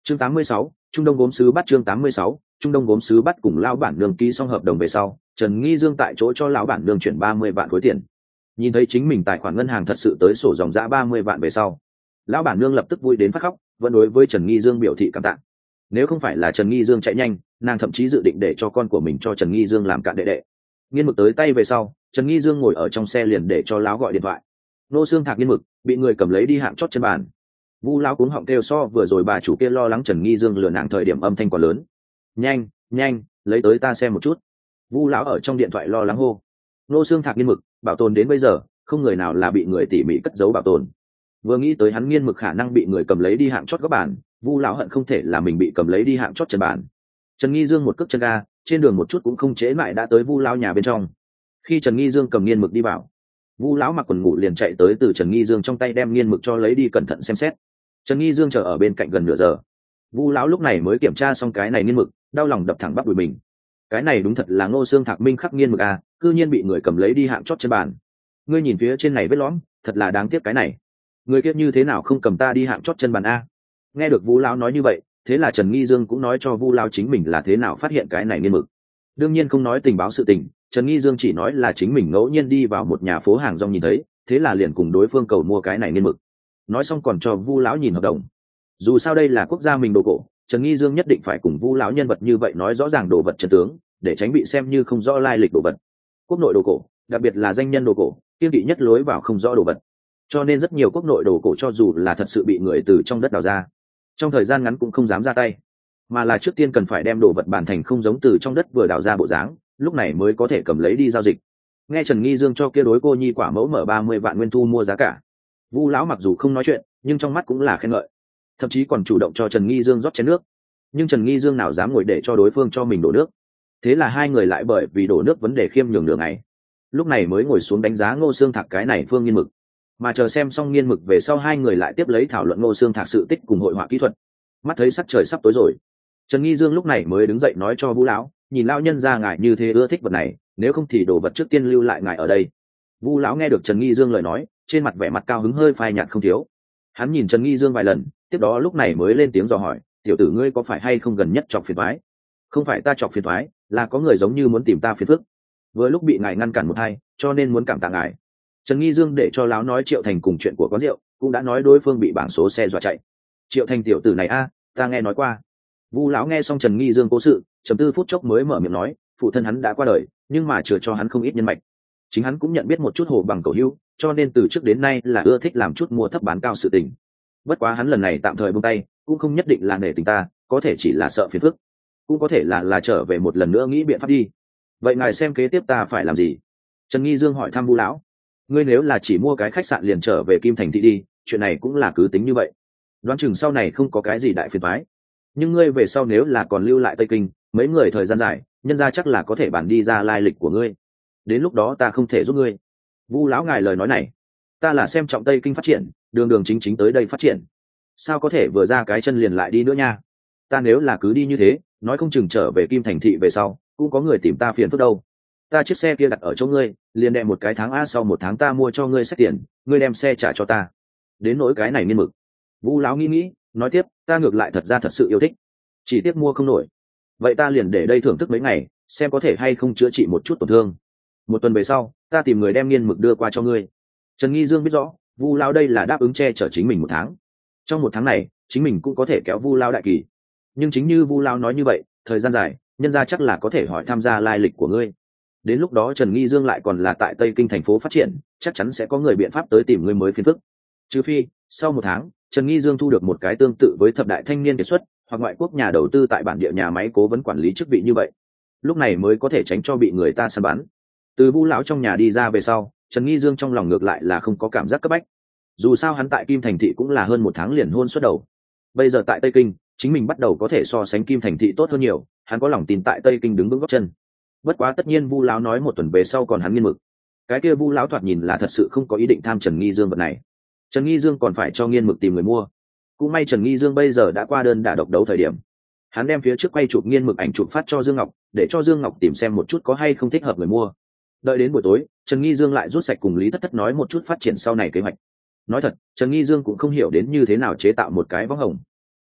Chương 86, Trung Đông gốm sứ bắt. Chương 86, Trung Đông gốm sứ bắt. Cùng lão bản nương ký xong hợp đồng về sau, Trần Nghi Dương tại chỗ cho lão bản nương chuyển 30 vạn khối tiền. Nhìn thấy chính mình tài khoản ngân hàng thật sự tới sổ dòng dã 30 vạn về sau, lão bản nương lập tức vui đến phát khóc, vẫn đối với Trần Nghi Dương biểu thị cảm tạ. Nếu không phải là Trần Nghi Dương chạy nhanh, nàng thậm chí dự định để cho con của mình cho Trần Nghi Dương làm cạn đệ đệ. Nghiên mực tới tay về sau, Trần Nghi Dương ngồi ở trong xe liền để cho lão gọi điện thoại. Nô xương thạc nghiên mực bị người cầm lấy đi hạng chót trên bàn. Vu lão cuống họng kêu so vừa rồi bà chủ kia lo lắng Trần Nghi Dương lừa nàng thời điểm âm thanh quá lớn. Nhanh, nhanh, lấy tới ta xem một chút. Vu lão ở trong điện thoại lo lắng hô. Nô xương thạc nghiên mực bảo tồn đến bây giờ, không người nào là bị người tỉ mỉ cất giấu bảo tồn. Vừa nghĩ tới hắn nghiên mực khả năng bị người cầm lấy đi hạng chót các bàn, Vu lão hận không thể là mình bị cầm lấy đi hạng chót trên bàn. Trần Nghi Dương một cước chân ga, trên đường một chút cũng không chế lại đã tới Vu lão nhà bên trong. Khi Trần Nghi Dương cầm nghiên mực đi vào, Vu lão mặc quần ngủ liền chạy tới từ Trần Nghi Dương trong tay đem nghiên mực cho lấy đi cẩn thận xem xét. Trần Nghi Dương chờ ở bên cạnh gần nửa giờ. Vu lão lúc này mới kiểm tra xong cái này nghiên mực, đau lòng đập thẳng bắp đùi mình. Cái này đúng thật là Ngô Xương Thạc Minh khắc nghiên mực à, cư nhiên bị người cầm lấy đi hạng chót trên bàn. Ngươi nhìn phía trên này vết lõm, thật là đáng tiếc cái này. Người kia như thế nào không cầm ta đi hạng chót chân bàn a? Nghe được Vu lão nói như vậy, thế là Trần Nghi Dương cũng nói cho Vu lão chính mình là thế nào phát hiện cái này nghiên mực. Đương nhiên không nói tình báo sự tình, Trần Nghi Dương chỉ nói là chính mình ngẫu nhiên đi vào một nhà phố hàng rong nhìn thấy, thế là liền cùng đối phương cầu mua cái này nghiên mực. Nói xong còn cho Vu lão nhìn hợp đồng. Dù sao đây là quốc gia mình đồ cổ, Trần Nghi Dương nhất định phải cùng Vu lão nhân vật như vậy nói rõ ràng đồ vật chân tướng, để tránh bị xem như không rõ lai lịch đồ vật. Quốc nội đồ cổ, đặc biệt là danh nhân đồ cổ, kiêng kỵ nhất lối vào không rõ đồ vật. Cho nên rất nhiều quốc nội đồ cổ cho dù là thật sự bị người từ trong đất đào ra, trong thời gian ngắn cũng không dám ra tay, mà là trước tiên cần phải đem đồ vật bàn thành không giống từ trong đất vừa đào ra bộ dáng, lúc này mới có thể cầm lấy đi giao dịch. Nghe Trần Nghi Dương cho kia đối cô nhi quả mẫu mở 30 vạn nguyên thu mua giá cả, Vu lão mặc dù không nói chuyện, nhưng trong mắt cũng là khen ngợi, thậm chí còn chủ động cho Trần Nghi Dương rót chén nước. Nhưng Trần Nghi Dương nào dám ngồi để cho đối phương cho mình đổ nước, thế là hai người lại bởi vì đổ nước vấn đề khiêm nhường nửa ngày, lúc này mới ngồi xuống đánh giá Ngô Xương Thạc cái này phương nghiên mực. Mà chờ xem xong nghiên mực về sau, hai người lại tiếp lấy thảo luận Ngô Xương Thạc sự tích cùng hội họa kỹ thuật. Mắt thấy sắc trời sắp tối rồi, Trần Nghi Dương lúc này mới đứng dậy nói cho Vu lão, nhìn lão nhân ra ngài như thế ưa thích vật này, nếu không thì đồ vật trước tiên lưu lại ngài ở đây. Vu lão nghe được Trần Nghi Dương lời nói, trên mặt vẻ mặt cao hứng hơi phai nhạt không thiếu. Hắn nhìn Trần Nghi Dương vài lần, tiếp đó lúc này mới lên tiếng dò hỏi, tiểu tử ngươi có phải hay không gần nhất chọc phiền toái? Không phải ta chọc phiền toái, là có người giống như muốn tìm ta phiền phức. Vừa lúc bị ngài ngăn cản một hai, cho nên muốn cảm tạ ngài. Trần Nghi Dương để cho lão nói Triệu Thành cùng chuyện của quán rượu, cũng đã nói đối phương bị bảng số xe dọa chạy. Triệu Thành tiểu tử này a, ta nghe nói qua. Vu lão nghe xong Trần Nghi Dương cố sự, chấm tư phút chốc mới mở miệng nói, phụ thân hắn đã qua đời, nhưng mà chừa cho hắn không ít nhân mạch. Chính hắn cũng nhận biết một chút hồ bằng cầu hữu, cho nên từ trước đến nay là ưa thích làm chút mua thấp bán cao sự tình. Bất quá hắn lần này tạm thời buông tay, cũng không nhất định là nể tình ta, có thể chỉ là sợ phiền phức, cũng có thể là trở về một lần nữa nghĩ biện pháp đi. Vậy ngài xem kế tiếp ta phải làm gì? Trần Nghi Dương hỏi thăm Vu lão. Ngươi nếu là chỉ mua cái khách sạn liền trở về Kim Thành thị đi, chuyện này cũng là cứ tính như vậy. Đoán chừng sau này không có cái gì đại phiền toái. Nhưng ngươi về sau nếu là còn lưu lại Tây Kinh, mấy người thời gian dài, nhân ra chắc là có thể bàn đi ra lai lịch của ngươi. Đến lúc đó ta không thể giúp ngươi. Vu lão ngài lời nói này, ta là xem trọng Tây Kinh phát triển, đường đường chính chính tới đây phát triển, sao có thể vừa ra cái chân liền lại đi nữa nha. Ta nếu là cứ đi như thế, nói không chừng trở về Kim Thành thị về sau cũng có người tìm ta phiền phức đâu. Ta chiếc xe kia đặt ở chỗ ngươi, liền đệm một cái tháng a, sau một tháng ta mua cho ngươi xét tiền, ngươi đem xe trả cho ta. Đến nỗi cái này nghiên mực, Vu lão nghĩ nói tiếp, ta ngược lại thật ra thật sự yêu thích, chỉ tiếc mua không nổi. Vậy ta liền để đây thưởng thức mấy ngày, xem có thể hay không chữa trị một chút tổn thương. Một tuần về sau, ta tìm người đem nghiên mực đưa qua cho ngươi. Trần Nghi Dương biết rõ, Vu lão đây là đáp ứng che chở chính mình một tháng. Trong một tháng này, chính mình cũng có thể kéo Vu lão đại kỳ. Nhưng chính như Vu lão nói như vậy, thời gian dài, nhân ra chắc là có thể hỏi tham gia lai lịch của ngươi. Đến lúc đó Trần Nghi Dương lại còn là tại Tây Kinh thành phố phát triển, chắc chắn sẽ có người biện pháp tới tìm ngươi mới phiền phức. Trừ phi, sau một tháng, Trần Nghi Dương thu được một cái tương tự với thập đại thanh niên kiệt xuất, hoặc ngoại quốc nhà đầu tư tại bản địa nhà máy cố vấn quản lý chức vị như vậy. Lúc này mới có thể tránh cho bị người ta săn bắn. Từ Vu lão trong nhà đi ra về sau, Trần Nghi Dương trong lòng ngược lại là không có cảm giác cấp bách. Dù sao hắn tại Kim Thành thị cũng là hơn một tháng liền hôn xuất đầu. Bây giờ tại Tây Kinh, chính mình bắt đầu có thể so sánh Kim Thành thị tốt hơn nhiều, hắn có lòng tin tại Tây Kinh đứng vững gót chân. Bất quá tất nhiên Vu lão nói một tuần về sau còn hắn nghiên mực, cái kia Vu lão thoạt nhìn là thật sự không có ý định tham Trần Nghi Dương vật này. Trần Nghi Dương còn phải cho nghiên mực tìm người mua. Cũng may Trần Nghi Dương bây giờ đã qua đơn đả độc đấu thời điểm, hắn đem phía trước quay chụp nghiên mực ảnh chụp phát cho Dương Ngọc, để cho Dương Ngọc tìm xem một chút có hay không thích hợp người mua. Đợi đến buổi tối, Trần Nghi Dương lại rút sạch cùng Lý Thất Thất nói một chút phát triển sau này kế hoạch. Nói thật, Trần Nghi Dương cũng không hiểu đến như thế nào chế tạo một cái võng hồng.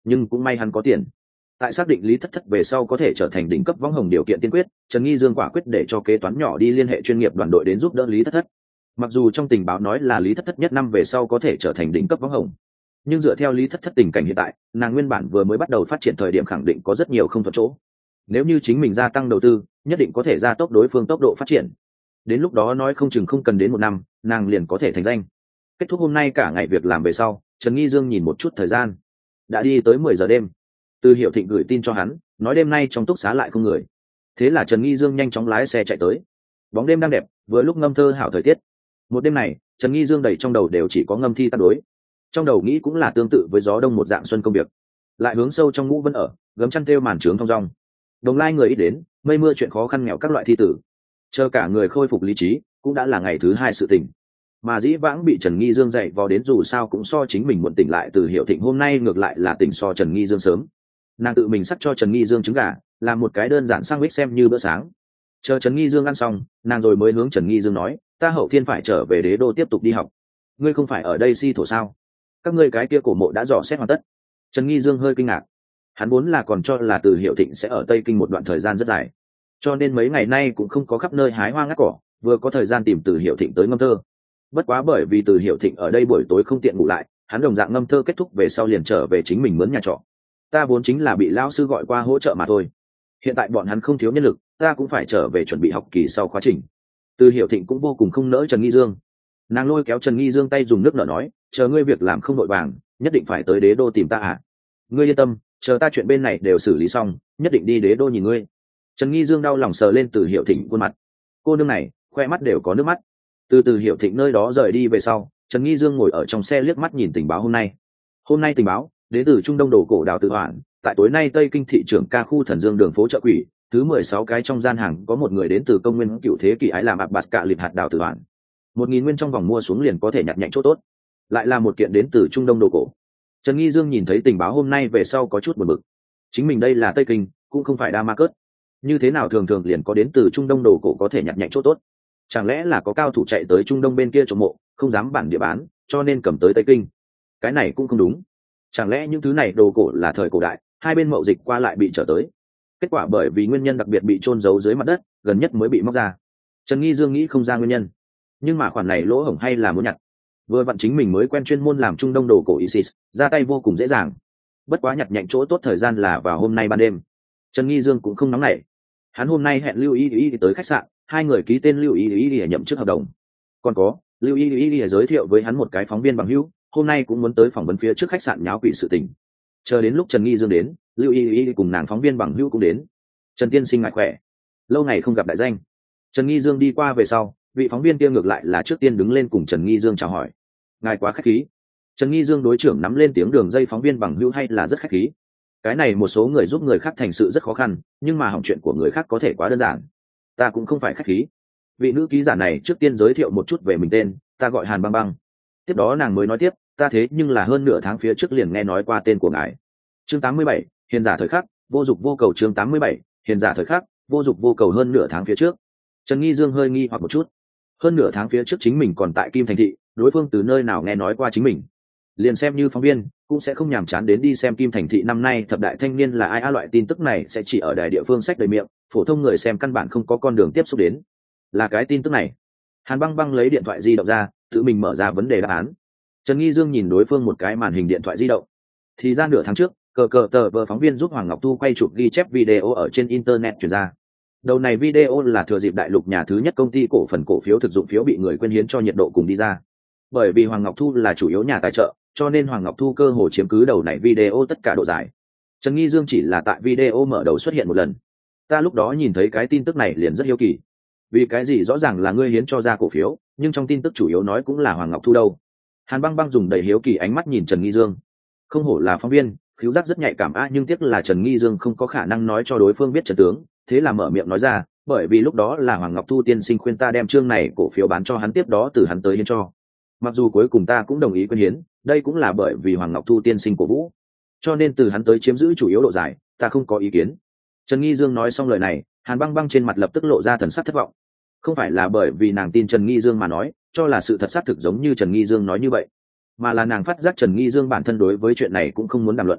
nhưng cũng may hắn có tiền. Tại xác định Lý Thất Thất về sau có thể trở thành đỉnh cấp võng hồng điều kiện tiên quyết, Trần Nghi Dương quả quyết để cho kế toán nhỏ đi liên hệ chuyên nghiệp đoàn đội đến giúp đỡ Lý Thất Thất. Mặc dù trong tình báo nói là Lý Thất Thất nhất năm về sau có thể trở thành đỉnh cấp võng hồng, nhưng dựa theo Lý Thất Thất tình cảnh hiện tại, nàng nguyên bản vừa mới bắt đầu phát triển thời điểm khẳng định có rất nhiều không thuận chỗ. Nếu như chính mình gia tăng đầu tư, nhất định có thể gia tốc đối phương tốc độ phát triển. Đến lúc đó nói không chừng không cần đến 1 năm, nàng liền có thể thành danh. Kết thúc hôm nay cả ngày việc làm về sau, Trần Nghi Dương nhìn một chút thời gian, đã đi tới 10 giờ đêm. Từ Hiểu Thịnh gửi tin cho hắn, nói đêm nay trong túc xá lại không người. Thế là Trần Nghi Dương nhanh chóng lái xe chạy tới. Bóng đêm đang đẹp, vừa lúc ngâm thơ hảo thời tiết. Một đêm này, Trần Nghi Dương đầy trong đầu đều chỉ có ngâm thi tác đối. Trong đầu nghĩ cũng là tương tự với gió đông một dạng xuân công việc. Lại hướng sâu trong ngũ vẫn ở, gấm chăn thêu màn trướng thong dong. Đồng lai người ít đến, mây mưa chuyện khó khăn nghèo các loại thi tử. Chờ cả người khôi phục lý trí, cũng đã là ngày thứ 2 sự tình. Mà dĩ vãng bị Trần Nghi Dương dạy vò đến dù sao cũng so chính mình muộn tỉnh lại Từ Hiểu Thịnh hôm nay ngược lại là tỉnh so Trần Nghi Dương sớm. Nàng tự mình sắc cho Trần Nghi Dương trứng gà, làm một cái đơn giản sandwich xem như bữa sáng. Chờ Trần Nghi Dương ăn xong, nàng rồi mới hướng Trần Nghi Dương nói, ta hậu thiên phải trở về Đế Đô tiếp tục đi học. Ngươi không phải ở đây si thổ sao? Các ngươi cái kia cổ mộ đã dò xét hoàn tất. Trần Nghi Dương hơi kinh ngạc. Hắn vốn là còn cho là Từ Hiểu Thịnh sẽ ở Tây Kinh một đoạn thời gian rất dài, cho nên mấy ngày nay cũng không có khắp nơi hái hoa ngắt cỏ, vừa có thời gian tìm Từ Hiểu Thịnh tới ngâm thơ. Bất quá bởi vì Từ Hiểu Thịnh ở đây buổi tối không tiện ngủ lại, hắn đồng dạng ngâm thơ kết thúc về sau liền trở về chính mình mướn nhà trọ. Ta vốn chính là bị lão sư gọi qua hỗ trợ mà thôi. Hiện tại bọn hắn không thiếu nhân lực, ta cũng phải trở về chuẩn bị học kỳ sau khóa trình. Từ Hiểu Thịnh cũng vô cùng không nỡ Trần Nghi Dương. Nàng lôi kéo Trần Nghi Dương tay dùng nước nở nói, chờ ngươi việc làm không vội vàng, nhất định phải tới Đế Đô tìm ta à? Ngươi yên tâm, chờ ta chuyện bên này đều xử lý xong, nhất định đi Đế Đô nhìn ngươi. Trần Nghi Dương đau lòng sờ lên Từ Hiểu Thịnh khuôn mặt. Cô nương này, khoe mắt đều có nước mắt. Từ Hiểu Thịnh nơi đó rời đi về sau, Trần Nghi Dương ngồi ở trong xe liếc mắt nhìn tình báo hôm nay. Hôm nay tình báo đến từ Trung Đông đồ cổ Đào Tự Hoản, tại tối nay Tây Kinh thị trưởng ca khu Thần Dương đường phố chợ quỷ, thứ 16 cái trong gian hàng có một người đến từ công nguyên cựu thế kỷ ái làm Abbas cả lịp hạt Đào Tự Hoản. 1.000 nguyên trong vòng mua xuống liền có thể nhặt nhạnh chỗ tốt. Lại là một kiện đến từ Trung Đông đồ cổ. Trần Nghi Dương nhìn thấy tình báo hôm nay về sau có chút buồn bực. Chính mình đây là Tây Kinh, cũng không phải Damascus. Như thế nào thường thường liền có đến từ Trung Đông đồ cổ có thể nhặt nhạnh chỗ tốt? Chẳng lẽ là có cao thủ chạy tới Trung Đông bên kia trộm mộ, không dám bản địa bán, cho nên cầm tới Tây Kinh? Cái này cũng không đúng. Chẳng lẽ những thứ này đồ cổ là thời cổ đại, hai bên mậu dịch qua lại bị trở tới? Kết quả bởi vì nguyên nhân đặc biệt bị chôn giấu dưới mặt đất, gần nhất mới bị móc ra. Trần Nghi Dương nghĩ không ra nguyên nhân, nhưng mà khoản này lỗ hổng hay là muốn nhặt. Vừa vặn chính mình mới quen chuyên môn làm Trung Đông đồ cổ ISIS, ra tay vô cùng dễ dàng. Bất quá nhặt nhạnh chỗ tốt thời gian là vào hôm nay ban đêm. Trần Nghi Dương cũng không nóng nảy. Hắn hôm nay hẹn Lưu Y tới khách sạn, hai người ký tên Lưu Y để nhậm chức hợp đồng. Còn có, Lưu Y giới thiệu với hắn một cái phóng viên bằng hữu, hôm nay cũng muốn tới phỏng vấn phía trước khách sạn nháo quỷ sự tình. Chờ đến lúc Trần Nghi Dương đến, Lưu Y cùng nàng phóng viên bằng hữu cũng đến. Trần tiên sinh ngại khỏe, lâu ngày không gặp đại danh. Trần Nghi Dương đi qua về sau, vị phóng viên kia ngược lại là trước tiên đứng lên cùng Trần Nghi Dương chào hỏi. Ngài quá khách khí. Trần Nghi Dương đối trưởng nắm lên tiếng đường dây phóng viên bằng hữu hay là rất khách khí. Cái này một số người giúp người khác thành sự rất khó khăn, nhưng mà hỏng chuyện của người khác có thể quá đơn giản. Ta cũng không phải khách khí. Vị nữ ký giả này trước tiên giới thiệu một chút về mình tên, ta gọi Hàn Băng Băng. Tiếp đó nàng mới nói tiếp, ta thế nhưng là hơn nửa tháng phía trước liền nghe nói qua tên của ngài. Chương 87, hiền giả thời khắc, vô dục vô cầu. Chương 87, hiền giả thời khắc, vô dục vô cầu. Hơn nửa tháng phía trước. Trần Nghi Dương hơi nghi hoặc một chút. Hơn nửa tháng phía trước chính mình còn tại Kim Thành thị, đối phương từ nơi nào nghe nói qua chính mình? Liền xem như phóng viên cũng sẽ không nhàm chán đến đi xem Kim Thành thị năm nay thập đại thanh niên là ai. Loại tin tức này sẽ chỉ ở đài địa phương sách đầy miệng, phổ thông người xem căn bản không có con đường tiếp xúc đến. Là cái tin tức này. Hàn Băng Băng lấy điện thoại di động ra, tự mình mở ra vấn đề đáp án. Trần Nghi Dương nhìn đối phương một cái màn hình điện thoại di động. Thì ra nửa tháng trước, cờ phóng viên giúp Hoàng Ngọc Thu quay chụp ghi chép video ở trên internet truyền ra. Đầu này video là thừa dịp đại lục nhà thứ nhất công ty cổ phần cổ phiếu thực dụng phiếu bị người quên hiến cho nhiệt độ cùng đi ra. Bởi vì Hoàng Ngọc Thu là chủ yếu nhà tài trợ, cho nên Hoàng Ngọc Thu cơ hồ chiếm cứ đầu này video tất cả độ dài. Trần Nghi Dương chỉ là tại video mở đầu xuất hiện một lần. Ta lúc đó nhìn thấy cái tin tức này liền rất hiếu kỳ. Vì cái gì rõ ràng là ngươi hiến cho ra cổ phiếu, nhưng trong tin tức chủ yếu nói cũng là Hoàng Ngọc Thu đâu? Hàn Băng Băng dùng đầy hiếu kỳ ánh mắt nhìn Trần Nghi Dương. Không hổ là phóng viên, khứu giác rất nhạy cảm nhưng tiếc là Trần Nghi Dương không có khả năng nói cho đối phương biết trận tướng, thế là mở miệng nói ra, bởi vì lúc đó là Hoàng Ngọc Thu tiên sinh khuyên ta đem chương này cổ phiếu bán cho hắn, tiếp đó từ hắn tới hiến cho. Mặc dù cuối cùng ta cũng đồng ý quyên hiến, đây cũng là bởi vì Hoàng Ngọc Thu tiên sinh cổ vũ, cho nên từ hắn tới chiếm giữ chủ yếu độ dài, ta không có ý kiến. Trần Nghi Dương nói xong lời này, Hàn Băng Băng trên mặt lập tức lộ ra thần sắc thất vọng. Không phải là bởi vì nàng tin Trần Nghi Dương mà nói, cho là sự thật xác thực giống như Trần Nghi Dương nói như vậy, mà là nàng phát giác Trần Nghi Dương bản thân đối với chuyện này cũng không muốn đàm luận.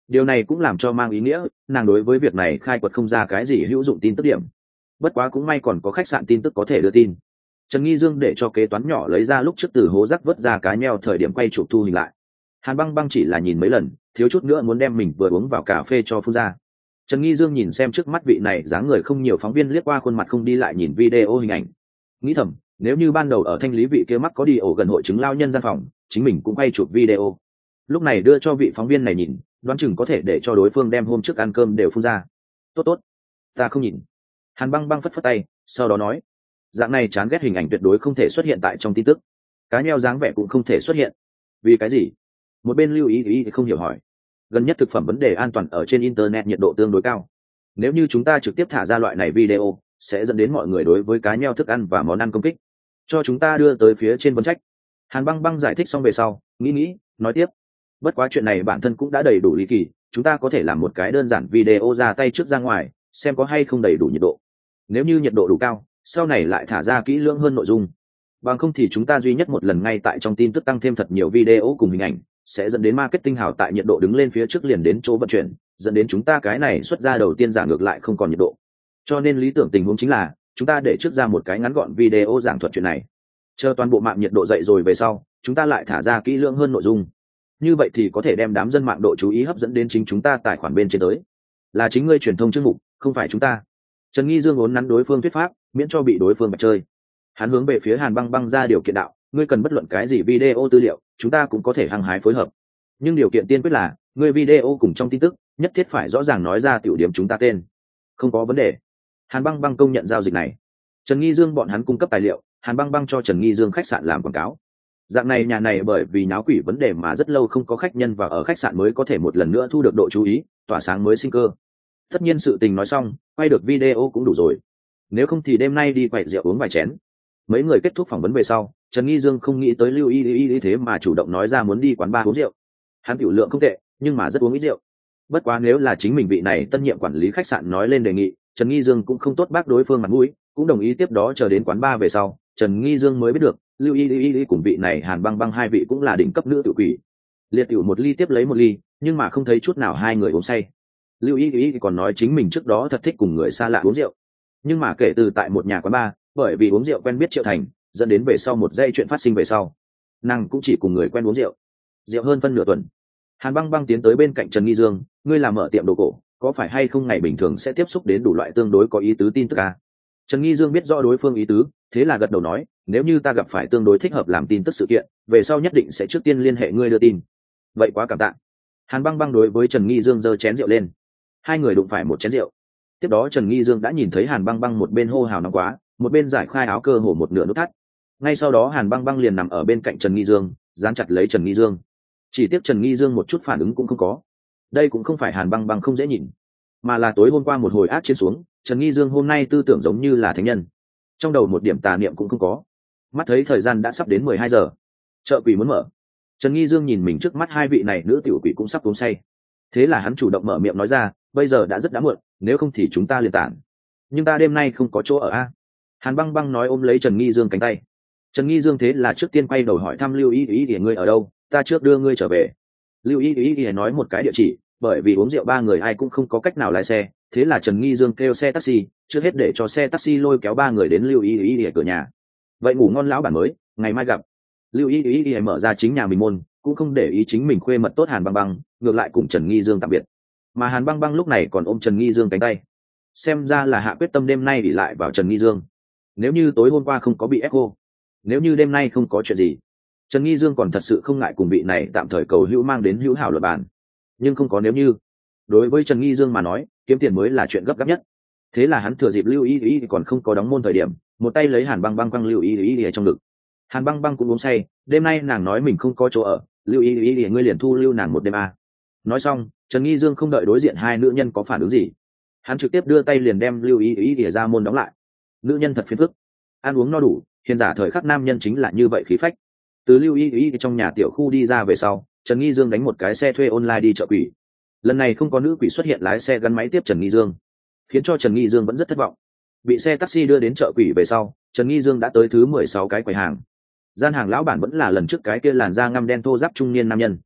Điều này cũng làm cho mang ý nghĩa nàng đối với việc này khai quật không ra cái gì hữu dụng tin tức điểm. Bất quá cũng may còn có khách sạn tin tức có thể đưa tin. Trần Nghi Dương để cho kế toán nhỏ lấy ra lúc trước từ hố rác vớt ra cá nheo thời điểm quay chụp thu hình lại. Hàn Băng Băng chỉ là nhìn mấy lần, thiếu chút nữa muốn đem mình vừa uống vào cà phê cho phun ra. Trần Nghi Dương nhìn xem trước mắt vị này dáng người không nhiều phóng viên liếc qua khuôn mặt không đi lại nhìn video hình ảnh, nghĩ thầm nếu như ban đầu ở thanh lý vị kia mắc có đi ổ gần hội chứng lao nhân gian phòng, chính mình cũng quay chụp video, lúc này đưa cho vị phóng viên này nhìn, đoán chừng có thể để cho đối phương đem hôm trước ăn cơm đều phun ra. Tốt tốt, ta không nhìn. Hàn Băng Băng phất phất tay, sau đó nói, dạng này chán ghét hình ảnh tuyệt đối không thể xuất hiện tại trong tin tức, cá nheo dáng vẻ cũng không thể xuất hiện. Vì cái gì? Một bên lưu ý thì không hiểu hỏi. Gần nhất thực phẩm vấn đề an toàn ở trên internet nhiệt độ tương đối cao, nếu như chúng ta trực tiếp thả ra loại này video sẽ dẫn đến mọi người đối với cá nheo thức ăn và món ăn công kích, cho chúng ta đưa tới phía trên vấn trách. Hàn Băng Băng giải thích xong về sau nghĩ nói tiếp, bất quá chuyện này bản thân cũng đã đầy đủ lý kỳ, chúng ta có thể làm một cái đơn giản video ra tay trước ra ngoài xem có hay không đầy đủ nhiệt độ, nếu như nhiệt độ đủ cao sau này lại thả ra kỹ lưỡng hơn nội dung, bằng không thì chúng ta duy nhất một lần ngay tại trong tin tức tăng thêm thật nhiều video cùng hình ảnh sẽ dẫn đến marketing hào tại nhiệt độ đứng lên phía trước liền đến chỗ vận chuyển, dẫn đến chúng ta cái này xuất ra đầu tiên giả ngược lại không còn nhiệt độ. Cho nên lý tưởng tình huống chính là chúng ta để trước ra một cái ngắn gọn video giảng thuật chuyện này, chờ toàn bộ mạng nhiệt độ dậy rồi về sau chúng ta lại thả ra kỹ lưỡng hơn nội dung, như vậy thì có thể đem đám dân mạng độ chú ý hấp dẫn đến chính chúng ta tài khoản bên trên tới, là chính ngươi truyền thông chương mục, không phải chúng ta. Trần Nghi Dương uốn nắn đối phương thuyết pháp, miễn cho bị đối phương bạch chơi. Hắn hướng về phía Hàn Băng Băng ra điều kiện đạo, ngươi cần bất luận cái gì video tư liệu chúng ta cũng có thể hăng hái phối hợp, nhưng điều kiện tiên quyết là ngươi video cùng trong tin tức nhất thiết phải rõ ràng nói ra tiểu điểm chúng ta tên. Không có vấn đề. Hàn Băng Băng công nhận giao dịch này. Trần Nghi Dương bọn hắn cung cấp tài liệu, Hàn Băng Băng cho Trần Nghi Dương khách sạn làm quảng cáo. Dạng này nhà này bởi vì nháo quỷ vấn đề mà rất lâu không có khách nhân và ở khách sạn mới có thể một lần nữa thu được độ chú ý, tỏa sáng mới sinh cơ. Tất nhiên sự tình nói xong, quay được video cũng đủ rồi. Nếu không thì đêm nay đi quậy rượu uống vài chén. Mấy người kết thúc phỏng vấn về sau, Trần Nghi Dương không nghĩ tới Lưu Y thế mà chủ động nói ra muốn đi quán bar uống rượu. Hắn tiểu lượng không tệ, nhưng mà rất uống ít rượu. Bất quá nếu là chính mình vị này tân nhiệm quản lý khách sạn nói lên đề nghị, Trần Nghi Dương cũng không tốt bác đối phương mặt mũi, cũng đồng ý tiếp đó chờ đến quán bar về sau, Trần Nghi Dương mới biết được, Lưu Y cùng vị này Hàn Băng Băng hai vị cũng là đỉnh cấp nữ tự quỷ. Liệt tiểu một ly tiếp lấy một ly, nhưng mà không thấy chút nào hai người uống say. Lưu Y còn nói chính mình trước đó thật thích cùng người xa lạ uống rượu, nhưng mà kể từ tại một nhà quán bar, bởi vì uống rượu quen biết Triệu Thành, dẫn đến về sau một dây chuyện phát sinh về sau, nàng cũng chỉ cùng người quen uống rượu hơn phân nửa tuần. Hàn Băng Băng tiến tới bên cạnh Trần Nghi Dương, ngươi làm mở tiệm đồ cổ, có phải hay không ngày bình thường sẽ tiếp xúc đến đủ loại tương đối có ý tứ tin tức à? Trần Nghi Dương biết rõ đối phương ý tứ, thế là gật đầu nói, nếu như ta gặp phải tương đối thích hợp làm tin tức sự kiện, về sau nhất định sẽ trước tiên liên hệ ngươi đưa tin. Vậy quá cảm tạ. Hàn Băng Băng đối với Trần Nghi Dương giơ chén rượu lên, hai người đụng phải một chén rượu. Tiếp đó Trần Nghi Dương đã nhìn thấy Hàn Băng Băng một bên hô hào nóng quá, một bên giải khai áo cơ hồ một nửa nút thắt. Ngay sau đó Hàn Băng Băng liền nằm ở bên cạnh Trần Nghi Dương, dán chặt lấy Trần Nghi Dương. Chỉ tiếc Trần Nghi Dương một chút phản ứng cũng không có. Đây cũng không phải Hàn Băng Băng không dễ nhìn, mà là tối hôm qua một hồi ác chiến xuống, Trần Nghi Dương hôm nay tư tưởng giống như là thánh nhân, trong đầu một điểm tà niệm cũng không có. Mắt thấy thời gian đã sắp đến 12 giờ, chợ quỷ muốn mở. Trần Nghi Dương nhìn mình trước mắt hai vị này nữ tiểu quỷ cũng sắp uống say, thế là hắn chủ động mở miệng nói ra, bây giờ đã muộn, nếu không thì chúng ta liền tản. Nhưng ta đêm nay không có chỗ ở a. Hàn Băng Băng nói ôm lấy Trần Nghi Dương cánh tay. Trần Nghi Dương thế là trước tiên quay đầu hỏi thăm Lưu Y để ngươi ở đâu, ta trước đưa ngươi trở về. Lưu Y nói một cái địa chỉ, bởi vì uống rượu ba người ai cũng không có cách nào lái xe, thế là Trần Nghi Dương kêu xe taxi, trước hết để cho xe taxi lôi kéo ba người đến Lưu Y ở cửa nhà. Vậy ngủ ngon lão bản mới, ngày mai gặp. Lưu Y mở ra chính nhà mình môn, cũng không để ý chính mình khuê mật tốt Hàn Băng Băng, ngược lại cùng Trần Nghi Dương tạm biệt. Mà Hàn Băng Băng lúc này còn ôm Trần Nghi Dương cánh tay, xem ra là hạ quyết tâm đêm nay ỷ lại vào Trần Nghi Dương. Nếu như tối hôm qua không có bị echo, nếu như đêm nay không có chuyện gì, Trần Nghi Dương còn thật sự không ngại cùng vị này tạm thời cầu hữu mang đến hữu hảo luật bản. Nhưng không có nếu như. Đối với Trần Nghi Dương mà nói, kiếm tiền mới là chuyện gấp gáp nhất. Thế là hắn thừa dịp Lưu Y còn không có đóng môn thời điểm, một tay lấy Hàn Băng Băng quăng Lưu Y ở trong ngực. Hàn Băng Băng cũng uống say, đêm nay nàng nói mình không có chỗ ở, Lưu Y ngươi liền thu lưu nàng một đêm a. Nói xong, Trần Nghi Dương không đợi đối diện hai nữ nhân có phản ứng gì, hắn trực tiếp đưa tay liền đem Lưu Y ra môn đóng lại. Nữ nhân thật phiền phức, ăn uống no đủ, hiền giả thời khắc nam nhân chính là như vậy khí phách. Từ Lưu Y trong nhà tiểu khu đi ra về sau, Trần Nghi Dương đánh một cái xe thuê online đi chợ quỷ. Lần này không có nữ quỷ xuất hiện lái xe gắn máy tiếp Trần Nghi Dương, khiến cho Trần Nghi Dương vẫn rất thất vọng. Bị xe taxi đưa đến chợ quỷ về sau, Trần Nghi Dương đã tới thứ 16 cái quầy hàng. Gian hàng lão bản vẫn là lần trước cái kia làn da ngăm đen thô ráp trung niên nam nhân.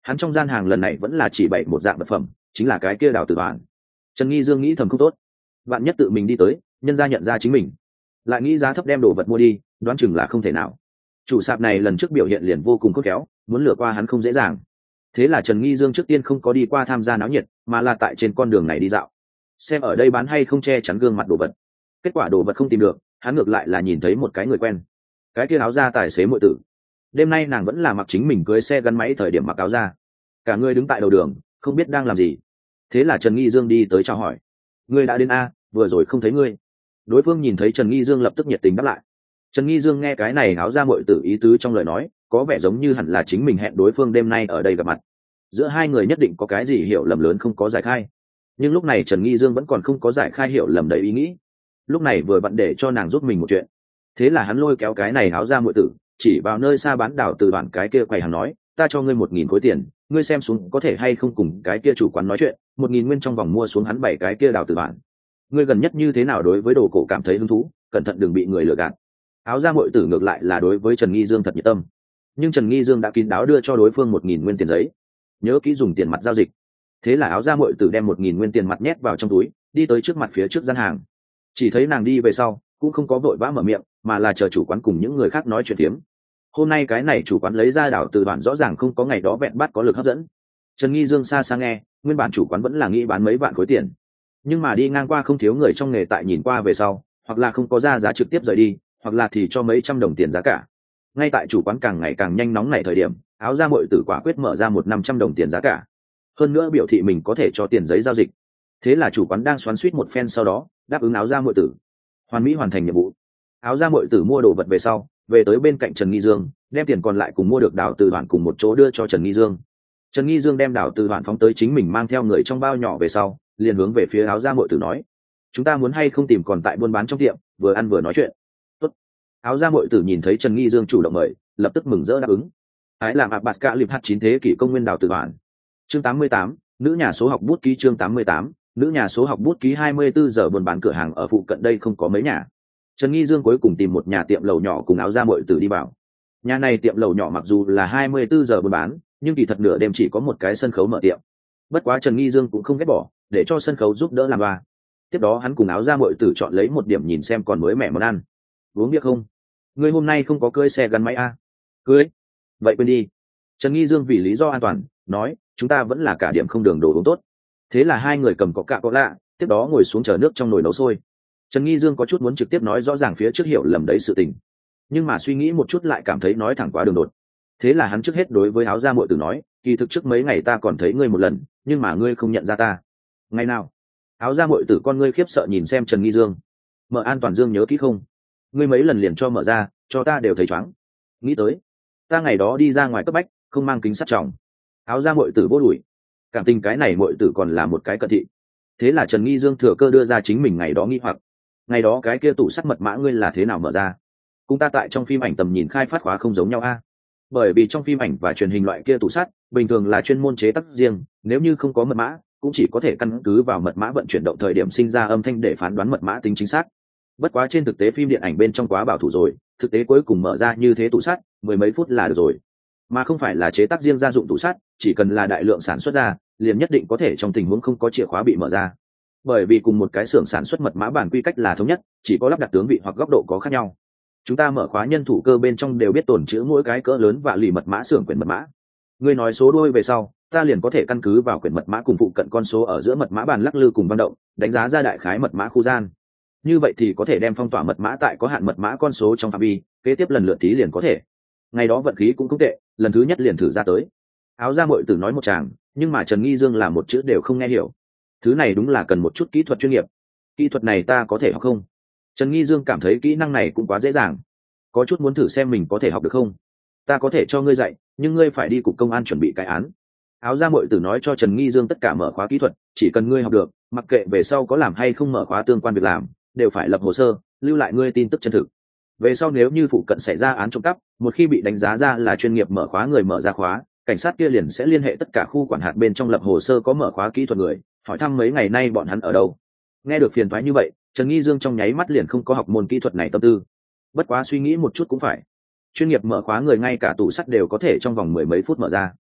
hắn trong gian hàng lần này vẫn là chỉ bày một dạng vật phẩm, chính là cái kia đào tử đoàn. Trần Nghi Dương nghĩ thầm không tốt, vạn nhất tự mình đi tới, nhân gia nhận ra chính mình, lại nghĩ giá thấp đem đồ vật mua đi, đoán chừng là không thể nào. Chủ sạp này lần trước biểu hiện liền vô cùng khôn khéo, muốn lừa qua hắn không dễ dàng. Thế là Trần Nghi Dương trước tiên không có đi qua tham gia náo nhiệt, mà là tại trên con đường này đi dạo, xem ở đây bán hay không che chắn gương mặt đồ vật. Kết quả đồ vật không tìm được, hắn ngược lại là nhìn thấy một cái người quen, cái kia áo da tài xế muội tử. Đêm nay nàng vẫn là mặc chính mình cưới xe gắn máy thời điểm mặc áo da, cả người đứng tại đầu đường, không biết đang làm gì. Thế là Trần Nghi Dương đi tới chào hỏi, ngươi đã đến a, vừa rồi không thấy ngươi. Đối phương nhìn thấy Trần Nghi Dương lập tức nhiệt tình đáp lại. Trần Nghi Dương nghe cái này áo da muội tử ý tứ trong lời nói, có vẻ giống như hẳn là chính mình hẹn đối phương đêm nay ở đây gặp mặt, giữa hai người nhất định có cái gì hiểu lầm lớn không có giải khai. Nhưng lúc này Trần Nghi Dương vẫn còn không có giải khai hiểu lầm đấy ý nghĩ, lúc này vừa vặn để cho nàng giúp mình một chuyện. Thế là hắn lôi kéo cái này áo da muội tử, chỉ vào nơi xa bán đảo từ đoạn cái kia quầy hàng nói, ta cho ngươi 1.000 khối tiền, ngươi xem xuống có thể hay không cùng cái kia chủ quán nói chuyện, 1.000 nguyên trong vòng mua xuống hắn 7 cái kia đảo từ đoạn. Ngươi gần nhất như thế nào đối với đồ cổ cảm thấy hứng thú, cẩn thận đừng bị người lừa gạt. Áo da muội tử ngược lại là đối với Trần Nghi Dương thật nhiệt tâm, nhưng Trần Nghi Dương đã kín đáo đưa cho đối phương 1.000 nguyên tiền giấy, nhớ kỹ dùng tiền mặt giao dịch. Thế là áo da muội tử đem 1.000 nguyên tiền mặt nhét vào trong túi, đi tới trước mặt phía trước gian hàng. Chỉ thấy nàng đi về sau cũng không có vội vã mở miệng, mà là chờ chủ quán cùng những người khác nói chuyện tiếm. Hôm nay cái này chủ quán lấy ra đảo từ đoạn rõ ràng không có ngày đó vẹn bắt có lực hấp dẫn. Trần Nghi Dương xa xa nghe, nguyên bản chủ quán vẫn là nghĩ bán mấy vạn khối tiền, nhưng mà đi ngang qua không thiếu người trong nghề tại nhìn qua về sau, hoặc là không có ra giá trực tiếp rời đi, hoặc là thì cho mấy trăm đồng tiền giá cả. Ngay tại chủ quán càng ngày càng nhanh nóng này thời điểm, áo da muội tử quả quyết mở ra 500 đồng tiền giá cả, hơn nữa biểu thị mình có thể cho tiền giấy giao dịch. Thế là chủ quán đang xoắn xuýt một phen sau đó đáp ứng áo da muội tử, hoàn mỹ hoàn thành nhiệm vụ. Áo da muội tử mua đồ vật về sau, về tới bên cạnh Trần Nghi Dương, đem tiền còn lại cùng mua được đảo từ đoạn cùng một chỗ đưa cho Trần Nghi Dương. Trần Nghi Dương đem đảo từ đoạn phóng tới chính mình mang theo người trong bao nhỏ về sau, liền hướng về phía áo da muội tử nói, chúng ta muốn hay không tìm còn tại buôn bán trong tiệm, vừa ăn vừa nói chuyện. Tốt. Áo da muội tử nhìn thấy Trần Nghi Dương chủ động mời, lập tức mừng rỡ đáp ứng. Ái làm Abbas cả liệp hạt 9 thế kỷ công nguyên đảo từ đoạn. Chương 88, nữ nhà số học bút ký. Chương 88, nữ nhà số học bút ký. 24 giờ buôn bán cửa hàng ở phụ cận đây không có mấy nhà. Trần Nghi Dương cuối cùng tìm một nhà tiệm lẩu nhỏ cùng áo da muội tử đi vào. Nhà này tiệm lẩu nhỏ mặc dù là 24 giờ buôn bán, nhưng kỳ thật nửa đêm chỉ có một cái sân khấu mở tiệm. Bất quá Trần Nghi Dương cũng không ghét bỏ, để cho sân khấu giúp đỡ làm ba. Tiếp đó hắn cùng áo da muội tử chọn lấy một điểm nhìn xem còn mới mẻ món ăn. Uống bia không? Ngươi hôm nay không có cưới xe gắn máy à? Cưới? Vậy quên đi. Trần Nghi Dương vì lý do an toàn nói, chúng ta vẫn là cả điểm không đường đồ uống tốt. Thế là hai người cầm coca cola, tiếp đó ngồi xuống chờ nước trong nồi nấu sôi. Trần Nghi Dương có chút muốn trực tiếp nói rõ ràng phía trước hiểu lầm đấy sự tình, nhưng mà suy nghĩ một chút lại cảm thấy nói thẳng quá đường đột. Thế là hắn trước hết đối với áo da muội tử nói, kỳ thực trước mấy ngày ta còn thấy ngươi một lần, nhưng mà ngươi không nhận ra ta. Ngày nào? Áo da muội tử con ngươi khiếp sợ nhìn xem Trần Nghi Dương. Mở an toàn Dương nhớ kỹ không? Ngươi mấy lần liền cho mở ra, cho ta đều thấy choáng. Nghĩ tới, ta ngày đó đi ra ngoài cấp bách, không mang kính sắt tròng. Áo da muội tử vô đuổi. Cảm tình cái này muội tử còn là một cái cận thị. Thế là Trần Nghi Dương thừa cơ đưa ra chính mình ngày đó nghi hoặc. Ngày đó cái kia tủ sắt mật mã ngươi là thế nào mở ra? Cùng ta tại trong phim ảnh tầm nhìn khai phát khóa không giống nhau a. Bởi vì trong phim ảnh và truyền hình loại kia tủ sắt bình thường là chuyên môn chế tác riêng, nếu như không có mật mã cũng chỉ có thể căn cứ vào mật mã vận chuyển động thời điểm sinh ra âm thanh để phán đoán mật mã tính chính xác. Bất quá trên thực tế phim điện ảnh bên trong quá bảo thủ rồi, thực tế cuối cùng mở ra như thế tủ sắt mười mấy phút là được rồi, mà không phải là chế tác riêng gia dụng tủ sắt, chỉ cần là đại lượng sản xuất ra liền nhất định có thể trong tình huống không có chìa khóa bị mở ra. Bởi vì cùng một cái xưởng sản xuất mật mã bản quy cách là thống nhất, chỉ có lắp đặt tướng vị hoặc góc độ có khác nhau. Chúng ta mở khóa nhân thủ cơ bên trong đều biết tồn chữ mỗi cái cỡ lớn và lì mật mã xưởng quyển mật mã. Ngươi nói số đuôi về sau, ta liền có thể căn cứ vào quyển mật mã cùng phụ cận con số ở giữa mật mã bàn lắc lư cùng vận động, đánh giá ra đại khái mật mã khu gian. Như vậy thì có thể đem phong tỏa mật mã tại có hạn mật mã con số trong phạm vi, kế tiếp lần lượt tí liền có thể. Ngày đó vận khí cũng không tệ, lần thứ nhất liền thử ra tới. Áo da muội tử nói một tràng, nhưng mà Trần Nghi Dương làm một chữ đều không nghe hiểu. Thứ này đúng là cần một chút kỹ thuật chuyên nghiệp. Kỹ thuật này ta có thể học không? Trần Nghi Dương cảm thấy kỹ năng này cũng quá dễ dàng, có chút muốn thử xem mình có thể học được không. Ta có thể cho ngươi dạy, nhưng ngươi phải đi cục công an chuẩn bị cái án. Áo da muội tử nói cho Trần Nghi Dương tất cả mở khóa kỹ thuật, chỉ cần ngươi học được, mặc kệ về sau có làm hay không mở khóa tương quan việc làm, đều phải lập hồ sơ, lưu lại ngươi tin tức chân thực. Về sau nếu như phụ cận xảy ra án trộm cắp, một khi bị đánh giá ra là chuyên nghiệp mở khóa người mở ra khóa, cảnh sát kia liền sẽ liên hệ tất cả khu quản hạt bên trong lập hồ sơ có mở khóa kỹ thuật người, hỏi thăm mấy ngày nay bọn hắn ở đâu. Nghe được phiền toái như vậy, Trần Nghi Dương trong nháy mắt liền không có học môn kỹ thuật này tâm tư. Bất quá suy nghĩ một chút cũng phải, chuyên nghiệp mở khóa người ngay cả tủ sắt đều có thể trong vòng mười mấy phút mở ra,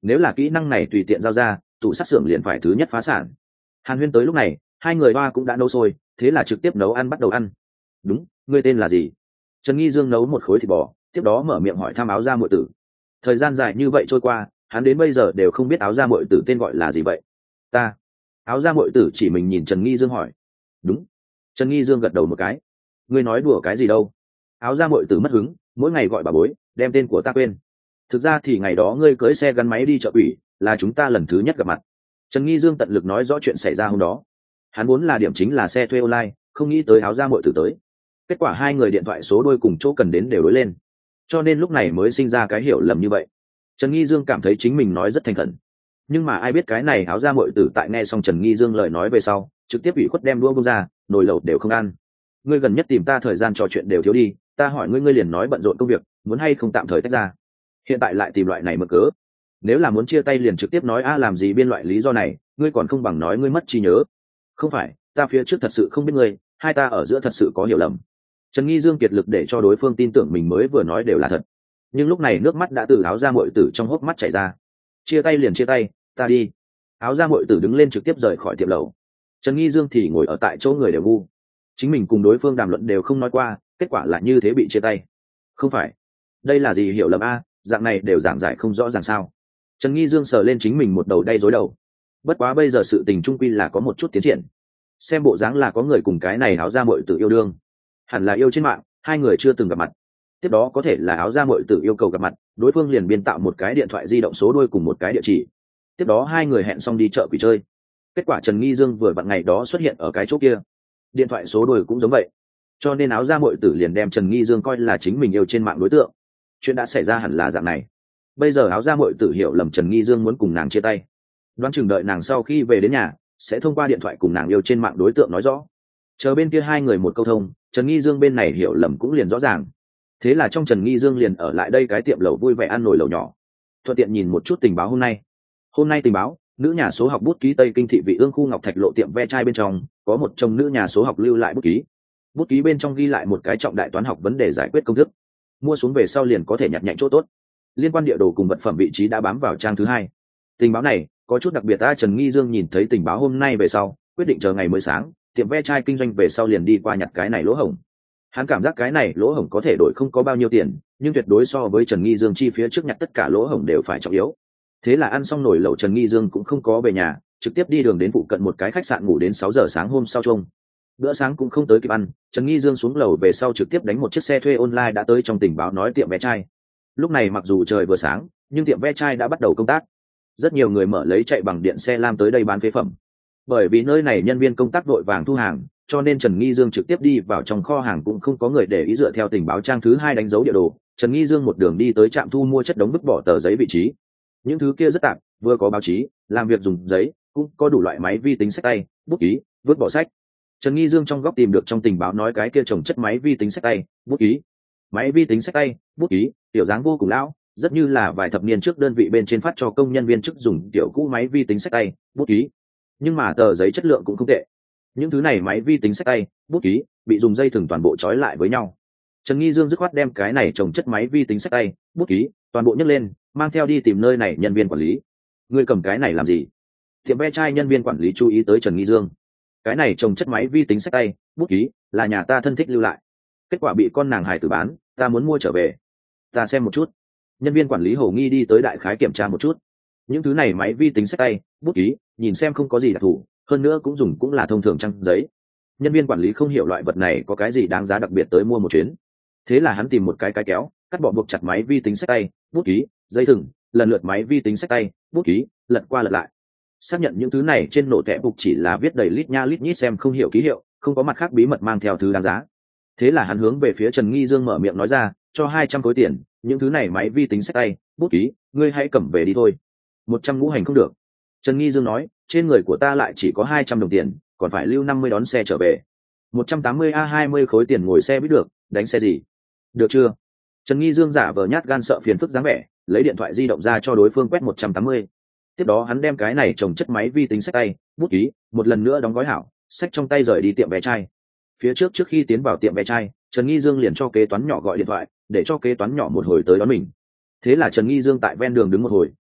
nếu là kỹ năng này tùy tiện giao ra tủ sát xưởng liền phải thứ nhất phá sản. Hàn Huyên tới lúc này hai người hoa cũng đã nấu sôi, thế là trực tiếp nấu ăn bắt đầu ăn. Đúng, ngươi tên là gì? Trần Nghi Dương nấu một khối thịt bò, tiếp đó mở miệng hỏi thăm áo da muội tử. Thời gian dài như vậy trôi qua, hắn đến bây giờ đều không biết áo da muội tử tên gọi là gì vậy. Ta. Áo da muội tử chỉ mình nhìn Trần Nghi Dương hỏi. Đúng. Trần Nghi Dương gật đầu một cái. Ngươi nói đùa cái gì đâu? Áo da muội tử mất hứng, mỗi ngày gọi bà bối, đem tên của ta quên. Thực ra thì ngày đó ngươi cưới xe gắn máy đi chợ ủy, là chúng ta lần thứ nhất gặp mặt. Trần Nghi Dương tận lực nói rõ chuyện xảy ra hôm đó. Hắn muốn là điểm chính là xe thuê online, không nghĩ tới áo da muội tử tới. Kết quả hai người điện thoại số đôi cùng chỗ cần đến đều đối lên, cho nên lúc này mới sinh ra cái hiểu lầm như vậy. Trần Nghi Dương cảm thấy chính mình nói rất thành khẩn, nhưng mà ai biết cái này áo da muội tử tại nghe xong Trần Nghi Dương lời nói về sau trực tiếp ủy khuất đem đũa bông ra, nồi lẩu đều không ăn. Ngươi gần nhất tìm ta thời gian trò chuyện đều thiếu đi, ta hỏi ngươi liền nói bận rộn công việc, muốn hay không tạm thời tách ra, hiện tại lại tìm loại này mực cớ. Nếu là muốn chia tay liền trực tiếp nói làm gì biên loại lý do này, ngươi còn không bằng nói ngươi mất trí nhớ. Không phải, ta phía trước thật sự không biết ngươi, hai ta ở giữa thật sự có hiểu lầm. Trần Nghi Dương kiệt lực để cho đối phương tin tưởng mình mới vừa nói đều là thật, nhưng lúc này nước mắt đã từ áo da muội tử trong hốc mắt chảy ra. Chia tay liền chia tay, ta đi. Áo da muội tử đứng lên trực tiếp rời khỏi tiệm lẩu. Trần Nghi Dương thì ngồi ở tại chỗ người đều ngu, chính mình cùng đối phương đàm luận đều không nói qua, kết quả là như thế bị chia tay. Không phải, đây là gì hiểu lầm dạng này đều giảng giải không rõ ràng sao? Trần Nghi Dương sờ lên chính mình một đầu đay rối đầu. Bất quá bây giờ sự tình trung quy là có một chút tiến triển, xem bộ dáng là có người cùng cái này áo da muội tử yêu đương, hẳn là yêu trên mạng, hai người chưa từng gặp mặt. Tiếp đó có thể là áo da muội tử yêu cầu gặp mặt, đối phương liền biên tạo một cái điện thoại di động số đôi cùng một cái địa chỉ. Tiếp đó hai người hẹn xong đi chợ quỷ chơi. Kết quả Trần Nghi Dương vừa vặn ngày đó xuất hiện ở cái chỗ kia, điện thoại số đôi cũng giống vậy, cho nên áo da muội tử liền đem Trần Nghi Dương coi là chính mình yêu trên mạng đối tượng. Chuyện đã xảy ra hẳn là dạng này. Bây giờ áo da muội tử hiểu lầm Trần Nghi Dương muốn cùng nàng chia tay, đoán chừng đợi nàng sau khi về đến nhà sẽ thông qua điện thoại cùng nàng yêu trên mạng đối tượng nói rõ, chờ bên kia hai người một câu thông, Trần Nghi Dương bên này hiểu lầm cũng liền rõ ràng. Thế là trong Trần Nghi Dương liền ở lại đây cái tiệm lẩu vui vẻ ăn nồi lẩu nhỏ, thuận tiện nhìn một chút tình báo hôm nay tình báo, nữ nhà số học bút ký Tây Kinh thị Vị Ương khu Ngọc Thạch lộ tiệm ve chai bên trong có một chồng nữ nhà số học lưu lại bút ký bên trong ghi lại một cái trọng đại toán học vấn đề giải quyết công thức, mua xuống về sau liền có thể nhặt nhạnh chỗ tốt. Liên quan địa đồ cùng vật phẩm vị trí đã bám vào trang thứ hai. Tình báo này có chút đặc biệt. Trần Nghi Dương nhìn thấy tình báo hôm nay về sau quyết định chờ ngày mới sáng tiệm ve chai kinh doanh về sau liền đi qua nhặt cái này lỗ hổng. Hắn cảm giác cái này lỗ hổng có thể đổi không có bao nhiêu tiền, nhưng tuyệt đối so với Trần Nghi Dương chi phía trước nhặt tất cả lỗ hổng đều phải trọng yếu. Thế là ăn xong nồi lẩu Trần Nghi Dương cũng không có về nhà, trực tiếp đi đường đến phụ cận một cái khách sạn ngủ đến 6 giờ sáng hôm sau chung. Bữa sáng cũng không tới kịp ăn, Trần Nghi Dương xuống lầu về sau trực tiếp đánh một chiếc xe thuê online đã tới trong tình báo nói tiệm ve chai. Lúc này mặc dù trời vừa sáng, nhưng tiệm ve chai đã bắt đầu công tác. Rất nhiều người mở lấy chạy bằng điện xe lam tới đây bán phế phẩm. Bởi vì nơi này nhân viên công tác vội vàng thu hàng, cho nên Trần Nghi Dương trực tiếp đi vào trong kho hàng cũng không có người để ý. Dựa theo tình báo trang thứ hai đánh dấu địa đồ, Trần Nghi Dương một đường đi tới trạm thu mua chất đống vứt bỏ tờ giấy vị trí. Những thứ kia rất tạp, vừa có báo chí, làm việc dùng giấy, cũng có đủ loại máy vi tính sách tay, bút ký, vứt bỏ sách. Trần Nghi Dương trong góc tìm được trong tình báo nói cái kia trồng chất máy vi tính sách tay, bút ký. Máy vi tính sách tay, bút ký, tiểu dáng vô cùng lão, rất như là vài thập niên trước đơn vị bên trên phát cho công nhân viên chức dùng tiểu cũ máy vi tính sách tay, bút ký. Nhưng mà tờ giấy chất lượng cũng không tệ. Những thứ này máy vi tính sách tay, bút ký bị dùng dây thừng toàn bộ trói lại với nhau. Trần Nghi Dương dứt khoát đem cái này trồng chất máy vi tính sách tay, bút ký toàn bộ nhấc lên, mang theo đi tìm nơi này nhân viên quản lý. Ngươi cầm cái này làm gì? Tiệm ve chai nhân viên quản lý chú ý tới Trần Nghi Dương. Cái này trồng chất máy vi tính sách tay, bút ký là nhà ta thân thích lưu lại, kết quả bị con nàng hài tử bán, ta muốn mua trở về. Ta xem một chút. Nhân viên quản lý hồ nghi đi tới đại khái kiểm tra một chút. Những thứ này máy vi tính sách tay, bút ký nhìn xem không có gì đặc thù, hơn nữa cũng là thông thường trang giấy. Nhân viên quản lý không hiểu loại vật này có cái gì đáng giá đặc biệt tới mua một chuyến. Thế là hắn tìm một cái kéo, cắt bỏ buộc chặt máy vi tính sách tay, bút ký, dây thừng, lần lượt máy vi tính sách tay, bút ký lật qua lật lại, xác nhận những thứ này trên nổ tẹp bục chỉ là viết đầy lít nha lít nhít xem không hiểu ký hiệu, không có mặt khác bí mật mang theo thứ đáng giá. Thế là hắn hướng về phía Trần Nghi Dương mở miệng nói ra, cho 200 khối tiền, những thứ này máy vi tính sách tay, bút ký ngươi hãy cầm về đi thôi. 100 ngũ hành không được. Trần Nghi Dương nói, trên người của ta lại chỉ có 200 đồng tiền, còn phải lưu 50 đón xe trở về. 180 20 khối tiền ngồi xe biết được, đánh xe gì? Được chưa? Trần Nghi Dương giả vờ nhát gan sợ phiền phức dáng vẻ, lấy điện thoại di động ra cho đối phương quét 180. Tiếp đó hắn đem cái này trồng chất máy vi tính sách tay, bút ký một lần nữa đóng gói hảo, xách trong tay rời đi tiệm ve chai. Phía trước khi tiến vào tiệm ve chai, Trần Nghi Dương liền cho kế toán nhỏ gọi điện thoại, để cho kế toán nhỏ một hồi tới đón mình. Thế là Trần Nghi Dương tại ven đường đứng một hồi,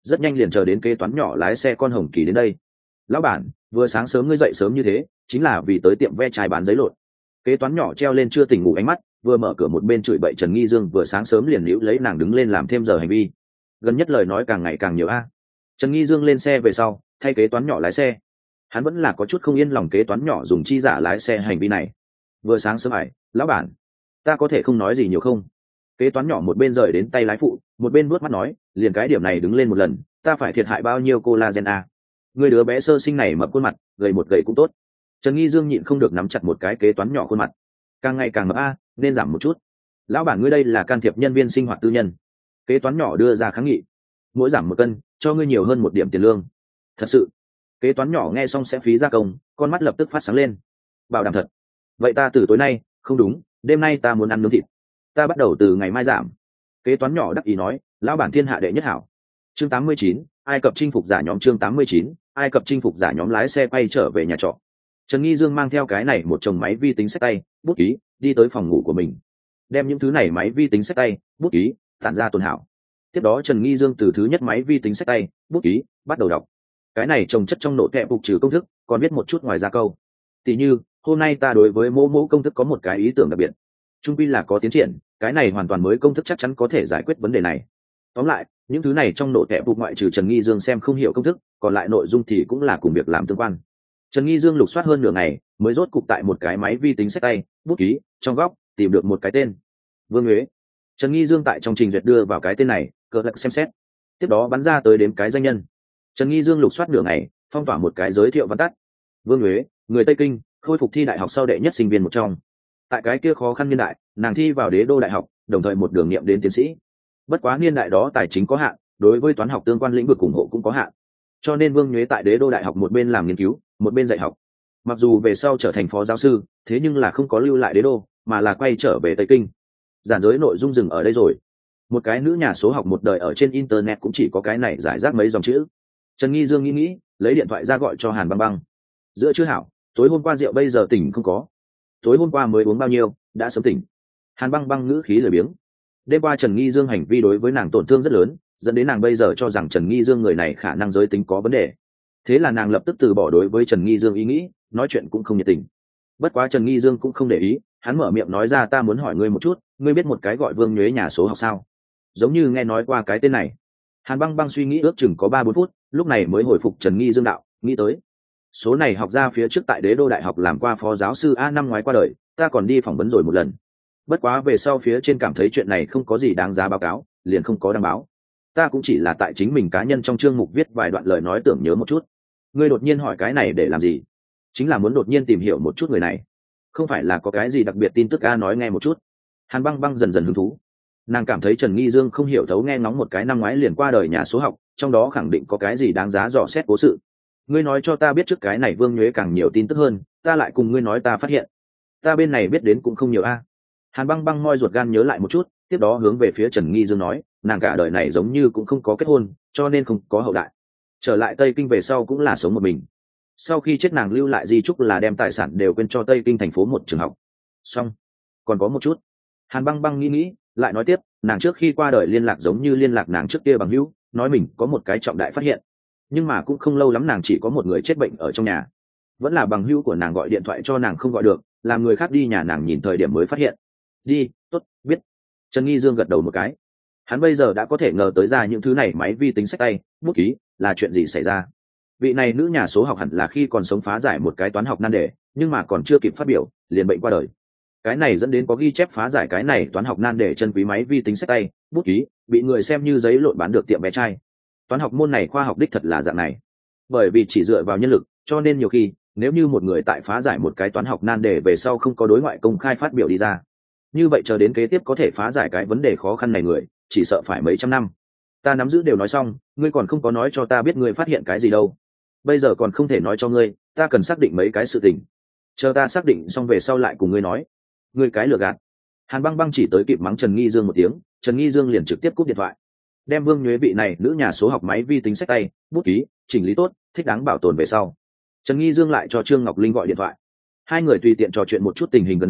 rất nhanh liền chờ đến kế toán nhỏ lái xe con hồng kỳ đến đây. Lão bản, vừa sáng sớm ngươi dậy sớm như thế chính là vì tới tiệm ve chai bán giấy lộn. Kế toán nhỏ treo lên chưa tỉnh ngủ ánh mắt, vừa mở cửa một bên chửi bậy Trần Nghi Dương vừa sáng sớm liền níu lấy nàng đứng lên làm thêm giờ hành vi. Gần nhất lời nói càng ngày càng nhiều a. Trần Nghi Dương lên xe về sau thay kế toán nhỏ lái xe. Hắn vẫn là có chút không yên lòng kế toán nhỏ dùng chi giả lái xe hành vi này. Vừa sáng sớm ải, lão bản, ta có thể không nói gì nhiều không? Kế toán nhỏ một bên rời đến tay lái phụ, một bên vuốt mắt nói, liền cái điểm này đứng lên một lần, ta phải thiệt hại bao nhiêu collagen a? Người đứa bé sơ sinh này mập khuôn mặt, gầy một gầy cũng tốt. Trần Nghi Dương nhịn không được nắm chặt một cái kế toán nhỏ khuôn mặt. Càng ngày càng mập a, nên giảm một chút. Lão bản ngươi đây là can thiệp nhân viên sinh hoạt tư nhân. Kế toán nhỏ đưa ra kháng nghị. Mỗi giảm 1 cân, cho ngươi nhiều hơn 1 điểm tiền lương. Thật sự? Kế toán nhỏ nghe xong sẽ phí gia công, con mắt lập tức phát sáng lên. Bảo đảm thật. Vậy ta từ tối nay, không đúng, đêm nay ta muốn ăn nướng thịt. Ta bắt đầu từ ngày mai giảm. Kế toán nhỏ đắc ý nói, lão bản thiên hạ đệ nhất hảo. Chương 89, Ai Cập chinh phục giả nhóm. Chương 89, Ai Cập chinh phục giả nhóm lái xe quay trở về nhà trọ. Trần Nghi Dương mang theo cái này một chồng máy vi tính xách tay, bút ký, đi tới phòng ngủ của mình. Đem những thứ này máy vi tính xách tay, bút ký, tản ra tồn hảo. Tiếp đó Trần Nghi Dương từ thứ nhất máy vi tính xách tay, bút ký, bắt đầu đọc. Cái này trồng chất trong nội kẹp phục trừ công thức, còn viết một chút ngoài ra câu. Tỷ như, hôm nay ta đối với mô công thức có một cái ý tưởng đặc biệt. Trung quy là có tiến triển, cái này hoàn toàn mới công thức chắc chắn có thể giải quyết vấn đề này. Tóm lại, những thứ này trong nội kẹp phục ngoại trừ Trần Nghi Dương xem không hiểu công thức, còn lại nội dung thì cũng là cùng việc làm tương quan. Trần Nghi Dương lục soát hơn nửa ngày, mới rốt cục tại một cái máy vi tính xách tay, bút ký, trong góc, tìm được một cái tên. Vương Huế. Trần Nghi Dương tại trong trình duyệt đưa vào cái tên này, cờ lật xem xét. Tiếp đó bắn ra tới đến cái danh nhân. Trần Nghi Dương lục soát nửa ngày, phong tỏa một cái giới thiệu văn tắt. Vương Huế, người Tây Kinh, khôi phục thi đại học sau đệ nhất sinh viên một trong. Tại cái kia khó khăn niên đại, nàng thi vào Đế Đô đại học, đồng thời một đường niệm đến tiến sĩ. Bất quá niên đại đó tài chính có hạn, đối với toán học tương quan lĩnh vực ủng hộ cũng có hạn. Cho nên Vương Huế tại Đế Đô đại học một bên làm nghiên cứu, một bên dạy học. Mặc dù về sau trở thành phó giáo sư, thế nhưng là không có lưu lại Đế Đô, mà là quay trở về Tây Kinh. Giản giới nội dung dừng ở đây rồi. Một cái nữ nhà số học một đời ở trên internet cũng chỉ có cái này giải rác mấy dòng chữ. Trần Nghi Dương nghĩ, lấy điện thoại ra gọi cho Hàn Băng Băng. Giữa chưa hảo, tối hôm qua rượu bây giờ tỉnh không có. Tối hôm qua mới uống bao nhiêu, đã sớm tỉnh. Hàn Băng Băng ngữ khí lười biếng. Đêm qua Trần Nghi Dương hành vi đối với nàng tổn thương rất lớn, dẫn đến nàng bây giờ cho rằng Trần Nghi Dương người này khả năng giới tính có vấn đề. Thế là nàng lập tức từ bỏ đối với Trần Nghi Dương ý nghĩ, nói chuyện cũng không nhiệt tình. Bất quá Trần Nghi Dương cũng không để ý, hắn mở miệng nói ra, ta muốn hỏi ngươi một chút, ngươi biết một cái gọi Vương Nhuế nhà số học sao? Giống như nghe nói qua cái tên này. Hàn Băng Băng suy nghĩ ước chừng có 3-4 phút, lúc này mới hồi phục Trần Nghi Dương đạo, nghĩ tới. Số này học ra phía trước tại Đế Đô đại học làm qua phó giáo sư A, năm ngoái qua đời, ta còn đi phỏng vấn rồi một lần. Bất quá về sau phía trên cảm thấy chuyện này không có gì đáng giá báo cáo, liền không có đăng báo. Ta cũng chỉ là tại chính mình cá nhân trong chương mục viết vài đoạn lời nói tưởng nhớ một chút. Ngươi đột nhiên hỏi cái này để làm gì? Chính là muốn đột nhiên tìm hiểu một chút người này. Không phải là có cái gì đặc biệt tin tức A, nói nghe một chút. Hàn Băng Băng dần dần hứng thú. Nàng cảm thấy Trần Nghi Dương không hiểu thấu nghe ngóng một cái năm ngoái liền qua đời nhà số học, trong đó khẳng định có cái gì đáng giá dò xét cố sự. Ngươi nói cho ta biết trước cái này Vương Nhuế càng nhiều tin tức hơn, ta lại cùng ngươi nói ta phát hiện. Ta bên này biết đến cũng không nhiều A. Hàn Băng Băng moi ruột gan nhớ lại một chút, tiếp đó hướng về phía Trần Nghi Dương nói, nàng cả đời này giống như cũng không có kết hôn, cho nên không có hậu đại. Trở lại Tây Kinh về sau cũng là sống một mình. Sau khi chết nàng lưu lại di chúc là đem tài sản đều quên cho Tây Kinh thành phố một trường học. Xong, còn có một chút. Hàn Băng Băng nghĩ, lại nói tiếp, nàng trước khi qua đời liên lạc giống như liên lạc nàng trước kia bằng hữu, nói mình có một cái trọng đại phát hiện. Nhưng mà cũng không lâu lắm nàng chỉ có một người chết bệnh ở trong nhà. Vẫn là bằng hữu của nàng gọi điện thoại cho nàng không gọi được, làm người khác đi nhà nàng nhìn thời điểm mới phát hiện. Đi, tốt, biết. Trần Nghi Dương gật đầu một cái. Hắn bây giờ đã có thể ngờ tới ra những thứ này máy vi tính xách tay, bút ký, là chuyện gì xảy ra. Vị này nữ nhà số học hẳn là khi còn sống phá giải một cái toán học nan đề, nhưng mà còn chưa kịp phát biểu, liền bệnh qua đời. Cái này dẫn đến có ghi chép phá giải cái này toán học nan đề chân quý máy vi tính xách tay, bút ký, bị người xem như giấy lộn bán được tiệm vé chai. Toán học môn này khoa học đích thật là dạng này. Bởi vì chỉ dựa vào nhân lực, cho nên nhiều khi, nếu như một người tại phá giải một cái toán học nan đề về sau không có đối ngoại công khai phát biểu đi ra, như vậy chờ đến kế tiếp có thể phá giải cái vấn đề khó khăn này người, chỉ sợ phải mấy trăm năm. Ta nắm giữ đều nói xong, ngươi còn không có nói cho ta biết ngươi phát hiện cái gì đâu. Bây giờ còn không thể nói cho ngươi, ta cần xác định mấy cái sự tình. Chờ ta xác định xong về sau lại cùng ngươi nói. Ngươi cái lừa gạt. Hàn Băng Băng chỉ tới kịp mắng Trần Nghi Dương một tiếng, Trần Nghi Dương liền trực tiếp cúp điện thoại. Đem Vương Nhuế vị này nữ nhà số học máy vi tính xách tay, bút ký, chỉnh lý tốt, thích đáng bảo tồn về sau. Trần Nghi Dương lại cho Trương Ngọc Linh gọi điện thoại. Hai người tùy tiện trò chuyện một chút tình hình gần đây,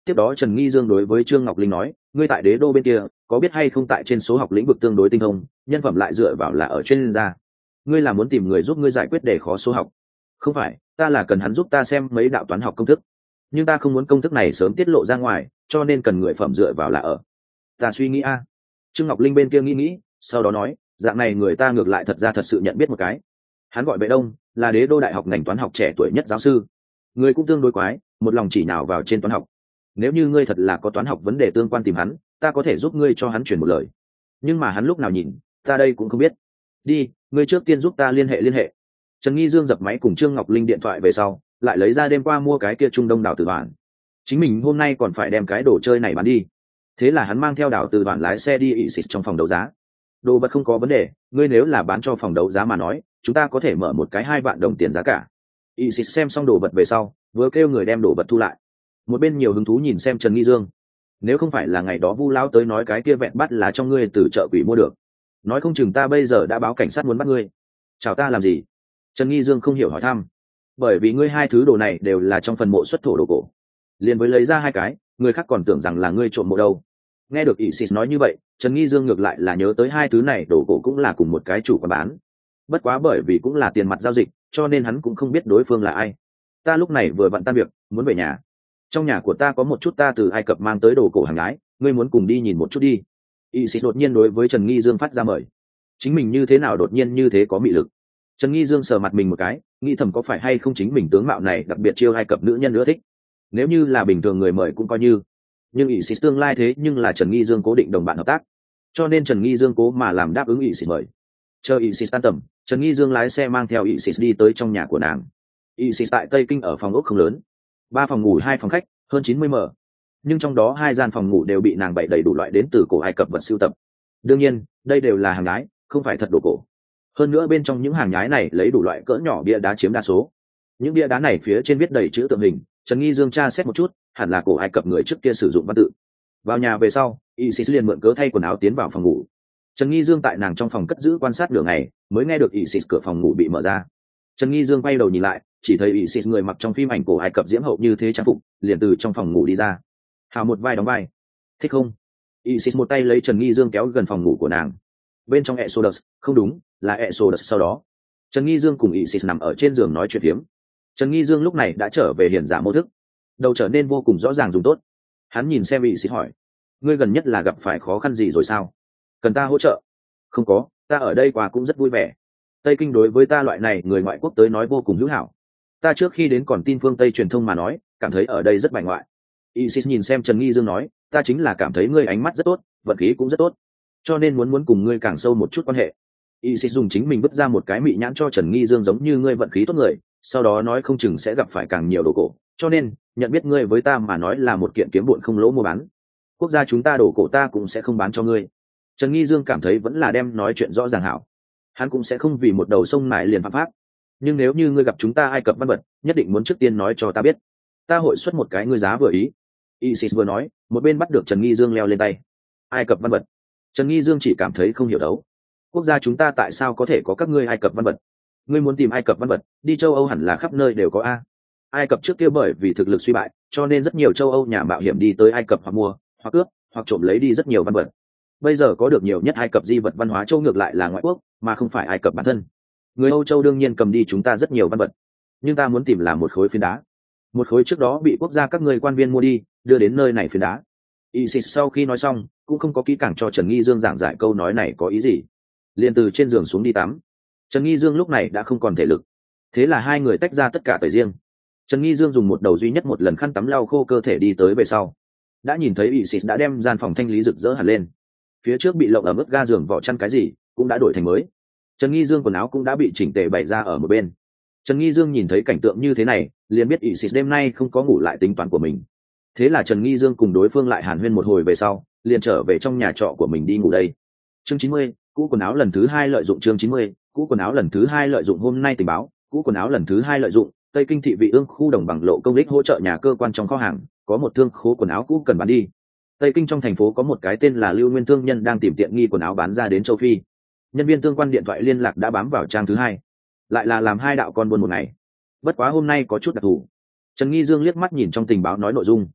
Tiếp đó Trần Nghi Dương đối với Trương Ngọc Linh nói, ngươi tại đế đô bên kia có biết hay không, tại trên số học lĩnh vực tương đối tinh thông, nhân phẩm lại dựa vào là ở chuyên gia. Ngươi là muốn tìm người giúp ngươi giải quyết đề khó số học? Không phải, ta là cần hắn giúp ta xem mấy đạo toán học công thức, nhưng ta không muốn công thức này sớm tiết lộ ra ngoài, cho nên cần người phẩm dựa vào là ở. Ta suy nghĩ a. Trương Ngọc Linh bên kia nghĩ, sau đó nói, dạng này người ta ngược lại thật ra thật sự nhận biết một cái. Hắn gọi Vệ Đông, là đế đô đại học ngành toán học trẻ tuổi nhất giáo sư. Người cũng tương đối quái, một lòng chỉ nào vào trên toán học. Nếu như ngươi thật là có toán học vấn đề tương quan tìm hắn, ta có thể giúp ngươi cho hắn chuyển một lời. Nhưng mà hắn lúc nào nhìn, ta đây cũng không biết. Đi, ngươi trước tiên giúp ta liên hệ. Trần Nghi Dương dập máy cùng Trương Ngọc Linh điện thoại về sau, lại lấy ra đêm qua mua cái kia Trung Đông đảo tử bản. Chính mình hôm nay còn phải đem cái đồ chơi này bán đi. Thế là hắn mang theo đảo tử bản lái xe đi ị xịt trong phòng đấu giá. Đồ vật không có vấn đề, ngươi nếu là bán cho phòng đấu giá mà nói, chúng ta có thể mở một cái 2 vạn đồng tiền giá cả. ị xịt xem xong đồ vật về sau, vừa kêu người đem đồ vật thu lại. Một bên nhiều hứng thú nhìn xem Trần Nghi Dương. Nếu không phải là ngày đó Vu lão tới nói cái kia vẹn bắt là trong ngươi từ chợ quỷ mua được, nói không chừng ta bây giờ đã báo cảnh sát muốn bắt ngươi. Chào ta làm gì? Trần Nghi Dương không hiểu hỏi thăm. Bởi vì ngươi hai thứ đồ này đều là trong phần mộ xuất thổ đồ cổ, liền với lấy ra 2 cái, người khác còn tưởng rằng là ngươi trộm mộ đâu. Nghe được Isis nói như vậy, Trần Nghi Dương ngược lại là nhớ tới 2 thứ này đồ cổ cũng là cùng một cái chủ quán bán. Bất quá bởi vì cũng là tiền mặt giao dịch, cho nên hắn cũng không biết đối phương là ai. Ta lúc này vừa bận tan việc, muốn về nhà. Trong nhà của ta có một chút ta từ Ai Cập mang tới đồ cổ hàng nhái, ngươi muốn cùng đi nhìn một chút đi. Isis đột nhiên đối với Trần Nghi Dương phát ra mời. Chính mình như thế nào đột nhiên như thế có mị lực. Trần Nghi Dương sờ mặt mình một cái, nghĩ thầm có phải hay không chính mình tướng mạo này đặc biệt chiêu Ai Cập nữ nhân nữa thích. Nếu như là bình thường người mời cũng coi như, nhưng Isis tương lai thế nhưng là Trần Nghi Dương cố định đồng bạn hợp tác, cho nên Trần Nghi Dương cố mà làm đáp ứng Isis mời. Chờ Isis tan tầm, Trần Nghi Dương lái xe mang theo Isis đi tới trong nhà của nàng. Isis tại Tây Kinh ở phòng ốc không lớn, 3 phòng ngủ 2 phòng khách, hơn 90 m, nhưng trong đó 2 gian phòng ngủ đều bị nàng bày đầy đủ loại đến từ cổ Ai Cập vật sưu tập. Đương nhiên, đây đều là hàng nhái, không phải thật đồ cổ. Hơn nữa bên trong những hàng nhái này lấy đủ loại cỡ nhỏ bia đá chiếm đa số. Những bia đá này phía trên viết đầy chữ tượng hình, Trần Nghi Dương tra xét một chút, hẳn là cổ Ai Cập người trước kia sử dụng văn tự. Vào nhà về sau, Isis liền mượn cớ thay quần áo tiến vào phòng ngủ. Trần Nghi Dương tại nàng trong phòng cất giữ quan sát nửa ngày, mới nghe được Isis cửa phòng ngủ bị mở ra. Trần Nghi Dương quay đầu nhìn lại, chỉ thấy Isis người mặc trong phim ảnh cổ Ai Cập diễm hậu như thế trang phục, liền từ trong phòng ngủ đi ra. Hào một vai đóng vai. Thích không? Isis một tay lấy Trần Nghi Dương kéo gần phòng ngủ của nàng. Bên trong Exodus, không đúng, là Exodus sau đó. Trần Nghi Dương cùng Isis nằm ở trên giường nói chuyện phiếm. Trần Nghi Dương lúc này đã trở về hiền giả mô thức, đầu trở nên vô cùng rõ ràng dùng tốt. Hắn nhìn xem Isis hỏi, ngươi gần nhất là gặp phải khó khăn gì rồi sao? Cần ta hỗ trợ? Không có, ta ở đây qua cũng rất vui vẻ. Tây Kinh đối với ta loại này người ngoại quốc tới nói vô cùng hữu hảo. Ta trước khi đến còn tin phương Tây truyền thông mà nói, cảm thấy ở đây rất bài ngoại. Isis nhìn xem Trần Nghi Dương nói, ta chính là cảm thấy ngươi ánh mắt rất tốt, vận khí cũng rất tốt, cho nên muốn cùng ngươi càng sâu một chút quan hệ. Isis dùng chính mình vứt ra một cái mị nhãn cho Trần Nghi Dương, giống như ngươi vận khí tốt người, sau đó nói không chừng sẽ gặp phải càng nhiều đồ cổ, cho nên nhận biết ngươi với ta mà nói là một kiện kiếm bụn không lỗ mua bán. Quốc gia chúng ta đồ cổ ta cũng sẽ không bán cho ngươi. Trần Nghi Dương cảm thấy vẫn là đem nói chuyện rõ ràng hảo. Hắn cũng sẽ không vì một đầu sông nại liền phạm pháp. Nhưng nếu như ngươi gặp chúng ta Ai Cập văn vật, nhất định muốn trước tiên nói cho ta biết. Ta hội xuất một cái ngươi giá vừa ý. Isis vừa nói, một bên bắt được Trần Nghi Dương leo lên tay. Ai Cập văn vật? Trần Nghi Dương chỉ cảm thấy không hiểu đấu. Quốc gia chúng ta tại sao có thể có các ngươi Ai Cập văn vật? Ngươi muốn tìm Ai Cập văn vật, đi châu Âu hẳn là khắp nơi đều có a. Ai Cập trước kia bởi vì thực lực suy bại, cho nên rất nhiều châu Âu nhà mạo hiểm đi tới Ai Cập hoặc mua, hoặc cướp, hoặc trộm lấy đi rất nhiều văn vật. Bây giờ có được nhiều nhất Ai Cập di vật văn hóa châu ngược lại là ngoại quốc, mà không phải Ai Cập bản thân. Người Âu châu đương nhiên cầm đi chúng ta rất nhiều văn vật, nhưng ta muốn tìm là một khối phiến đá. Một khối trước đó bị quốc gia các ngươi quan viên mua đi, đưa đến nơi này phiến đá. Isis sau khi nói xong, cũng không có kỹ càng cho Trần Nghi Dương giảng giải câu nói này có ý gì, liền từ trên giường xuống đi tắm. Trần Nghi Dương lúc này đã không còn thể lực, thế là hai người tách ra tất cả tẩy riêng. Trần Nghi Dương dùng một đầu duy nhất một lần khăn tắm lau khô cơ thể đi tới về sau, đã nhìn thấy Isis đã đem gian phòng thanh lý rực rỡ hẳn lên. Phía trước bị lộng ở mức ga giường vỏ chăn cái gì cũng đã đổi thành mới. Trần Nghi Dương quần áo cũng đã bị chỉnh tề bày ra ở một bên. Trần Nghi Dương nhìn thấy cảnh tượng như thế này, liền biết Isis đêm nay không có ngủ lại tính toán của mình. Thế là Trần Nghi Dương cùng đối phương lại hàn huyên một hồi về sau, liền trở về trong nhà trọ của mình đi ngủ đây. Chương 90, cũ quần áo lần thứ 2 lợi dụng. Chương 90, cũ quần áo lần thứ 2 lợi dụng. Hôm nay tình báo, cũ quần áo lần thứ 2 lợi dụng. Tây Kinh thị Vị Ương khu Đồng Bằng lộ công ích hỗ trợ nhà cơ quan trong kho hàng, có một thương khố quần áo cũ cần bán đi. Tây Kinh trong thành phố có một cái tên là Lưu Nguyên thương nhân đang tìm tiện nghi quần áo bán ra đến châu Phi. Nhân viên tương quan điện thoại liên lạc đã bám vào trang thứ 2. Lại là làm 2 đạo con buôn một ngày. Bất quá hôm nay có chút đặc thù. Trần Nghi Dương liếc mắt nhìn trong tình báo nói nội dung.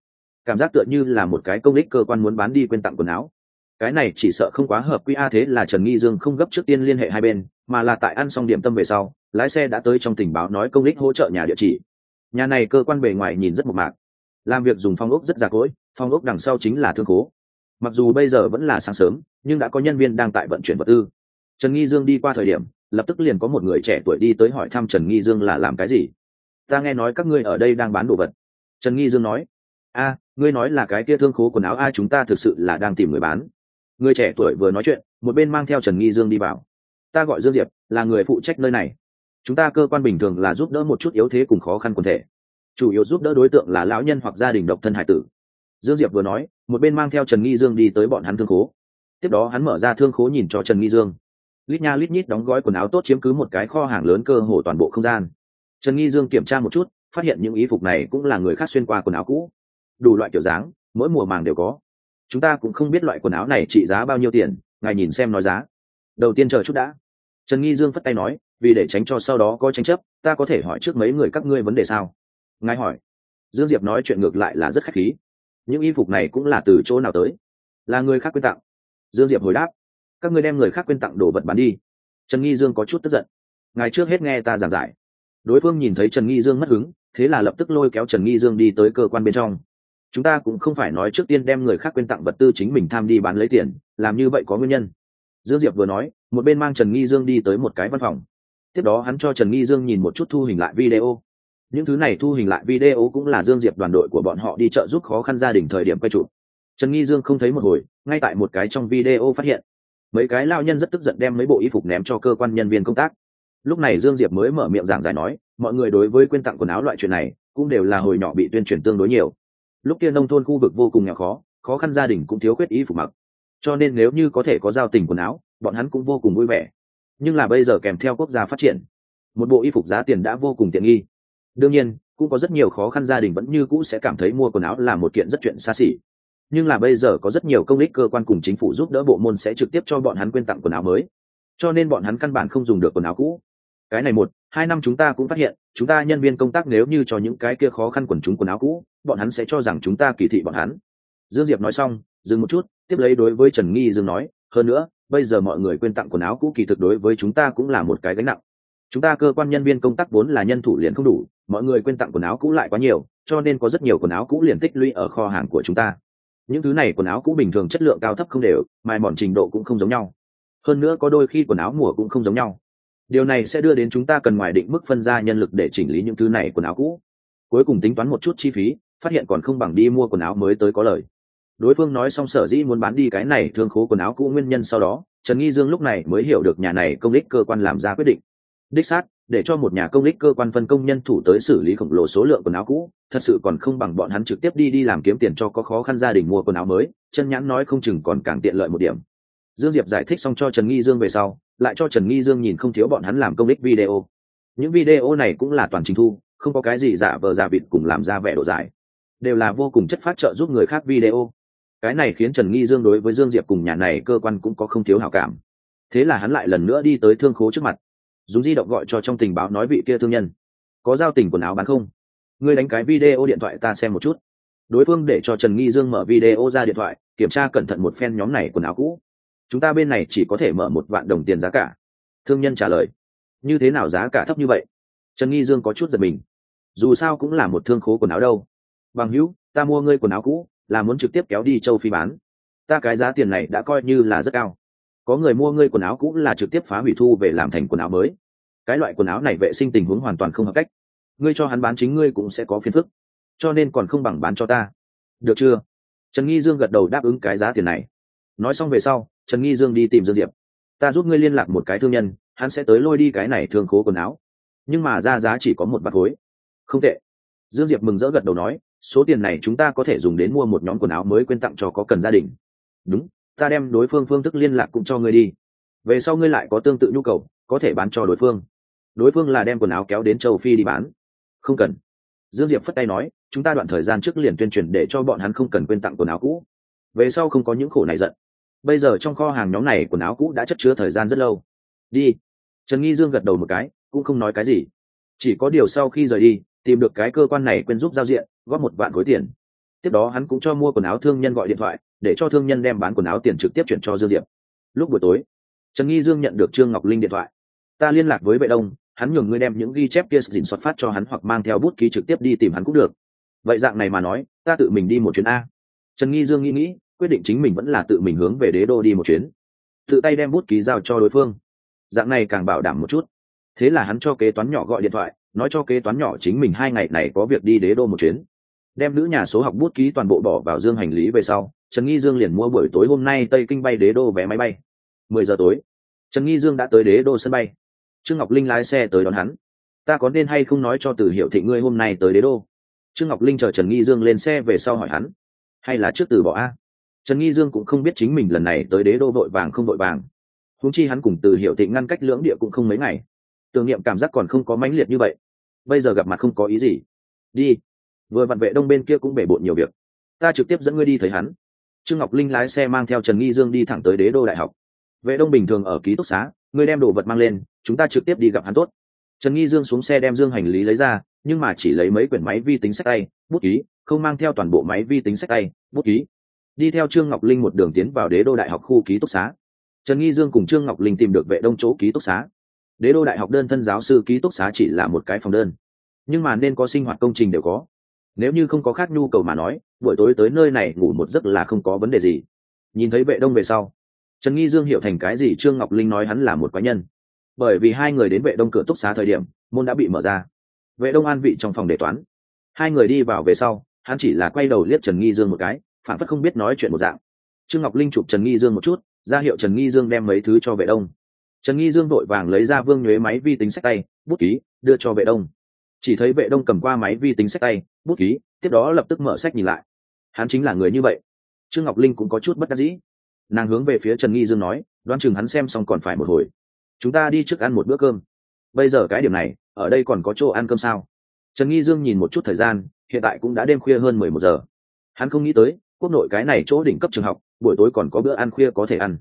cảm giác tựa như là một cái công đích cơ quan muốn bán đi quên tặng quần áo. Cái này chỉ sợ không quá hợp quy a, thế là Trần Nghi Dương không gấp trước tiên liên hệ hai bên, mà là tại ăn xong điểm tâm về sau, lái xe đã tới trong tình báo nói công đích hỗ trợ nhà địa chỉ. Nhà này cơ quan bề ngoài nhìn rất mộc mạc, làm việc dùng phong ốc rất già cỗi, phong ốc đằng sau chính là thương khố. Mặc dù bây giờ vẫn là sáng sớm, nhưng đã có nhân viên đang tại vận chuyển vật tư. Trần Nghi Dương đi qua thời điểm, lập tức liền có một người trẻ tuổi đi tới hỏi thăm Trần Nghi Dương là làm cái gì. Ta nghe nói các ngươi ở đây đang bán đồ vật. Trần Nghi Dương nói. A, ngươi nói là cái kia thương khố quần áo a, chúng ta thực sự là đang tìm người bán. Người trẻ tuổi vừa nói chuyện, một bên mang theo Trần Nghi Dương đi vào. Ta gọi Dương Diệp, là người phụ trách nơi này. Chúng ta cơ quan bình thường là giúp đỡ một chút yếu thế cùng khó khăn quần thể, chủ yếu giúp đỡ đối tượng là lão nhân hoặc gia đình độc thân hải tử. Dương Diệp vừa nói, một bên mang theo Trần Nghi Dương đi tới bọn hắn thương khố. Tiếp đó hắn mở ra thương khố nhìn cho Trần Nghi Dương. Lít nha lít nhít đóng gói quần áo tốt chiếm cứ một cái kho hàng lớn cơ hồ toàn bộ không gian. Trần Nghi Dương kiểm tra một chút, phát hiện những y phục này cũng là người khác xuyên qua quần áo cũ, đủ loại kiểu dáng, mỗi mùa màng đều có. Chúng ta cũng không biết loại quần áo này trị giá bao nhiêu tiền, ngài nhìn xem nói giá. Đầu tiên chờ chút đã. Trần Nghi Dương phất tay nói, vì để tránh cho sau đó có tranh chấp, ta có thể hỏi trước mấy người các ngươi vấn đề sao? Ngài hỏi. Dương Diệp nói chuyện ngược lại là rất khách khí. Những y phục này cũng là từ chỗ nào tới? Là người khác quyên tặng. Dương Diệp hồi đáp. Các ngươi đem người khác quyên tặng đồ vật bán đi. Trần Nghi Dương có chút tức giận. Ngài trước hết nghe ta giảng giải. Đối phương nhìn thấy Trần Nghi Dương mất hứng, thế là lập tức lôi kéo Trần Nghi Dương đi tới cơ quan bên trong. Chúng ta cũng không phải nói trước tiên đem người khác quyên tặng vật tư chính mình tham đi bán lấy tiền, làm như vậy có nguyên nhân. Dương Diệp vừa nói, một bên mang Trần Nghi Dương đi tới một cái văn phòng. Tiếp đó hắn cho Trần Nghi Dương nhìn một chút thu hình lại video. Những thứ này thu hình lại video cũng là Dương Diệp đoàn đội của bọn họ đi trợ giúp khó khăn gia đình thời điểm quay chụp. Trần Nghi Dương không thấy một hồi, ngay tại một cái trong video phát hiện mấy cái lao nhân rất tức giận đem mấy bộ y phục ném cho cơ quan nhân viên công tác. Lúc này Dương Diệp mới mở miệng giảng giải nói, mọi người đối với quyên tặng quần áo loại chuyện này cũng đều là hồi nhỏ bị tuyên truyền tương đối nhiều. Lúc kia nông thôn khu vực vô cùng nghèo khó, khó khăn gia đình cũng thiếu khuyết y phục mặc, cho nên nếu như có thể có giao tình quần áo, bọn hắn cũng vô cùng vui vẻ. Nhưng là bây giờ kèm theo quốc gia phát triển, một bộ y phục giá tiền đã vô cùng tiện nghi. Đương nhiên cũng có rất nhiều khó khăn gia đình vẫn như cũ sẽ cảm thấy mua quần áo là một kiện rất chuyện xa xỉ. Nhưng là bây giờ có rất nhiều công ích cơ quan cùng chính phủ giúp đỡ, bộ môn sẽ trực tiếp cho bọn hắn quyên tặng quần áo mới, cho nên bọn hắn căn bản không dùng được quần áo cũ. Cái này 1-2 năm chúng ta cũng phát hiện, chúng ta nhân viên công tác nếu như cho những cái kia khó khăn quần chúng quần áo cũ, bọn hắn sẽ cho rằng chúng ta kỳ thị bọn hắn. Dương Diệp nói xong dừng một chút, tiếp lấy đối với Trần Nghi Dương nói, hơn nữa bây giờ mọi người quyên tặng quần áo cũ kỳ thực đối với chúng ta cũng là một cái gánh nặng. Chúng ta cơ quan nhân viên công tác vốn là nhân thủ liền không đủ, mọi người quyên tặng quần áo cũ lại quá nhiều, cho nên có rất nhiều quần áo cũ liền tích lũy ở kho hàng của chúng ta. Những thứ này quần áo cũ bình thường chất lượng cao thấp không đều, mài mòn trình độ cũng không giống nhau, hơn nữa có đôi khi quần áo mùa cũng không giống nhau. Điều này sẽ đưa đến chúng ta cần ngoài định mức phân ra nhân lực để chỉnh lý những thứ này quần áo cũ. Cuối cùng tính toán một chút chi phí, phát hiện còn không bằng đi mua quần áo mới tới có lời. Đối phương nói xong sở dĩ muốn bán đi cái này thương khố quần áo cũ nguyên nhân, sau đó Trần Nghi Dương lúc này mới hiểu được nhà này công đích cơ quan làm ra quyết định. Đích xác, để cho một nhà công đích cơ quan phân công nhân thủ tới xử lý khổng lồ số lượng quần áo cũ, thật sự còn không bằng bọn hắn trực tiếp đi làm kiếm tiền cho có khó khăn gia đình mua quần áo mới, chân nhãn nói không chừng còn càng tiện lợi một điểm. Dương Diệp giải thích xong cho Trần Nghi Dương về sau, lại cho Trần Nghi Dương nhìn không thiếu bọn hắn làm công đích video. Những video này cũng là toàn trình thu, không có cái gì giả vờ giả vịt cùng làm ra vẻ độ dài, đều là vô cùng chất phát trợ giúp người khác video. Cái này khiến Trần Nghi Dương đối với Dương Diệp cùng nhà này cơ quan cũng có không thiếu hảo cảm. Thế là hắn lại lần nữa đi tới thương khố trước mặt, dùng di động gọi cho trong tình báo nói vị kia thương nhân, có giao tình quần áo bán không? Ngươi đánh cái video điện thoại ta xem một chút. Đối phương để cho Trần Nghi Dương mở video ra điện thoại, kiểm tra cẩn thận một phen nhóm này quần áo cũ. Chúng ta bên này chỉ có thể mở 1 vạn đồng tiền giá cả. Thương nhân trả lời. Như thế nào giá cả thấp như vậy? Trần Nghi Dương có chút giật mình. Dù sao cũng là một thương khố quần áo đâu. Bằng hữu, ta mua ngươi quần áo cũ là muốn trực tiếp kéo đi châu Phi bán. Ta cái giá tiền này đã coi như là rất cao. Có người mua ngươi quần áo cũ là trực tiếp phá hủy thu về làm thành quần áo mới. Cái loại quần áo này vệ sinh tình huống hoàn toàn không hợp cách. Ngươi cho hắn bán chính ngươi cũng sẽ có phiền phức. Cho nên còn không bằng bán cho ta. Được chưa? Trần Nghi Dương gật đầu đáp ứng cái giá tiền này. Nói xong về sau, Trần Nghi Dương đi tìm Dương Diệp. Ta giúp ngươi liên lạc một cái thương nhân, hắn sẽ tới lôi đi cái này thương khố quần áo. Nhưng mà ra giá chỉ có 1 bạc khối. Không tệ. Dương Diệp mừng rỡ gật đầu nói, số tiền này chúng ta có thể dùng đến mua một nhóm quần áo mới quyên tặng cho có cần gia đình. Đúng, ta đem đối phương phương thức liên lạc cũng cho ngươi đi. Về sau ngươi lại có tương tự nhu cầu, có thể bán cho đối phương. Đối phương là đem quần áo kéo đến châu Phi đi bán. Không cần. Dương Diệp phất tay nói, chúng ta đoạn thời gian trước liền tuyên truyền để cho bọn hắn không cần quyên tặng quần áo cũ. Về sau không có những khổ này giận. Bây giờ trong kho hàng nhóm này quần áo cũ đã chất chứa thời gian rất lâu. Đi. Trần Nghi Dương gật đầu một cái, cũng không nói cái gì. Chỉ có điều sau khi rời đi, tìm được cái cơ quan này quên giúp giao diện, góp 1 vạn khối tiền. tiếp đó hắn cũng cho mua quần áo thương nhân gọi điện thoại để cho thương nhân đem bán quần áo tiền trực tiếp chuyển cho Dương Diệp. Lúc buổi tối, Trần Nghi Dương nhận được Trương Ngọc Linh điện thoại. Ta liên lạc với Vệ Đông, hắn nhường ngươi đem những ghi chép kia dình soát phát cho hắn hoặc mang theo bút ký trực tiếp đi tìm hắn cũng được. Vậy dạng này mà nói, ta tự mình đi một chuyến a. Trần Nghi Dương nghĩ, quyết định chính mình vẫn là tự mình hướng về Đế đô đi một chuyến, tự tay đem bút ký giao cho đối phương. Dạng này càng bảo đảm một chút. Thế là hắn cho kế toán nhỏ gọi điện thoại, nói cho kế toán nhỏ chính mình 2 ngày này có việc đi Đế đô một chuyến. Đem nữ nhà số học bút ký toàn bộ bỏ vào dương hành lý về sau, Trần Nghi Dương liền mua buổi tối hôm nay Tây Kinh bay Đế đô vé máy bay. 10 giờ tối, Trần Nghi Dương đã tới Đế đô sân bay. Trương Ngọc Linh lái xe tới đón hắn. Ta có nên hay không nói cho Từ Hiểu Thịnh ngươi hôm nay tới Đế đô? Trương Ngọc Linh chờ Trần Nghi Dương lên xe về sau hỏi hắn. Hay là trước từ bỏ a? Trần Nghi Dương cũng không biết chính mình lần này tới Đế đô vội vàng không vội vàng. Huống chi hắn cùng Từ Hiểu Thịnh ngăn cách lưỡng địa cũng không mấy ngày, tưởng niệm cảm giác còn không có mãnh liệt như vậy. Bây giờ gặp mặt không có ý gì, đi. Vừa vặn Vệ Đông bên kia cũng bể bộn nhiều việc, ta trực tiếp dẫn ngươi đi thấy hắn. Trương Ngọc Linh lái xe mang theo Trần Nghi Dương đi thẳng tới Đế đô đại học. Vệ Đông bình thường ở ký túc xá, ngươi đem đồ vật mang lên, chúng ta trực tiếp đi gặp hắn tốt. Trần Nghi Dương xuống xe đem dương hành lý lấy ra, nhưng mà chỉ lấy mấy quyển máy vi tính xách tay, bút ký, không mang theo toàn bộ máy vi tính xách tay, bút ký. Đi theo Trương Ngọc Linh một đường tiến vào Đế đô đại học khu ký túc xá. Trần Nghi Dương cùng Trương Ngọc Linh tìm được Vệ Đông chỗ ký túc xá. Đế đô đại học đơn thân giáo sư ký túc xá chỉ là một cái phòng đơn, nhưng mà nên có sinh hoạt công trình đều có. Nếu như không có khác nhu cầu mà nói, buổi tối tới nơi này ngủ một giấc là không có vấn đề gì. Nhìn thấy Vệ Đông về sau, Trần Nghi Dương hiểu thành cái gì Trương Ngọc Linh nói hắn là một quái nhân. Bởi vì hai người đến Vệ Đông cửa túc xá thời điểm, môn đã bị mở ra. Vệ Đông an vị trong phòng đề toán. Hai người đi vào về sau, hắn chỉ là quay đầu liếc Trần Nghi Dương một cái, phản phất không biết nói chuyện một dạng. Trương Ngọc Linh chụp Trần Nghi Dương một chút, ra hiệu Trần Nghi Dương đem mấy thứ cho Vệ Đông. Trần Nghi Dương vội vàng lấy ra Vương Nhuế máy vi tính xách tay, bút ký, đưa cho Vệ Đông. Chỉ thấy Vệ Đông cầm qua máy vi tính xách tay, bút ký, tiếp đó lập tức mở sách nhìn lại. Hắn chính là người như vậy. Trương Ngọc Linh cũng có chút bất đắc dĩ. Nàng hướng về phía Trần Nghi Dương nói, đoán chừng hắn xem xong còn phải một hồi. Chúng ta đi trước ăn một bữa cơm. Bây giờ cái điểm này, ở đây còn có chỗ ăn cơm sao? Trần Nghi Dương nhìn một chút thời gian, hiện tại cũng đã đêm khuya hơn 11 giờ. Hắn không nghĩ tới, quốc nội cái này chỗ đỉnh cấp trường học, buổi tối còn có bữa ăn khuya có thể ăn.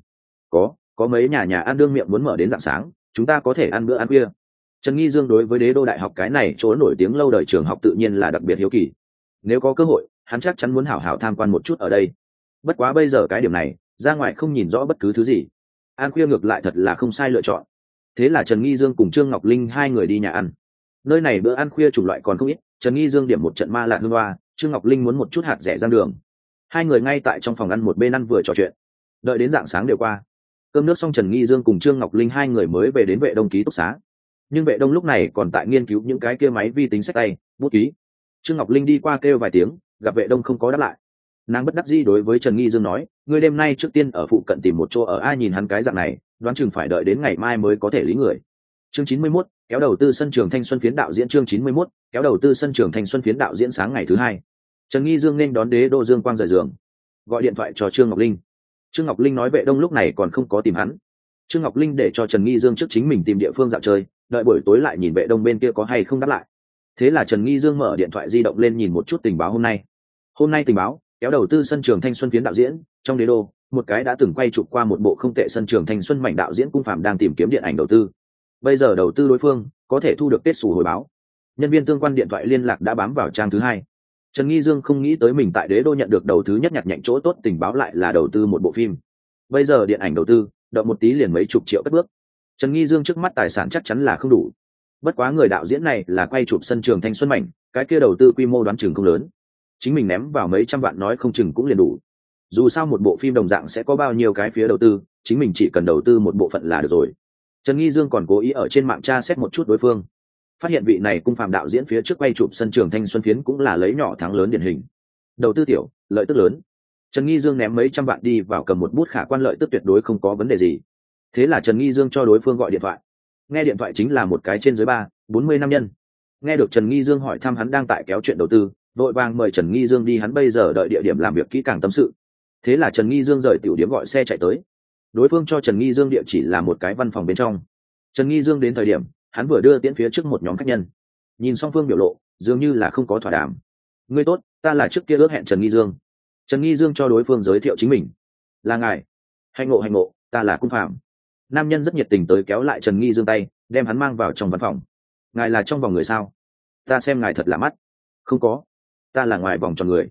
Có mấy nhà ăn đương miệng muốn mở đến rạng sáng, chúng ta có thể ăn bữa ăn khuya. Trần Nghi Dương đối với Đế đô đại học cái này chỗ nổi tiếng lâu đời trường học tự nhiên là đặc biệt hiếu kỳ. Nếu có cơ hội, hắn chắc chắn muốn hảo hảo tham quan một chút ở đây. Bất quá bây giờ cái điểm này, ra ngoài không nhìn rõ bất cứ thứ gì. Ăn khuya ngược lại thật là không sai lựa chọn. Thế là Trần Nghi Dương cùng Trương Ngọc Linh hai người đi nhà ăn. Nơi này bữa ăn khuya chủng loại còn không ít, Trần Nghi Dương điểm một trận ma lạc hương hoa, Trương Ngọc Linh muốn một chút hạt rẻ rang đường. Hai người ngay tại trong phòng ăn một bên ăn vừa trò chuyện. Đợi đến rạng sáng đều qua, cơm nước xong Trần Nghi Dương cùng Trương Ngọc Linh hai người mới về đến Vệ Đông ký túc xá. Nhưng Vệ Đông lúc này còn tại nghiên cứu những cái kia máy vi tính xách tay, bút ký. Trương Ngọc Linh đi qua kêu vài tiếng, gặp Vệ Đông không có đáp lại. Nàng bất đắc dĩ đối với Trần Nghi Dương nói, ngươi đêm nay trước tiên ở phụ cận tìm một chỗ ở, ai nhìn hắn cái dạng này, đoán chừng phải đợi đến ngày mai mới có thể lý người. Chương 91, kéo đầu tư sân trường thanh xuân phiến đạo diễn. Chương 91, kéo đầu tư sân trường thanh xuân phiến đạo diễn. Sáng ngày thứ hai, Trần Nghi Dương nên đón Đế đô Dương Quang rời giường, gọi điện thoại cho Trương Ngọc Linh. Trương Ngọc Linh nói Vệ Đông lúc này còn không có tìm hắn. Trương Ngọc Linh để cho Trần Nghi Dương trước chính mình tìm địa phương dạo chơi, đợi buổi tối lại nhìn Vệ Đông bên kia có hay không đáp lại. Thế là Trần Nghi Dương mở điện thoại di động lên nhìn một chút tình báo hôm nay. Hôm nay tình báo, kéo đầu tư sân trường thanh xuân phiến đạo diễn, trong Đế đô, một cái đã từng quay chụp qua một bộ không tệ sân trường thanh xuân mảnh đạo diễn Cung Phạm đang tìm kiếm điện ảnh đầu tư. Bây giờ đầu tư đối phương có thể thu được kết xù hồi báo. Nhân viên tương quan điện thoại liên lạc đã bám vào trang thứ hai. Trần Nghi Dương không nghĩ tới mình tại Đế đô nhận được đầu thứ nhất nhặt nhạnh chỗ tốt tình báo lại là đầu tư một bộ phim. Bây giờ điện ảnh đầu tư, động một tí liền mấy chục triệu cất bước. Trần Nghi Dương trước mắt tài sản chắc chắn là không đủ. Bất quá người đạo diễn này là quay chụp sân trường thanh xuân mảnh, cái kia đầu tư quy mô đoán chừng không lớn. Chính mình ném vào mấy trăm vạn nói không chừng cũng liền đủ. Dù sao một bộ phim đồng dạng sẽ có bao nhiêu cái phía đầu tư, chính mình chỉ cần đầu tư một bộ phận là được rồi. Trần Nghi Dương còn cố ý ở trên mạng tra xét một chút đối phương, phát hiện vị này Cung Phạm đạo diễn phía trước quay chụp sân trường thanh xuân phiến cũng là lấy nhỏ thắng lớn điển hình. Đầu tư tiểu, lợi tức lớn. Trần Nghi Dương ném mấy trăm vạn đi vào cầm một bút khả quan lợi tức tuyệt đối không có vấn đề gì. Thế là Trần Nghi Dương cho đối phương gọi điện thoại. Nghe điện thoại chính là một cái trên dưới 40 nam nhân. Nghe được Trần Nghi Dương hỏi thăm hắn đang tại kéo chuyện đầu tư, vội vàng mời Trần Nghi Dương đi hắn bây giờ đợi địa điểm làm việc kỹ càng tâm sự. Thế là Trần Nghi Dương rời tiểu điểm gọi xe chạy tới. Đối phương cho Trần Nghi Dương địa chỉ là một cái văn phòng bên trong. Trần Nghi Dương đến thời điểm, hắn vừa đưa tiễn phía trước một nhóm khách nhân. Nhìn song phương biểu lộ, dường như là không có thỏa đàm. Ngươi tốt, ta là trước kia ước hẹn Trần Nghi Dương. Trần Nghi Dương cho đối phương giới thiệu chính mình. Là ngài. Hạnh ngộ, ta là Cung Phạm. Nam nhân rất nhiệt tình tới kéo lại Trần Nghi Dương tay, đem hắn mang vào trong văn phòng. Ngài là trong vòng người sao? Ta xem ngài thật lạ mắt. Không có, ta là ngoài vòng tròn người.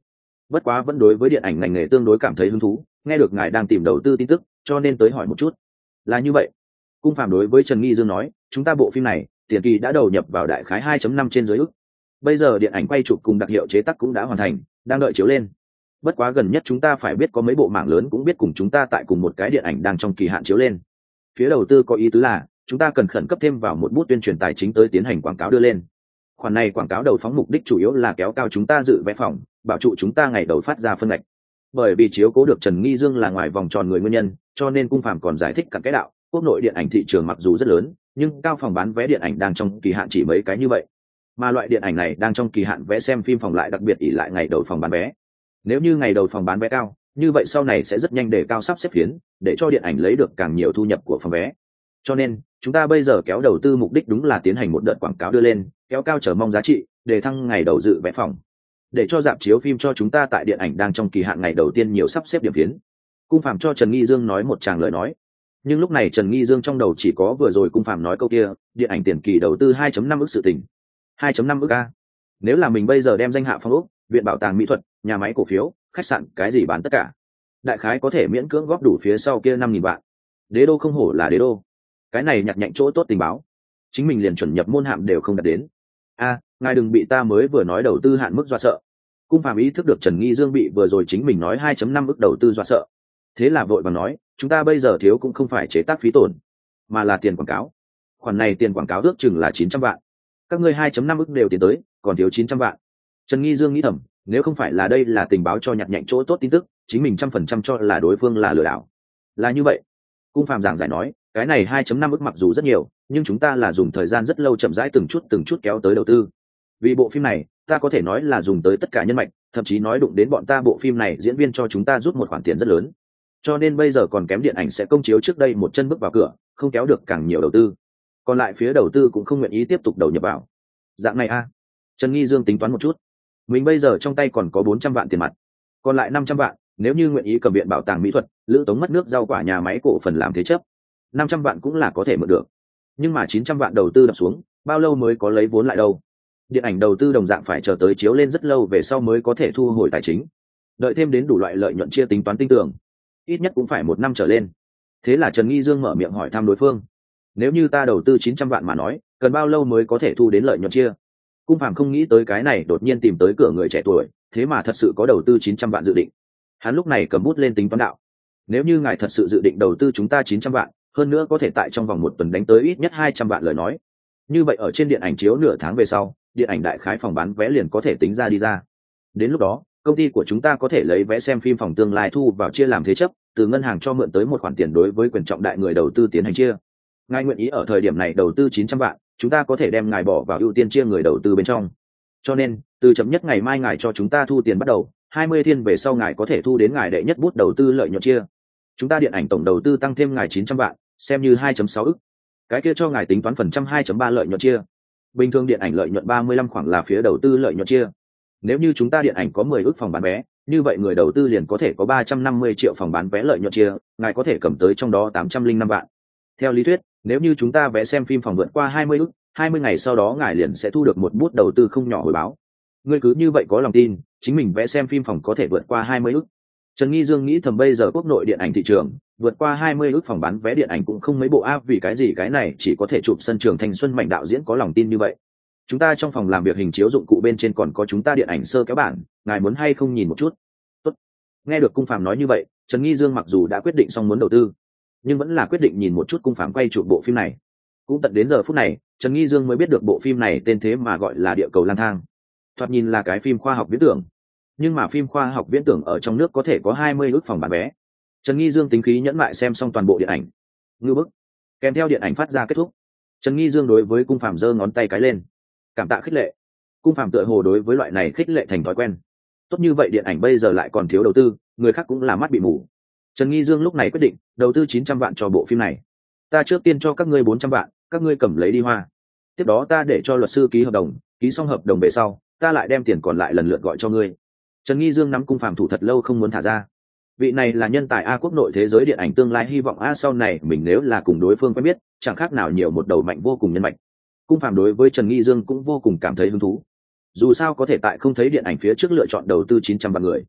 bất quá vẫn đối với điện ảnh ngành nghề tương đối cảm thấy hứng thú, nghe được ngài đang tìm đầu tư tin tức cho nên tới hỏi một chút. Là như vậy. Cung Phàm đối với Trần Nghi Dương nói, chúng ta bộ phim này tiền kỳ đã đầu nhập vào đại khái 2.5 trên dưới ức. Bây giờ điện ảnh quay chụp cùng đặc hiệu chế tác cũng đã hoàn thành, đang đợi chiếu lên. Bất quá gần nhất chúng ta phải biết có mấy bộ mảng lớn cũng biết cùng chúng ta tại cùng một cái điện ảnh đang trong kỳ hạn chiếu lên. Phía đầu tư có ý tứ là chúng ta cần khẩn cấp thêm vào một bút tuyên truyền tài chính tới tiến hành quảng cáo đưa lên. Khoản này quảng cáo đầu phóng mục đích chủ yếu là kéo cao chúng ta dự vé phòng, bảo trụ chúng ta ngày đầu phát ra phân ngạch. Bởi vì chiếu cố được Trần Nghi Dương là ngoài vòng tròn người nguyên nhân, cho nên Cung Phàm còn giải thích cặn cái đạo, quốc nội điện ảnh thị trường mặc dù rất lớn, nhưng cao phòng bán vé điện ảnh đang trong kỳ hạn chỉ mấy cái như vậy. Mà loại điện ảnh này đang trong kỳ hạn vé xem phim phòng lại đặc biệt ỷ lại ngày đầu phòng bán vé. Nếu như ngày đầu phòng bán vé cao, như vậy sau này sẽ rất nhanh để cao sắp xếp phiến, để cho điện ảnh lấy được càng nhiều thu nhập của phòng vé. Cho nên, chúng ta bây giờ kéo đầu tư mục đích đúng là tiến hành một đợt quảng cáo đưa lên, kéo cao chờ mong giá trị, để thăng ngày đầu dự vé phòng. Để cho rạp chiếu phim cho chúng ta tại điện ảnh đang trong kỳ hạn ngày đầu tiên nhiều sắp xếp điểm phiến. Cung Phàm cho Trần Nghi Dương nói một tràng lời nói. Nhưng lúc này Trần Nghi Dương trong đầu chỉ có vừa rồi Cung Phàm nói câu kia, điện ảnh tiền kỳ đầu tư 2.5 ức sự tình. 2.5 ức a. Nếu là mình bây giờ đem danh hạ phong ốc, viện bảo tàng mỹ thuật, nhà máy cổ phiếu, khách sạn cái gì bán tất cả, đại khái có thể miễn cưỡng góp đủ phía sau kia 5.000 vạn. Đế đô không hổ là đế đô. Cái này nhặt nhạnh chỗ tốt tình báo, chính mình liền chuẩn nhập môn hạm đều không đạt đến. Ngài đừng bị ta mới vừa nói đầu tư hạn mức dọa sợ. Cung Phàm ý thức được Trần Nghi Dương bị vừa rồi chính mình nói 2.5 ức đầu tư dọa sợ, thế là vội vàng nói, chúng ta bây giờ thiếu cũng không phải chế tác phí tổn, mà là tiền quảng cáo. Khoản này tiền quảng cáo ước chừng là 900 vạn. Các ngươi 2.5 ức đều tiến tới, còn thiếu 900 vạn. Trần Nghi Dương nghĩ thầm, nếu không phải là đây là tình báo cho nhặt nhạnh chỗ tốt tin tức, chính mình 100% cho là đối phương là lừa đảo. Là như vậy. Cung Phàm giảng giải nói, cái này 2.5 ức mặc dù rất nhiều, nhưng chúng ta là dùng thời gian rất lâu chậm rãi từng chút kéo tới đầu tư. Vì bộ phim này, ta có thể nói là dùng tới tất cả nhân mạch, thậm chí nói đụng đến bọn ta bộ phim này diễn viên cho chúng ta rút một khoản tiền rất lớn. Cho nên bây giờ còn kém điện ảnh sẽ công chiếu trước đây một chân bước vào cửa, không kéo được càng nhiều đầu tư. Còn lại phía đầu tư cũng không nguyện ý tiếp tục đầu nhập vào. Dạng này a. Trần Nghi Dương tính toán một chút. Mình bây giờ trong tay còn có 400 vạn tiền mặt, còn lại 500 vạn, nếu như nguyện ý cầm viện bảo tàng mỹ thuật, Lữ Tống mất nước rau quả nhà máy cổ phần làm thế chấp, 500 vạn cũng là có thể mượn được. Nhưng mà 900 vạn đầu tư đập xuống, bao lâu mới có lấy vốn lại đâu? Điện ảnh đầu tư đồng dạng phải chờ tới chiếu lên rất lâu về sau mới có thể thu hồi tài chính. Đợi thêm đến đủ loại lợi nhuận chia tính toán tinh tường, ít nhất cũng phải 1 năm trở lên. Thế là Trần Nghi Dương mở miệng hỏi thăm đối phương, nếu như ta đầu tư 900 vạn mà nói, cần bao lâu mới có thể thu đến lợi nhuận chia? Cung Phàm không nghĩ tới cái này đột nhiên tìm tới cửa người trẻ tuổi, thế mà thật sự có đầu tư 900 vạn dự định. Hắn lúc này cầm bút lên tính toán đạo, nếu như ngài thật sự dự định đầu tư chúng ta 900 vạn, hơn nữa có thể tại trong vòng 1 tuần đánh tới ít nhất 200 vạn lời nói, như vậy ở trên điện ảnh chiếu nửa tháng về sau, điện ảnh đại khái phòng bán vé liền có thể tính ra đi ra. Đến lúc đó, công ty của chúng ta có thể lấy vé xem phim phòng tương lai thu vào chia làm thế chấp, từ ngân hàng cho mượn tới một khoản tiền đối với quyền trọng đại người đầu tư tiến hành chia. Ngài nguyện ý ở thời điểm này đầu tư 900 vạn, chúng ta có thể đem ngài bỏ vào ưu tiên chia người đầu tư bên trong. Cho nên, từ chậm nhất ngày mai ngài cho chúng ta thu tiền bắt đầu, 20 thiên về sau ngài có thể thu đến ngài đệ nhất bút đầu tư lợi nhuận chia. Chúng ta điện ảnh tổng đầu tư tăng thêm ngài 900 vạn, xem như 2.6 ức. Cái kia cho ngài tính toán phần trăm 2.3 lợi nhuận chia. Bình thường điện ảnh lợi nhuận 35 khoảng là phía đầu tư lợi nhuận chia. Nếu như chúng ta điện ảnh có 10 ức phòng bán vé, như vậy người đầu tư liền có thể có 350 triệu phòng bán vé lợi nhuận chia, ngài có thể cầm tới trong đó 805 vạn. Theo lý thuyết, nếu như chúng ta vé xem phim phòng vượt qua 20 ức, 20 ngày sau đó ngài liền sẽ thu được một bút đầu tư không nhỏ hồi báo. Ngươi cứ như vậy có lòng tin, chính mình vé xem phim phòng có thể vượt qua 20 ức. Trần Nghi Dương nghĩ thầm bây giờ quốc nội điện ảnh thị trường, vượt qua 20 ức phòng bán vé điện ảnh cũng không mấy bộ áp, vì cái gì cái này chỉ có thể chụp sân trường thanh xuân Mạnh đạo diễn có lòng tin như vậy. Chúng ta trong phòng làm việc hình chiếu dụng cụ bên trên còn có chúng ta điện ảnh sơ kéo bản, ngài muốn hay không nhìn một chút? Tốt. Nghe được Cung Phàm nói như vậy, Trần Nghi Dương mặc dù đã quyết định xong muốn đầu tư, nhưng vẫn là quyết định nhìn một chút Cung Phàm quay chụp bộ phim này. Cũng tận đến giờ phút này, Trần Nghi Dương mới biết được bộ phim này tên thế mà gọi là Địa cầu lang thang. Thoạt nhìn là cái phim khoa học viễn tưởng, nhưng mà phim khoa học viễn tưởng ở trong nước có thể có 20 ức phòng bán vé. Trần Nghi Dương tính khí nhẫn mại xem xong toàn bộ điện ảnh. Ngư bức. Kèm theo điện ảnh phát ra kết thúc, Trần Nghi Dương đối với Cung Phàm giơ ngón tay cái lên, cảm tạ khích lệ. Cung Phàm tựa hồ đối với loại này khích lệ thành thói quen. Tốt như vậy điện ảnh bây giờ lại còn thiếu đầu tư, người khác cũng là mắt bị mù. Trần Nghi Dương lúc này quyết định đầu tư 900 vạn cho bộ phim này. Ta trước tiên cho các ngươi 400 vạn, các ngươi cầm lấy đi hoa. Tiếp đó ta để cho luật sư ký hợp đồng, ký xong hợp đồng về sau, ta lại đem tiền còn lại lần lượt gọi cho ngươi. Trần Nghi Dương nắm Cung Phàm thủ thật lâu không muốn thả ra. Vị này là nhân tài a, quốc nội thế giới điện ảnh tương lai hy vọng a, sau này mình nếu là cùng đối phương quen biết, chẳng khác nào nhiều một đầu mạnh vô cùng nhân mạch. Cung Phàm đối với Trần Nghi Dương cũng vô cùng cảm thấy hứng thú. Dù sao có thể tại không thấy điện ảnh phía trước lựa chọn đầu tư 900 vạn người,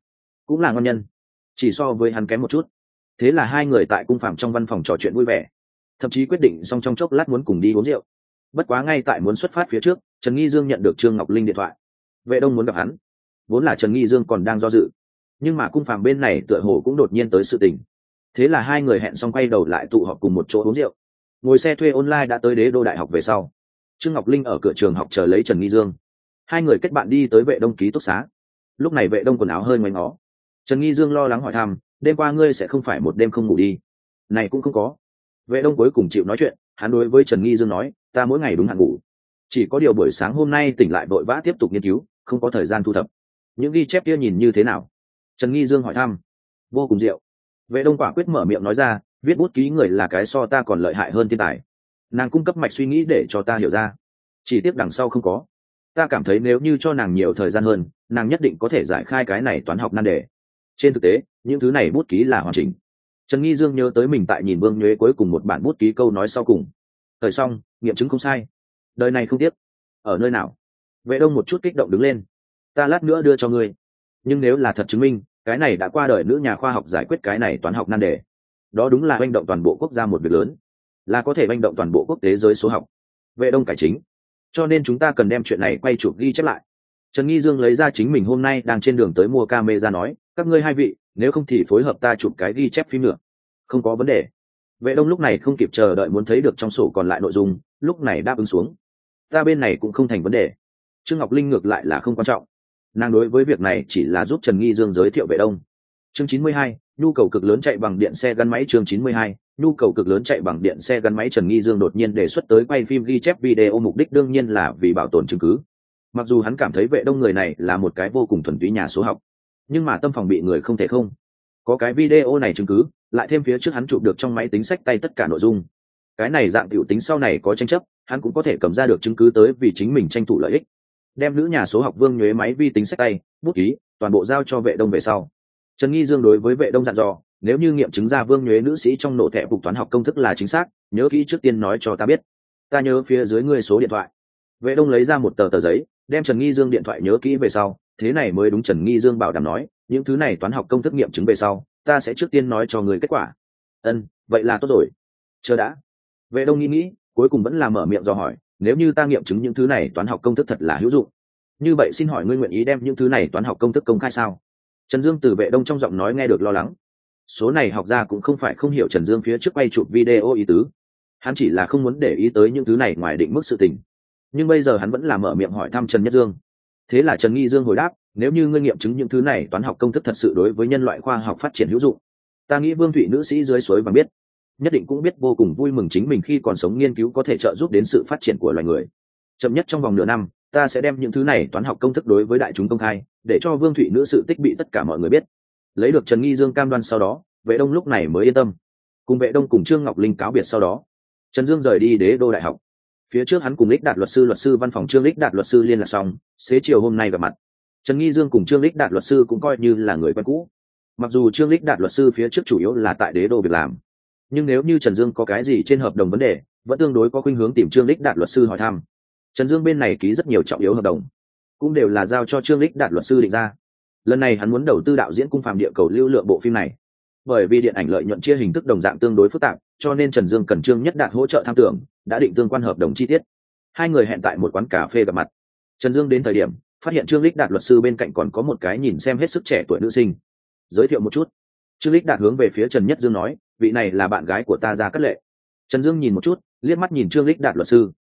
cũng là ngon nhân, chỉ so với hắn kém một chút. Thế là hai người tại cung phạm trong văn phòng trò chuyện vui vẻ, thậm chí quyết định xong trong chốc lát muốn cùng đi uống rượu. Bất quá ngay tại muốn xuất phát phía trước, Trần Nghi Dương nhận được Trương Ngọc Linh điện thoại. Vệ Đông muốn gặp hắn. Vốn là Trần Nghi Dương còn đang do dự, nhưng mà cung phạm bên này tựa hồ cũng đột nhiên tới sự tình. Thế là hai người hẹn xong quay đầu lại tụ họp cùng một chỗ uống rượu. Ngồi xe thuê online đã tới Đế Đô Đại học về sau, Trương Ngọc Linh ở cửa trường học chờ lấy Trần Nghi Dương. Hai người kết bạn đi tới Vệ Đông ký túc xá. Lúc này Vệ Đông quần áo hơi ngoáy ngó. Trần Nghi Dương lo lắng hỏi thăm, đêm qua ngươi sẽ không phải một đêm không ngủ đi? Này cũng không có. Vệ Đông cuối cùng chịu nói chuyện, hắn đối với Trần Nghi Dương nói, ta mỗi ngày đúng hạn ngủ, chỉ có điều buổi sáng hôm nay tỉnh lại vội vã tiếp tục nghiên cứu, không có thời gian thu thập. Những ghi chép kia nhìn như thế nào? Trần Nghi Dương hỏi thăm. Vô cùng diệu. Vệ Đông quả quyết mở miệng nói ra, viết bút ký người là cái so ta còn lợi hại hơn thiên tài. Nàng cung cấp mạch suy nghĩ để cho ta hiểu ra, chỉ tiếc đằng sau không có. Ta cảm thấy nếu như cho nàng nhiều thời gian hơn, nàng nhất định có thể giải khai cái này toán học nan đề. Trên thực tế, những thứ này bút ký là hoàn chỉnh. Trần Nghi Dương nhớ tới mình tại nhìn Vương Nhuế cuối cùng một bản bút ký câu nói sau cùng. Thời xong, nghiệm chứng không sai. Đời này không tiếc. Ở nơi nào? Vệ Đông một chút kích động đứng lên. Ta lát nữa đưa cho ngươi. Nhưng nếu là thật chứng minh, cái này đã qua đời nữ nhà khoa học giải quyết cái này toán học nan đề. Đó đúng là hành động toàn bộ quốc gia một việc lớn, là có thể hành động toàn bộ quốc tế giới số học. Vệ Đông cải chính. Cho nên chúng ta cần đem chuyện này quay chụp ghi chép lại. Trần Nghi Dương lấy ra chính mình hôm nay đang trên đường tới mua camera nói, các ngươi hai vị, nếu không thì phối hợp ta chụp cái ghi chép phim nữa. Không có vấn đề. Vệ Đông lúc này không kịp chờ đợi muốn thấy được trong sổ còn lại nội dung, lúc này đáp ứng xuống. Ta bên này cũng không thành vấn đề. Trương Ngọc Linh ngược lại là không quan trọng. Nàng đối với việc này chỉ là giúp Trần Nghi Dương giới thiệu Vệ Đông. Chương 92, nhu cầu cực lớn chạy bằng điện xe gắn máy. Chương 92, nhu cầu cực lớn chạy bằng điện xe gắn máy. Trần Nghi Dương đột nhiên đề xuất tới quay phim ghi chép video, mục đích đương nhiên là vì bảo tồn chứng cứ. Mặc dù hắn cảm thấy Vệ Đông người này là một cái vô cùng thuần túy nhà số học, nhưng mà tâm phòng bị người không thể không. Có cái video này chứng cứ, lại thêm phía trước hắn chụp được trong máy tính xách tay tất cả nội dung. Cái này dạng tiểu tính sau này có tranh chấp, hắn cũng có thể cầm ra được chứng cứ tới vì chính mình tranh thủ lợi ích. Đem nữ nhà số học Vương Nhuế máy vi tính xách tay, bút ký, toàn bộ giao cho Vệ Đông về sau. Trần Nghi Dương đối với Vệ Đông dặn dò, nếu như nghiệm chứng ra Vương Nhuế nữ sĩ trong nổ thẻ phục toán học công thức là chính xác, nhớ kỹ trước tiên nói cho ta biết. Ta nhớ phía dưới ngươi số điện thoại. Vệ Đông lấy ra một tờ giấy, đem Trần Nghi Dương điện thoại nhớ kỹ về sau, thế này mới đúng. Trần Nghi Dương bảo đảm nói, những thứ này toán học công thức nghiệm chứng về sau, ta sẽ trước tiên nói cho người kết quả. Vậy là tốt rồi. Chờ đã. Vệ Đông nghĩ, cuối cùng vẫn là mở miệng dò hỏi, nếu như ta nghiệm chứng những thứ này toán học công thức thật là hữu dụng, như vậy xin hỏi ngươi nguyện ý đem những thứ này toán học công thức công khai sao? Trần Dương từ Vệ Đông trong giọng nói nghe được lo lắng. Số này học ra cũng không phải không hiểu Trần Dương phía trước quay chụp video ý tứ, hắn chỉ là không muốn để ý tới những thứ này ngoài định mức sự tình. Nhưng bây giờ hắn vẫn là mở miệng hỏi thăm Trần Nhất Dương. Thế là Trần Nghi Dương hồi đáp, nếu như ngươi nghiệm chứng những thứ này toán học công thức thật sự đối với nhân loại khoa học phát triển hữu dụng, ta nghĩ Vương Thụy nữ sĩ dưới suối vàng biết, nhất định cũng biết vô cùng vui mừng chính mình khi còn sống nghiên cứu có thể trợ giúp đến sự phát triển của loài người. Chậm nhất trong vòng nửa năm, ta sẽ đem những thứ này toán học công thức đối với đại chúng công khai, để cho Vương Thụy nữ sự tích bị tất cả mọi người biết. Lấy được Trần Nghi Dương cam đoan sau đó, Vệ Đông lúc này mới yên tâm. Cùng Vệ Đông cùng Trương Ngọc Linh cáo biệt sau đó, Trần Dương rời đi Đế Đô Đại học. Phía trước hắn cùng Lịch Đạt luật sư văn phòng Trương Lịch Đạt luật sư liên lạc xong, xế chiều hôm nay gặp mặt. Trần Nghi Dương cùng Trương Lịch Đạt luật sư cũng coi như là người quen cũ. Mặc dù Trương Lịch Đạt luật sư phía trước chủ yếu là tại Đế Đô việc làm, nhưng nếu như Trần Dương có cái gì trên hợp đồng vấn đề, vẫn tương đối có khuynh hướng tìm Trương Lịch Đạt luật sư hỏi thăm. Trần Dương bên này ký rất nhiều trọng yếu hợp đồng, cũng đều là giao cho Trương Lịch Đạt luật sư định ra. Lần này hắn muốn đầu tư đạo diễn Cung Phàm Địa Cầu lưu lượng bộ phim này. Bởi vì điện ảnh lợi nhuận chia hình thức đồng dạng tương đối phức tạp, cho nên Trần Dương cần Trương Nhất Đạt hỗ trợ tham tưởng, đã định tương quan hợp đồng chi tiết. Hai người hẹn tại một quán cà phê gặp mặt. Trần Dương đến thời điểm, phát hiện Trương Lịch Đạt luật sư bên cạnh còn có một cái nhìn xem hết sức trẻ tuổi nữ sinh. Giới thiệu một chút. Trương Lịch Đạt hướng về phía Trần Nhất Dương nói, vị này là bạn gái của ta Gia Cát Lệ. Trần Dương nhìn một chút, liếc mắt nhìn Trương Lịch Đạt luật sư.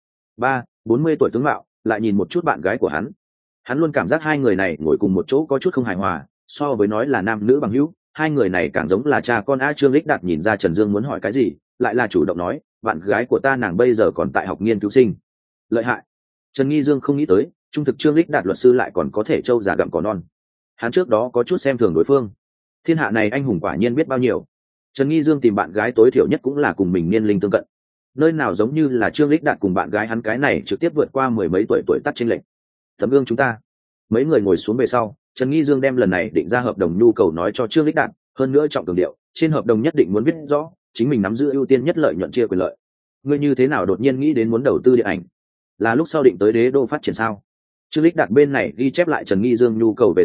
40 tuổi tướng mạo, lại nhìn một chút bạn gái của hắn. Hắn luôn cảm giác hai người này ngồi cùng một chỗ có chút không hài hòa, so với nói là nam nữ bằng hữu, hai người này càng giống là cha con. Trương Lịch Đạt nhìn ra Trần Dương muốn hỏi cái gì, lại là chủ động nói, bạn gái của ta nàng bây giờ còn tại học nghiên cứu sinh. Lợi hại. Trần Nghi Dương không nghĩ tới, trung thực Trương Lịch Đạt luật sư lại còn có thể trâu già gặm cỏ non. Hắn trước đó có chút xem thường đối phương. Thiên hạ này anh hùng quả nhiên biết bao nhiêu. Trần Nghi Dương tìm bạn gái tối thiểu nhất cũng là cùng mình niên linh tương cận. Nơi nào giống như là Trương Lịch Đạt cùng bạn gái hắn cái này trực tiếp vượt qua mười mấy tuổi tác chênh lệch. Tấm gương chúng ta. Mấy người ngồi xuống về sau, Trần Nghi Dương đem lần này định ra hợp đồng nhu cầu nói cho Trương Lịch Đạt, hơn nữa trọng cường điệu, trên hợp đồng nhất định muốn viết rõ, chính mình nắm giữ ưu tiên nhất lợi nhuận chia quyền lợi. Ngươi như thế nào đột nhiên nghĩ đến muốn đầu tư điện ảnh? Là lúc sau định tới Đế Đô phát triển sao? Trương Lịch Đạt bên này ghi chép lại Trần Nghi Dương nhu cầu về sau,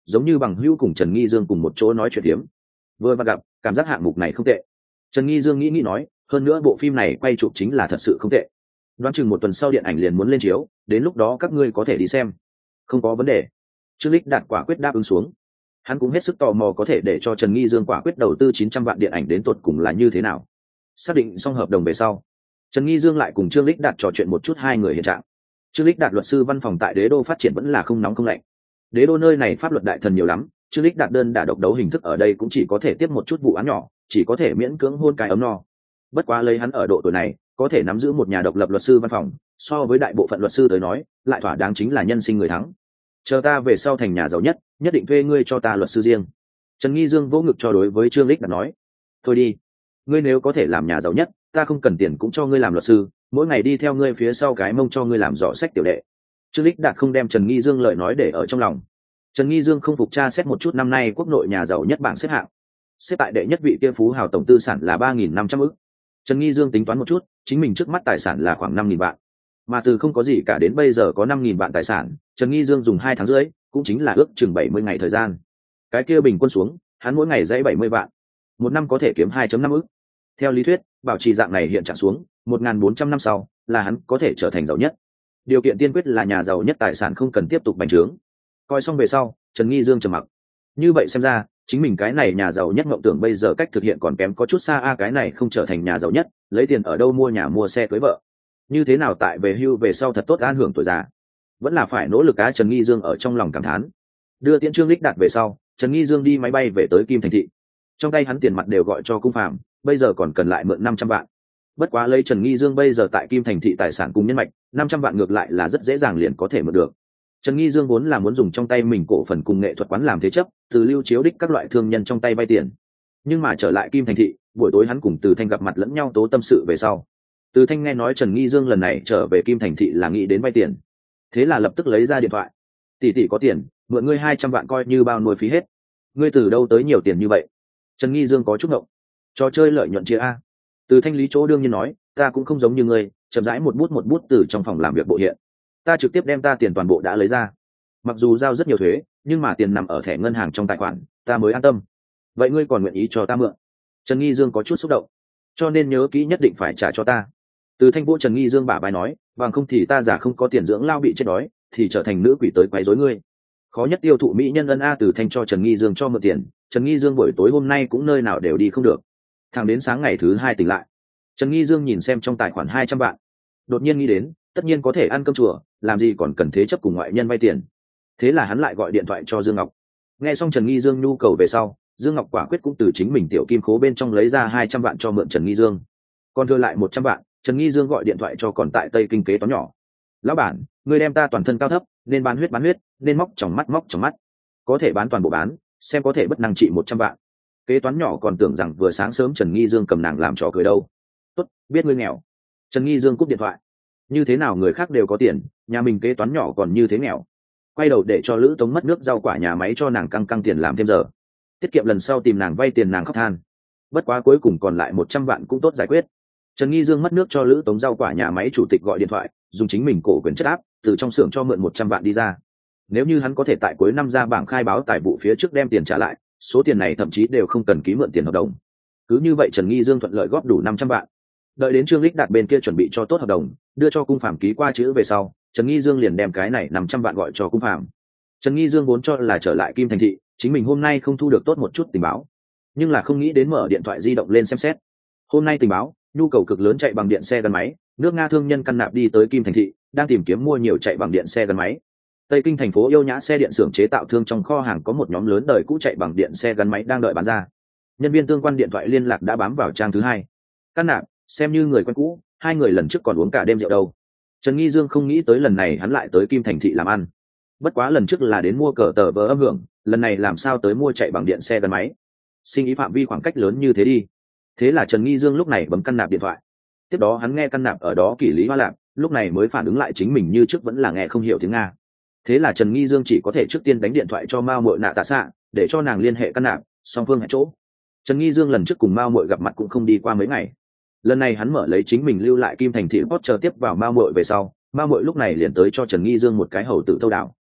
giống như bằng hữu cùng Trần Nghi Dương cùng một chỗ nói chuyện hiếm. Vừa bắt gặp, cảm giác hạng mục này không tệ. Trần Nghi Dương nghĩ nói, hơn nữa bộ phim này quay chụp chính là thật sự không tệ. Đoán chừng một tuần sau điện ảnh liền muốn lên chiếu, đến lúc đó các ngươi có thể đi xem. Không có vấn đề. Trương Lịch Đạt quả quyết đáp ứng xuống. Hắn cũng hết sức tò mò có thể để cho Trần Nghi Dương quả quyết đầu tư 900 vạn điện ảnh đến tột cùng là như thế nào. Xác định xong hợp đồng về sau, Trần Nghi Dương lại cùng Trương Lịch Đạt trò chuyện một chút hai người hiện trạng. Trương Lịch Đạt luật sư văn phòng tại Đế Đô phát triển vẫn là không nóng không lạnh. Đế Đô nơi này pháp luật đại thần nhiều lắm, Trương Lịch Đạt đơn đả độc đấu hình thức ở đây cũng chỉ có thể tiếp một chút vụ án nhỏ, chỉ có thể miễn cưỡng hôn cái ấm no. Bất quá lấy hắn ở độ tuổi này, có thể nắm giữ một nhà độc lập luật sư văn phòng, so với đại bộ phận luật sư tới nói, lại thỏa đáng chính là nhân sinh người thắng. Chờ ta về sau thành nhà giàu nhất, nhất định thuê ngươi cho ta luật sư riêng. Trần Nghi Dương vỗ ngực cho đối với Trương Lịch Đạt nói, thôi đi, ngươi nếu có thể làm nhà giàu nhất, ta không cần tiền cũng cho ngươi làm luật sư, mỗi ngày đi theo ngươi phía sau cái mông cho ngươi làm rõ sách tiểu đệ. Trương Lịch Đạt không đem Trần Nghi Dương lời nói để ở trong lòng. Trần Nghi Dương không phục tra xét một chút năm nay quốc nội nhà giàu nhất bảng xếp hạng, xếp tại đệ nhất vị kia phú hào tổng tư sản là 3.500 ức. Trần Nghi Dương tính toán một chút, chính mình trước mắt tài sản là khoảng 5.000 vạn, mà từ không có gì cả đến bây giờ có 5.000 vạn tài sản, Trần Nghi Dương dùng 2 tháng rưỡi, cũng chính là ước chừng 70 ngày thời gian. Cái kia bình quân xuống, hắn mỗi ngày dãy 70 vạn, một năm có thể kiếm 2.5 ức. Theo lý thuyết, bảo trì dạng này hiện trạng xuống, 1.400 năm sau, là hắn có thể trở thành giàu nhất. Điều kiện tiên quyết là nhà giàu nhất tài sản không cần tiếp tục bành trướng. Coi xong về sau, Trần Nghi Dương trầm mặc. Như vậy xem ra, chính mình cái này nhà giàu nhất mộng tưởng bây giờ cách thực hiện còn kém có chút xa cái này không trở thành nhà giàu nhất, lấy tiền ở đâu mua nhà mua xe cưới vợ? Như thế nào tại về hưu về sau thật tốt an hưởng tuổi già? Vẫn là phải nỗ lực Trần Nghi Dương ở trong lòng cảm thán. Đưa tiễn Trương Lịch Đạt về sau, Trần Nghi Dương đi máy bay về tới Kim Thành thị. Trong tay hắn tiền mặt đều gọi cho Cung Phàm, bây giờ còn cần lại mượn 500 vạn. Bất quá lấy Trần Nghi Dương bây giờ tại Kim Thành thị tài sản cùng nhân mạch, 500 vạn ngược lại là rất dễ dàng liền có thể mượn được. Trần Nghi Dương vốn là muốn dùng trong tay mình cổ phần cùng nghệ thuật quán làm thế chấp, từ Lưu Chiếu Đích các loại thương nhân trong tay vay tiền. Nhưng mà trở lại Kim Thành thị, buổi tối hắn cùng Từ Thanh gặp mặt lẫn nhau tố tâm sự về sau. Từ Thanh nghe nói Trần Nghi Dương lần này trở về Kim Thành thị là nghĩ đến vay tiền, thế là lập tức lấy ra điện thoại. Tỷ tỷ có tiền, mượn ngươi 200 vạn coi như bao nuôi phí hết. Ngươi từ đâu tới nhiều tiền như vậy? Trần Nghi Dương có chút ngộng. Trò chơi lợi nhuận chia a. Từ Thanh lý chỗ đương nhiên nói, ta cũng không giống như ngươi, chậm rãi một bút từ trong phòng làm việc bộ hiện. Ta trực tiếp đem ta tiền toàn bộ đã lấy ra. Mặc dù giao rất nhiều thuế, nhưng mà tiền nằm ở thẻ ngân hàng trong tài khoản, ta mới an tâm. Vậy ngươi còn nguyện ý cho ta mượn? Trần Nghi Dương có chút xúc động. Cho nên nhớ kỹ nhất định phải trả cho ta. Từ Thanh vỗ Trần Nghi Dương bả vai nói, bằng không thì ta giả không có tiền dưỡng lao bị chết đói, thì trở thành nữ quỷ tới quấy rối ngươi. Khó nhất tiêu thụ mỹ nhân ân a. Từ Thanh cho Trần Nghi Dương cho mượn tiền, Trần Nghi Dương buổi tối hôm nay cũng nơi nào đều đi không được. Thẳng đến sáng ngày thứ 2 tỉnh lại, Trần Nghi Dương nhìn xem trong tài khoản 200 vạn, đột nhiên nghĩ đến, tất nhiên có thể ăn cơm chùa, làm gì còn cần thế chấp cùng ngoại nhân vay tiền. Thế là hắn lại gọi điện thoại cho Dương Ngọc. Nghe xong Trần Nghi Dương nhu cầu về sau, Dương Ngọc quả quyết cũng từ chính mình tiểu kim khố bên trong lấy ra 200 vạn cho mượn Trần Nghi Dương. Còn thừa lại 100 vạn, Trần Nghi Dương gọi điện thoại cho còn tại Tây Kinh kế toán nhỏ. Lão bản, người đem ta toàn thân cao thấp, nên bán huyết, nên móc tròng mắt. Có thể bán toàn bộ bán, xem có thể bất năng trị 100 vạn. Kế toán nhỏ còn tưởng rằng vừa sáng sớm Trần Nghi Dương cầm nàng làm trò cười đâu. Tốt, biết ngươi nghèo. Trần Nghi Dương cúp điện thoại. Như thế nào người khác đều có tiền, nhà mình kế toán nhỏ còn như thế nghèo. Quay đầu để cho Lữ Tống mất nước rau quả nhà máy cho nàng căng tiền làm thêm giờ. Tiết kiệm lần sau tìm nàng vay tiền nàng khóc than. Bất quá cuối cùng còn lại 100 vạn cũng tốt giải quyết. Trần Nghi Dương mất nước cho Lữ Tống rau quả nhà máy chủ tịch gọi điện thoại, dùng chính mình cổ quyền chất áp, từ trong xưởng cho mượn 100 vạn đi ra. Nếu như hắn có thể tại cuối năm ra bảng khai báo tài vụ phía trước đem tiền trả lại, số tiền này thậm chí đều không cần ký mượn tiền hợp đồng. Cứ như vậy Trần Nghi Dương thuận lợi góp đủ 500 vạn. Đợi đến Trương Lịch Đạt bên kia chuẩn bị cho tốt hợp đồng, đưa cho Cung Phàm ký qua chữ về sau, Trần Nghi Dương liền đem cái này 500 vạn gọi cho Cung Phàm. Trần Nghi Dương vốn cho là trở lại Kim Thành thị, chính mình hôm nay không thu được tốt một chút tình báo, nhưng là không nghĩ đến mở điện thoại di động lên xem xét. Hôm nay tình báo, nhu cầu cực lớn chạy bằng điện xe gắn máy, nước Nga thương nhân căn nạp đi tới Kim Thành thị, đang tìm kiếm mua nhiều chạy bằng điện xe gắn máy. Tây Kinh thành phố yêu nhã xe điện xưởng chế tạo thương trong kho hàng có một nhóm lớn đời cũ chạy bằng điện xe gắn máy đang đợi bán ra. Nhân viên tương quan điện thoại liên lạc đã bám vào trang thứ 2. Căn nạp, xem như người quen cũ, hai người lần trước còn uống cả đêm rượu đâu. Trần Nghi Dương không nghĩ tới lần này hắn lại tới Kim Thành thị làm ăn. Bất quá lần trước là đến mua cờ tờ vờ âm hưởng, lần này làm sao tới mua chạy bằng điện xe gắn máy? Sinh ý phạm vi khoảng cách lớn như thế đi. Thế là Trần Nghi Dương lúc này bấm căn nạp điện thoại. Tiếp đó hắn nghe căn nạp ở đó kỷ lý hoa lạc, lúc này mới phản ứng lại chính mình như trước vẫn là nghe không hiểu tiếng Nga. Thế là Trần Nghi Dương chỉ có thể trước tiên đánh điện thoại cho Mao Muội Nạ Tạ Xạ, để cho nàng liên hệ căn nạp, song phương hẹn chỗ. Trần Nghi Dương lần trước cùng Mao Muội gặp mặt cũng không đi qua mấy ngày. Lần này hắn mở lấy chính mình lưu lại Kim Thành thị hot chờ tiếp vào Mao Muội về sau, Mao Muội lúc này liền tới cho Trần Nghi Dương một cái hầu tử thâu đảo.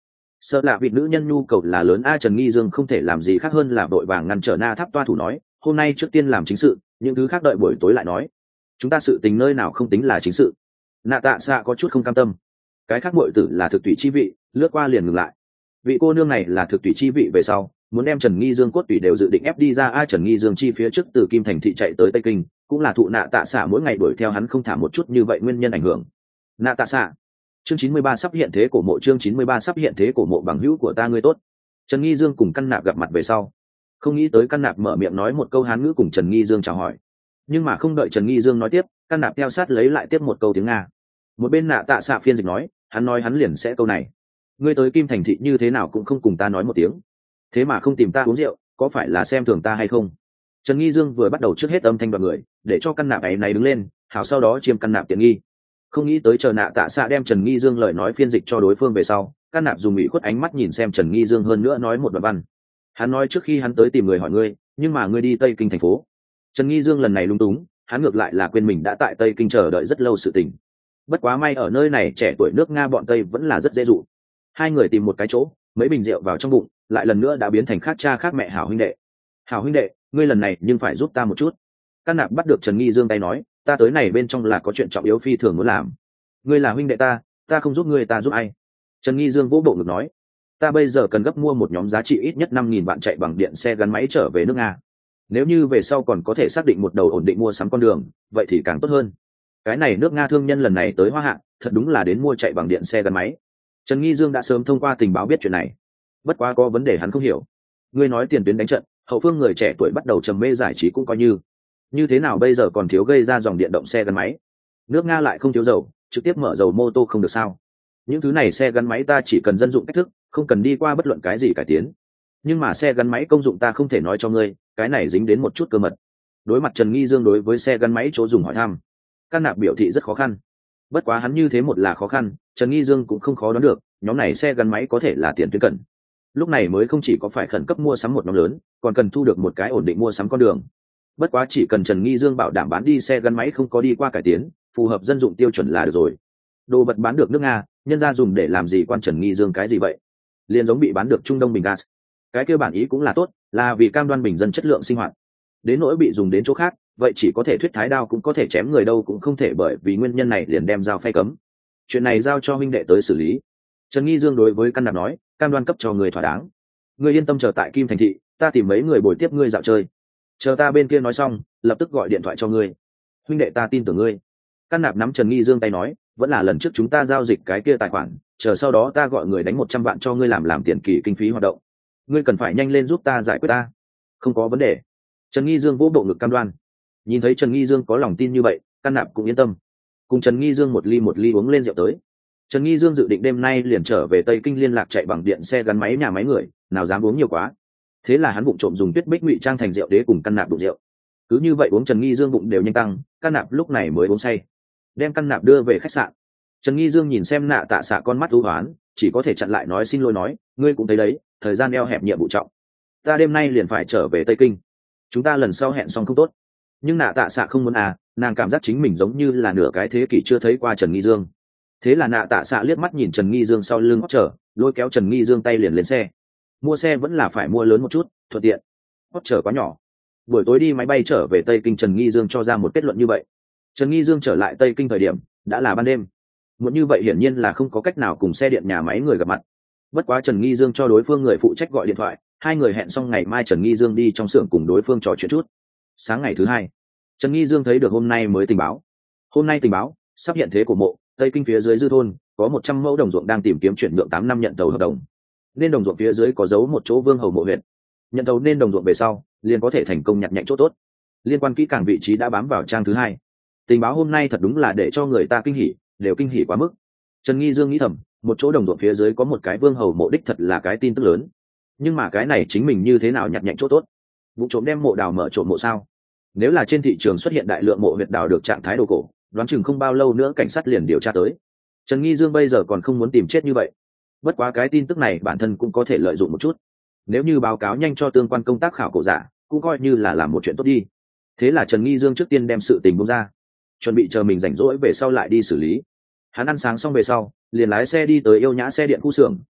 sợ lạ vịt nữ nhân nhu cầu là lớn. Trần Nghi Dương không thể làm gì khác hơn là vội vàng ngăn trở Na Tháp toa thủ nói, hôm nay trước tiên làm chính sự, những thứ khác đợi buổi tối lại nói. Chúng ta sự tình nơi nào không tính là chính sự. Nạ Tạ Xạ có chút không cam tâm. Cái khác muội tử là thực tùy chi vị, lướt qua liền ngừng lại. Vị cô nương này là thực tùy chi vị về sau, muốn đem Trần Nghi Dương cốt tùy đều dự định ép đi ra. Trần Nghi Dương chi phía trước từ Kim Thành thị chạy tới Tây Kinh, cũng là thụ Nạ Tạ Xạ mỗi ngày đuổi theo hắn không thả một chút như vậy nguyên nhân ảnh hưởng. Nạ Tạ Xạ, chương 93 sắp hiện thế cổ mộ, chương 93 sắp hiện thế cổ mộ, bằng hữu của ta ngươi tốt. Trần Nghi Dương cùng Căn Nạp gặp mặt về sau, không nghĩ tới Căn Nạp mở miệng nói một câu Hán ngữ cùng Trần Nghi Dương chào hỏi, nhưng mà không đợi Trần Nghi Dương nói tiếp, Căn Nạp theo sát lấy lại tiếp một câu tiếng Nga. Một bên Nạ Tạ Xạ phiên dịch nói hắn liền sẽ câu này, ngươi tới Kim Thành thị như thế nào cũng không cùng ta nói một tiếng, thế mà không tìm ta uống rượu, có phải là xem thường ta hay không? Trần Nghi Dương vừa bắt đầu trước hết âm thanh đoàn người, để cho Căn Nạp ấy này đứng lên, hảo sau đó chiêm Căn Nạp tiện nghi. Không nghĩ tới chờ Nạ Tạ Xạ đem Trần Nghi Dương lời nói phiên dịch cho đối phương về sau, Căn Nạp dùng ủy khuất ánh mắt nhìn xem Trần Nghi Dương hơn nữa nói một đoạn văn. Hắn nói trước khi hắn tới tìm người hỏi ngươi, nhưng mà ngươi đi Tây Kinh thành phố. Trần Nghi Dương lần này lung túng, hắn ngược lại là quên mình đã tại Tây Kinh chờ đợi rất lâu sự tình. Bất quá may ở nơi này trẻ tuổi nước Nga bọn Tây vẫn là rất dễ dụ. Hai người tìm một cái chỗ, mấy bình rượu vào trong bụng, lại lần nữa đã biến thành khác cha khác mẹ hảo huynh đệ. Hảo huynh đệ, ngươi lần này nhưng phải giúp ta một chút. Căn Nạp bắt được Trần Nghi Dương tay nói, ta tới này bên trong là có chuyện trọng yếu phi thường muốn làm. Ngươi là huynh đệ ta không giúp ngươi ta giúp ai? Trần Nghi Dương vỗ bộ ngực nói, ta bây giờ cần gấp mua một nhóm giá trị ít nhất 5.000 vạn chạy bằng điện xe gắn máy trở về nước Nga. Nếu như về sau còn có thể xác định một đầu ổn định mua sắm con đường, vậy thì càng tốt hơn. Cái này nước Nga thương nhân lần này tới Hoa Hạ, thật đúng là đến mua chạy bằng điện xe gắn máy. Trần Nghi Dương đã sớm thông qua tình báo biết chuyện này, bất quá có vấn đề hắn không hiểu. Ngươi nói tiền tuyến đánh trận, hậu phương người trẻ tuổi bắt đầu trầm mê giải trí cũng coi như thế nào bây giờ còn thiếu gây ra dòng điện động xe gắn máy? Nước Nga lại không thiếu dầu, trực tiếp mở dầu mô tô không được sao? Những thứ này xe gắn máy ta chỉ cần dân dụng cách thức, không cần đi qua bất luận cái gì cải tiến. Nhưng mà xe gắn máy công dụng ta không thể nói cho ngươi, cái này dính đến một chút cơ mật. Đối mặt Trần Nghi Dương đối với xe gắn máy chỗ dùng hỏi thăm, Căn Nạp biểu thị rất khó khăn. Bất quá hắn như thế một là khó khăn, Trần Nghi Dương cũng không khó đoán được, nhóm này xe gắn máy có thể là tiền tuyến cần. Lúc này mới không chỉ có phải khẩn cấp mua sắm một nhóm lớn, còn cần thu được một cái ổn định mua sắm con đường. Bất quá chỉ cần Trần Nghi Dương bảo đảm bán đi xe gắn máy không có đi qua cải tiến, phù hợp dân dụng tiêu chuẩn là được rồi. Đồ vật bán được nước Nga, nhân ra dùng để làm gì quan Trần Nghi Dương cái gì vậy? Liền giống bị bán được Trung Đông bình gas, cái kia bản ý cũng là tốt, là vì cam đoan bình dân chất lượng sinh hoạt. Đến nỗi bị dùng đến chỗ khác, vậy chỉ có thể thuyết thái đao cũng có thể chém người đâu cũng không thể bởi vì nguyên nhân này liền đem dao phay cấm. Chuyện này giao cho huynh đệ tới xử lý. Trần Nghi Dương đối với Căn Nạp nói, cam đoan cấp cho người thỏa đáng. Ngươi yên tâm chờ tại Kim Thành thị, ta tìm mấy người bồi tiếp ngươi dạo chơi. Chờ ta bên kia nói xong, lập tức gọi điện thoại cho ngươi. Huynh đệ ta tin tưởng ngươi. Căn Nạp nắm Trần Nghi Dương tay nói, vẫn là lần trước chúng ta giao dịch cái kia tài khoản, chờ sau đó ta gọi người đánh 100 vạn cho ngươi làm tiền kỳ kinh phí hoạt động. Ngươi cần phải nhanh lên giúp ta giải quyết ta. Không có vấn đề. Trần Nghi Dương vỗ bộ ngực cam đoan. Nhìn thấy Trần Nghi Dương có lòng tin như vậy, Căn Nạp cũng yên tâm. Cùng Trần Nghi Dương một ly uống lên rượu tới. Trần Nghi Dương dự định đêm nay liền trở về Tây Kinh liên lạc chạy bằng điện xe gắn máy nhà máy người, nào dám uống nhiều quá. Thế là hắn vụng trộm dùng tuyết bích ngụy trang thành rượu đế cùng Căn Nạp đụng rượu. Cứ như vậy uống Trần Nghi Dương bụng đều nhanh tăng, Căn Nạp lúc này mới uống say. Đem Căn Nạp đưa về khách sạn. Trần Nghi Dương nhìn xem Nạ Tạ Xạ con mắt u hoán, chỉ có thể chặn lại nói xin lỗi nói, ngươi cũng thấy đấy, thời gian eo hẹp nhiệm vụ trọng. Ta đêm nay liền phải trở về Tây Kinh. Chúng ta lần sau hẹn xong không tốt. Nhưng Nạ Tạ Xạ không muốn nàng cảm giác chính mình giống như là nửa cái thế kỷ chưa thấy qua Trần Nghi Dương. Thế là Nạ Tạ Xạ liếc mắt nhìn Trần Nghi Dương sau lưng hót trở, lôi kéo Trần Nghi Dương tay liền lên xe. Mua xe vẫn là phải mua lớn một chút, thuận tiện. Hót trở quá nhỏ. Buổi tối đi máy bay trở về Tây Kinh, Trần Nghi Dương cho ra một kết luận như vậy. Trần Nghi Dương trở lại Tây Kinh thời điểm đã là ban đêm. Muốn như vậy hiển nhiên là không có cách nào cùng xe điện nhà máy người gặp mặt. Bất quá Trần Nghi Dương cho đối phương người phụ trách gọi điện thoại, hai người hẹn xong ngày mai Trần Nghi Dương đi trong xưởng cùng đối phương trò chuyện chút. Sáng ngày thứ hai, Trần Nghi Dương thấy được hôm nay mới tình báo. Hôm nay tình báo sắp hiện thế của mộ Tây Kinh phía dưới dư thôn có 100 mẫu đồng ruộng đang tìm kiếm chuyển nhượng 8 năm nhận tàu hợp đồng. Nên đồng ruộng phía dưới có giấu một chỗ vương hầu mộ huyện. Nhận tàu nên đồng ruộng về sau, liền có thể thành công nhặt nhạnh chỗ tốt. Liên quan kỹ càng vị trí đã bám vào trang thứ hai. Tình báo hôm nay thật đúng là để cho người ta kinh hỉ, đều kinh hỉ quá mức. Trần Nghi Dương nghĩ thầm, một chỗ đồng ruộng phía dưới có một cái vương hầu mộ đích thật là cái tin tức lớn. Nhưng mà cái này chính mình như thế nào nhặt nhạnh chỗ tốt? Vụ trộm đem mộ đào mở trộm mộ sao? Nếu là trên thị trường xuất hiện đại lượng mộ huyệt đào được trạng thái đồ cổ, đoán chừng không bao lâu nữa cảnh sát liền điều tra tới. Trần Nghi Dương bây giờ còn không muốn tìm chết như vậy. Bất quá cái tin tức này bản thân cũng có thể lợi dụng một chút. Nếu như báo cáo nhanh cho tương quan công tác khảo cổ giả, cũng coi như là làm một chuyện tốt đi. Thế là Trần Nghi Dương trước tiên đem sự tình bung ra, chuẩn bị chờ mình rảnh rỗi về sau lại đi xử lý. Hắn ăn sáng xong về sau, liền lái xe đi tới Yêu Nhã xe điện khu xưởng,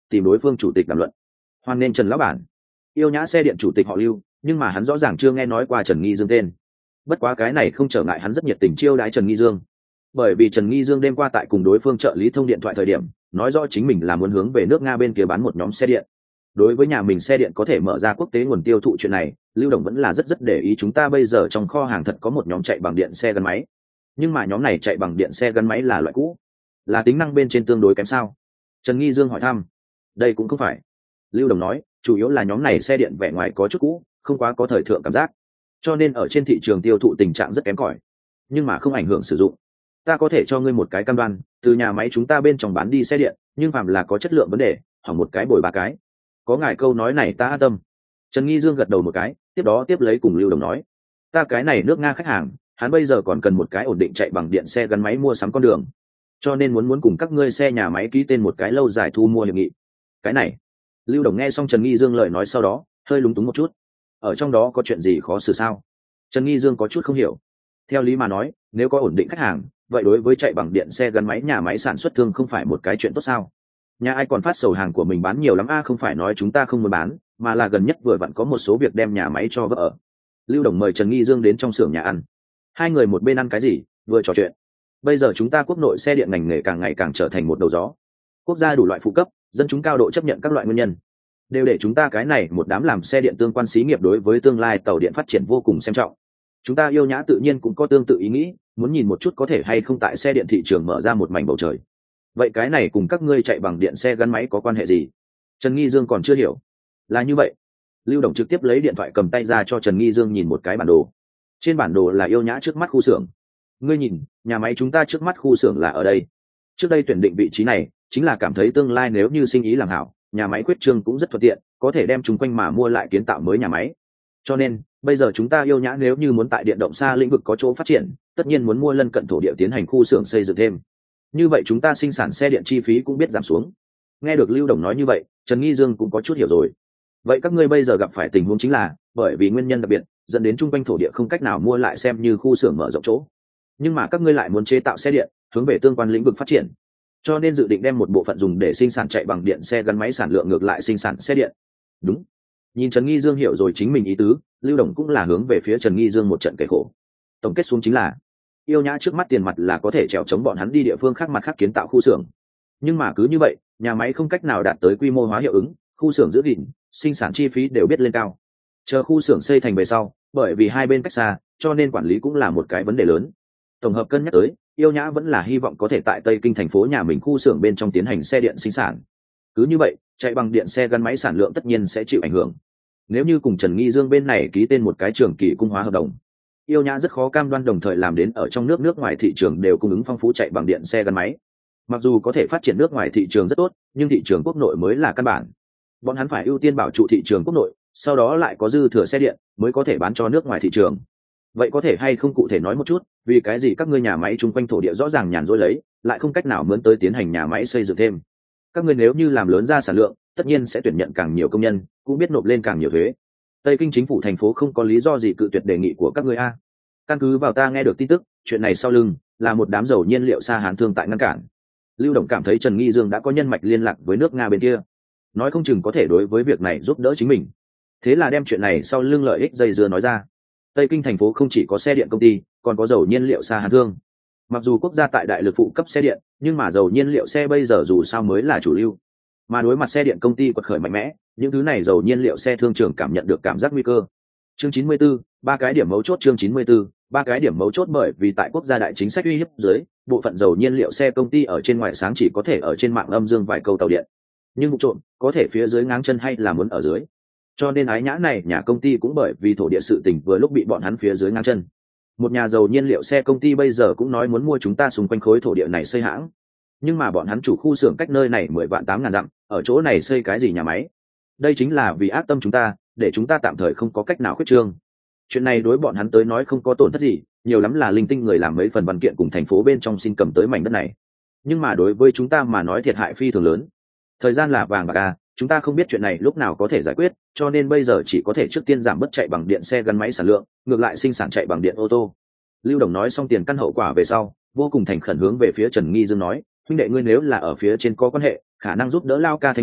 tìm đối phương chủ tịch đàm luận. Hoan nên Trần lão bản. Yêu Nhã xe điện chủ tịch họ Lưu, nhưng mà hắn rõ ràng chưa nghe nói qua Trần Nghi Dương tên. Bất quá cái này không trở ngại hắn rất nhiệt tình chiêu đãi Trần Nghi Dương, bởi vì Trần Nghi Dương đêm qua tại cùng đối phương trợ lý thông điện thoại thời điểm nói rõ chính mình là muốn hướng về nước Nga bên kia bán một nhóm xe điện. Đối với nhà mình xe điện có thể mở ra quốc tế nguồn tiêu thụ chuyện này, Lưu Đồng vẫn là rất để ý. Chúng ta bây giờ trong kho hàng thật có một nhóm chạy bằng điện xe gắn máy, nhưng mà nhóm này chạy bằng điện xe gắn máy là loại cũ, là tính năng bên trên tương đối kém sao? Trần Nghi Dương hỏi thăm. Đây cũng không phải, Lưu Đồng nói, chủ yếu là nhóm này xe điện vẻ ngoài có chút cũ, không quá có thời thượng cảm giác, cho nên ở trên thị trường tiêu thụ tình trạng rất kém cỏi, nhưng mà không ảnh hưởng sử dụng. Ta có thể cho ngươi một cái cam đoan, từ nhà máy chúng ta bên trong bán đi xe điện, nhưng phàm là có chất lượng vấn đề, hỏng một cái bồi ba cái. Có ngài câu nói này ta an tâm. Trần Nghi Dương gật đầu một cái, tiếp đó tiếp lấy cùng Lưu Đồng nói, ta cái này nước Nga khách hàng, hắn bây giờ còn cần một cái ổn định chạy bằng điện xe gắn máy mua sắm con đường, cho nên muốn cùng các ngươi xe nhà máy ký tên một cái lâu dài thu mua hiệp nghị. Cái này, Lưu Đồng nghe xong Trần Nghi Dương lời nói sau đó hơi lúng túng một chút. Ở trong đó có chuyện gì khó xử sao? Trần Nghi Dương có chút không hiểu. Theo lý mà nói, nếu có ổn định khách hàng, vậy đối với chạy bằng điện xe gắn máy nhà máy sản xuất thương không phải một cái chuyện tốt sao? Nhà ai còn phát sầu hàng của mình bán nhiều lắm a, không phải nói chúng ta không muốn bán, mà là gần nhất vừa vặn có một số việc đem nhà máy cho vợ ở. Lưu Đồng mời Trần Nghi Dương đến trong xưởng nhà ăn. Hai người một bên ăn cái gì, vừa trò chuyện. Bây giờ chúng ta quốc nội xe điện ngành nghề càng ngày càng trở thành một đầu gió. Quốc gia đủ loại phụ cấp, dân chúng cao độ chấp nhận các loại nguyên nhân, đều để chúng ta cái này một đám làm xe điện tương quan xí nghiệp đối với tương lai tàu điện phát triển vô cùng xem trọng. Chúng ta Yêu Nhã tự nhiên cũng có tương tự ý nghĩ, muốn nhìn một chút có thể hay không tại xe điện thị trường mở ra một mảnh bầu trời. Vậy cái này cùng các ngươi chạy bằng điện xe gắn máy có quan hệ gì? Trần Nghi Dương còn chưa hiểu. Là như vậy. Lưu Đồng trực tiếp lấy điện thoại cầm tay ra cho Trần Nghi Dương nhìn một cái bản đồ. Trên bản đồ là Yêu Nhã trước mắt khu xưởng. Ngươi nhìn, nhà máy chúng ta trước mắt khu xưởng là ở đây. Trước đây tuyển định vị trí này, chính là cảm thấy tương lai nếu như sinh ý làm hảo, nhà máy quyết trương cũng rất thuận tiện, có thể đem chúng quanh mà mua lại kiến tạo mới nhà máy. Cho nên, bây giờ chúng ta Yêu Nhã nếu như muốn tại điện động xa lĩnh vực có chỗ phát triển, tất nhiên muốn mua lân cận thổ địa tiến hành khu xưởng xây dựng thêm. Như vậy chúng ta sinh sản xe điện chi phí cũng biết giảm xuống. Nghe được Lưu Đồng nói như vậy, Trần Nghi Dương cũng có chút hiểu rồi. Vậy các ngươi bây giờ gặp phải tình huống chính là bởi vì nguyên nhân đặc biệt dẫn đến chung quanh thổ địa không cách nào mua lại xem như khu xưởng mở rộng chỗ, nhưng mà các ngươi lại muốn chế tạo xe điện hướng về tương quan lĩnh vực phát triển, cho nên dự định đem một bộ phận dùng để sinh sản chạy bằng điện xe gắn máy sản lượng ngược lại sinh sản xe điện. Đúng. Nhìn Trần Nghi Dương hiểu rồi chính mình ý tứ, Lưu Đồng cũng là hướng về phía Trần Nghi Dương một trận kể khổ. Tổng kết xuống chính là Yêu Nhã trước mắt tiền mặt là có thể trèo chống bọn hắn đi địa phương khác mặt khác kiến tạo khu xưởng, nhưng mà cứ như vậy nhà máy không cách nào đạt tới quy mô hóa hiệu ứng, khu xưởng giữ gìn sinh sản chi phí đều biết lên cao. Chờ khu xưởng xây thành về sau, bởi vì hai bên cách xa, cho nên quản lý cũng là một cái vấn đề lớn. Tổng hợp cân nhắc tới, Yêu Nhã vẫn là hy vọng có thể tại Tây Kinh thành phố nhà mình khu xưởng bên trong tiến hành xe điện sinh sản. Cứ như vậy, chạy bằng điện xe gắn máy sản lượng tất nhiên sẽ chịu ảnh hưởng. Nếu như cùng Trần Nghi Dương bên này ký tên một cái trường kỳ cung hóa hợp đồng, Yêu Nhã rất khó cam đoan đồng thời làm đến ở trong nước ngoài thị trường đều cung ứng phong phú chạy bằng điện xe gắn máy. Mặc dù có thể phát triển nước ngoài thị trường rất tốt, nhưng thị trường quốc nội mới là căn bản. Bọn hắn phải ưu tiên bảo trụ thị trường quốc nội, sau đó lại có dư thừa xe điện mới có thể bán cho nước ngoài thị trường. Vậy có thể hay không cụ thể nói một chút, vì cái gì các ngươi nhà máy chung quanh thổ địa rõ ràng nhàn rỗi lấy, lại không cách nào mướn tới tiến hành nhà máy xây dựng thêm? Các ngươi nếu như làm lớn ra sản lượng, tất nhiên sẽ tuyển nhận càng nhiều công nhân, cũng biết nộp lên càng nhiều thuế. Tây Kinh chính phủ thành phố không có lý do gì cự tuyệt đề nghị của các ngươi a. Căn cứ vào ta nghe được tin tức, chuyện này sau lưng là một đám dầu nhiên liệu xa Hán thương tại ngăn cản. Lưu Đồng cảm thấy Trần Nghi Dương đã có nhân mạch liên lạc với nước Nga bên kia, nói không chừng có thể đối với việc này giúp đỡ chính mình. Thế là đem chuyện này sau lưng lợi ích dây dưa nói ra. Tây Kinh thành phố không chỉ có xe điện công ty, còn có dầu nhiên liệu xa Hán thương. Mặc dù quốc gia tại đại lực phụ cấp xe điện, nhưng mà dầu nhiên liệu xe bây giờ dù sao mới là chủ lưu. Mà đối mặt xe điện công ty quật khởi mạnh mẽ, những thứ này dầu nhiên liệu xe thương trường cảm nhận được cảm giác nguy cơ. Chương 94, ba cái điểm mấu chốt. Chương 94, ba cái điểm mấu chốt. Bởi vì tại quốc gia đại chính sách uy hiếp dưới, bộ phận dầu nhiên liệu xe công ty ở trên ngoài sáng chỉ có thể ở trên mạng âm dương vài câu tàu điện, nhưng vụ trộm có thể phía dưới ngáng chân hay là muốn ở dưới. Cho nên Ái Nhã này nhà công ty cũng bởi vì thổ địa sự tình vừa lúc bị bọn hắn phía dưới ngang chân. Một nhà dầu nhiên liệu xe công ty bây giờ cũng nói muốn mua chúng ta xung quanh khối thổ địa này xây hãng, nhưng mà bọn hắn chủ khu xưởng cách nơi này 10 vạn 8.000 dặm, ở chỗ này xây cái gì nhà máy? Đây chính là vì ác tâm chúng ta, để chúng ta tạm thời không có cách nào khuyết trương. Chuyện này đối bọn hắn tới nói không có tổn thất gì, nhiều lắm là linh tinh người làm mấy phần văn kiện cùng thành phố bên trong xin cầm tới mảnh đất này. Nhưng mà đối với chúng ta mà nói thiệt hại phi thường lớn. Thời gian là vàng bạc à, chúng ta không biết chuyện này lúc nào có thể giải quyết, cho nên bây giờ chỉ có thể trước tiên giảm bớt chạy bằng điện xe gắn máy sản lượng, ngược lại sinh sản chạy bằng điện ô tô. Lưu Đồng nói xong tiền căn hậu quả về sau, vô cùng thành khẩn hướng về phía Trần Nghi Dương nói, huynh đệ ngươi nếu là ở phía trên có quan hệ, khả năng giúp đỡ Lao ca thanh này,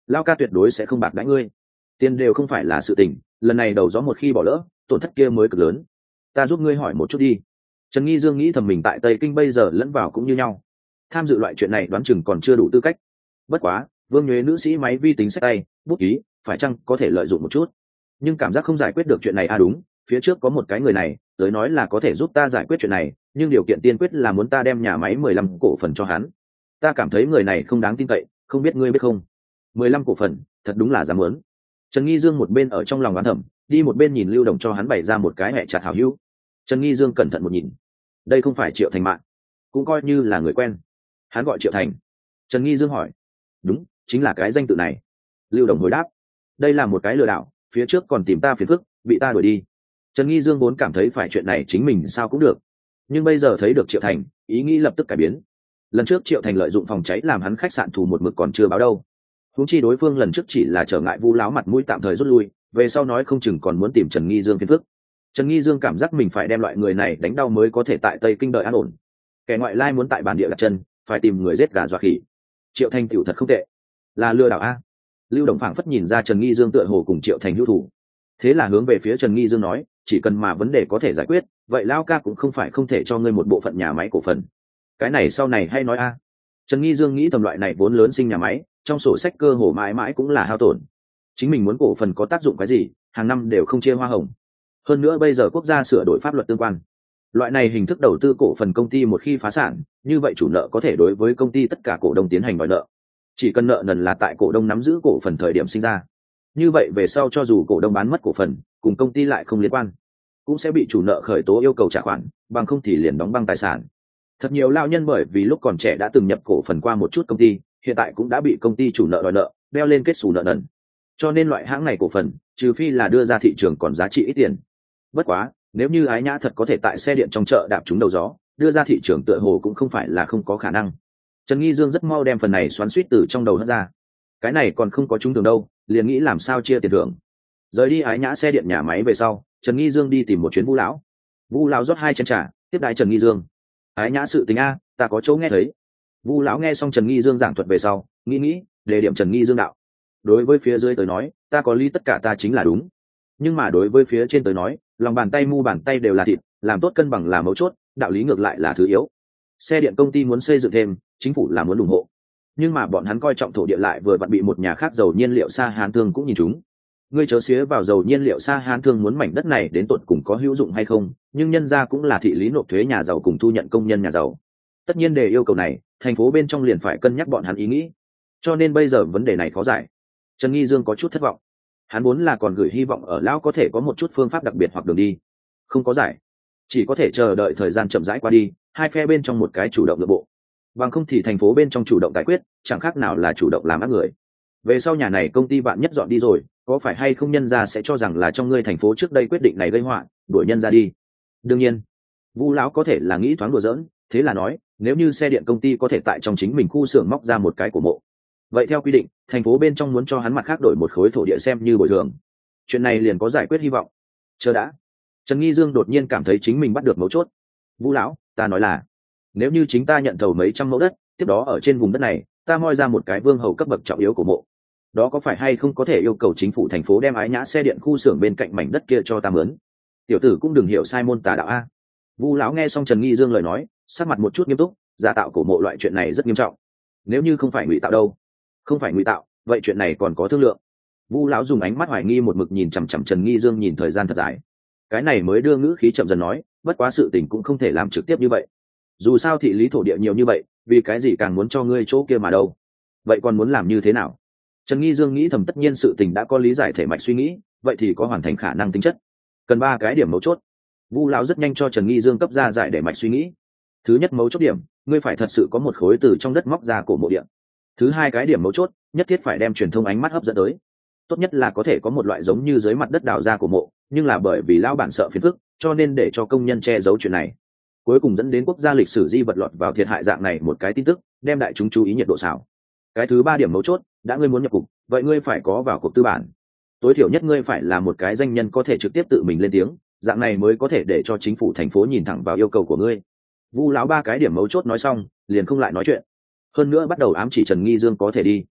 Lao ca tuyệt đối sẽ không bạc đãi ngươi, tiền đều không phải là sự tình, lần này đầu gió một khi bỏ lỡ tổn thất kia mới cực lớn. Ta giúp ngươi hỏi một chút đi. Trần Nghi Dương nghĩ thầm mình tại Tây Kinh bây giờ lẫn vào cũng như nhau, tham dự loại chuyện này đoán chừng còn chưa đủ tư cách. Bất quá Vương Nhuế nữ sĩ máy vi tính sách tay bút ký phải chăng có thể lợi dụng một chút, nhưng cảm giác không giải quyết được chuyện này. Đúng, phía trước có một cái người này tới nói là có thể giúp ta giải quyết chuyện này, nhưng điều kiện tiên quyết là muốn ta đem nhà máy 15 cổ phần cho hắn. Ta cảm thấy người này không đáng tin cậy, không biết ngươi biết không? 15 cổ phần, thật đúng là dám muốn. Trần Nghi Dương một bên ở trong lòng oán thầm, đi một bên nhìn Lưu Đồng cho hắn bày ra một cái hẹ chặt hảo hữu. Trần Nghi Dương cẩn thận một nhìn, đây không phải Triệu Thành mạng, cũng coi như là người quen. Hắn gọi Triệu Thành. Trần Nghi Dương hỏi. Đúng, chính là cái danh tự này. Lưu Đồng hồi đáp. Đây là một cái lừa đảo, phía trước còn tìm ta phiền phức, bị ta đuổi đi. Trần Nghi Dương vốn cảm thấy phải chuyện này chính mình sao cũng được, nhưng bây giờ thấy được Triệu Thành, ý nghĩ lập tức cải biến. Lần trước Triệu Thành lợi dụng phòng cháy làm hắn khách sạn thù một mực còn chưa báo đâu, huống chi đối phương lần trước chỉ là trở ngại Vu Láo mặt mũi tạm thời rút lui, về sau nói không chừng còn muốn tìm Trần Nghi Dương phiền phức. Trần Nghi Dương cảm giác mình phải đem loại người này đánh đau mới có thể tại Tây Kinh đợi an ổn. Kẻ ngoại lai muốn tại bản địa đặt chân, phải tìm người giết gà dọa khỉ. Triệu Thành tiểu thật không tệ, là lừa đảo a. Lưu Đồng phảng phất nhìn ra Trần Nghi Dương tựa hồ cùng Triệu Thành hữu thủ, thế là hướng về phía Trần Nghi Dương nói, chỉ cần mà vấn đề có thể giải quyết, vậy Lao ca cũng không phải không thể cho ngươi một bộ phận nhà máy cổ phần. Cái này sau này hay nói a. Trần Nghi Dương nghĩ tầm loại này vốn lớn sinh nhà máy, trong sổ sách cơ hồ mãi mãi cũng là hao tổn. Chính mình muốn cổ phần có tác dụng cái gì, hàng năm đều không chia hoa hồng. Hơn nữa bây giờ quốc gia sửa đổi pháp luật tương quan, loại này hình thức đầu tư cổ phần công ty một khi phá sản, như vậy chủ nợ có thể đối với công ty tất cả cổ đông tiến hành đòi nợ. Chỉ cần nợ nần là tại cổ đông nắm giữ cổ phần thời điểm sinh ra, như vậy về sau cho dù cổ đông bán mất cổ phần, cùng công ty lại không liên quan, cũng sẽ bị chủ nợ khởi tố yêu cầu trả khoản, bằng không thì liền đóng băng tài sản. Thật nhiều lao nhân bởi vì lúc còn trẻ đã từng nhập cổ phần qua một chút công ty, hiện tại cũng đã bị công ty chủ nợ đòi nợ, đeo lên kết xù nợ nần. Cho nên loại hãng này cổ phần, trừ phi là đưa ra thị trường còn giá trị ít tiền. Bất quá, nếu như Ái Nhã thật có thể tại xe điện trong chợ đạp trúng đầu gió, đưa ra thị trường tựa hồ cũng không phải là không có khả năng. Trần Nghi Dương rất mau đem phần này xoắn xuýt từ trong đầu hất ra. Cái này còn không có trúng thưởng đâu, liền nghĩ làm sao chia tiền thưởng. Rời đi Ái Nhã xe điện nhà máy về sau, Trần Nghi Dương đi tìm một chuyến Vu lão. Vu lão rót 2 chén trà, tiếp đái Trần Nghi Dương. Ái Nhã sự tình a, ta có chỗ nghe thấy. Vu lão nghe xong Trần Nghi Dương giảng thuật về sau, nghĩ, đề điểm Trần Nghi Dương đạo. Đối với phía dưới tới nói, ta có lý tất cả ta chính là đúng. Nhưng mà đối với phía trên tới nói, lòng bàn tay mu bàn tay đều là thịt, làm tốt cân bằng là mấu chốt, đạo lý ngược lại là thứ yếu. Xe điện công ty muốn xây dựng thêm, chính phủ là muốn ủng hộ, nhưng mà bọn hắn coi trọng thổ địa lại vừa vặn bị một nhà khác dầu nhiên liệu Sa Hán Thương cũng nhìn chúng. Ngươi chớ xía vào dầu nhiên liệu Sa Hán Thương muốn mảnh đất này đến tận cùng có hữu dụng hay không, nhưng nhân ra cũng là thị lý nộp thuế nhà giàu cùng thu nhận công nhân nhà giàu. Tất nhiên đề yêu cầu này, thành phố bên trong liền phải cân nhắc bọn hắn ý nghĩ, cho nên bây giờ vấn đề này khó giải. Trần Nghi Dương có chút thất vọng, hắn muốn là còn gửi hy vọng ở lão có thể có một chút phương pháp đặc biệt hoặc đường đi, không có giải, chỉ có thể chờ đợi thời gian chậm rãi qua đi, hai phe bên trong một cái chủ động nội bộ, bằng không thì thành phố bên trong chủ động giải quyết, chẳng khác nào là chủ động làm ác người. Về sau nhà này công ty bạn nhất dọn đi rồi, có phải hay không nhân ra sẽ cho rằng là trong ngươi thành phố trước đây quyết định này gây họa, đuổi nhân ra đi. Đương nhiên, Vu lão có thể là nghĩ thoáng đùa giỡn, thế là nói, nếu như xe điện công ty có thể tại trong chính mình khu xưởng móc ra một cái cổ mộ, vậy theo quy định, thành phố bên trong muốn cho hắn mặt khác đổi một khối thổ địa xem như bồi thường. Chuyện này liền có giải quyết hy vọng. Chờ đã. Trần Nghi Dương đột nhiên cảm thấy chính mình bắt được mấu chốt. Vu lão, ta nói là, nếu như chính ta nhận thầu mấy trăm mẫu đất, tiếp đó ở trên vùng đất này, ta moi ra một cái vương hầu cấp bậc trọng yếu của mộ, đó có phải hay không có thể yêu cầu chính phủ thành phố đem Ái Nhã xe điện khu xưởng bên cạnh mảnh đất kia cho ta mướn? Tiểu tử cũng đừng hiểu sai môn tà đạo a. Vu lão nghe xong Trần Nghi Dương lời nói, sắc mặt một chút nghiêm túc, giả tạo cổ mộ loại chuyện này rất nghiêm trọng. Nếu như không phải ngụy tạo đâu? Không phải ngụy tạo, vậy chuyện này còn có thương lượng. Vu lão dùng ánh mắt hoài nghi một mực nhìn chằm chằm Trần Nghi Dương nhìn thời gian thật dài, cái này mới đưa ngữ khí chậm dần nói, bất quá sự tình cũng không thể làm trực tiếp như vậy. Dù sao thị lý thổ địa nhiều như vậy, vì cái gì càng muốn cho ngươi chỗ kia mà đâu? Vậy còn muốn làm như thế nào? Trần Nghi Dương nghĩ thầm, tất nhiên sự tình đã có lý giải thể mạch suy nghĩ, vậy thì có hoàn thành khả năng tính chất. Cần 3 cái điểm mấu chốt. Vu lão rất nhanh cho Trần Nghi Dương cấp ra giải để mạch suy nghĩ. Thứ nhất mấu chốt điểm, ngươi phải thật sự có một khối từ trong đất móc ra cổ mộ địa. Thứ hai cái điểm mấu chốt, nhất thiết phải đem truyền thông ánh mắt hấp dẫn tới. Tốt nhất là có thể có một loại giống như dưới mặt đất đào ra cổ mộ, nhưng là bởi vì lão bản sợ phiền phức, cho nên để cho công nhân che giấu chuyện này. Cuối cùng dẫn đến quốc gia lịch sử di vật lọt vào thiệt hại dạng này một cái tin tức, đem đại chúng chú ý nhiệt độ xảo. Cái thứ 3 điểm mấu chốt, đã ngươi muốn nhập cục, vậy ngươi phải có vào cuộc tư bản. Tối thiểu nhất ngươi phải là một cái danh nhân có thể trực tiếp tự mình lên tiếng, dạng này mới có thể để cho chính phủ thành phố nhìn thẳng vào yêu cầu của ngươi. Vu lão 3 cái điểm mấu chốt nói xong, liền không lại nói chuyện. Hơn nữa bắt đầu ám chỉ Trần Nghi Dương có thể đi.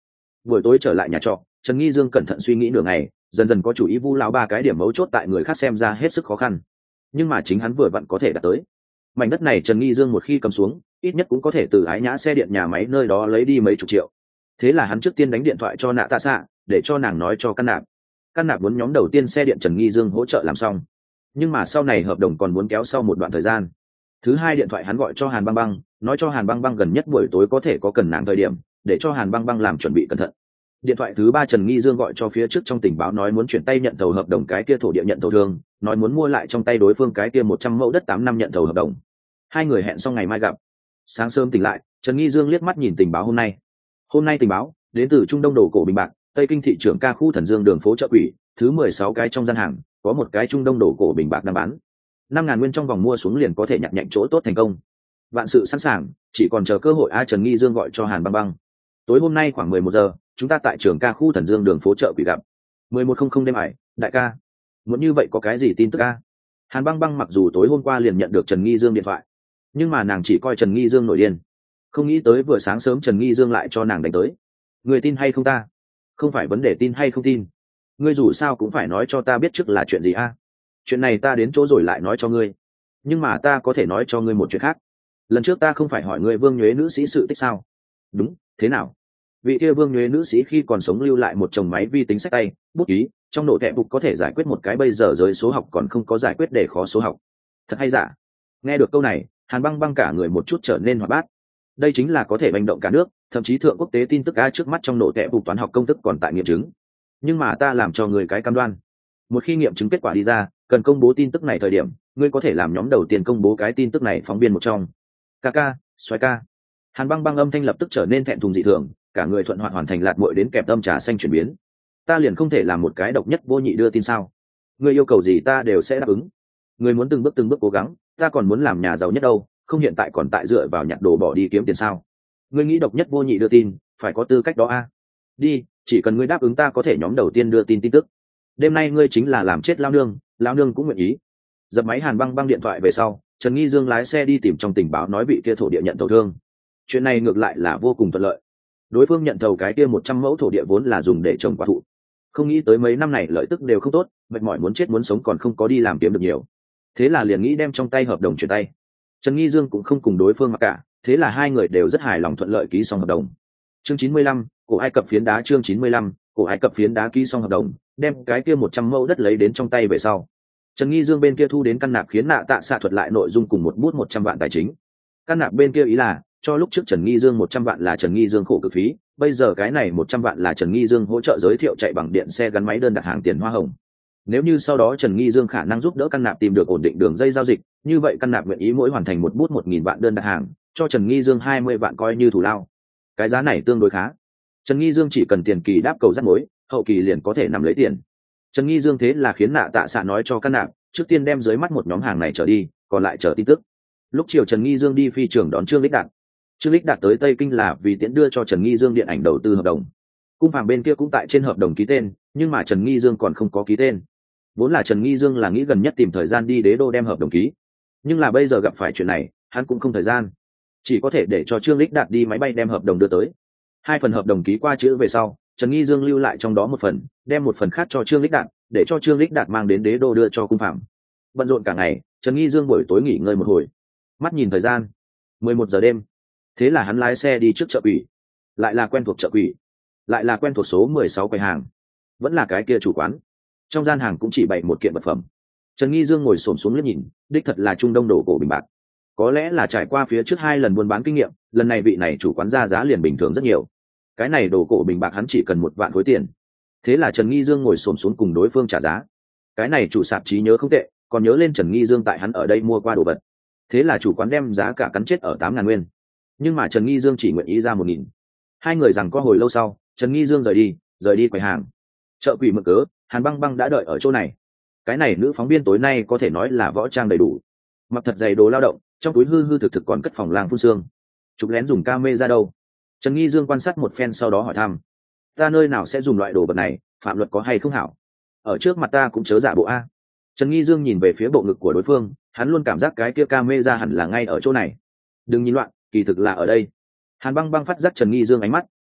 Buổi tối trở lại nhà trọ, Trần Nghi Dương cẩn thận suy nghĩ nửa ngày, dần dần có chủ ý vu lão ba cái điểm mấu chốt tại người khác xem ra hết sức khó khăn, nhưng mà chính hắn vừa vặn có thể đạt tới. Mảnh đất này Trần Nghi Dương một khi cầm xuống, ít nhất cũng có thể từ Ái Nhã xe điện nhà máy nơi đó lấy đi mấy chục triệu. Thế là hắn trước tiên đánh điện thoại cho Nạ Tạ Xạ, để cho nàng nói cho Căn Nạp muốn nhóm đầu tiên xe điện Trần Nghi Dương hỗ trợ làm xong, nhưng mà sau này hợp đồng còn muốn kéo sau một đoạn thời gian. Thứ hai điện thoại hắn gọi cho Hàn Băng Băng, nói cho Hàn Băng Băng gần nhất buổi tối có thể có cần nàng thời điểm, để cho Hàn Băng Băng làm chuẩn bị cẩn thận. Điện thoại thứ ba Trần Nghi Dương gọi cho phía trước trong tình báo nói muốn chuyển tay nhận thầu hợp đồng cái kia thổ địa nhận thầu thương, nói muốn mua lại trong tay đối phương cái kia 100 mẫu đất 8 năm nhận thầu hợp đồng. Hai người hẹn xong ngày mai gặp. Sáng sớm tỉnh lại, Trần Nghi Dương liếc mắt nhìn tình báo hôm nay. Hôm nay tình báo đến từ Trung Đông Đồ Cổ Bình Bạc, Tây Kinh thị trưởng ca khu Thần Dương đường phố chợ quỷ, thứ 16 cái trong gian hàng, có một cái Trung Đông Đồ Cổ Bình Bạc đang bán. 5.000 nguyên trong vòng mua xuống liền có thể nhặt nhạnh chỗ tốt thành công. Vạn sự sẵn sàng, chỉ còn chờ cơ hội. Trần Nghi Dương gọi cho Hàn Băng Băng. Tối hôm nay khoảng 11 giờ, chúng ta tại trường ca khu Thần Dương đường phố chợ quỷ gặp. 11:00 đêm ải, đại ca. Muốn như vậy có cái gì tin tức a? Hàn Băng Băng mặc dù tối hôm qua liền nhận được Trần Nghi Dương điện thoại, nhưng mà nàng chỉ coi Trần Nghi Dương nổi điên, không nghĩ tới vừa sáng sớm Trần Nghi Dương lại cho nàng đánh tới. Người tin hay không ta? Không phải vấn đề tin hay không tin, ngươi dù sao cũng phải nói cho ta biết trước là chuyện gì a? Chuyện này ta đến chỗ rồi lại nói cho ngươi, nhưng mà ta có thể nói cho ngươi một chuyện khác. Lần trước ta không phải hỏi ngươi Vương Nhuế nữ sĩ sự tích sao? Đúng, thế nào? Vị kia Vương Nhuế nữ sĩ khi còn sống lưu lại một chồng máy vi tính xách tay, bút ký, trong nổ tẹp bục có thể giải quyết một cái bây giờ giới số học còn không có giải quyết để khó số học. Thật hay giả? Nghe được câu này, Hàn Băng Băng cả người một chút trở nên hoạt bát. Đây chính là có thể hành động cả nước, thậm chí thượng quốc tế tin tức a, trước mắt trong nổ tẹp bục toán học công thức còn tại nghiệm chứng. Nhưng mà ta làm cho người cái cam đoan, một khi nghiệm chứng kết quả đi ra, cần công bố tin tức này thời điểm, ngươi có thể làm nhóm đầu tiên công bố cái tin tức này phóng viên một trong. Ca, xoay ca. Hàn Băng Băng âm thanh lập tức trở nên thẹn thùng dị thường, cả người thuận hoạt hoàn thành lạt muội đến kẹp tâm trà xanh chuyển biến. Ta liền không thể làm một cái độc nhất vô nhị đưa tin sao? Ngươi yêu cầu gì ta đều sẽ đáp ứng. Ngươi muốn từng bước cố gắng, ta còn muốn làm nhà giàu nhất đâu, không hiện tại còn tại dựa vào nhặt đồ bỏ đi kiếm tiền sao? Ngươi nghĩ độc nhất vô nhị đưa tin, phải có tư cách đó a. Đi, chỉ cần ngươi đáp ứng ta có thể nhóm đầu tiên đưa tin tin tức. Đêm nay ngươi chính là làm chết lao nương cũng nguyện ý. Dập máy Hàn Băng Băng điện thoại về sau, Trần Nghi Dương lái xe đi tìm trong tình báo nói vị kia thổ địa nhận thầu thương. Chuyện này ngược lại là vô cùng thuận lợi. Đối phương nhận thầu cái kia 100 mẫu thổ địa vốn là dùng để trồng quả thụ, không nghĩ tới mấy năm này lợi tức đều không tốt, mệt mỏi muốn chết muốn sống còn không có đi làm kiếm được nhiều. Thế là liền nghĩ đem trong tay hợp đồng chuyển tay. Trần Nghi Dương cũng không cùng đối phương mặc cả, thế là hai người đều rất hài lòng thuận lợi ký xong hợp đồng. Chương 95, cổ Ai Cập phiến đá. Chương 95, cổ Ai Cập phiến đá ký xong hợp đồng, đem cái kia 100 mẫu đất lấy đến trong tay về sau. Trần Nghi Dương bên kia thu đến Căn Nạp khiến Nạ Tạ Xạ thuật lại nội dung cùng một bút 100 vạn tài chính. Căn Nạp bên kia ý là cho lúc trước Trần Nghi Dương 100 vạn là Trần Nghi Dương khổ cực phí, bây giờ cái này 100 vạn là Trần Nghi Dương hỗ trợ giới thiệu chạy bằng điện xe gắn máy đơn đặt hàng tiền hoa hồng. Nếu như sau đó Trần Nghi Dương khả năng giúp đỡ Căn Nạp tìm được ổn định đường dây giao dịch, như vậy Căn Nạp nguyện ý mỗi hoàn thành một bút 1.000 vạn đơn đặt hàng, cho Trần Nghi Dương 20 vạn coi như thù lao. Cái giá này tương đối khá. Trần Nghi Dương chỉ cần tiền kỳ đáp cầu dắt mối, hậu kỳ liền có thể nắm lấy tiền. Trần Nghi Dương thế là khiến Nạ Tạ Xạ nói cho Căn Nạp, trước tiên đem dưới mắt một nhóm hàng này trở đi, còn lại chờ tin tức. Lúc chiều Trần Nghi Dương đi phi trường đón Trương Lích Đạt. Trương Lích Đạt tới Tây Kinh là vì tiễn đưa cho Trần Nghi Dương điện ảnh đầu tư hợp đồng. Cung Phàm bên kia cũng tại trên hợp đồng ký tên, nhưng mà Trần Nghi Dương còn không có ký tên. Vốn là Trần Nghi Dương là nghĩ gần nhất tìm thời gian đi Đế Đô đem hợp đồng ký, nhưng là bây giờ gặp phải chuyện này, hắn cũng không thời gian, chỉ có thể để cho Trương Lích Đạt đi máy bay đem hợp đồng đưa tới. Hai phần hợp đồng ký qua chữ về sau, Trần Nghi Dương lưu lại trong đó một phần, đem một phần khác cho Trương Lích Đạt, để cho Trương Lích Đạt mang đến Đế Đô đưa cho Cung Phàm. Bận rộn cả ngày, Trần Nghi Dương buổi tối nghỉ ngơi một hồi, mắt nhìn thời gian, 11 giờ đêm. Thế là hắn lái xe đi trước chợ quỷ, lại là quen thuộc chợ quỷ, lại là quen thuộc số 16 quầy hàng, vẫn là cái kia chủ quán. Trong gian hàng cũng chỉ bày một kiện vật phẩm. Trần Nghi Dương ngồi xổm xuống liếc nhìn, đích thật là Trung Đông Đồ Cổ Bình Bạc. Có lẽ là trải qua phía trước 2 lần buôn bán kinh nghiệm, lần này vị này chủ quán ra giá liền bình thường rất nhiều. Cái này đồ cổ bình bạc hắn chỉ cần 1 vạn khối tiền. Thế là Trần Nghi Dương ngồi xổm xuống cùng đối phương trả giá. Cái này chủ sạp trí nhớ không tệ, còn nhớ lên Trần Nghi Dương tại hắn ở đây mua qua đồ vật. Thế là chủ quán đem giá cả cắn chết ở 8.000 nguyên. Nhưng mà Trần Nghi Dương chỉ nguyện ý ra 1.000. Hai người rằng có hồi lâu sau, Trần Nghi Dương rời đi quầy hàng. Chợ quỷ mượn cớ, Hàn Băng Băng đã đợi ở chỗ này. Cái này nữ phóng viên tối nay có thể nói là võ trang đầy đủ, mặc thật dày đồ lao động, trong túi hư hư thực thực còn cất phòng làng phun xương. Chụp lén dùng camera đâu? Trần Nghi Dương quan sát một phen sau đó hỏi thăm. Ta nơi nào sẽ dùng loại đồ vật này, phạm luật có hay không hảo? Ở trước mặt ta cũng chớ giả bộ a. Trần Nghi Dương nhìn về phía bộ ngực của đối phương, hắn luôn cảm giác cái kia camera hẳn là ngay ở chỗ này. Đừng nhìn loạn, kỳ thực là ở đây. Hàn Băng Băng phát giác Trần Nghi Dương ánh mắt,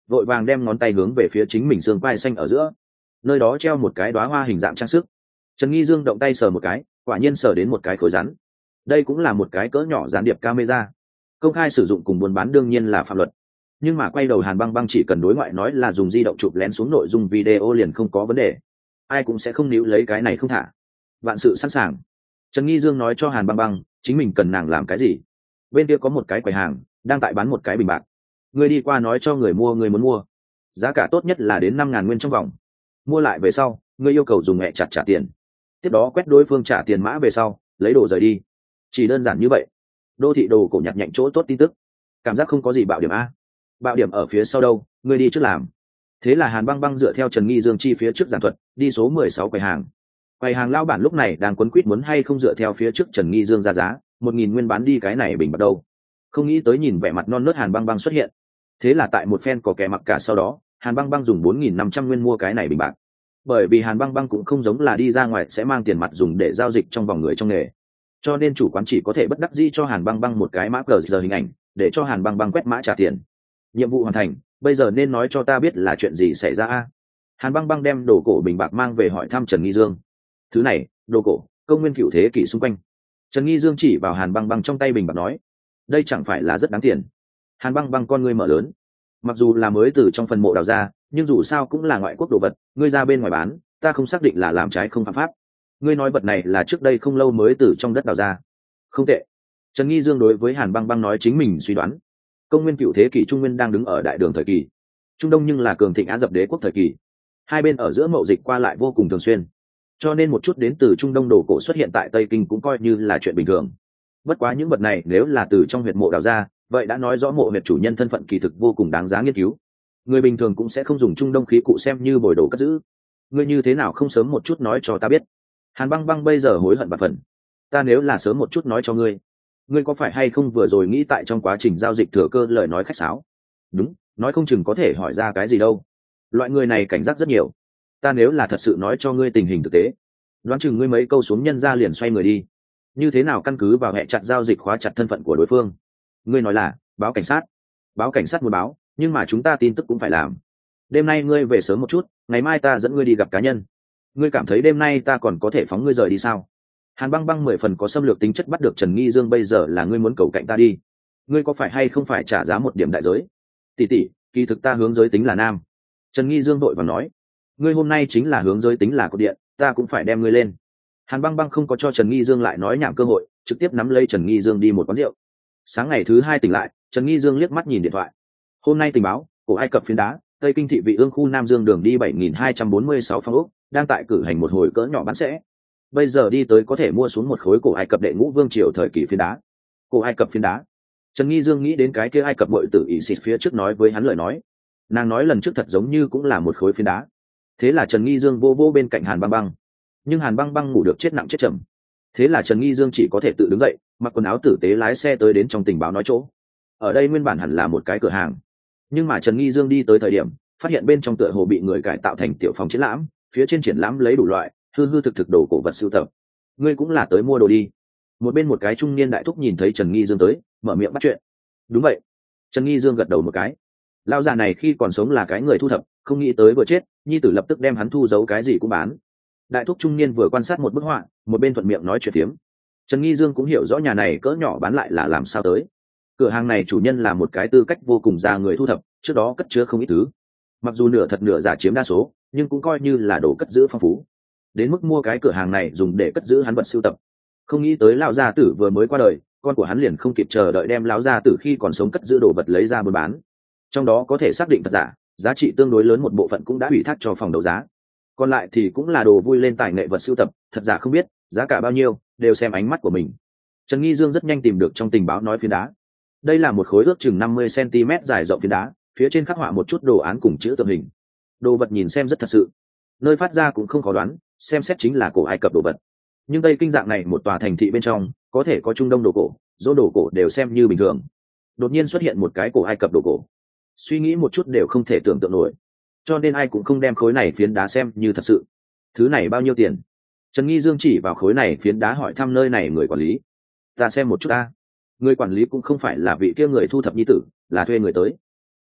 vội vàng đem ngón tay hướng về phía chính mình xương quai xanh ở giữa, nơi đó treo một cái đóa hoa hình dạng trang sức. Trần Nghi Dương động tay sờ một cái, quả nhiên sờ đến một cái khối rắn. Đây cũng là một cái cỡ nhỏ gián điệp camera. Công khai sử dụng cùng buôn bán đương nhiên là phạm luật, nhưng mà quay đầu Hàn Băng Băng chỉ cần đối ngoại nói là dùng di động chụp lén xuống nội dung video liền không có vấn đề, ai cũng sẽ không níu lấy cái này không thả. Vạn sự sẵn sàng. Trần Nghi Dương nói cho Hàn Băng Băng chính mình cần nàng làm cái gì. Bên kia có một cái quầy hàng đang tại bán một cái bình bạc, người đi qua nói cho người mua người muốn mua, giá cả tốt nhất là đến 5.000 nguyên trong vòng. Mua lại về sau người yêu cầu dùng mẹ chặt trả tiền, tiếp đó quét đối phương trả tiền mã về sau lấy đồ rời đi. Chỉ đơn giản như vậy. Đô thị đồ cổ nhặt nhạnh chỗ tốt tin tức, cảm giác không có gì bạo điểm a. Bạo điểm ở phía sau đâu, người đi trước làm. Thế là Hàn Băng Băng dựa theo Trần Nghi Dương chi phía trước giảng thuật đi số 16 quầy hàng. Quầy hàng lao bản lúc này đang quấn quýt muốn hay không dựa theo phía trước Trần Nghi Dương ra giá 1.000 nguyên bán đi cái này bình bạc đâu. Không nghĩ tới nhìn vẻ mặt non nớt Hàn Băng Băng xuất hiện. Thế là tại một phen có kẻ mặc cả sau đó, Hàn Băng Băng dùng 4.500 nguyên mua cái này bình bạc. Bởi vì Hàn Băng Băng cũng không giống là đi ra ngoài sẽ mang tiền mặt dùng để giao dịch trong vòng người trong nghề, cho nên chủ quán chỉ có thể bất đắc dĩ cho Hàn Băng Băng một cái mã QR hình ảnh để cho Hàn Băng Băng quét mã trả tiền. Nhiệm vụ hoàn thành, bây giờ nên nói cho ta biết là chuyện gì xảy ra a. Hàn Băng Băng đem đồ cổ bình bạc mang về hỏi thăm Trần Nghi Dương. Thứ này, đồ cổ, công nguyên cựu thế kỷ xung quanh. Trần Nghi Dương chỉ vào Hàn Băng Băng trong tay bình bạc nói, đây chẳng phải là rất đáng tiền. Hàn Băng Băng con ngươi mở lớn, mặc dù là mới từ trong phần mộ đào ra, nhưng dù sao cũng là ngoại quốc đồ vật, ngươi ra bên ngoài bán, ta không xác định là làm trái không phạm pháp. Ngươi nói vật này là trước đây không lâu mới từ trong đất đào ra. Không tệ. Trần Nghi Dương đối với Hàn Băng Băng nói chính mình suy đoán. Công nguyên cựu thế kỷ Trung Nguyên đang đứng ở đại đường thời kỳ, Trung Đông nhưng là cường thịnh Á Dập đế quốc thời kỳ, hai bên ở giữa mậu dịch qua lại vô cùng thường xuyên, cho nên một chút đến từ Trung Đông đồ cổ xuất hiện tại Tây Kinh cũng coi như là chuyện bình thường. Bất quá những vật này nếu là từ trong huyệt mộ đào ra, vậy đã nói rõ mộ huyệt chủ nhân thân phận kỳ thực vô cùng đáng giá nghiên cứu. Người bình thường cũng sẽ không dùng Trung Đông khí cụ xem như bồi đồ cất giữ. Ngươi như thế nào không sớm một chút nói cho ta biết? Hàn Băng Băng bây giờ hối hận bạt phần. Ta nếu là sớm một chút nói cho ngươi, ngươi có phải hay không vừa rồi nghĩ tại trong quá trình giao dịch thừa cơ lời nói khách sáo? Đúng, nói không chừng có thể hỏi ra cái gì đâu. Loại người này cảnh giác rất nhiều. Ta nếu là thật sự nói cho ngươi tình hình thực tế, đoán chừng ngươi mấy câu xuống nhân ra liền xoay người đi. Như thế nào căn cứ vào hệ chặt giao dịch khóa chặt thân phận của đối phương? Ngươi nói là báo cảnh sát. Báo cảnh sát muốn báo, nhưng mà chúng ta tin tức cũng phải làm. Đêm nay ngươi về sớm một chút, ngày mai ta dẫn ngươi đi gặp cá nhân. Ngươi cảm thấy đêm nay ta còn có thể phóng ngươi rời đi sao? Hàn Băng Băng 10 phần có xâm lược tính chất bắt được Trần Nghi Dương, bây giờ là ngươi muốn cầu cạnh ta đi. Ngươi có phải hay không phải trả giá một điểm đại giới? Tỷ tỷ, kỳ thực ta hướng giới tính là nam. Trần Nghi Dương vội vàng nói, ngươi hôm nay chính là hướng giới tính là cột điện, ta cũng phải đem ngươi lên. Hàn Băng Băng không có cho Trần Nghi Dương lại nói nhảm cơ hội, trực tiếp nắm lấy Trần Nghi Dương đi một quán rượu. Sáng ngày thứ 2 tỉnh lại, Trần Nghi Dương liếc mắt nhìn điện thoại. Hôm nay tình báo, cổ Ai Cập phiến đá, Tây Kinh thị vị ương khu Nam Dương đường đi 7246 phòng ốc, đang tại cử hành một hồi cỡ nhỏ bán sẽ. Bây giờ đi tới có thể mua xuống một khối cổ Ai Cập đệ ngũ vương triều thời kỳ phiến đá. Cổ Ai Cập phiến đá. Trần Nghi Dương nghĩ đến cái kia Ai Cập bội tử Isis phía trước nói với hắn lời nói. Nàng nói lần trước thật giống như cũng là một khối phiến đá. Thế là Trần Nghi Dương vô vô bên cạnh Hàn Băng Băng. Nhưng Hàn Băng Băng ngủ được chết nặng chết chậm. Thế là Trần Nghi Dương chỉ có thể tự đứng dậy, mặc quần áo tử tế lái xe tới đến trong tình báo nói chỗ. Ở đây nguyên bản hẳn là một cái cửa hàng, nhưng mà Trần Nghi Dương đi tới thời điểm, phát hiện bên trong tựa hồ bị người cải tạo thành tiểu phòng triển lãm, phía trên triển lãm lấy đủ loại hư hư thực thực đồ cổ vật sưu tập. Ngươi cũng là tới mua đồ đi. Một bên một cái trung niên đại thúc nhìn thấy Trần Nghi Dương tới, mở miệng bắt chuyện. Đúng vậy. Trần Nghi Dương gật đầu một cái. Lão già này khi còn sống là cái người thu thập, không nghĩ tới vừa chết, nhi tử lập tức đem hắn thu giấu cái gì cũng bán. Đại thúc trung niên vừa quan sát một bức họa, một bên thuận miệng nói chuyện tiếm. Trần Nghi Dương cũng hiểu rõ nhà này cỡ nhỏ bán lại là làm sao tới. Cửa hàng này chủ nhân là một cái tư cách vô cùng già người thu thập, trước đó cất chứa không ít thứ. Mặc dù nửa thật nửa giả chiếm đa số, nhưng cũng coi như là đồ cất giữ phong phú. Đến mức mua cái cửa hàng này dùng để cất giữ hắn vật sưu tập. Không nghĩ tới lão gia tử vừa mới qua đời, con của hắn liền không kịp chờ đợi đem lão gia tử khi còn sống cất giữ đồ vật lấy ra buôn bán. Trong đó có thể xác định thật giả, giá trị tương đối lớn một bộ phận cũng đã ủy thác cho phòng đấu giá. Còn lại thì cũng là đồ vui lên tài nghệ vật sưu tập, thật giả không biết, giá cả bao nhiêu, đều xem ánh mắt của mình. Trần Nghi Dương rất nhanh tìm được trong tình báo nói phiến đá. Đây là một khối ước chừng 50 cm dài rộng phiến đá, phía trên khắc họa một chút đồ án cùng chữ tượng hình. Đồ vật nhìn xem rất thật sự, nơi phát ra cũng không khó đoán, xem xét chính là cổ Ai Cập đồ vật. Nhưng Tây Kinh dạng này một tòa thành thị bên trong, có thể có Trung Đông đồ cổ, dỗ đồ cổ đều xem như bình thường. Đột nhiên xuất hiện một cái cổ Ai Cập đồ cổ, suy nghĩ một chút đều không thể tưởng tượng nổi, cho nên ai cũng không đem khối này phiến đá xem như thật sự. Thứ này bao nhiêu tiền? Trần Nghi Dương chỉ vào khối này phiến đá hỏi thăm nơi này người quản lý. Ta xem một chút ta. Người quản lý cũng không phải là vị kia người thu thập nhi tử, là thuê người tới.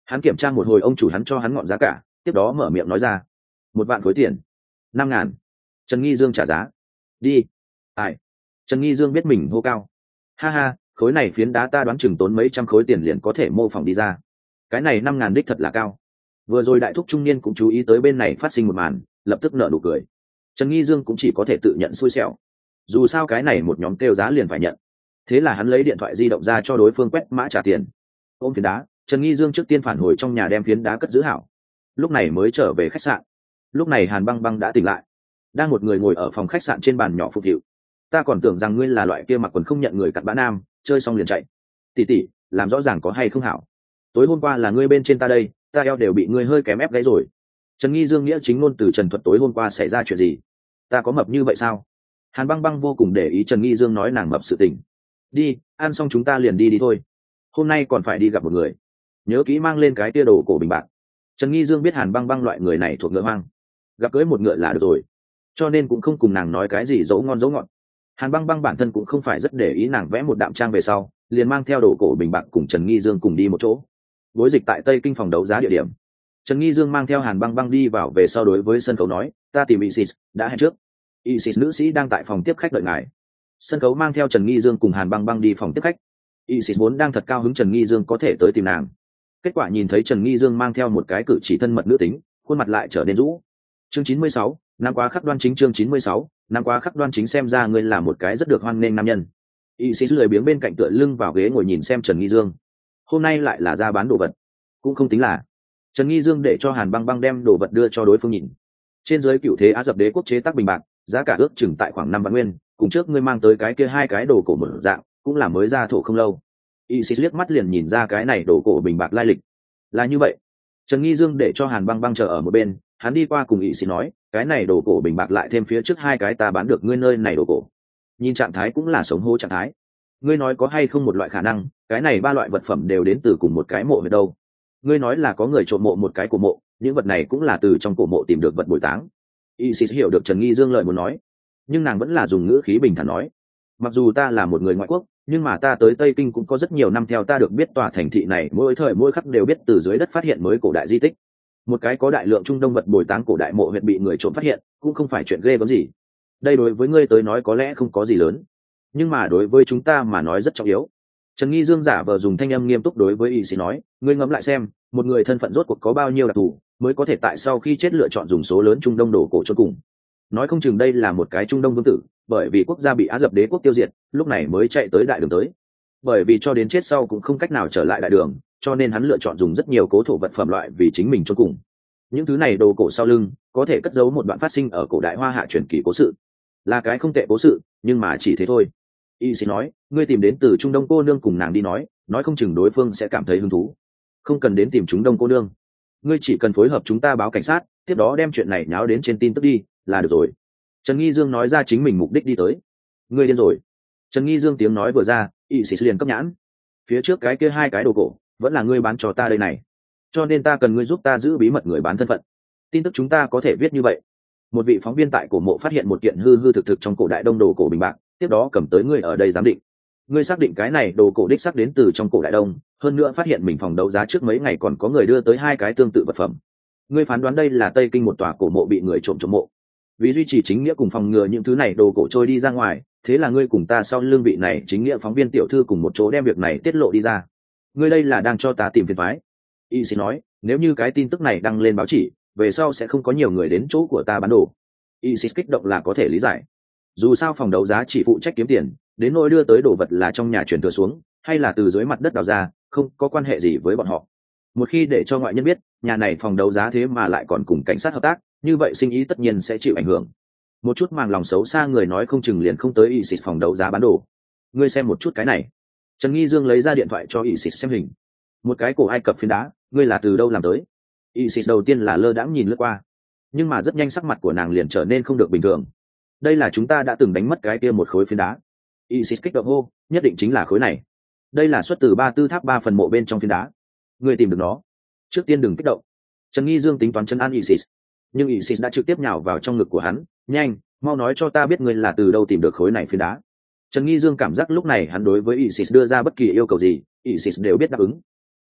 Hắn kiểm tra một hồi ông chủ hắn cho hắn ngọn giá cả, tiếp đó mở miệng nói ra: 1 vạn khối tiền. 5.000. Trần Nghi Dương trả giá. Đi. Ai? Trần Nghi Dương biết mình hô cao. Ha ha, khối này phiến đá ta đoán chừng tốn mấy trăm khối tiền liền có thể mô phỏng đi ra. Cái này 5.000 đích thật là cao. Vừa rồi đại thúc trung niên cũng chú ý tới bên này phát sinh một màn, lập tức nở nụ cười. Trần Nghi Dương cũng chỉ có thể tự nhận xui xẻo. Dù sao cái này một nhóm kêu giá liền phải nhận. Thế là hắn lấy điện thoại di động ra cho đối phương quét mã trả tiền. Ôm phiến đá, Trần Nghi Dương trước tiên phản hồi trong nhà đem phiến đá cất giữ hảo. Lúc này mới trở về khách sạn. Lúc này Hàn Băng Băng đã tỉnh lại, đang một người ngồi ở phòng khách sạn trên bàn nhỏ phục vụ. Ta còn tưởng rằng ngươi là loại kia mặc quần không nhận người cặn bã nam, chơi xong liền chạy. Tỷ tỷ, làm rõ ràng có hay không hảo. Tối hôm qua là ngươi bên trên ta đây, ta eo đều bị ngươi hơi kém ép gãy rồi. Trần Nghi Dương nghĩa chính ngôn từ Trần Thuật tối hôm qua xảy ra chuyện gì? Ta có mập như vậy sao? Hàn Băng Băng vô cùng để ý Trần Nghi Dương nói nàng mập sự tình. Đi, ăn xong chúng ta liền đi thôi. Hôm nay còn phải đi gặp một người, nhớ kỹ mang lên cái tia đồ cổ bình bạc. Trần Nghi Dương biết Hàn Băng Băng loại người này thuộc ngựa hoang, gặp cưới một ngựa là được rồi, cho nên cũng không cùng nàng nói cái gì dấu ngon dấu ngọt. Hàn Băng Băng bản thân cũng không phải rất để ý, nàng vẽ một đạm trang về sau liền mang theo đồ cổ bình bạc cùng Trần Nghi Dương cùng đi một chỗ đối dịch tại Tây Kinh phòng đấu giá địa điểm. Trần Nghi Dương mang theo Hàn Băng Băng đi vào về sau đối với sân khấu nói: ta tìm Isis, đã hẹn trước. Isis nữ sĩ đang tại phòng tiếp khách đợi ngài. Sân khấu mang theo Trần Nghi Dương cùng Hàn Băng Băng đi phòng tiếp khách. Isis vốn đang thật cao hứng Trần Nghi Dương có thể tới tìm nàng, kết quả nhìn thấy Trần Nghi Dương mang theo một cái cử chỉ thân mật nữ tính, khuôn mặt lại trở nên rũ. Chương 96, năm quá khắc đoan chính. Chương 96, năm quá khắc đoan chính. Xem ra ngươi là một cái rất được hoan nghênh nam nhân. Isis lười biếng bên cạnh tựa lưng vào ghế ngồi nhìn xem Trần Nghi Dương. Hôm nay lại là ra bán đồ vật, cũng không tính là. Trần Nghi Dương để cho Hàn Băng Băng đem đồ vật đưa cho đối phương nhìn. Trên dưới cựu thế Á Dập đế quốc chế tác bình bạc, giá cả ước chừng tại khoảng 5 vạn nguyên, cùng trước ngươi mang tới cái kia 2 cái đồ cổ một dạng, cũng là mới ra thổ không lâu. Isis liếc mắt liền nhìn ra cái này đồ cổ bình bạc lai lịch. Là như vậy. Trần Nghi Dương để cho Hàn Băng Băng chờ ở một bên, hắn đi qua cùng Isis nói: cái này đồ cổ bình bạc lại thêm phía trước 2 cái ta bán được ngươi nơi này đồ cổ, nhìn trạng thái cũng là sống hô trạng thái. Ngươi nói có hay không một loại khả năng, cái này 3 loại vật phẩm đều đến từ cùng một cái mộ ở đâu? Ngươi nói là có người trộm mộ một cái cổ mộ, những vật này cũng là từ trong cổ mộ tìm được vật bồi táng. Isis hiểu được Trần Nghi Dương lời muốn nói, nhưng nàng vẫn là dùng ngữ khí bình thản nói: mặc dù ta là một người ngoại quốc, nhưng mà ta tới Tây Kinh cũng có rất nhiều năm, theo ta được biết tòa thành thị này mỗi thời mỗi khắc đều biết từ dưới đất phát hiện mới cổ đại di tích. Một cái có đại lượng Trung Đông vật bồi táng cổ đại mộ huyệt bị người trộm phát hiện, cũng không phải chuyện ghê gớm gì. Đây đối với ngươi tới nói có lẽ không có gì lớn, nhưng mà đối với chúng ta mà nói rất trọng yếu. Trần Nghi Dương giả vờ dùng thanh âm nghiêm túc đối với Isis nói: ngươi ngẫm lại xem, một người thân phận rốt cuộc có bao nhiêu đặc thù, mới có thể tại sau khi chết lựa chọn dùng số lớn Trung Đông đồ cổ cho cùng. Nói không chừng đây là một cái Trung Đông vương tử, bởi vì quốc gia bị Á Dập đế quốc tiêu diệt, lúc này mới chạy tới đại đường tới. Bởi vì cho đến chết sau cũng không cách nào trở lại đại đường, cho nên hắn lựa chọn dùng rất nhiều cố thổ vật phẩm loại vì chính mình cho cùng. Những thứ này đồ cổ sau lưng có thể cất giấu một đoạn phát sinh ở cổ đại Hoa Hạ truyền kỳ cố sự, là cái không tệ cố sự, nhưng mà chỉ thế thôi. Isis nói: ngươi tìm đến từ Trung Đông cô nương cùng nàng đi nói không chừng đối phương sẽ cảm thấy hứng thú. Không cần đến tìm Trung Đông cô nương, ngươi chỉ cần phối hợp chúng ta báo cảnh sát, tiếp đó đem chuyện này nháo đến trên tin tức đi là được rồi. Trần Nghi Dương nói ra chính mình mục đích đi tới. Ngươi điên rồi. Trần Nghi Dương tiếng nói vừa ra, Isis liền cấp nhãn. Phía trước cái kia 2 cái đồ cổ vẫn là ngươi bán cho ta đây này, cho nên ta cần ngươi giúp ta giữ bí mật người bán thân phận. Tin tức chúng ta có thể viết như vậy: một vị phóng viên tại cổ mộ phát hiện một kiện hư hư thực thực trong cổ đại Đông đồ cổ bình bạc, tiếp đó cầm tới ngươi ở đây giám định. Ngươi xác định cái này đồ cổ đích xác đến từ trong cổ đại Đông, hơn nữa phát hiện mình phòng đấu giá trước mấy ngày còn có người đưa tới 2 cái tương tự vật phẩm. Ngươi phán đoán đây là Tây Kinh một tòa cổ mộ bị người trộm mộ. Vì duy trì chính nghĩa cùng phòng ngừa những thứ này đồ cổ trôi đi ra ngoài, thế là ngươi cùng ta sau lưng vị này chính nghĩa phóng viên tiểu thư cùng một chỗ đem việc này tiết lộ đi ra. Ngươi đây là đang cho ta tìm phiền toái. Isis nói: nếu như cái tin tức này đăng lên báo chỉ, về sau sẽ không có nhiều người đến chỗ của ta bán đồ. Isis kích động là có thể lý giải, dù sao phòng đấu giá chỉ phụ trách kiếm tiền, đến nỗi đưa tới đồ vật là trong nhà chuyển thừa xuống hay là từ dưới mặt đất đào ra, không có quan hệ gì với bọn họ. Một khi để cho ngoại nhân biết nhà này phòng đấu giá thế mà lại còn cùng cảnh sát hợp tác, như vậy sinh ý tất nhiên sẽ chịu ảnh hưởng. Một chút màng lòng xấu xa người nói không chừng liền không tới Isis phòng đấu giá bán đồ. Ngươi xem một chút cái này. Trần Nghi Dương lấy ra điện thoại cho Isis xem hình. Một cái cổ Ai Cập phiến đá, ngươi là từ đâu làm tới? Isis đầu tiên là lơ đãng nhìn lướt qua, nhưng mà rất nhanh sắc mặt của nàng liền trở nên không được bình thường. Đây là chúng ta đã từng đánh mất cái kia một khối phiến đá. Isis kích động hô: nhất định chính là khối này. Đây là xuất từ 3 tư tháp 3 phần mộ bên trong phiến đá. Ngươi tìm được nó. Trước tiên đừng kích động. Trần Nghi Dương tính toán chân an Isis, nhưng Isis đã trực tiếp nhào vào trong ngực của hắn. Nhanh, mau nói cho ta biết ngươi là từ đâu tìm được khối này phiến đá. Trần Nghi Dương cảm giác lúc này hắn đối với Isis đưa ra bất kỳ yêu cầu gì, Isis đều biết đáp ứng.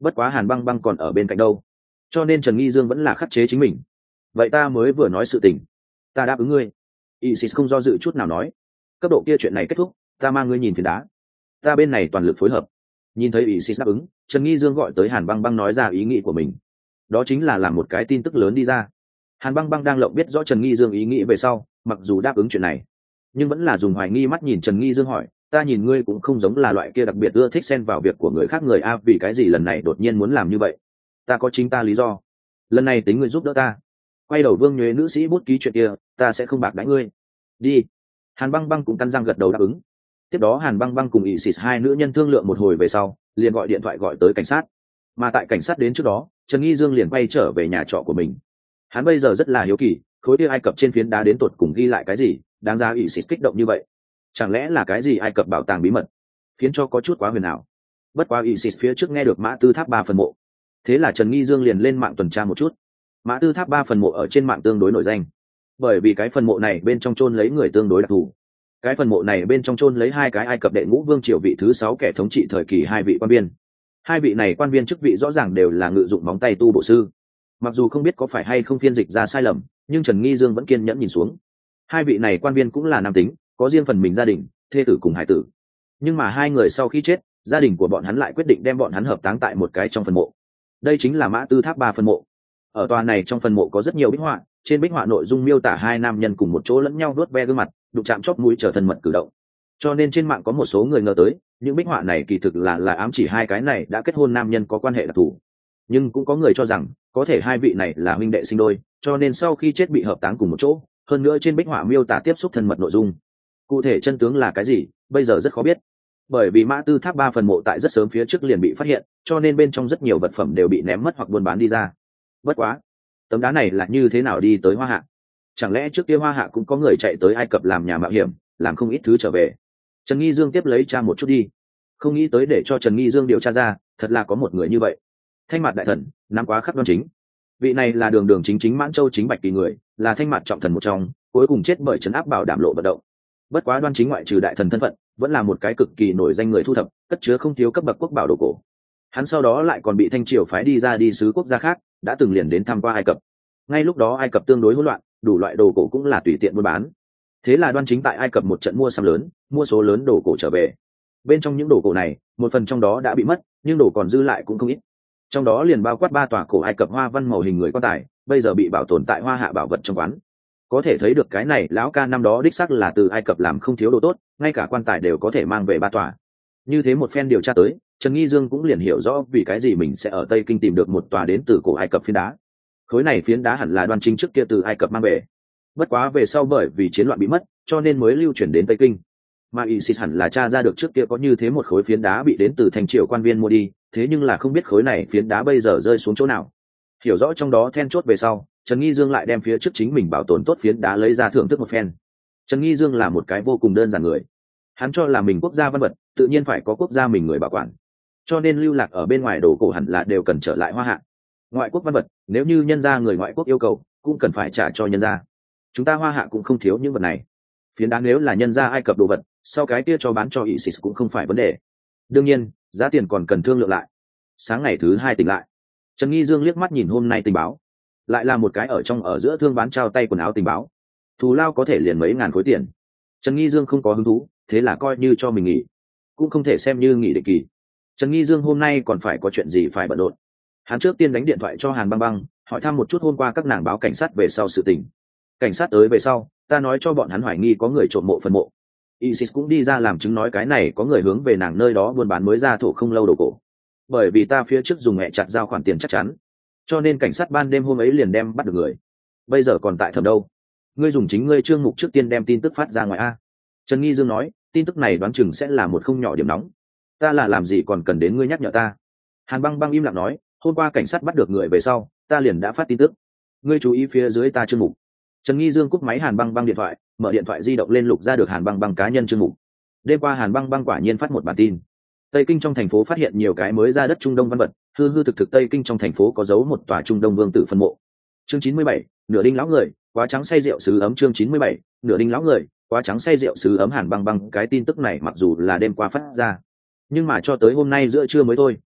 bất quá Hàn Băng Băng còn ở bên cạnh đâu, cho nên Trần Nghi Dương vẫn là khắc chế chính mình. Vậy ta mới vừa nói sự tình, ta đáp ứng ngươi. Isis không do dự chút nào nói, cấp độ kia chuyện này kết thúc, ta mang ngươi nhìn phiến đá, ta bên này toàn lực phối hợp. Nhìn thấy Isis đáp ứng, Trần Nghi Dương gọi tới Hàn Băng Băng nói ra ý nghĩ của mình, đó chính là làm một cái tin tức lớn đi ra. Hàn Băng Băng đang lộng biết rõ Trần Nghi Dương ý nghĩ về sau, mặc dù đáp ứng chuyện này, nhưng vẫn là dùng hoài nghi mắt nhìn Trần Nghi Dương hỏi, ta nhìn ngươi cũng không giống là loại kia đặc biệt ưa thích xen vào việc của người khác người a, vì cái gì lần này đột nhiên muốn làm như vậy? Ta có chính ta lý do, lần này tính ngươi giúp đỡ ta. Quay đầu Vương Nhuế nữ sĩ bút ký chuyện kia, ta sẽ không bạc đãi ngươi. Đi. Hàn Băng Băng cũng cắn răng gật đầu đáp ứng. Tiếp đó Hàn Băng Băng cùng Isis hai nữ nhân thương lượng một hồi về sau, liền gọi điện thoại gọi tới cảnh sát. Mà tại cảnh sát đến trước đó, Trần Nghi Dương liền quay trở về nhà trọ của mình. Hắn bây giờ rất là hiếu kỳ, khối kia Ai Cập trên phiến đá đến tột cùng ghi lại cái gì, đáng ra Isis kích động như vậy. Chẳng lẽ là cái gì Ai Cập bảo tàng bí mật, khiến cho có chút quá huyền ảo. Bất quá Isis phía trước nghe được Mã Tư Tháp 3 phần mộ, thế là Trần Nghi Dương liền lên mạng tuần tra một chút. Mã Tư Tháp 3 phần mộ ở trên mạng tương đối nổi danh, bởi vì cái phần mộ này bên trong chôn lấy người tương đối đặc thù. Cái phần mộ này bên trong chôn lấy hai cái Ai Cập đệ ngũ vương triều vị thứ 6 kẻ thống trị thời kỳ hai vị quan viên. Hai vị này quan viên chức vị rõ ràng đều là ngự dụng móng tay tu bộ sư. Mặc dù không biết có phải hay không phiên dịch ra sai lầm, nhưng Trần Nghi Dương vẫn kiên nhẫn nhìn xuống. Hai vị này quan viên cũng là nam tính, có riêng phần mình gia đình, thê tử cùng hải tử. Nhưng mà hai người sau khi chết, gia đình của bọn hắn lại quyết định đem bọn hắn hợp táng tại một cái trong phần mộ. Đây chính là Mã Tư Tháp 3 phần mộ. Ở tòa này trong phần mộ có rất nhiều bích họa, trên bích họa nội dung miêu tả hai nam nhân cùng một chỗ lẫn nhau vuốt ve gương mặt, đụng chạm chóp mũi trở thân mật cử động. Cho nên trên mạng có một số người ngờ tới, những bích họa này kỳ thực là ám chỉ hai cái này đã kết hôn nam nhân có quan hệ đặc thù. Nhưng cũng có người cho rằng, có thể hai vị này là huynh đệ sinh đôi, cho nên sau khi chết bị hợp táng cùng một chỗ. Hơn nữa trên bích họa miêu tả tiếp xúc thân mật nội dung. Cụ thể chân tướng là cái gì, bây giờ rất khó biết. Bởi vì Mã Tư Tháp 3 phần mộ tại rất sớm phía trước liền bị phát hiện, cho nên bên trong rất nhiều vật phẩm đều bị ném mất hoặc buôn bán đi ra. Bất quá, tấm đá này là như thế nào đi tới Hoa Hạ? Chẳng lẽ trước kia Hoa Hạ cũng có người chạy tới Ai Cập làm nhà mạo hiểm, làm không ít thứ trở về? Trần Nghi Dương tiếp lấy tra một chút đi. Không nghĩ tới để cho Trần Nghi Dương điều tra ra, thật là có một người như vậy. Thanh Mạt đại thần, năm quá khắc đoan chính. Vị này là đường đường chính chính Mãn Châu chính Bạch Kỳ người, là Thanh Mạt trọng thần một trong, cuối cùng chết bởi trấn áp bảo đảm lộ vận động. Bất quá Đoan Chính ngoại trừ đại thần thân phận, vẫn là một cái cực kỳ nổi danh người thu thập, cất chứa không thiếu cấp bậc quốc bảo đồ cổ. Hắn sau đó lại còn bị Thanh triều phái đi ra đi sứ quốc gia khác, đã từng liền đến tham qua Ai Cập. Ngay lúc đó Ai Cập tương đối hỗn loạn, đủ loại đồ cổ cũng là tùy tiện buôn bán. Thế là Đoan Chính tại Ai Cập một trận mua sắm lớn, mua số lớn đồ cổ trở về. Bên trong những đồ cổ này, một phần trong đó đã bị mất, nhưng đồ còn dư lại cũng không ít. Trong đó liền bao quát 3 tòa cổ Ai Cập hoa văn màu hình người quan tài, bây giờ bị bảo tồn tại Hoa Hạ bảo vật trong quán. Có thể thấy được cái này lão ca năm đó đích xác là từ Ai Cập làm không thiếu đồ tốt, ngay cả quan tài đều có thể mang về 3 tòa. Như thế một phen điều tra tới, Trần Nghi Dương cũng liền hiểu rõ vì cái gì mình sẽ ở Tây Kinh tìm được một tòa đến từ cổ Ai Cập phiến đá. Khối này phiến đá hẳn là Đoan Chính trước kia từ Ai Cập mang về. Bất quá về sau bởi vì chiến loạn bị mất, cho nên mới lưu chuyển đến Tây Kinh. Mà Isis hẳn là tra ra được trước kia có như thế một khối phiến đá bị đến từ Thanh triều quan viên mua đi, thế nhưng là không biết khối này phiến đá bây giờ rơi xuống chỗ nào. Hiểu rõ trong đó then chốt về sau, Trần Nghi Dương lại đem phía trước chính mình bảo tồn tốt phiến đá lấy ra thưởng thức một phen. Trần Nghi Dương là một cái vô cùng đơn giản người. Hắn cho là mình quốc gia văn vật, tự nhiên phải có quốc gia mình người bảo quản. Cho nên lưu lạc ở bên ngoài đồ cổ hẳn là đều cần trở lại Hoa Hạ. Ngoại quốc văn vật, nếu như nhân gia người ngoại quốc yêu cầu, cũng cần phải trả cho nhân gia. Chúng ta Hoa Hạ cũng không thiếu những vật này. Phiến đá nếu là nhân gia Ai Cập đồ vật, sau cái kia cho bán cho Isis cũng không phải vấn đề. Đương nhiên, giá tiền còn cần thương lượng lại. Sáng ngày thứ 2 tỉnh lại, Trần Nghi Dương liếc mắt nhìn hôm nay tình báo, lại là một cái ở giữa thương bán trao tay quần áo tình báo, thù lao có thể liền mấy ngàn khối tiền. Trần Nghi Dương không có hứng thú, thế là coi như cho mình nghỉ, cũng không thể xem như nghỉ định kỳ. Trần Nghi Dương hôm nay còn phải có chuyện gì phải bận rộn. Hắn trước tiên đánh điện thoại cho Hàn Băng Băng, hỏi thăm một chút hôm qua các nàng báo cảnh sát về sau sự tình. Cảnh sát tới về sau, ta nói cho bọn hắn hoài nghi có người trộm mộ phần mộ. Isis cũng đi ra làm chứng nói cái này có người hướng về nàng nơi đó buôn bán mới ra thổ không lâu đồ cổ. Bởi vì ta phía trước dùng mẹ chặt giao khoản tiền chắc chắn, cho nên cảnh sát ban đêm hôm ấy liền đem bắt được người. Bây giờ còn tại thẩm đâu. Ngươi dùng chính ngươi Trương Mục trước tiên đem tin tức phát ra ngoài a. Trần Nghi Dương nói, tin tức này đoán chừng sẽ là một không nhỏ điểm nóng. Ta là làm gì còn cần đến ngươi nhắc nhở ta. Hàn Băng Băng im lặng nói, hôm qua cảnh sát bắt được người về sau, ta liền đã phát tin tức. Ngươi chú ý phía dưới ta Trương Mục. Trần Nghi Dương cúp máy Hàn Băng Băng điện thoại, mở điện thoại di động lên lục ra được Hàn Băng Băng cá nhân Trương Mục. Đêm qua Hàn Băng Băng quả nhiên phát một bản tin. Tây Kinh trong thành phố phát hiện nhiều cái mới ra đất Trung Đông văn vật, hư hư thực thực Tây Kinh trong thành phố có giấu một tòa Trung Đông vương tử phân mộ. Chương 97, nửa đinh lão người, quá trắng say rượu sứ ấm. Chương 97, nửa đinh lão người, quá trắng say rượu sứ ấm. Hàn Băng Băng cái tin tức này mặc dù là đêm qua phát ra, nhưng mà cho tới hôm nay giữa trưa mới thôi,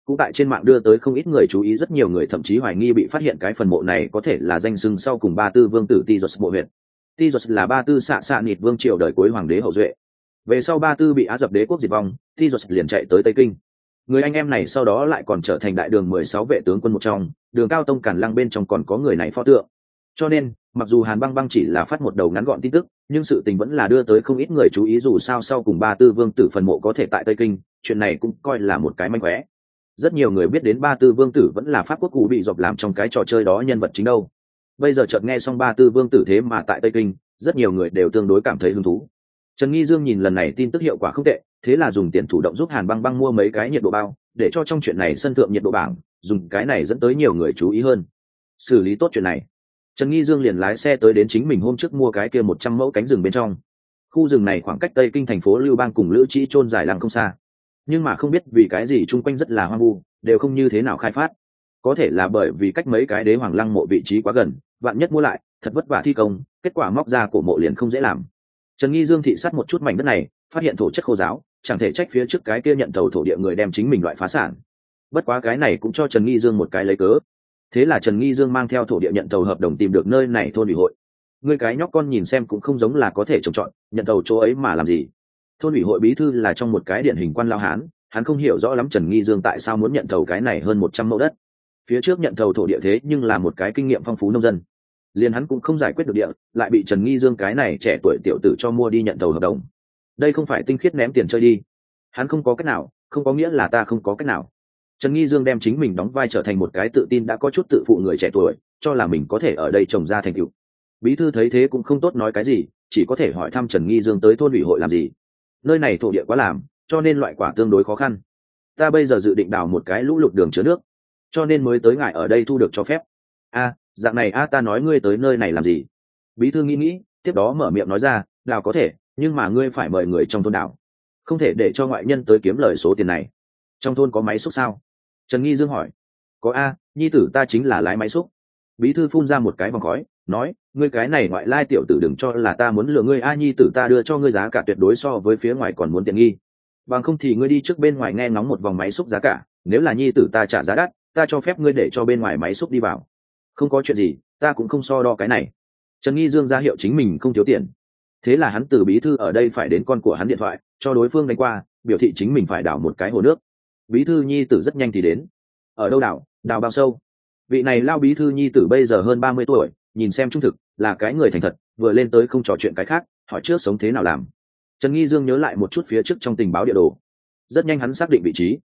cũng tại trên mạng đưa tới không ít người chú ý, rất nhiều người thậm chí hoài nghi bị phát hiện cái phần mộ này có thể là danh xưng sau cùng Ba Tư vương tử Tijos mộ huyệt. Tijos là Ba Tư xạ nịt vương triều đời cuối hoàng đế hậu duệ. Về sau Ba Tư bị Á Dập đế quốc diệt vong, Tijos liền chạy tới Tây Kinh. Người anh em này sau đó lại còn trở thành đại đường 16 vệ tướng quân một trong, Đường Cao Tông Càn Lăng bên trong còn có người này pho tượng. Cho nên, mặc dù Hàn Băng Băng chỉ là phát một đầu ngắn gọn tin tức, nhưng sự tình vẫn là đưa tới không ít người chú ý, dù sao sau cùng Ba Tư vương tử phần mộ có thể tại Tây Kinh, chuyện này cũng coi là một cái manh khóe. Rất nhiều người biết đến Ba Tư vương tử vẫn là Pháp quốc cụ bị dọc làm trong cái trò chơi đó nhân vật chính đâu. Bây giờ chợt nghe xong Ba Tư vương tử thế mà tại Tây Kinh, rất nhiều người đều tương đối cảm thấy hứng thú. Trần Nghi Dương nhìn lần này tin tức hiệu quả không tệ, thế là dùng tiền thủ động giúp Hàn Băng Băng mua mấy cái nhiệt độ bao, để cho trong chuyện này sân thượng nhiệt độ bảng, dùng cái này dẫn tới nhiều người chú ý hơn. Xử lý tốt chuyện này, Trần Nghi Dương liền lái xe tới đến chính mình hôm trước mua cái kia 100 mẫu cánh rừng bên trong. Khu rừng này khoảng cách Tây Kinh thành phố Lưu Bang cùng Lữ Trĩ chôn dài làng không xa, nhưng mà không biết vì cái gì chung quanh rất là hoang vu, đều không như thế nào khai phát. Có thể là bởi vì cách mấy cái đế hoàng lăng mộ vị trí quá gần, vạn nhất mua lại, thật vất vả thi công, kết quả móc ra cổ mộ liền không dễ làm. Trần Nghi Dương thị sát một chút mảnh đất này, phát hiện thổ chất khô ráo, chẳng thể trách phía trước cái kia nhận thầu thổ địa người đem chính mình loại phá sản. Bất quá cái này cũng cho Trần Nghi Dương một cái lấy cớ. Thế là Trần Nghi Dương mang theo thổ địa nhận thầu hợp đồng tìm được nơi này thôn ủy hội. Người cái nhóc con nhìn xem cũng không giống là có thể trồng trọt, nhận thầu chỗ ấy mà làm gì? Thôn ủy hội bí thư là trong một cái điển hình quan lao hán, hắn không hiểu rõ lắm Trần Nghi Dương tại sao muốn nhận thầu cái này hơn 100 mẫu đất. Phía trước nhận thầu thổ địa thế nhưng là một cái kinh nghiệm phong phú nông dân, liền hắn cũng không giải quyết được địa, lại bị Trần Nghi Dương cái này trẻ tuổi tiểu tử cho mua đi nhận thầu hợp đồng. Đây không phải tinh khiết ném tiền chơi đi. Hắn không có cách nào, không có nghĩa là ta không có cách nào. Trần Nghi Dương đem chính mình đóng vai trở thành một cái tự tin đã có chút tự phụ người trẻ tuổi, cho là mình có thể ở đây trồng ra thành tựu. Bí thư thấy thế cũng không tốt nói cái gì, chỉ có thể hỏi thăm Trần Nghi Dương tới thôn ủy hội làm gì. Nơi này thổ địa quá làm, cho nên loại quả tương đối khó khăn. Ta bây giờ dự định đào một cái lũ lụt đường chứa nước, cho nên mới tới ngài ở đây thu được cho phép. Dạng này ta nói ngươi tới nơi này làm gì? Bí thư nghĩ, tiếp đó mở miệng nói ra, đào có thể, nhưng mà ngươi phải mời người trong thôn đào, không thể để cho ngoại nhân tới kiếm lời số tiền này. Trong thôn có máy xúc sao? Trần Nghi Dương hỏi. Có nhi tử ta chính là lái máy xúc. Bí thư phun ra một cái vòng khói, nói, ngươi cái này ngoại lai tiểu tử đừng cho là ta muốn lừa ngươi. Nhi tử ta đưa cho ngươi giá cả tuyệt đối so với phía ngoài còn muốn tiện nghi, bằng không thì ngươi đi trước bên ngoài nghe ngóng một vòng máy xúc giá cả, nếu là nhi tử ta trả giá đắt, ta cho phép ngươi để cho bên ngoài máy xúc đi vào. Không có chuyện gì, ta cũng không so đo cái này. Trần Nghi Dương ra hiệu chính mình không thiếu tiền. Thế là hắn từ bí thư ở đây phải đến con của hắn điện thoại, cho đối phương đánh qua, biểu thị chính mình phải đào một cái hồ nước. Bí thư nhi tử rất nhanh thì đến. Ở đâu đào, đào bao sâu? Vị này lao bí thư nhi tử bây giờ hơn 30 tuổi, nhìn xem trung thực, là cái người thành thật, vừa lên tới không trò chuyện cái khác, hỏi trước sống thế nào làm. Trần Nghi Dương nhớ lại một chút phía trước trong tình báo địa đồ. Rất nhanh hắn xác định vị trí.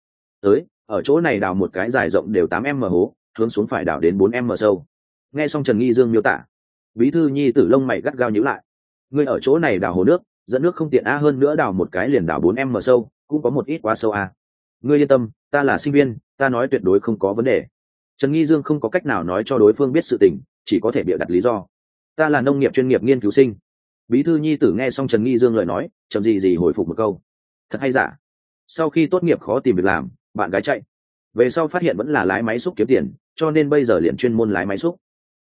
Ở chỗ này đào một cái dài rộng đều 8m hố, hướng xuống phải đào đến 4m sâu. Nghe xong Trần Nghi Dương miêu tả, bí thư nhi tử lông mày gắt gao nhíu lại. Ngươi ở chỗ này đào hồ nước, dẫn nước không tiện hơn nữa đào một cái liền đào 4m sâu, cũng có một ít quá sâu Ngươi yên tâm, ta là sinh viên, ta nói tuyệt đối không có vấn đề. Trần Nghi Dương không có cách nào nói cho đối phương biết sự tình, chỉ có thể bịa đặt lý do. Ta là nông nghiệp chuyên nghiệp nghiên cứu sinh. Bí thư nhi tử nghe xong Trần Nghi Dương lời nói, chậm gì hồi phục một câu. Thật hay giả? Sau khi tốt nghiệp khó tìm việc làm, bạn gái chạy. Về sau phát hiện vẫn là lái máy xúc kiếm tiền, cho nên bây giờ liền chuyên môn lái máy xúc.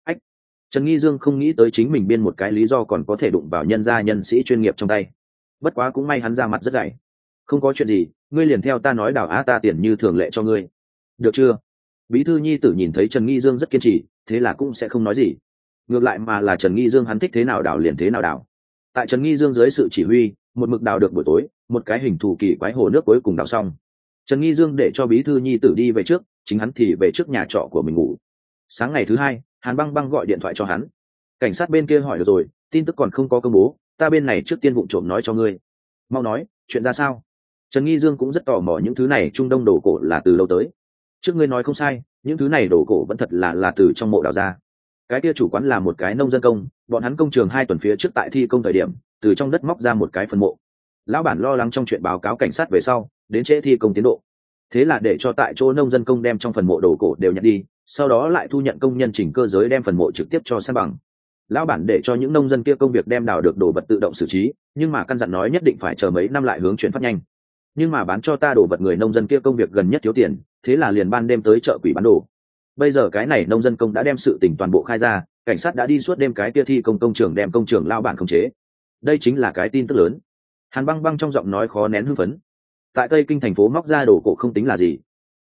Trần Nghi Dương không nghĩ tới chính mình biên một cái lý do còn có thể đụng vào nhân gia nhân sĩ chuyên nghiệp trong tay. Bất quá cũng may hắn ra mặt rất dày. Không có chuyện gì, ngươi liền theo ta nói đào ta tiền như thường lệ cho ngươi. Được chưa? Bí thư nhi tử nhìn thấy Trần Nghi Dương rất kiên trì, thế là cũng sẽ không nói gì. Ngược lại mà là Trần Nghi Dương hắn thích thế nào đào liền thế nào đào. Tại Trần Nghi Dương dưới sự chỉ huy, một mực đào được buổi tối, một cái hình thù kỳ quái hồ nước cuối cùng đào xong. Trần Nghi Dương để cho bí thư nhi tử đi về trước, chính hắn thì về trước nhà trọ của mình ngủ. Sáng ngày thứ hai, Hàn Băng Băng gọi điện thoại cho hắn. Cảnh sát bên kia hỏi được rồi, tin tức còn không có công bố, ta bên này trước tiên vụng trộm nói cho ngươi. Mau nói, chuyện ra sao? Trần Nghi Dương cũng rất tò mò những thứ này Trung Đông đồ cổ là từ lâu tới. Trước ngươi nói không sai, những thứ này đồ cổ vẫn thật là từ trong mộ đào ra. Cái kia chủ quán là một cái nông dân công, bọn hắn công trường 2 tuần phía trước tại thi công thời điểm, từ trong đất móc ra một cái phần mộ. Lão bản lo lắng trong chuyện báo cáo cảnh sát về sau, đến trễ thi công tiến độ. Thế là để cho tại chỗ nông dân công đem trong phần mộ đồ cổ đều nhận đi, sau đó lại thu nhận công nhân chỉnh cơ giới đem phần mộ trực tiếp cho san bằng. Lão bản để cho những nông dân kia công việc đem đào được đồ vật tự động xử trí, nhưng mà căn dặn nói nhất định phải chờ mấy năm lại hướng chuyển phát nhanh. Nhưng mà bán cho ta đồ vật người nông dân kia công việc gần nhất thiếu tiền, thế là liền ban đêm tới chợ quỷ bán đồ. Bây giờ cái này nông dân công đã đem sự tình toàn bộ khai ra, cảnh sát đã đi suốt đêm cái kia thi công trường đem công trường lao bản khống chế. Đây chính là cái tin tức lớn. Hàn Băng Băng trong giọng nói khó nén hưng phấn. Tại Tây Kinh thành phố móc ra đồ cổ không tính là gì.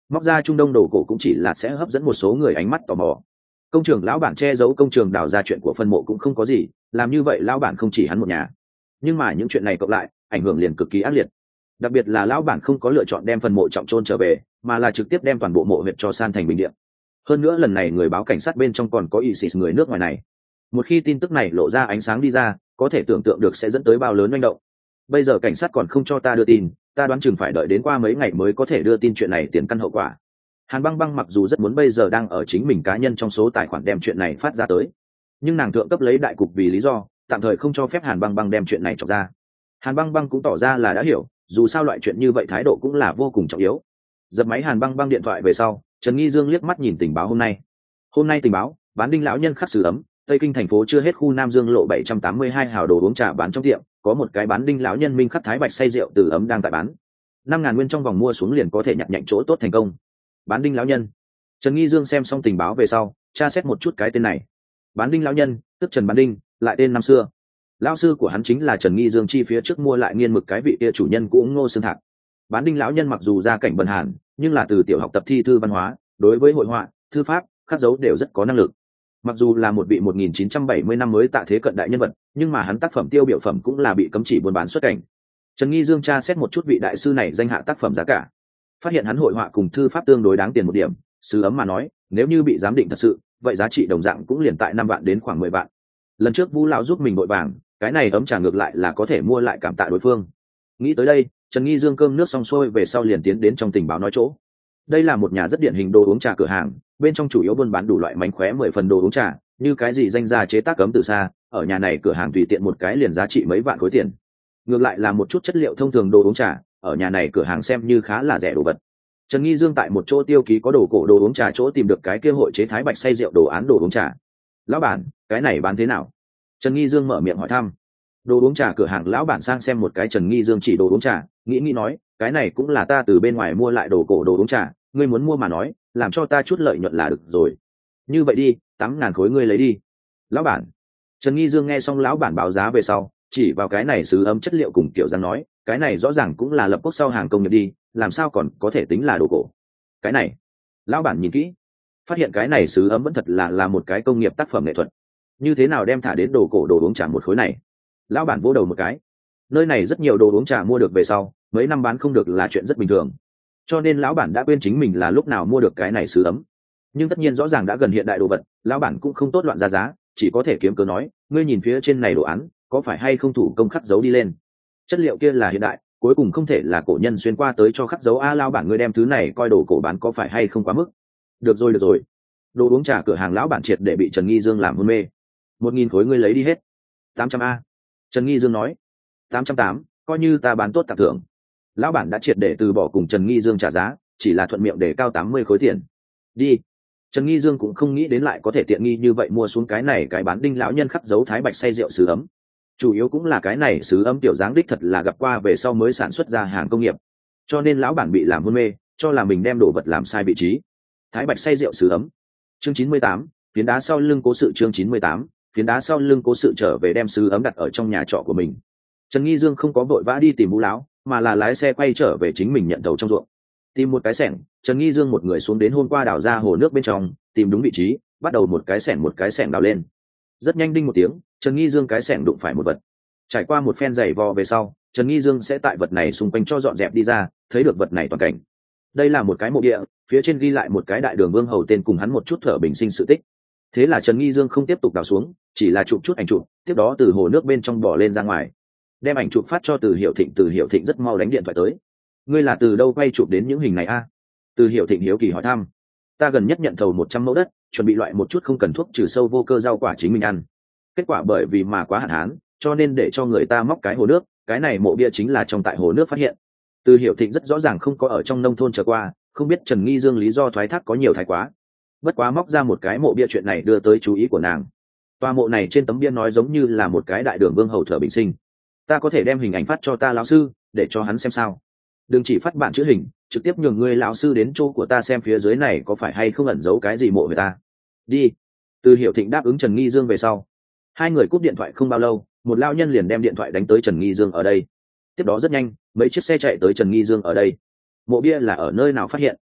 móc ra trung đông đồ cổ cũng chỉ là sẽ hấp dẫn một số người ánh mắt tò mò. Công trường lão bản che giấu công trường đào ra chuyện của phân mộ cũng không có gì, làm như vậy lão bản không chỉ hắn một nhà, nhưng mà những chuyện này cộng lại ảnh hưởng liền cực kỳ ác liệt. Đặc biệt là lão bản không có lựa chọn đem phần mộ trọng chôn trở về, mà là trực tiếp đem toàn bộ mộ huyệt cho san thành bình địa. Hơn nữa lần này người báo cảnh sát bên trong còn có ISIS người nước ngoài này. Một khi tin tức này lộ ra ánh sáng đi ra, có thể tưởng tượng được sẽ dẫn tới bao lớn manh động. Bây giờ cảnh sát còn không cho ta đưa tin, ta đoán chừng phải đợi đến qua mấy ngày mới có thể đưa tin chuyện này tiền căn hậu quả. Hàn Băng Băng mặc dù rất muốn bây giờ đang ở chính mình cá nhân trong số tài khoản đem chuyện này phát ra tới, nhưng nàng thượng cấp lấy đại cục vì lý do, tạm thời không cho phép Hàn Băng Băng đem chuyện này trọc ra. Hàn Băng Băng cũng tỏ ra là đã hiểu, dù sao loại chuyện như vậy thái độ cũng là vô cùng trọng yếu. Dập máy Hàn Băng Băng điện thoại về sau, Trần Nghi Dương liếc mắt nhìn tình báo hôm nay. Hôm nay tình báo, bán đinh lão nhân khắc sứ ấm, Tây Kinh thành phố chưa hết khu Nam Dương lộ 782 hào đồ uống trà bán trong tiệm, có một cái bán đinh lão nhân minh khắc thái bạch say rượu từ ấm đang tại bán. 5.000 nguyên trong vòng mua xuống liền có thể nhặt nhạnh chỗ tốt thành công. Bán đinh lão nhân. Trần Nghi Dương xem xong tình báo về sau, tra xét một chút cái tên này. Bán đinh lão nhân, tức Trần Bán Đinh, lại tên năm xưa. Lão sư của hắn chính là Trần Nghi Dương chi phía trước mua lại nghiên mực cái vị kia chủ nhân cũ Ngô Sương Thạc. Bán đinh lão nhân mặc dù gia cảnh bần hàn, nhưng là từ tiểu học tập thi thư văn hóa, đối với hội họa, thư pháp, khắc dấu đều rất có năng lực. Mặc dù là một vị 1970 năm mới tạ thế cận đại nhân vật, nhưng mà hắn tác phẩm tiêu biểu phẩm cũng là bị cấm chỉ buôn bán xuất cảnh. Trần Nghi Dương tra xét một chút vị đại sư này danh hạ tác phẩm giá cả, phát hiện hắn hội họa cùng thư pháp tương đối đáng tiền một điểm. Sứ ấm mà nói, nếu như bị giám định thật sự, vậy giá trị đồng dạng cũng liền tại 5 vạn đến khoảng 10 vạn. Lần trước Vũ lão giúp mình vội vàng, cái này ấm trà ngược lại là có thể mua lại cảm tạ đối phương. Nghĩ tới đây, Trần Nghi Dương cơm nước xong xuôi về sau liền tiến đến trong tình báo nói chỗ. Đây là một nhà rất điển hình đồ uống trà cửa hàng, bên trong chủ yếu buôn bán đủ loại mánh khóe 10 phần đồ uống trà, như cái gì danh gia chế tác cấm từ xa, ở nhà này cửa hàng tùy tiện một cái liền giá trị mấy vạn khối tiền. Ngược lại là một chút chất liệu thông thường đồ uống trà, ở nhà này cửa hàng xem như khá là rẻ đồ vật. Trần Nghi Dương tại một chỗ tiêu ký có đồ cổ đồ uống trà chỗ tìm được cái kia hội chế thái bạch say rượu đồ án đồ uống trà. Lão bản, cái này bán thế nào? Trần Nghi Dương mở miệng hỏi thăm. Đồ uống trà cửa hàng lão bản sang xem một cái Trần Nghi Dương chỉ đồ uống trà, nghĩ nói, cái này cũng là ta từ bên ngoài mua lại đồ cổ đồ uống trà, ngươi muốn mua mà nói, làm cho ta chút lợi nhuận là được rồi. Như vậy đi, 8.000 khối ngươi lấy đi. Lão bản. Trần Nghi Dương nghe xong lão bản báo giá về sau, chỉ vào cái này sứ ấm chất liệu cùng kiểu dáng nói, cái này rõ ràng cũng là lập quốc sau hàng công nghiệp đi, làm sao còn có thể tính là đồ cổ. Cái này, lão bản nhìn kỹ, phát hiện cái này sứ ấm vẫn thật là một cái công nghiệp tác phẩm nghệ thuật. Như thế nào đem thả đến đồ cổ đồ uống trà một khối này? Lão bản vỗ đầu một cái. Nơi này rất nhiều đồ uống trà mua được về sau, mấy năm bán không được là chuyện rất bình thường. Cho nên lão bản đã quên chính mình là lúc nào mua được cái này sứ ấm. Nhưng tất nhiên rõ ràng đã gần hiện đại đồ vật, lão bản cũng không tốt loạn ra giá, chỉ có thể kiếm cớ nói, ngươi nhìn phía trên này đồ án, có phải hay không thủ công khắc dấu đi lên? Chất liệu kia là hiện đại, cuối cùng không thể là cổ nhân xuyên qua tới cho khắc dấu. Lão bản ngươi đem thứ này coi đồ cổ bán có phải hay không quá mức? Được rồi. Đồ uống trà cửa hàng lão bản triệt để bị Trần Nghi Dương làm hôn mê. 1.000 khối ngươi lấy đi hết. 800 a. Trần Nghi Dương nói. 880, coi như ta bán tốt tặng thưởng. Lão bản đã triệt để từ bỏ cùng Trần Nghi Dương trả giá, chỉ là thuận miệng để cao 80 khối tiền. Đi. Trần Nghi Dương cũng không nghĩ đến lại có thể tiện nghi như vậy mua xuống cái này cái bán đinh lão nhân khắc dấu thái bạch say rượu sứ ấm. Chủ yếu cũng là cái này sứ ấm tiểu dáng đích thật là gặp qua về sau mới sản xuất ra hàng công nghiệp, cho nên lão bản bị làm hôn mê, cho là mình đem đồ vật làm sai vị trí. Thái bạch say rượu sứ ấm. Chương 98, phiến đá sau lưng cố sự. Chương 98, phiến đá sau lưng cố sự trở về đem sứ ấm đặt ở trong nhà trọ của mình. Trần Nghi Dương không có vội vã đi tìm Vũ lão, mà là lái xe quay trở về chính mình nhận thầu trong ruộng. Tìm một cái xẻng, Trần Nghi Dương một người xuống đến hôm qua đào ra hồ nước bên trong, tìm đúng vị trí, bắt đầu một cái xẻng đào lên. Rất nhanh đinh một tiếng, Trần Nghi Dương cái xẻng đụng phải một vật. Trải qua một phen giày vò về sau, Trần Nghi Dương sẽ tại vật này xung quanh cho dọn dẹp đi ra, thấy được vật này toàn cảnh. Đây là một cái mộ địa, phía trên ghi lại một cái đại đường vương hầu tên cùng hắn một chút thở bình sinh sự tích. Thế là Trần Nghi Dương không tiếp tục đào xuống, chỉ là chụp chút ảnh chụp, tiếp đó từ hồ nước bên trong bỏ lên ra ngoài, đem ảnh chụp phát cho Từ Hiểu Thịnh rất mau đánh điện thoại tới. Ngươi là từ đâu quay chụp đến những hình này a? Từ Hiểu Thịnh hiếu kỳ hỏi thăm. Ta gần nhất nhận thầu 100 mẫu đất, chuẩn bị loại một chút không cần thuốc trừ sâu vô cơ rau quả chính mình ăn. Kết quả bởi vì mà quá hạn hán, cho nên để cho người ta móc cái hồ nước, cái này mộ bia chính là trong tại hồ nước phát hiện. Từ Hiểu Thịnh rất rõ ràng không có ở trong nông thôn trở qua, không biết Trần Nghi Dương lý do thoái thác có nhiều thái quá. Bất quá móc ra một cái mộ bia chuyện này đưa tới chú ý của nàng. Tòa mộ này trên tấm bia nói giống như là một cái đại đường vương hầu thở bình sinh. Ta có thể đem hình ảnh phát cho ta lão sư, để cho hắn xem sao? Đừng chỉ phát bạn chữ hình, trực tiếp nhường ngươi lão sư đến chỗ của ta xem phía dưới này có phải hay không ẩn giấu cái gì mộ người ta. Đi. Từ Hiểu Thịnh đáp ứng Trần Nghi Dương về sau, hai người cúp điện thoại không bao lâu, một lão nhân liền đem điện thoại đánh tới Trần Nghi Dương ở đây. Tiếp đó rất nhanh, mấy chiếc xe chạy tới Trần Nghi Dương ở đây. Mộ bia là ở nơi nào phát hiện?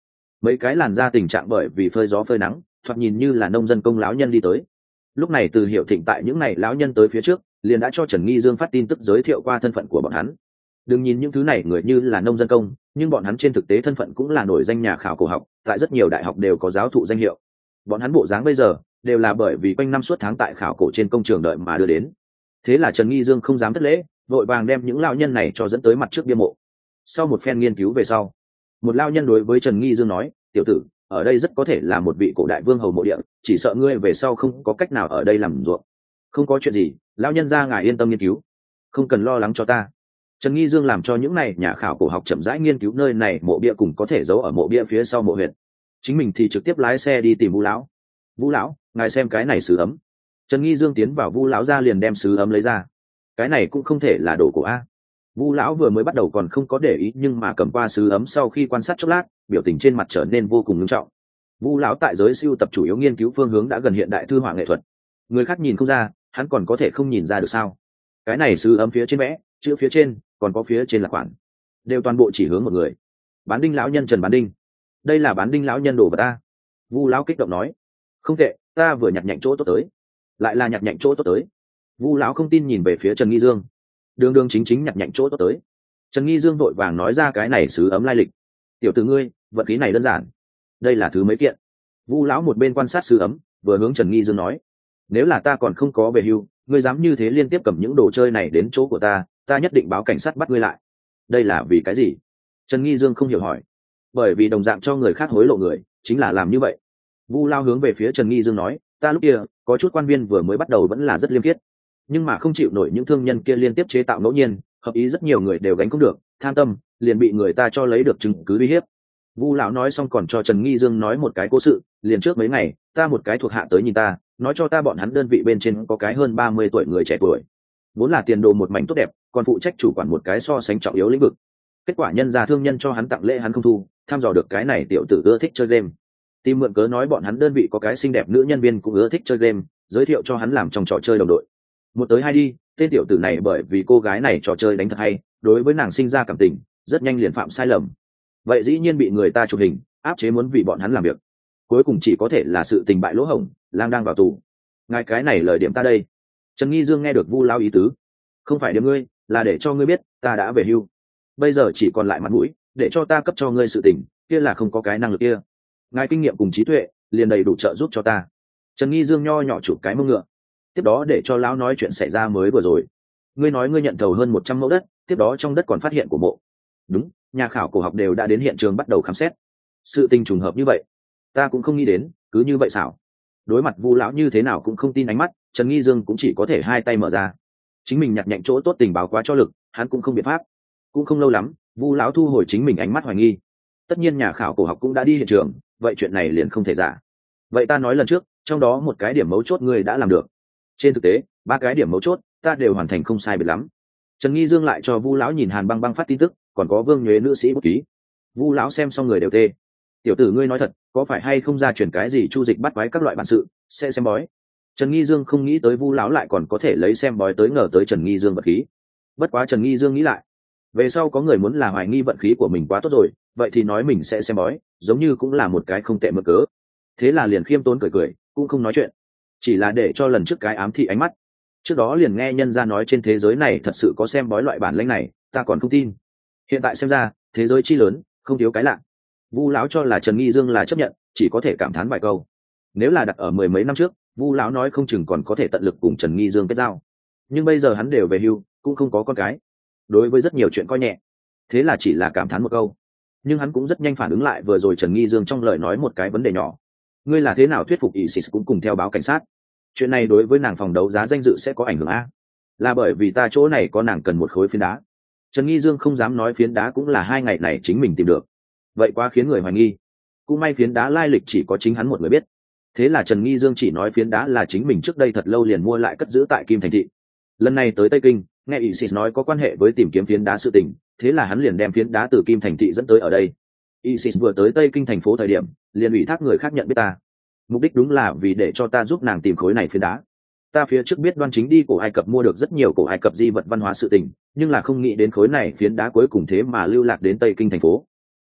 mấy cái làn da tình trạng bởi vì phơi gió phơi nắng, thoạt nhìn như là nông dân công lão nhân đi tới. Lúc này Từ Hiểu Thịnh tại những này lão nhân tới phía trước liền đã cho Trần Nghi Dương phát tin tức giới thiệu qua thân phận của bọn hắn. Đừng nhìn những thứ này người như là nông dân công, nhưng bọn hắn trên thực tế thân phận cũng là nổi danh nhà khảo cổ học, tại rất nhiều đại học đều có giáo thụ danh hiệu. Bọn hắn bộ dáng bây giờ đều là bởi vì quanh năm suốt tháng tại khảo cổ trên công trường đợi mà đưa đến. Thế là Trần Nghi Dương không dám thất lễ, vội vàng đem những lão nhân này cho dẫn tới mặt trước bia mộ. Sau một phen nghiên cứu về sau, một lão nhân đối với Trần Nghi Dương nói: "Tiểu tử, ở đây rất có thể là một vị cổ đại vương hầu mộ địa, chỉ sợ ngươi về sau không có cách nào ở đây làm ruộng." "Không có chuyện gì, lão nhân gia ngài yên tâm nghiên cứu, không cần lo lắng cho ta." Trần Nghi Dương làm cho những này nhà khảo cổ học chậm rãi nghiên cứu nơi này mộ bia cùng có thể giấu ở mộ bia phía sau mộ huyệt. Chính mình thì trực tiếp lái xe đi tìm Vu lão. "Vu lão, ngài xem cái này sứ ấm." Trần Nghi Dương tiến vào Vu lão ra liền đem sứ ấm lấy ra. "Cái này cũng không thể là đồ cổ a." Vu lão vừa mới bắt đầu còn không có để ý, nhưng mà cầm qua sứ ấm sau khi quan sát chốc lát, biểu tình trên mặt trở nên vô cùng nghiêm trọng. Vu lão tại giới sưu tập chủ yếu nghiên cứu phương hướng đã gần hiện đại thư họa nghệ thuật. Người khác nhìn không ra, hắn còn có thể không nhìn ra được sao? Cái này sứ ấm phía trên vẽ, chữ phía trên, còn có phía trên là khoản, đều toàn bộ chỉ hướng một người. Bán đinh lão nhân Trần Bán Đinh. Đây là bán đinh lão nhân đồ vật ta. Vu lão kích động nói: "Không tệ, ta vừa nhặt nhạnh chỗ tốt tới." "Lại là nhặt nhạnh chỗ tốt tới?" Vu lão không tin nhìn về phía Trần Nghi Dương. Đường đường chính chính nhặt nhạnh chỗ tốt tới. Trần Nghi Dương vội vàng nói ra cái này sứ ấm lai lịch. "Tiểu tử ngươi, vật khí này đơn giản. Đây là thứ mấy kiện?" Vu lão một bên quan sát sứ ấm, vừa hướng Trần Nghi Dương nói: "Nếu là ta còn không có về hưu, ngươi dám như thế liên tiếp cầm những đồ chơi này đến chỗ của ta, ta nhất định báo cảnh sát bắt ngươi lại." "Đây là vì cái gì?" Trần Nghi Dương không hiểu hỏi. "Bởi vì đồng dạng cho người khác hối lộ người, chính là làm như vậy." Vu lao hướng về phía Trần Nghi Dương nói: "Ta lúc kia có chút quan viên vừa mới bắt đầu vẫn là rất liêm khiết, nhưng mà không chịu nổi những thương nhân kia liên tiếp chế tạo ngẫu nhiên, hợp ý rất nhiều người đều gánh không được, tham tâm, liền bị người ta cho lấy được chứng cứ uy hiếp." Vu lão nói xong còn cho Trần Nghi Dương nói một cái cố sự. "Liền trước mấy ngày, ta một cái thuộc hạ tới nhìn ta, nói cho ta bọn hắn đơn vị bên trên có cái hơn 30 tuổi người trẻ tuổi, vốn là tiền đồ một mảnh tốt đẹp, còn phụ trách chủ quản một cái so sánh trọng yếu lĩnh vực. Kết quả nhân gia thương nhân cho hắn tặng lễ hắn không thu, tham dò được cái này tiểu tử ưa thích chơi game, tìm mượn cớ nói bọn hắn đơn vị có cái xinh đẹp nữ nhân viên cũng ưa thích chơi game, giới thiệu cho hắn làm trong trò chơi đồng đội. Một tới hai đi, tên tiểu tử này bởi vì cô gái này trò chơi đánh thật hay, đối với nàng sinh ra cảm tình, rất nhanh liền phạm sai lầm. Vậy dĩ nhiên bị người ta chụp hình, áp chế muốn vì bọn hắn làm việc. Cuối cùng chỉ có thể là sự tình bại lỗ hổng, lang đang vào tù. Ngài cái này lời điểm ta đây." Trần Nghi Dương nghe được Vu lao ý tứ. "Không phải điểm ngươi, là để cho ngươi biết ta đã về hưu. Bây giờ chỉ còn lại mặt mũi, để cho ta cấp cho ngươi sự tình, kia là không có cái năng lực kia. Ngài kinh nghiệm cùng trí tuệ liền đầy đủ trợ giúp cho ta." Trần Nghi Dương nho nhỏ chụp cái mông ngựa. Tiếp đó để cho lão nói chuyện xảy ra mới vừa rồi. "Ngươi nói ngươi nhận thầu hơn 100 mẫu đất, tiếp đó trong đất còn phát hiện của mộ." "Đúng, nhà khảo cổ học đều đã đến hiện trường bắt đầu khám xét. Sự tình trùng hợp như vậy, ta cũng không nghĩ đến, cứ như vậy xảo." Đối mặt Vu lão như thế nào cũng không tin ánh mắt, Trần Nghi Dương cũng chỉ có thể hai tay mở ra. Chính mình nhặt nhạnh chỗ tốt tình báo quá cho lực, hắn cũng không biện pháp. Cũng không lâu lắm, Vu lão thu hồi chính mình ánh mắt hoài nghi. Tất nhiên nhà khảo cổ học cũng đã đi hiện trường, vậy chuyện này liền không thể giả. "Vậy ta nói lần trước, trong đó một cái điểm mấu chốt ngươi đã làm được. Trên thực tế, ba cái điểm mấu chốt ta đều hoàn thành không sai biệt lắm." Trần Nghi Dương lại cho Vu lão nhìn Hàn Băng Băng phát tin tức, còn có Vương Nhuế nữ sĩ bút ký. Vu lão xem xong người đều tê. "Tiểu tử ngươi nói thật, có phải hay không ra truyền cái gì chu dịch bắt quái các loại bản sự, sẽ xem bói?" Trần Nghi Dương không nghĩ tới Vu lão lại còn có thể lấy xem bói tới ngờ tới Trần Nghi Dương vật khí. Bất quá Trần Nghi Dương nghĩ lại, về sau có người muốn là hoài nghi vận khí của mình quá tốt rồi, vậy thì nói mình sẽ xem bói, giống như cũng là một cái không tệ mực cớ. Thế là liền khiêm tốn cười cười, cũng không nói chuyện, chỉ là để cho lần trước cái ám thị ánh mắt. Trước đó liền nghe nhân gia nói trên thế giới này thật sự có xem bói loại bản lĩnh này, ta còn không tin. Hiện tại xem ra, thế giới chi lớn, không thiếu cái lạ. Vu lão cho là Trần Nghi Dương là chấp nhận, chỉ có thể cảm thán vài câu. Nếu là đặt ở mười mấy năm trước, Vu lão nói không chừng còn có thể tận lực cùng Trần Nghi Dương kết giao. Nhưng bây giờ hắn đều về hưu, cũng không có con cái. Đối với rất nhiều chuyện coi nhẹ, thế là chỉ là cảm thán một câu. Nhưng hắn cũng rất nhanh phản ứng lại vừa rồi Trần Nghi Dương trong lời nói một cái vấn đề nhỏ. "Ngươi là thế nào thuyết phục ISIS cũng cùng theo báo cảnh sát? Chuyện này đối với nàng phòng đấu giá danh dự sẽ có ảnh hưởng a?" "Là bởi vì ta chỗ này có nàng cần một khối phiến đá." Trần Nghi Dương không dám nói phiến đá cũng là 2 ngày này chính mình tìm được. Vậy quá khiến người hoài nghi. Cũng may phiến đá lai lịch chỉ có chính hắn một người biết. Thế là Trần Nghi Dương chỉ nói phiến đá là chính mình trước đây thật lâu liền mua lại cất giữ tại Kim Thành Thị. Lần này tới Tây Kinh, nghe ISIS nói có quan hệ với tìm kiếm phiến đá sự tình, thế là hắn liền đem phiến đá từ Kim Thành Thị dẫn tới ở đây. ISIS vừa tới Tây Kinh thành phố thời điểm, liền ủy thác người khác nhận biết ta. Mục đích đúng là vì để cho ta giúp nàng tìm khối này phiến đá. Ta phía trước biết Đoan Chính đi cổ Ai Cập mua được rất nhiều cổ Ai Cập di vật văn hóa sự tình, nhưng là không nghĩ đến khối này phiến đá cuối cùng thế mà lưu lạc đến Tây Kinh thành phố.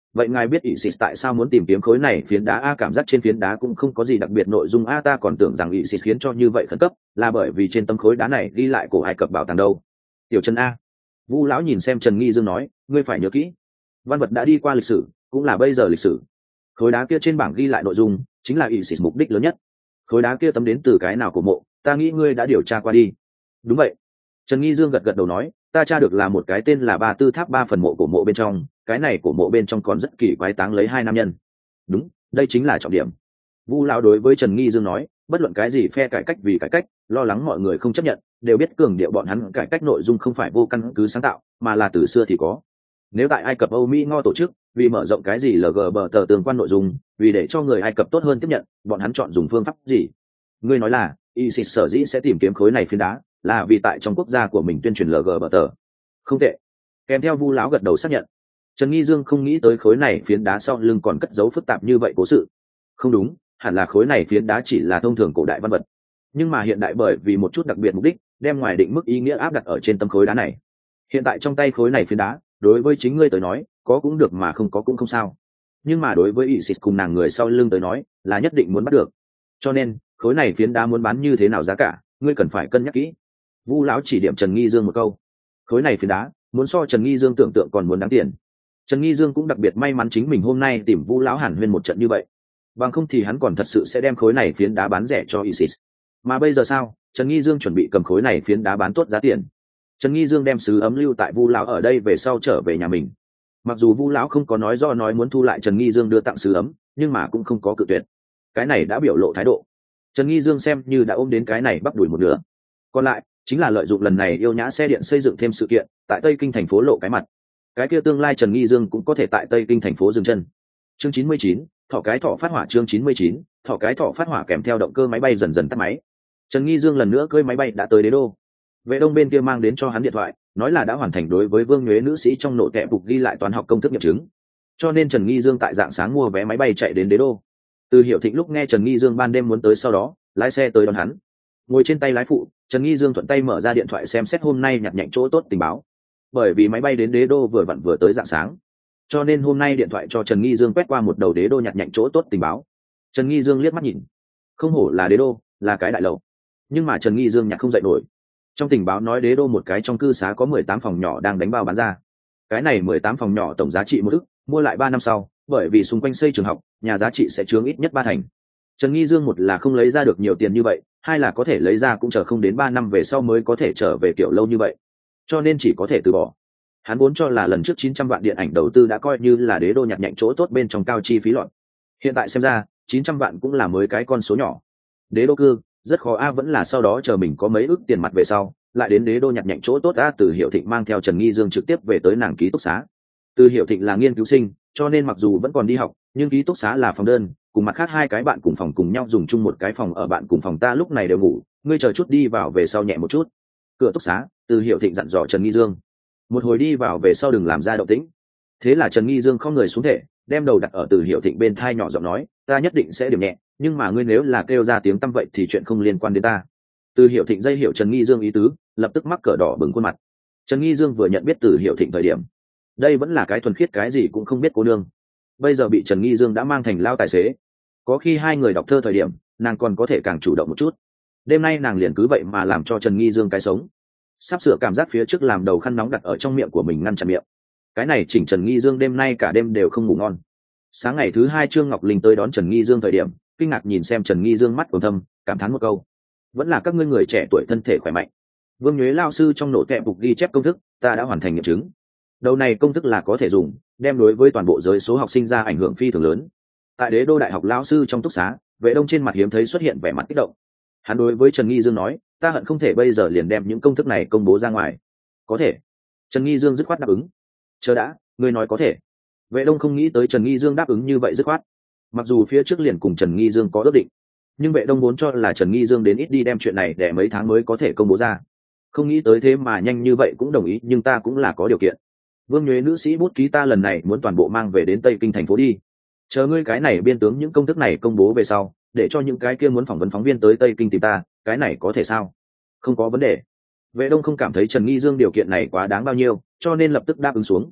vậy ngài biết ISIS tại sao muốn tìm kiếm khối này phiến đá a? Cảm giác trên phiến đá cũng không có gì đặc biệt nội dung a, ta còn tưởng rằng ISIS khiến cho như vậy khẩn cấp là bởi vì trên tấm khối đá này ghi lại cổ Ai Cập bảo tàng đâu. Tiểu Trần a. Vu lão nhìn xem Trần Nghi Dương nói, ngươi phải nhớ kỹ, văn vật đã đi qua lịch sử, cũng là bây giờ lịch sử. Khối đá kia trên bảng ghi lại nội dung chính là ISIS mục đích lớn nhất. Khối đá kia tấm đến từ cái nào của mộ, ta nghĩ ngươi đã điều tra qua đi. Đúng vậy. Trần Nghi Dương gật gật đầu nói, ta tra được là một cái tên là Ba Tư Tháp Ba phần mộ của mộ bên trong, cái này của mộ bên trong còn rất kỳ quái, táng lấy 2 nam nhân. Đúng, đây chính là trọng điểm. Vu lão đối với Trần Nghi Dương nói, bất luận cái gì phe cải cách vì cải cách, lo lắng mọi người không chấp nhận, đều biết cường điệu bọn hắn cải cách nội dung không phải vô căn cứ sáng tạo, mà là từ xưa thì có. Nếu tại Ai Cập Âu Mỹ Ngo tổ chức, vì mở rộng cái gì LGBT tương quan nội dung, vì để cho người Ai Cập tốt hơn tiếp nhận, bọn hắn chọn dùng phương pháp gì? Ngươi nói là ISIS sở dĩ sẽ tìm kiếm khối này phiến đá, là vì tại trong quốc gia của mình tuyên truyền LGBT. Không tệ. Kèm theo Vu lão gật đầu xác nhận. Trần Nghi Dương không nghĩ tới khối này phiến đá sau lưng còn cất giấu phức tạp như vậy cố sự. Không đúng, hẳn là khối này phiến đá chỉ là thông thường cổ đại văn vật, nhưng mà hiện đại bởi vì một chút đặc biệt mục đích, đem ngoài định mức ý nghĩa áp đặt ở trên tấm khối đá này. Hiện tại trong tay khối này phiến đá, đối với chính ngươi tới nói, có cũng được mà không có cũng không sao. Nhưng mà đối với ISIS cùng nàng người sau lưng tới nói, là nhất định muốn bắt được. Cho nên, khối này phiến đá muốn bán như thế nào giá cả, ngươi cần phải cân nhắc kỹ. Vu lão chỉ điểm Trần Nghi Dương một câu. Khối này phiến đá, muốn so Trần Nghi Dương tưởng tượng còn muốn đáng tiền. Trần Nghi Dương cũng đặc biệt may mắn chính mình hôm nay tìm Vu lão hàn huyên một trận như vậy, bằng không thì hắn còn thật sự sẽ đem khối này phiến đá bán rẻ cho ISIS. Mà bây giờ sao? Trần Nghi Dương chuẩn bị cầm khối này phiến đá bán tốt giá tiền. Trần Nghi Dương đem sứ ấm lưu tại Vu lão ở đây về sau trở về nhà mình. Mặc dù Vu lão không có nói rõ nói muốn thu lại Trần Nghi Dương đưa tặng sứ ấm, nhưng mà cũng không có cự tuyệt. Cái này đã biểu lộ thái độ. Trần Nghi Dương xem như đã ôm đến cái này bắp đuổi một nửa. Còn lại chính là lợi dụng lần này yêu nhã xe điện xây dựng thêm sự kiện tại Tây Kinh thành phố lộ cái mặt. Cái kia tương lai Trần Nghi Dương cũng có thể tại Tây Kinh thành phố dừng chân. Chương 99, thỏ cái thỏ phát hỏa. Chương 99, thỏ cái thỏ phát hỏa kèm theo động cơ máy bay dần dần tắt máy. Trần Nghi Dương lần nữa cưỡi máy bay đã tới Đế Đô. Vệ Đông bên kia mang đến cho hắn điện thoại, nói là đã hoàn thành đối với Vương Nhuế nữ sĩ trong nội tệ phục ghi lại toán học công thức nghiệm chứng. Cho nên Trần Nghi Dương tại dạng sáng mua vé máy bay chạy đến Đế Đô. Từ Hiệu Thịnh lúc nghe Trần Nghi Dương ban đêm muốn tới, sau đó lái xe tới đón hắn. Ngồi trên tay lái phụ, Trần Nghi Dương thuận tay mở ra điện thoại xem xét hôm nay nhặt nhạnh chỗ tốt tình báo. Bởi vì máy bay đến Đế Đô vừa vặn vừa tới dạng sáng, cho nên hôm nay điện thoại cho Trần Nghi Dương quét qua một đầu Đế Đô nhặt nhạnh chỗ tốt tình báo. Trần Nghi Dương liếc mắt nhìn, không hổ là Đế Đô, là cái đại lầu. Nhưng mà Trần Nghi Dương nhặt không dậy nổi. Trong tình báo nói Đế Đô một cái trong cư xá có 18 phòng nhỏ đang đánh bao bán ra. Cái này 18 phòng nhỏ tổng giá trị 1 ức, mua lại 3 năm sau, bởi vì xung quanh xây trường học, nhà giá trị sẽ chướng ít nhất 3 thành. Trần Nghi Dương một là không lấy ra được nhiều tiền như vậy, hai là có thể lấy ra cũng chờ không đến 3 năm về sau mới có thể trở về kiểu lâu như vậy, cho nên chỉ có thể từ bỏ. Hắn vốn cho là lần trước 900 vạn điện ảnh đầu tư đã coi như là Đế Đô nhặt nhạnh chỗ tốt bên trong cao chi phí lọt. Hiện tại xem ra 900 vạn cũng là mới cái con số nhỏ. Đế Đô cư rất khó a, vẫn là sau đó chờ mình có mấy ức tiền mặt về sau lại đến Đế Đô nhặt nhạnh chỗ tốt a. Từ Hiệu Thịnh mang theo Trần Nghi Dương trực tiếp về tới nàng ký túc xá. Từ Hiệu Thịnh là nghiên cứu sinh, cho nên mặc dù vẫn còn đi học, nhưng ký túc xá là phòng đơn, cùng mặt khác 2 cái bạn cùng phòng cùng nhau dùng chung một cái phòng ở. Bạn cùng phòng ta lúc này đều ngủ, ngươi chờ chút đi vào về sau nhẹ một chút. Cửa túc xá, Từ Hiệu Thịnh dặn dò Trần Nghi Dương. Một hồi đi vào về sau đừng làm ra động tĩnh. Thế là Trần Nghi Dương không người xuống thể, đem đầu đặt ở Từ Hiệu Thịnh bên thai nhỏ giọng nói, ta nhất định sẽ điểm nhẹ, nhưng mà ngươi nếu là kêu ra tiếng tăm vậy thì chuyện không liên quan đến ta. Từ Hiệu Thịnh dây hiểu Trần Nghi Dương ý tứ, lập tức mắc cỡ đỏ bừng khuôn mặt. Trần Nghi Dương vừa nhận biết Từ Hiệu Thịnh thời điểm, đây vẫn là cái thuần khiết cái gì cũng không biết cô nương, bây giờ bị Trần Nghi Dương đã mang thành lao tài xế. Có khi 2 người đọc thơ thời điểm, nàng còn có thể càng chủ động một chút. Đêm nay nàng liền cứ vậy mà làm cho Trần Nghi Dương cái sống. Sắp sửa cảm giác phía trước làm đầu khăn nóng đặt ở trong miệng của mình ngăn chặn miệng. Cái này chỉnh Trần Nghi Dương đêm nay cả đêm đều không ngủ ngon. Sáng ngày thứ 2 Trương Ngọc Linh tới đón Trần Nghi Dương thời điểm, kinh ngạc nhìn xem Trần Nghi Dương mắt còn thâm, cảm thán một câu, vẫn là các ngươi người trẻ tuổi thân thể khỏe mạnh. Vương Nhuế lao sư trong nổ tẹp phục ghi chép công thức, ta đã hoàn thành nghiệm chứng. Đầu này công thức là có thể dùng, đem đối với toàn bộ giới số học sinh ra ảnh hưởng phi thường lớn. Tại Đế Đô đại học lao sư trong túc xá, Vệ Đông trên mặt hiếm thấy xuất hiện vẻ mặt kích động. Hắn đối với Trần Nghi Dương nói, ta hận không thể bây giờ liền đem những công thức này công bố ra ngoài. Có thể. Trần Nghi Dương dứt khoát đáp ứng. Chờ đã, ngươi nói có thể. Vệ Đông không nghĩ tới Trần Nghi Dương đáp ứng như vậy dứt khoát. Mặc dù phía trước liền cùng Trần Nghi Dương có ước định, nhưng Vệ Đông muốn cho là Trần Nghi Dương đến ít đi đem chuyện này để mấy tháng mới có thể công bố ra. Không nghĩ tới thế mà nhanh như vậy cũng đồng ý, nhưng ta cũng là có điều kiện. Vương Nhuế nữ sĩ bút ký ta lần này muốn toàn bộ mang về đến Tây Kinh thành phố đi. Chờ ngươi cái này biên tướng những công thức này công bố về sau, để cho những cái kia muốn phỏng vấn phóng viên tới Tây Kinh tìm ta, cái này có thể sao? Không có vấn đề. Vệ Đông không cảm thấy Trần Nghi Dương điều kiện này quá đáng bao nhiêu, cho nên lập tức đáp ứng xuống.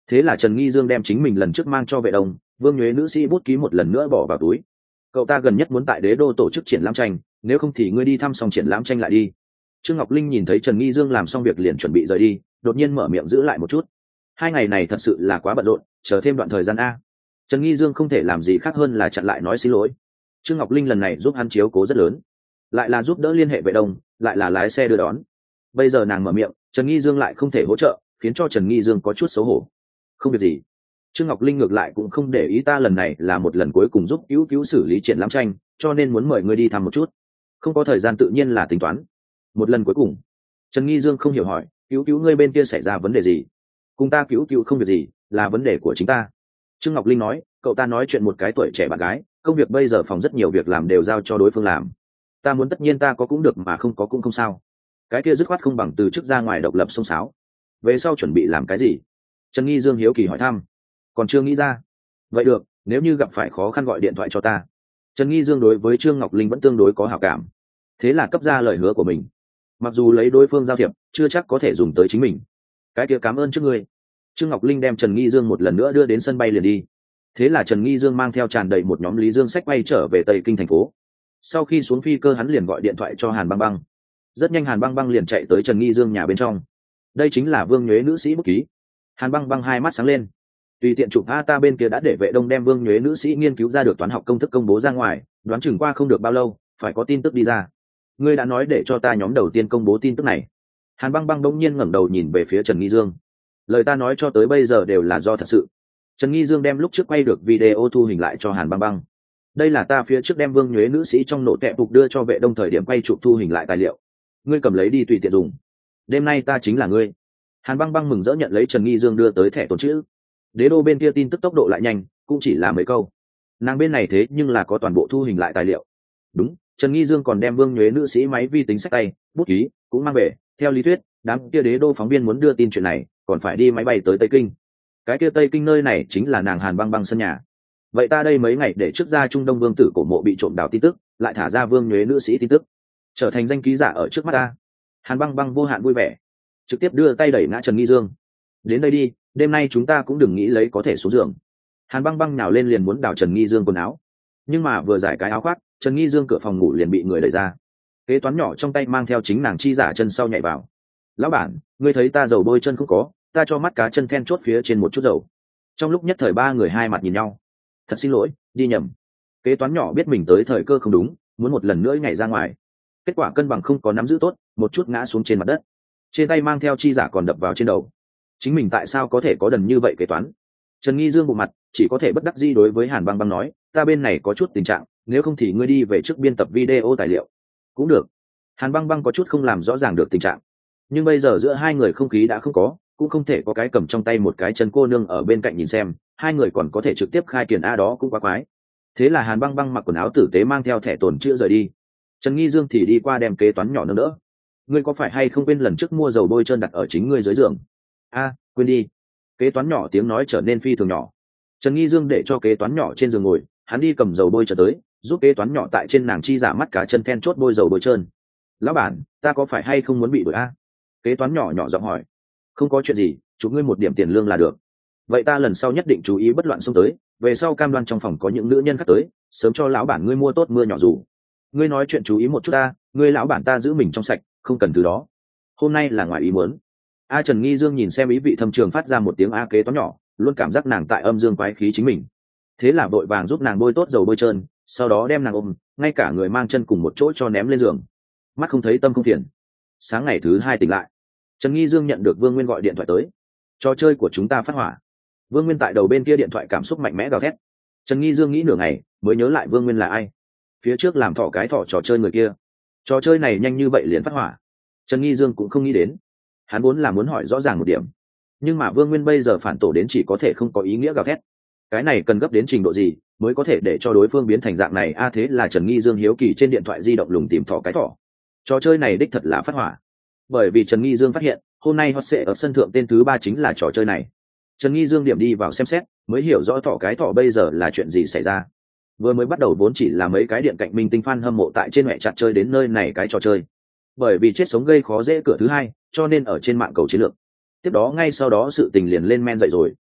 Thế là Trần Nghi Dương đem chính mình lần trước mang cho vệ đông Vương Nhuế nữ sĩ bút ký một lần nữa bỏ vào túi. Cậu ta gần nhất muốn tại Đế Đô tổ chức triển lãm tranh, nếu không thì ngươi đi thăm xong triển lãm tranh lại đi. Trương Ngọc Linh nhìn thấy Trần Nghi Dương làm xong việc liền chuẩn bị rời đi, đột nhiên mở miệng giữ lại một chút. 2 ngày này thật sự là quá bận rộn, chờ thêm đoạn thời gian a. Trần Nghi Dương không thể làm gì khác hơn là chặn lại nói xin lỗi. Trương Ngọc Linh lần này giúp hắn chiếu cố rất lớn, lại là giúp đỡ liên hệ vệ đông, lại là lái xe đưa đón. Bây giờ nàng mở miệng, Trần Nghi Dương lại không thể hỗ trợ, khiến cho Trần Nghi Dương có chút xấu hổ. Không việc gì. Trương Ngọc Linh ngược lại cũng không để ý, ta lần này là một lần cuối cùng giúp cứu xử lý triển lãm tranh, cho nên muốn mời ngươi đi thăm một chút. Không có thời gian tự nhiên là tính toán. Một lần cuối cùng. Trần Nghi Dương không hiểu hỏi, cứu ngươi bên kia xảy ra vấn đề gì? Cùng ta cứu không việc gì, là vấn đề của chính ta. Trương Ngọc Linh nói, cậu ta nói chuyện một cái tuổi trẻ bạn gái, công việc bây giờ phòng rất nhiều việc làm đều giao cho đối phương làm. Ta muốn tất nhiên ta có cũng được mà không có cũng không sao. Cái kia dứt khoát không bằng từ chức ra ngoài độc lập xông xáo. Về sau chuẩn bị làm cái gì? Trần Nghi Dương hiếu kỳ hỏi thăm. Còn chưa nghĩ ra. Vậy được, nếu như gặp phải khó khăn gọi điện thoại cho ta. Trần Nghi Dương đối với Trương Ngọc Linh vẫn tương đối có hảo cảm, thế là cấp ra lời hứa của mình. Mặc dù lấy đối phương giao thiệp chưa chắc có thể dùng tới chính mình. Cái kia cảm ơn trước ngươi. Trương Ngọc Linh đem Trần Nghi Dương một lần nữa đưa đến sân bay liền đi. Thế là Trần Nghi Dương mang theo tràn đầy một nhóm Lý Dương sách bay trở về Tây Kinh thành phố. Sau khi xuống phi cơ hắn liền gọi điện thoại cho Hàn Băng Băng. Rất nhanh Hàn Băng Băng liền chạy tới Trần Nghi Dương nhà bên trong. Đây chính là Vương Nhuế nữ sĩ bút ký. Hàn Băng Băng hai mắt sáng lên. Tùy tiện chụp ta bên kia đã để vệ đông đem Vương Nhuế nữ sĩ nghiên cứu ra được toán học công thức công bố ra ngoài, đoán chừng qua không được bao lâu phải có tin tức đi ra. Ngươi đã nói để cho ta nhóm đầu tiên công bố tin tức này. Hàn Băng Băng đông nhiên ngẩng đầu nhìn về phía Trần Nghi Dương. Lời ta nói cho tới bây giờ đều là do thật sự. Trần Nghi Dương đem lúc trước quay được video thu hình lại cho Hàn Băng Băng. Đây là ta phía trước đem Vương Nhuế nữ sĩ trong nổ kẹp phục đưa cho vệ đông thời điểm quay chụp thu hình lại tài liệu. Ngươi cầm lấy đi tùy tiện dùng. Đêm nay ta chính là ngươi. Hàn Băng Băng mừng rỡ nhận lấy Trần Nghi Dương đưa tới thẻ tồn chữ. Đế Đô bên kia tin tức tốc độ lại nhanh, cũng chỉ là mấy câu. Nàng bên này thế nhưng là có toàn bộ thu hình lại tài liệu. Đúng, Trần Nghi Dương còn đem Vương Nhuế nữ sĩ máy vi tính sách tay, bút ký cũng mang về. Theo lý thuyết, đám kia Đế Đô phóng viên muốn đưa tin chuyện này, còn phải đi máy bay tới Tây Kinh. Cái kia Tây Kinh nơi này chính là nàng Hàn Băng Băng sân nhà. Vậy ta đây mấy ngày để trước ra Trung Đông Vương tử cổ mộ bị trộm đào tin tức, lại thả ra Vương Nhuế nữ sĩ tin tức, trở thành danh ký giả ở trước mắt ta. Hàn Băng Băng vô hạn vui vẻ, trực tiếp đưa tay đẩy ngã Trần Nghi Dương. Đến đây đi, đêm nay chúng ta cũng đừng nghĩ lấy có thể xuống giường. Hàn Băng Băng nào lên liền muốn đào Trần Nghi Dương quần áo, nhưng mà vừa giải cái áo khoác, Trần Nghi Dương cửa phòng ngủ liền bị người đẩy ra. Kế toán nhỏ trong tay mang theo chính nàng chi giả chân sau nhảy vào. Lão bản, ngươi thấy ta dầu bôi chân không có, ta cho mắt cá chân then chốt phía trên một chút dầu. Trong lúc nhất thời ba người hai mặt nhìn nhau. Thật xin lỗi, đi nhầm. Kế toán nhỏ biết mình tới thời cơ không đúng, muốn một lần nữa nhảy ra ngoài. Kết quả cân bằng không có nắm giữ tốt, một chút ngã xuống trên mặt đất. Trên tay mang theo chi giả còn đập vào trên đầu. Chính mình tại sao có thể có đần như vậy kế toán? Trần Nghi Dương bộ mặt chỉ có thể bất đắc dĩ đối với Hàn Băng Băng nói, ta bên này có chút tình trạng, nếu không thì ngươi đi về trước biên tập video tài liệu. Cũng được. Hàn Băng Băng có chút không làm rõ ràng được tình trạng, nhưng bây giờ giữa hai người không khí đã không có, cũng không thể có cái cầm trong tay một cái chân cô nương ở bên cạnh nhìn xem, hai người còn có thể trực tiếp khai kiền a, đó cũng quá quái. Thế là Hàn Băng Băng mặc quần áo tử tế mang theo thẻ tồn chữa rời đi. Trần Nghi Dương thì đi qua đem kế toán nhỏ nâng đỡ. Ngươi có phải hay không quên lần trước mua dầu bôi trơn đặt ở chính ngươi dưới giường? Quên đi. Kế toán nhỏ tiếng nói trở nên phi thường nhỏ. Trần Nghi Dương để cho kế toán nhỏ trên giường ngồi, hắn đi cầm dầu bôi trơn tới, giúp kế toán nhỏ tại trên nàng chi giả mắt cá chân then chốt bôi dầu bôi trơn. Lão bản, ta có phải hay không muốn bị đuổi a? Kế toán nhỏ nhỏ giọng hỏi. Không có chuyện gì, chụp ngươi một điểm tiền lương là được. Vậy ta lần sau nhất định chú ý bất loạn xông tới, về sau cam đoan trong phòng có những nữ nhân khác tới, sớm cho lão bản ngươi mua tốt mưa nhỏ dù. Ngươi nói chuyện chú ý một chút ta, ngươi lão bản ta giữ mình trong sạch, không cần từ đó. Hôm nay là ngoài ý muốn. Trần Nghi Dương nhìn xem ý vị thâm trường phát ra một tiếng kế toán nhỏ, luôn cảm giác nàng tại âm dương quái khí chính mình. Thế là vội vàng giúp nàng bôi tốt dầu bôi trơn, sau đó đem nàng ôm, ngay cả người mang chân cùng một chỗ cho ném lên giường. Mắt không thấy tâm không phiền. Sáng ngày thứ 2 tỉnh lại, Trần Nghi Dương nhận được Vương Nguyên gọi điện thoại tới. Trò chơi của chúng ta phát hỏa. Vương Nguyên tại đầu bên kia điện thoại cảm xúc mạnh mẽ gào thét. Trần Nghi Dương nghĩ nửa ngày mới nhớ lại Vương Nguyên là ai. Phía trước làm thỏ cái thỏ trò chơi người kia. Trò chơi này nhanh như vậy liền phát hỏa. Trần Nghi Dương cũng không nghĩ đến. Hắn vốn là muốn hỏi rõ ràng một điểm, nhưng mà Vương Nguyên bây giờ phản tổ đến chỉ có thể không có ý nghĩa gào thét. Cái này cần gấp đến trình độ gì mới có thể để cho đối phương biến thành dạng này thế là Trần Nghi Dương hiếu kỳ trên điện thoại di động lùng tìm thỏ cái thỏ. Trò chơi này đích thật là phát hỏa, bởi vì Trần Nghi Dương phát hiện hôm nay hot sẽ ở sân thượng tên thứ 3 chính là trò chơi này. Trần Nghi Dương điểm đi vào xem xét mới hiểu rõ thỏ cái thỏ bây giờ là chuyện gì xảy ra. Vừa mới bắt đầu vốn chỉ là mấy cái điện cạnh minh tinh fan hâm mộ tại trên mẹ chặt chơi đến nơi này cái trò chơi, bởi vì chết sống gây khó dễ cửa thứ 2, cho nên ở trên mạng cầu chiến lược. Tiếp đó ngay sau đó sự tình liền lên men dậy rồi.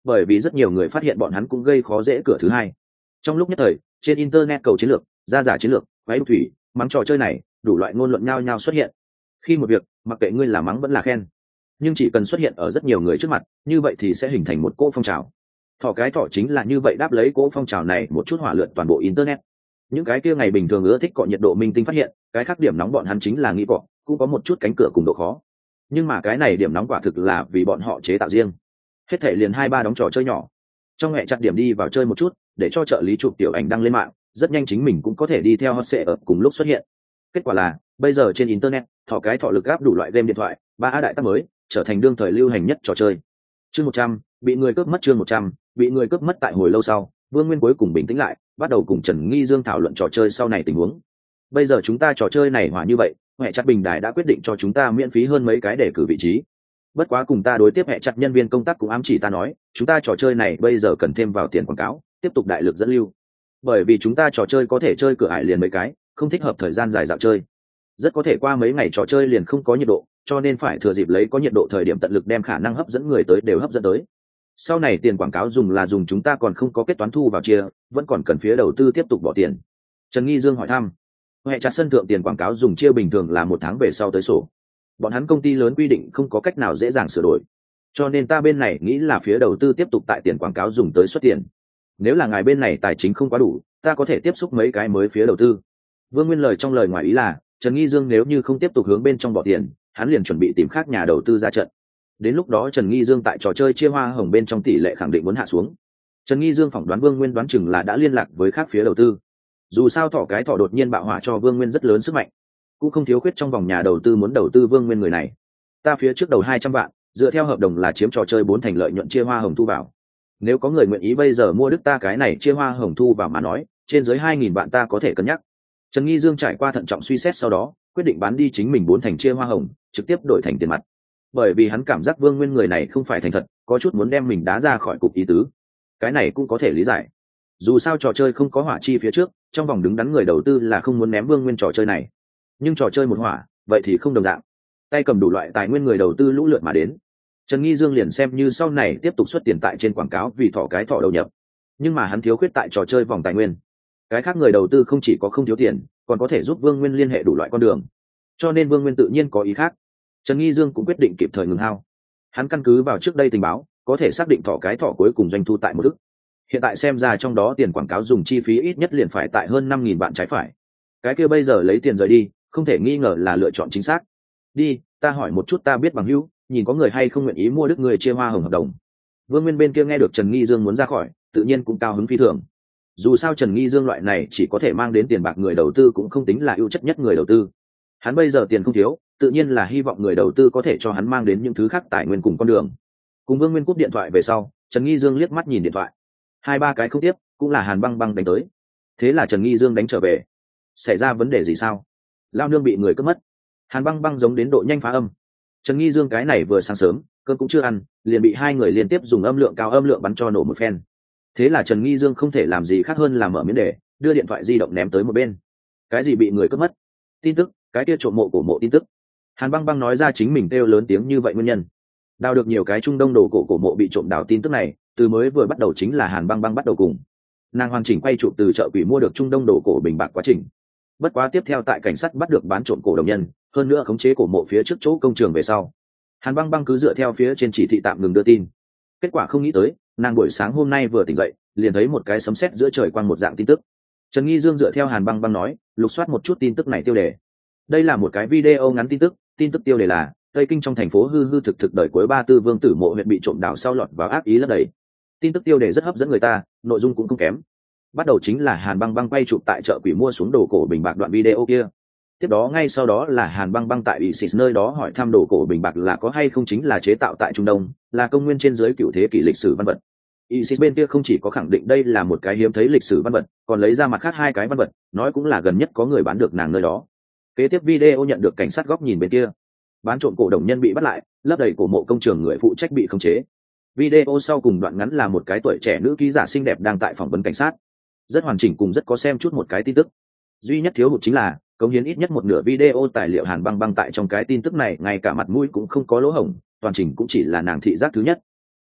bởi vì rất nhiều người phát hiện bọn hắn cũng gây khó dễ cửa thứ hai. Trong lúc nhất thời, trên internet cầu chiến lược, ra giả chiến lược, váy đục thủy, mắng trò chơi này, đủ loại ngôn luận nhao nhao xuất hiện. Khi một việc, mặc kệ ngươi là mắng vẫn là khen, nhưng chỉ cần xuất hiện ở rất nhiều người trước mặt, như vậy thì sẽ hình thành một cỗ phong trào. Thỏ cái thỏ chính là như vậy đáp lấy cỗ phong trào này một chút hỏa lượn toàn bộ internet. Những cái kia ngày bình thường ưa thích cọ nhiệt độ minh tinh phát hiện, cái khác điểm nóng bọn hắn chính là nghĩ cọ, cũng có một chút cánh cửa cùng độ khó. Nhưng mà cái này điểm nóng quả thực là vì bọn họ chế tạo riêng. Hết thể liền 2-3 đóng trò chơi nhỏ. Trong mẹ chặt điểm đi vào chơi một chút, để cho trợ lý chụp tiểu ảnh đăng lên mạng, rất nhanh chính mình cũng có thể đi theo hot sẽ ở cùng lúc xuất hiện. Kết quả là, bây giờ trên internet, thỏ cái thỏ lực gáp đủ loại game điện thoại, 3A đại tác mới, trở thành đương thời lưu hành nhất trò chơi. Chương 100, bị người cướp mất chương 100, bị người cướp mất tại hồi lâu sau, Vương Nguyên cuối cùng bình tĩnh lại, bắt đầu cùng Trần Nghi Dương thảo luận trò chơi sau này tình huống. Bây giờ chúng ta trò chơi này hỏa như vậy, hệ chặt bình đài đã quyết định cho chúng ta miễn phí hơn mấy cái để cử vị trí. Bất quá cùng ta đối tiếp hệ chặt nhân viên công tác cũng ám chỉ ta nói, chúng ta trò chơi này bây giờ cần thêm vào tiền quảng cáo, tiếp tục đại lực dẫn lưu. Bởi vì chúng ta trò chơi có thể chơi cửa ải liền mấy cái, không thích hợp thời gian dài dạo chơi. Rất có thể qua mấy ngày trò chơi liền không có nhiệt độ, cho nên phải thừa dịp lấy có nhiệt độ thời điểm tận lực đem khả năng hấp dẫn người tới đều hấp dẫn tới. Sau này tiền quảng cáo dùng là dùng chúng ta còn không có kết toán thu vào chia, vẫn còn cần phía đầu tư tiếp tục bỏ tiền. Trần Nghi Dương hỏi thăm. Hệ chặt sân thượng tiền quảng cáo dùng chia bình thường là 1 tháng về sau tới sổ. Bọn hắn công ty lớn quy định không có cách nào dễ dàng sửa đổi, cho nên ta bên này nghĩ là phía đầu tư tiếp tục tại tiền quảng cáo dùng tới xuất tiền. Nếu là ngài bên này tài chính không quá đủ, ta có thể tiếp xúc mấy cái mới phía đầu tư. Vương Nguyên lời trong lời ngoài ý là, Trần Nghi Dương nếu như không tiếp tục hướng bên trong bỏ tiền, hắn liền chuẩn bị tìm khác nhà đầu tư ra trận. Đến lúc đó Trần Nghi Dương tại trò chơi chia hoa hồng bên trong tỷ lệ khẳng định muốn hạ xuống. Trần Nghi Dương phỏng đoán Vương Nguyên đoán chừng là đã liên lạc với khác phía đầu tư. Dù sao thỏ cái thỏ đột nhiên bạo hỏa cho Vương Nguyên rất lớn sức mạnh, cũng không thiếu khuyết trong vòng nhà đầu tư muốn đầu tư Vương Nguyên người này. Ta phía trước đầu 200 vạn, dựa theo hợp đồng là chiếm trò chơi 4 thành lợi nhuận chia hoa hồng thu vào. Nếu có người nguyện ý bây giờ mua đức ta cái này chia hoa hồng thu vào mà nói, trên dưới 2.000 vạn ta có thể cân nhắc. Trần Nghi Dương trải qua thận trọng suy xét sau đó, quyết định bán đi chính mình 4 thành chia hoa hồng, trực tiếp đổi thành tiền mặt. Bởi vì hắn cảm giác Vương Nguyên người này không phải thành thật, có chút muốn đem mình đá ra khỏi cục ý tứ. Cái này cũng có thể lý giải. Dù sao trò chơi không có hỏa chi phía trước, trong vòng đứng đắn người đầu tư là không muốn ném Vương Nguyên trò chơi này. Nhưng trò chơi một hỏa, vậy thì không đồng dạng. Tay cầm đủ loại tài nguyên người đầu tư lũ lượt mà đến. Trần Nghi Dương liền xem như sau này tiếp tục xuất tiền tại trên quảng cáo vì thỏ cái thỏ đầu nhập. Nhưng mà hắn thiếu khuyết tại trò chơi vòng tài nguyên. Cái khác người đầu tư không chỉ có không thiếu tiền, còn có thể giúp Vương Nguyên liên hệ đủ loại con đường. Cho nên Vương Nguyên tự nhiên có ý khác. Trần Nghi Dương cũng quyết định kịp thời ngừng hao. Hắn căn cứ vào trước đây tình báo, có thể xác định thỏ cái thỏ cuối cùng doanh thu tại 1 ức. Hiện tại xem ra trong đó tiền quảng cáo dùng chi phí ít nhất liền phải tại hơn 5.000 vạn trái phải. Cái kia bây giờ lấy tiền rời đi, không thể nghi ngờ là lựa chọn chính xác. Đi, ta hỏi một chút ta biết bằng hữu, nhìn có người hay không nguyện ý mua đức người chia hoa hồng hợp đồng. Vương Nguyên bên kia nghe được Trần Nghi Dương muốn ra khỏi, tự nhiên cũng cao hứng phi thường. Dù sao Trần Nghi Dương loại này chỉ có thể mang đến tiền bạc người đầu tư cũng không tính là ưu chất nhất người đầu tư. Hắn bây giờ tiền không thiếu, tự nhiên là hy vọng người đầu tư có thể cho hắn mang đến những thứ khác tài nguyên cùng con đường. Cùng Vương Nguyên cúp điện thoại về sau, Trần Nghi Dương liếc mắt nhìn điện thoại, 2-3 cái không tiếp, cũng là Hàn Băng Băng đánh tới. Thế là Trần Nghi Dương đánh trở về. Xảy ra vấn đề gì sao? Lao nương bị người cướp mất. Hàn Băng Băng giống đến độ nhanh phá âm. Trần Nghi Dương cái này vừa sáng sớm, cơm cũng chưa ăn, liền bị 2 người liên tiếp dùng âm lượng cao âm lượng bắn cho nổ một phen. Thế là Trần Nghi Dương không thể làm gì khác hơn là mở miếng để đưa điện thoại di động ném tới một bên. Cái gì bị người cướp mất? Tin tức, cái kia trộm mộ cổ mộ tin tức. Hàn Băng Băng nói ra chính mình kêu lớn tiếng như vậy nguyên nhân. Đào được nhiều cái Trung Đông đồ cổ mộ bị trộm đào tin tức này, từ mới vừa bắt đầu chính là Hàn Băng Băng bắt đầu cùng. Nàng hoàn chỉnh quay chụp từ chợ quỷ mua được Trung Đông đồ cổ bình bạc quá trình. Bất quá tiếp theo tại cảnh sát bắt được bán trộm cổ đồng nhân, hơn nữa khống chế cổ mộ phía trước chỗ công trường về sau. Hàn Băng Băng cứ dựa theo phía trên chỉ thị tạm ngừng đưa tin. Kết quả không nghĩ tới, nàng buổi sáng hôm nay vừa tỉnh dậy, liền thấy một cái sấm sét giữa trời quang một dạng tin tức. Trần Nghi Dương dựa theo Hàn Băng Băng nói, lục soát một chút tin tức này tiêu đề. Đây là một cái video ngắn tin tức tiêu đề là Tây Kinh trong thành phố hư hư thực thực đời cuối Ba Tư Vương Tử mộ huyện bị trộm đào sau lọt vào ác ý lấp đầy. Tin tức tiêu đề rất hấp dẫn người ta, nội dung cũng không kém. Bắt đầu chính là Hàn Băng Băng quay chụp tại chợ quỷ mua xuống đồ cổ bình bạc đoạn video kia. Tiếp đó ngay sau đó là Hàn Băng Băng tại ISIS nơi đó hỏi thăm đồ cổ bình bạc là có hay không chính là chế tạo tại Trung Đông, là công nguyên trên dưới cựu thế kỷ lịch sử văn vật. ISIS bên kia không chỉ có khẳng định đây là một cái hiếm thấy lịch sử văn vật, còn lấy ra mặt khác 2 cái văn vật, nói cũng là gần nhất có người bán được nàng nơi đó. Kế tiếp video nhận được cảnh sát góc nhìn bên kia. Bán trộm cổ đồng nhân bị bắt lại, lấp đầy cổ mộ công trường người phụ trách bị khống chế. Video sau cùng đoạn ngắn là một cái tuổi trẻ nữ ký giả xinh đẹp đang tại phỏng vấn cảnh sát. Rất hoàn chỉnh cùng rất có xem chút một cái tin tức. Duy nhất thiếu hụt chính là cống hiến ít nhất một nửa video tài liệu Hàn Băng Băng tại trong cái tin tức này ngay cả mặt mũi cũng không có lỗ hổng, toàn trình cũng chỉ là nàng thị giác thứ nhất.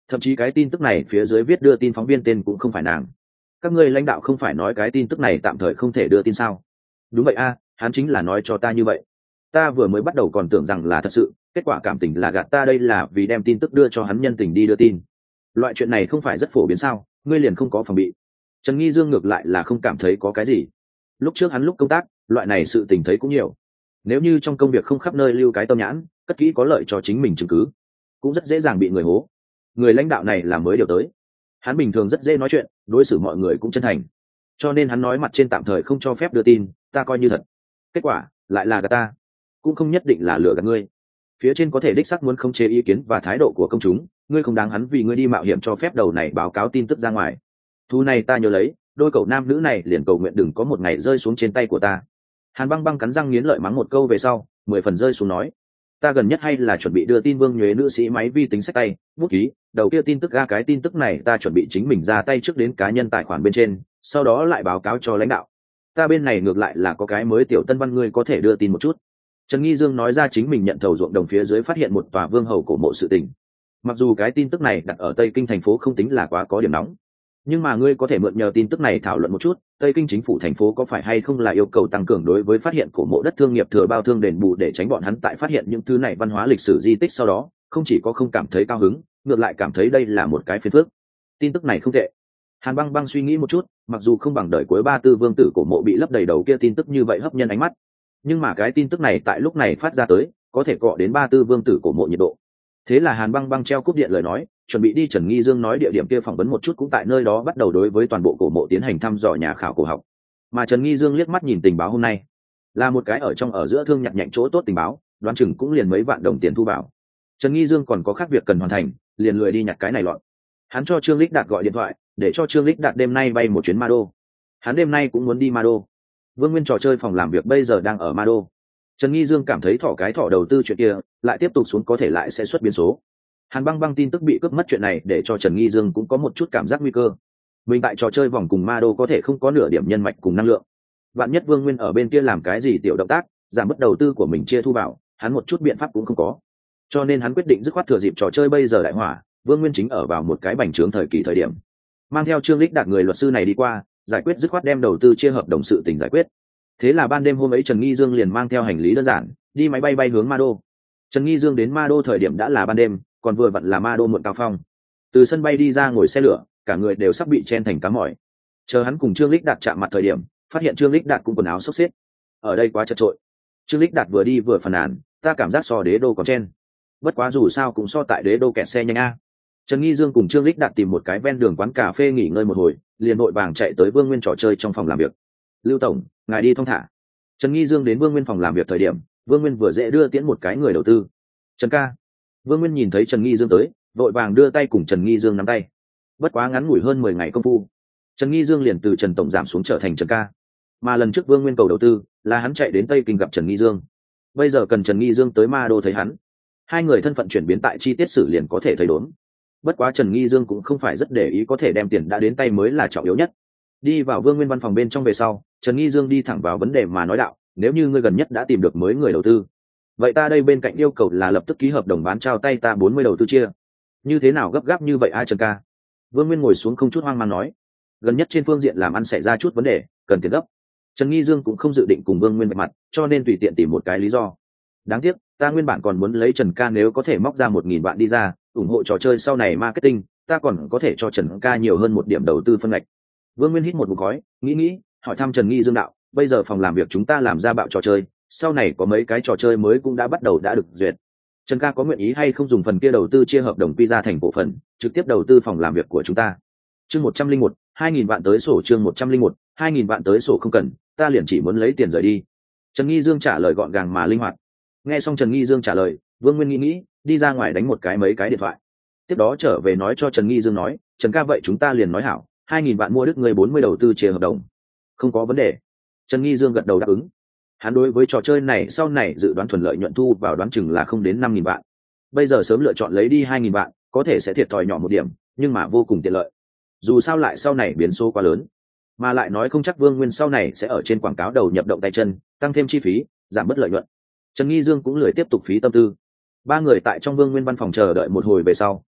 thậm chí cái tin tức này phía dưới viết đưa tin phóng viên tên cũng không phải nàng. Các ngươi lãnh đạo không phải nói cái tin tức này tạm thời không thể đưa tin sao? Đúng vậy a, hắn chính là nói cho ta như vậy. Ta vừa mới bắt đầu còn tưởng rằng là thật sự, kết quả cảm tình là gạt ta, đây là vì đem tin tức đưa cho hắn nhân tình đi đưa tin. Loại chuyện này không phải rất phổ biến sao, ngươi liền không có phòng bị? Trần Nghi Dương ngược lại là không cảm thấy có cái gì. Lúc trước hắn lúc công tác, loại này sự tình thấy cũng nhiều. Nếu như trong công việc không khắp nơi lưu cái tâm nhãn, cất kỹ có lợi cho chính mình chứng cứ, cũng rất dễ dàng bị người hố. Người lãnh đạo này là mới điều tới, hắn bình thường rất dễ nói chuyện, đối xử mọi người cũng chân thành, cho nên hắn nói mặt trên tạm thời không cho phép đưa tin, ta coi như thật. Kết quả lại là gạt ta, cũng không nhất định là lừa gạt ngươi. Phía trên có thể đích xác muốn khống chế ý kiến và thái độ của công chúng, ngươi không đáng hắn vì ngươi đi mạo hiểm cho phép đầu này báo cáo tin tức ra ngoài. Thu này ta nhớ lấy, đôi cậu nam nữ này liền cầu nguyện đừng có một ngày rơi xuống trên tay của ta. Hàn Băng Băng cắn răng nghiến lợi mắng một câu về sau, 10 phần rơi xuống nói, ta gần nhất hay là chuẩn bị đưa tin Vương Nhuế nữ sĩ máy vi tính sách tay, bút ký, đầu kia tin tức ra, cái tin tức này ta chuẩn bị chính mình ra tay trước đến cá nhân tài khoản bên trên, sau đó lại báo cáo cho lãnh đạo. Ta bên này ngược lại là có cái mới tiểu tân văn, ngươi có thể đưa tin một chút. Trần Nghi Dương nói ra chính mình nhận thầu ruộng đồng phía dưới phát hiện một tòa vương hầu cổ mộ sự tình. Mặc dù cái tin tức này đặt ở Tây Kinh thành phố không tính là quá có điểm nóng, nhưng mà ngươi có thể mượn nhờ tin tức này thảo luận một chút, Tây Kinh chính phủ thành phố có phải hay không là yêu cầu tăng cường đối với phát hiện cổ mộ đất thương nghiệp thừa bao thương đền bù, để tránh bọn hắn tại phát hiện những thứ này văn hóa lịch sử di tích sau đó không chỉ có không cảm thấy cao hứng, ngược lại cảm thấy đây là một cái phiền phức. Tin tức này không tệ. Hàn Băng Băng suy nghĩ một chút, mặc dù không bằng đời cuối Ba Tư Vương tử cổ mộ bị lấp đầy đầu kia tin tức như vậy hấp dẫn ánh mắt, nhưng mà cái tin tức này tại lúc này phát ra tới, có thể cọ đến Ba Tư Vương tử cổ mộ nhiệt độ. Thế là Hàn Băng Băng treo cúp điện lời nói, chuẩn bị đi Trần Nghi Dương nói địa điểm kia phỏng vấn một chút, cũng tại nơi đó bắt đầu đối với toàn bộ cổ mộ tiến hành thăm dò nhà khảo cổ học. Mà Trần Nghi Dương liếc mắt nhìn tình báo hôm nay, là một cái ở giữa thương nhặt nhạnh chỗ tốt tình báo, đoán chừng cũng liền mấy vạn đồng tiền thu vào. Trần Nghi Dương còn có khác việc cần hoàn thành, liền lười đi nhặt cái này lọt. Hắn cho Trương Lích Đạt gọi điện thoại, để cho Trương Lích Đạt đêm nay bay một chuyến Ma Đô. Hắn đêm nay cũng muốn đi Ma Đô. Vương Nguyên trò chơi phòng làm việc bây giờ đang ở Ma Đô. Trần Nghi Dương cảm thấy thỏ đầu tư chuyện kia lại tiếp tục xuống có thể lại sẽ xuất biến số. Hàn Băng Băng tin tức bị cướp mất chuyện này để cho Trần Nghi Dương cũng có một chút cảm giác nguy cơ. Mình tại trò chơi vòng cùng Ma Đô có thể không có nửa điểm nhân mạch cùng năng lượng. Vạn nhất Vương Nguyên ở bên kia làm cái gì tiểu động tác, giảm bớt đầu tư của mình chia thu vào, hắn một chút biện pháp cũng không có. Cho nên hắn quyết định dứt khoát thừa dịp trò chơi bây giờ đại hỏa, Vương Nguyên chính ở vào một cái bành trướng thời điểm, mang theo Trương Lích Đạt người luật sư này đi qua, giải quyết dứt khoát đem đầu tư chia hợp đồng sự tình giải quyết. Thế là ban đêm hôm ấy Trần Nghi Dương liền mang theo hành lý đơn giản, đi máy bay bay hướng Ma Đô. Trần Nghi Dương đến Ma Đô thời điểm đã là ban đêm, còn vừa vặn là Ma Đô muộn cao phong. Từ sân bay đi ra ngồi xe lửa, cả người đều sắp bị chen thành cá mỏi. Chờ hắn cùng Trương Lích Đạt chạm mặt thời điểm, phát hiện Trương Lích Đạt cũng quần áo xốc xếp. Ở đây quá chật chội. Trương Lích Đạt vừa đi vừa phàn nàn, ta cảm giác so Đế Đô còn chen. Bất quá dù sao cũng so tại Đế Đô kẹt xe nhanh a. Trần Nghi Dương cùng Trương Lích Đạt tìm một cái ven đường quán cà phê nghỉ ngơi một hồi, liền vội vàng chạy tới Vương Nguyên trò chơi trong phòng làm việc. Lưu tổng, ngài đi thong thả. Trần Nghi Dương đến Vương Nguyên phòng làm việc thời điểm, Vương Nguyên vừa dễ đưa tiễn một cái người đầu tư. Trần ca. Vương Nguyên nhìn thấy Trần Nghi Dương tới, vội vàng đưa tay cùng Trần Nghi Dương nắm tay. Bất quá ngắn ngủi hơn 10 ngày công phu, Trần Nghi Dương liền từ Trần tổng giảm xuống trở thành Trần ca. Mà lần trước Vương Nguyên cầu đầu tư, là hắn chạy đến Tây Kinh gặp Trần Nghi Dương. Bây giờ cần Trần Nghi Dương tới Ma Đô thấy hắn. Hai người thân phận chuyển biến tại chi tiết xử liền có thể thấy đốn. Bất quá Trần Nghi Dương cũng không phải rất để ý, có thể đem tiền đã đến tay mới là trọng yếu nhất. Đi vào Vương Nguyên văn phòng bên trong về sau, Trần Nghi Dương đi thẳng vào vấn đề mà nói đạo, nếu như ngươi gần nhất đã tìm được mới người đầu tư, vậy ta đây bên cạnh yêu cầu là lập tức ký hợp đồng bán trao tay ta 40 đầu tư chia. Như thế nào gấp gáp như vậy ai Trần ca? Vương Nguyên ngồi xuống không chút hoang mang nói, gần nhất trên phương diện làm ăn xảy ra chút vấn đề, cần tiền gấp. Trần Nghi Dương cũng không dự định cùng Vương Nguyên vạch mặt, cho nên tùy tiện tìm một cái lý do. Đáng tiếc, ta nguyên bản còn muốn lấy Trần ca nếu có thể móc ra 1.000 vạn đi ra, ủng hộ trò chơi sau này marketing, ta còn có thể cho Trần ca nhiều hơn một điểm đầu tư phân ngạch. Vương Nguyên hít một ngụm khói, nghĩ, hỏi thăm Trần Nghi Dương đạo, bây giờ phòng làm việc chúng ta làm ra bạo trò chơi, sau này có mấy cái trò chơi mới cũng đã bắt đầu đã được duyệt. Trần ca có nguyện ý hay không dùng phần kia đầu tư chia hợp đồng quy ra thành cổ phần, trực tiếp đầu tư phòng làm việc của chúng ta? Chương 101, 2.000 vạn tới sổ. Chương 101, 2.000 vạn tới sổ không cần, ta liền chỉ muốn lấy tiền rời đi. Trần Nghi Dương trả lời gọn gàng mà linh hoạt. Nghe xong Trần Nghi Dương trả lời, Vương Nguyên nghĩ, đi ra ngoài đánh mấy cái điện thoại. Tiếp đó trở về nói cho Trần Nghi Dương nói, Trần ca vậy chúng ta liền nói hảo, 2.000 vạn mua đứt người 40 đầu tư chia hợp đồng. Không có vấn đề. Trần Nghi Dương gật đầu đáp ứng. Hắn đối với trò chơi này sau này dự đoán thuần lợi nhuận thu vào đoán chừng là không đến 5.000 vạn. Bây giờ sớm lựa chọn lấy đi 2.000 vạn, có thể sẽ thiệt thòi nhỏ một điểm, nhưng mà vô cùng tiện lợi. Dù sao lại sau này biến số quá lớn, mà lại nói không chắc Vương Nguyên sau này sẽ ở trên quảng cáo đầu nhập động tay chân, tăng thêm chi phí, giảm bớt lợi nhuận. Trần Nghi Dương cũng lười tiếp tục phí tâm tư. Ba người tại trong Vương Nguyên văn phòng chờ đợi một hồi về sau,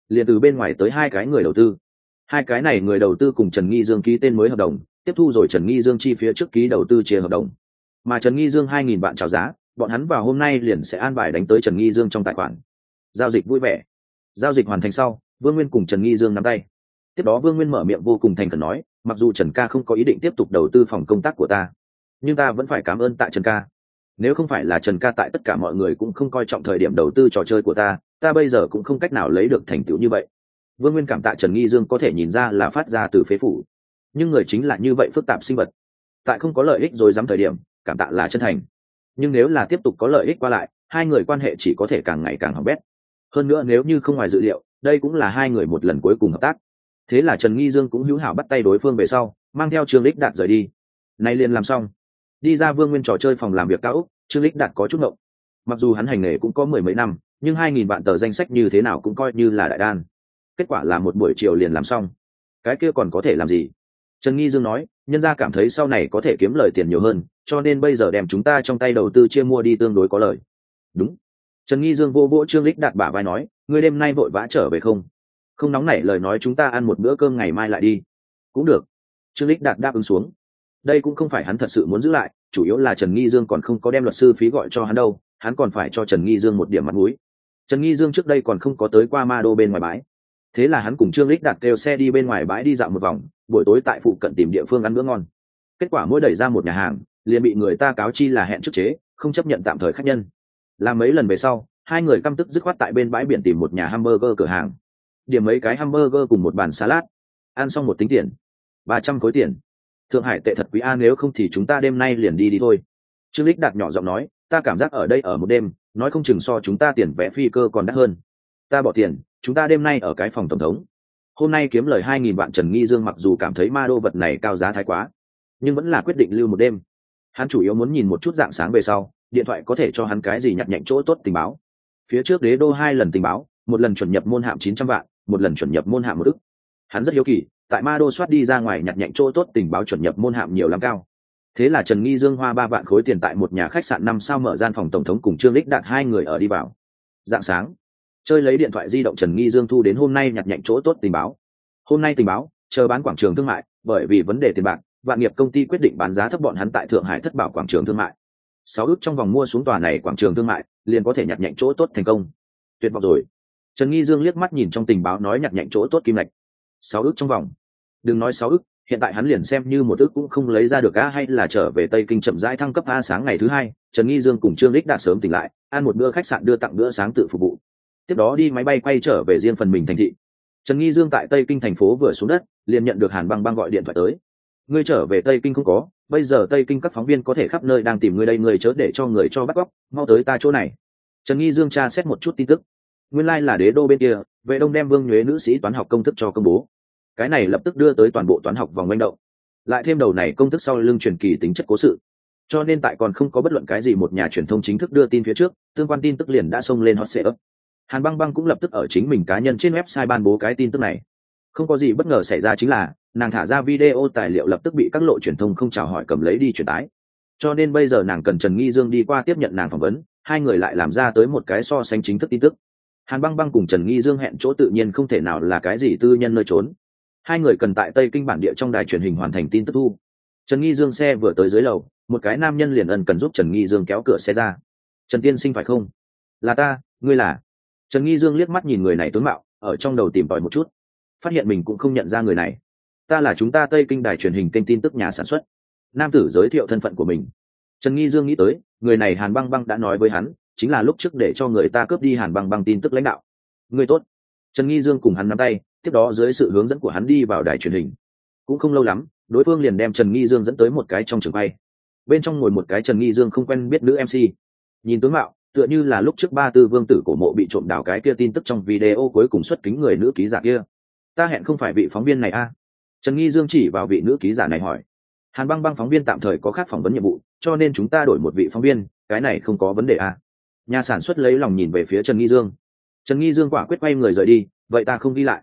liền từ bên ngoài tới hai cái người đầu tư. Hai cái này người đầu tư cùng Trần Nghi Dương ký tên mới hợp đồng, tiếp thu rồi Trần Nghi Dương chi phía trước ký đầu tư chia hợp đồng. Mà Trần Nghi Dương 2.000 vạn chào giá, bọn hắn vào hôm nay liền sẽ an bài đánh tới Trần Nghi Dương trong tài khoản. Giao dịch vui vẻ. Giao dịch hoàn thành sau, Vương Nguyên cùng Trần Nghi Dương nắm tay. Tiếp đó Vương Nguyên mở miệng vô cùng thành khẩn nói, mặc dù Trần ca không có ý định tiếp tục đầu tư phòng công tác của ta, nhưng ta vẫn phải cảm ơn tại Trần ca. Nếu không phải là Trần ca tại tất cả mọi người cũng không coi trọng thời điểm đầu tư trò chơi của ta bây giờ cũng không cách nào lấy được thành tựu như vậy. Vương Nguyên cảm tạ Trần Nghi Dương có thể nhìn ra là phát ra từ phế phủ, nhưng người chính là như vậy phức tạp sinh vật, tại không có lợi ích rồi dám thời điểm cảm tạ là chân thành, nhưng nếu là tiếp tục có lợi ích qua lại, hai người quan hệ chỉ có thể càng ngày càng hỏng bét. Hơn nữa nếu như không ngoài dự liệu, đây cũng là hai người một lần cuối cùng hợp tác. Thế là Trần Nghi Dương cũng hữu hảo bắt tay đối phương về sau, mang theo Trương Lịch Đạt rời đi. Nay liền làm xong, đi ra Vương Nguyên trò chơi phòng làm việc cao ốc, Trương Lịch Đạt có chút ngộng. Mặc dù hắn hành nghề cũng có 10 mấy năm, nhưng 2.000 vạn tờ danh sách như thế nào cũng coi như là đại đan. Kết quả là một buổi chiều liền làm xong, cái kia còn có thể làm gì? Trần Nghi Dương nói, nhân gia cảm thấy sau này có thể kiếm lời tiền nhiều hơn, cho nên bây giờ đem chúng ta trong tay đầu tư chia mua đi tương đối có lời. Đúng. Trần Nghi Dương vô vỗ Trương Lịch Đạt bả vai nói, ngươi đêm nay vội vã trở về không? Không nóng nảy lời nói chúng ta ăn một bữa cơm ngày mai lại đi. Cũng được. Trương Lịch Đạt đáp ứng xuống. Đây cũng không phải hắn thật sự muốn giữ lại, chủ yếu là Trần Nghi Dương còn không có đem luật sư phí gọi cho hắn đâu, hắn còn phải cho Trần Nghi Dương một điểm mặt mũi. Trần Nghi Dương trước đây còn không có tới qua Ma Đô bên ngoài bãi. Thế là hắn cùng Trương Lịch Đạt kêu xe đi bên ngoài bãi đi dạo một vòng, buổi tối tại phụ cận tìm địa phương ăn bữa ngon. Kết quả mỗi đẩy ra một nhà hàng, liền bị người ta cáo chi là hẹn trước chế, không chấp nhận tạm thời khách nhân. Làm mấy lần về sau, hai người căm tức dứt khoát tại bên bãi biển tìm một nhà hamburger cửa hàng, điểm mấy cái hamburger cùng một bàn salad, ăn xong một tính tiền, 300 khối tiền. Thượng Hải tệ thật quý a, nếu không thì chúng ta đêm nay liền đi thôi. Trương Lịch Đạt nhỏ giọng nói, ta cảm giác ở đây ở một đêm, nói không chừng so chúng ta tiền vé phi cơ còn đắt hơn. Ta bỏ tiền, chúng ta đêm nay ở cái phòng tổng thống. Hôm nay kiếm lời 2.000 vạn. Trần Nghi Dương mặc dù cảm thấy Ma Đô vật này cao giá thái quá, nhưng vẫn là quyết định lưu một đêm. Hắn chủ yếu muốn nhìn một chút dạng sáng về sau, điện thoại có thể cho hắn cái gì nhặt nhạnh chỗ tốt tình báo. Phía trước Đế Đô 2 lần tình báo, một lần chuẩn nhập môn hạm 900 vạn, một lần chuẩn nhập môn hạm 1 ức. Hắn rất hiếu kỳ, tại Ma Đô soát đi ra ngoài nhặt nhạnh chỗ tốt tình báo chuẩn nhập môn hạm nhiều lắm cao. Thế là Trần Nghi Dương hoa 3 vạn khối tiền tại một nhà khách sạn 5 sao mở gian phòng tổng thống cùng Trương Lịch Đạt hai người ở đi vào. Dạng sáng, chơi lấy điện thoại di động Trần Nghi Dương thu đến hôm nay nhặt nhạnh chỗ tốt tình báo. Hôm nay tình báo, chờ bán quảng trường thương mại, bởi vì vấn đề tiền bạc, Vạn Nghiệp công ty quyết định bán giá thấp bọn hắn tại Thượng Hải Thất Bảo quảng trường thương mại. 6 ức trong vòng mua xuống tòa này quảng trường thương mại, liền có thể nhặt nhạnh chỗ tốt thành công. Tuyệt vọng rồi. Trần Nghi Dương liếc mắt nhìn trong tình báo nói nhặt nhạnh chỗ tốt kim lạch. 6 ức trong vòng. Đừng nói 6 ức, hiện tại hắn liền xem như 1 ức cũng không lấy ra được a, hay là trở về Tây Kinh chậm rãi thăng cấp a. Sáng ngày thứ hai, Trần Nghi Dương cùng Trương Lịch Đạt sớm tỉnh lại, ăn một bữa khách sạn đưa tặng bữa sáng tự phục vụ. Tiếp đó đi máy bay quay trở về riêng phần mình thành thị. Trần Nghi Dương tại Tây Kinh thành phố vừa xuống đất, liền nhận được Hàn Băng Băng gọi điện thoại tới. Ngươi trở về Tây Kinh không có, bây giờ Tây Kinh các phóng viên có thể khắp nơi đang tìm ngươi đây, ngươi chớ để cho người cho bắt cóc, mau tới ta chỗ này. Trần Nghi Dương tra xét một chút tin tức. Nguyên lai là Đế Đô bên kia, Vệ Đông đem Vương Nhuế nữ sĩ toán học công thức cho công bố. Cái này lập tức đưa tới toàn bộ toán học vòng manh động. Lại thêm đầu này công thức sau lưng truyền kỳ tính chất cố sự. Cho nên tại còn không có bất luận cái gì một nhà truyền thông chính thức đưa tin phía trước, tương quan tin tức liền đã xông lên hot search. Hàn Băng Băng cũng lập tức ở chính mình cá nhân trên website ban bố cái tin tức này. Không có gì bất ngờ xảy ra chính là, nàng thả ra video tài liệu lập tức bị các lộ truyền thông không chào hỏi cầm lấy đi truyền tải. Cho nên bây giờ nàng cần Trần Nghi Dương đi qua tiếp nhận nàng phỏng vấn, hai người lại làm ra tới một cái so sánh chính thức tin tức. Hàn Băng Băng cùng Trần Nghi Dương hẹn chỗ tự nhiên không thể nào là cái gì tư nhân nơi trốn. Hai người cần tại Tây Kinh bản địa trong đài truyền hình hoàn thành tin tức thu. Trần Nghi Dương xe vừa tới dưới lầu, một cái nam nhân liền ân cần giúp Trần Nghi Dương kéo cửa xe ra. Trần tiên sinh phải không? Là ta, ngươi là? Trần Nghi Dương liếc mắt nhìn người này tướng mạo, ở trong đầu tìm tòi một chút, phát hiện mình cũng không nhận ra người này. Ta là chúng ta Tây Kinh đài truyền hình kênh tin tức nhà sản xuất. Nam tử giới thiệu thân phận của mình. Trần Nghi Dương nghĩ tới, người này Hàn Băng Băng đã nói với hắn, chính là lúc trước để cho người ta cướp đi Hàn Băng Băng tin tức lãnh đạo. Người tốt. Trần Nghi Dương cùng hắn nắm tay, tiếp đó dưới sự hướng dẫn của hắn đi vào đài truyền hình. Cũng không lâu lắm, đối phương liền đem Trần Nghi Dương dẫn tới một cái trong trường quay. Bên trong ngồi một cái Trần Nghi Dương không quen biết nữ MC. Nhìn tướng mạo, tựa như là lúc trước Ba Tư Vương tử cổ mộ bị trộm đào cái kia tin tức trong video cuối cùng xuất kính người nữ ký giả kia. Ta hẹn không phải vị phóng viên này a? Trần Nghi Dương chỉ vào vị nữ ký giả này hỏi. Hàn Băng Băng phóng viên tạm thời có khác phỏng vấn nhiệm vụ, cho nên chúng ta đổi một vị phóng viên, cái này không có vấn đề a. Nhà sản xuất lấy lòng nhìn về phía Trần Nghi Dương. Trần Nghi Dương quả quyết quay người rời đi, vậy ta không đi lại.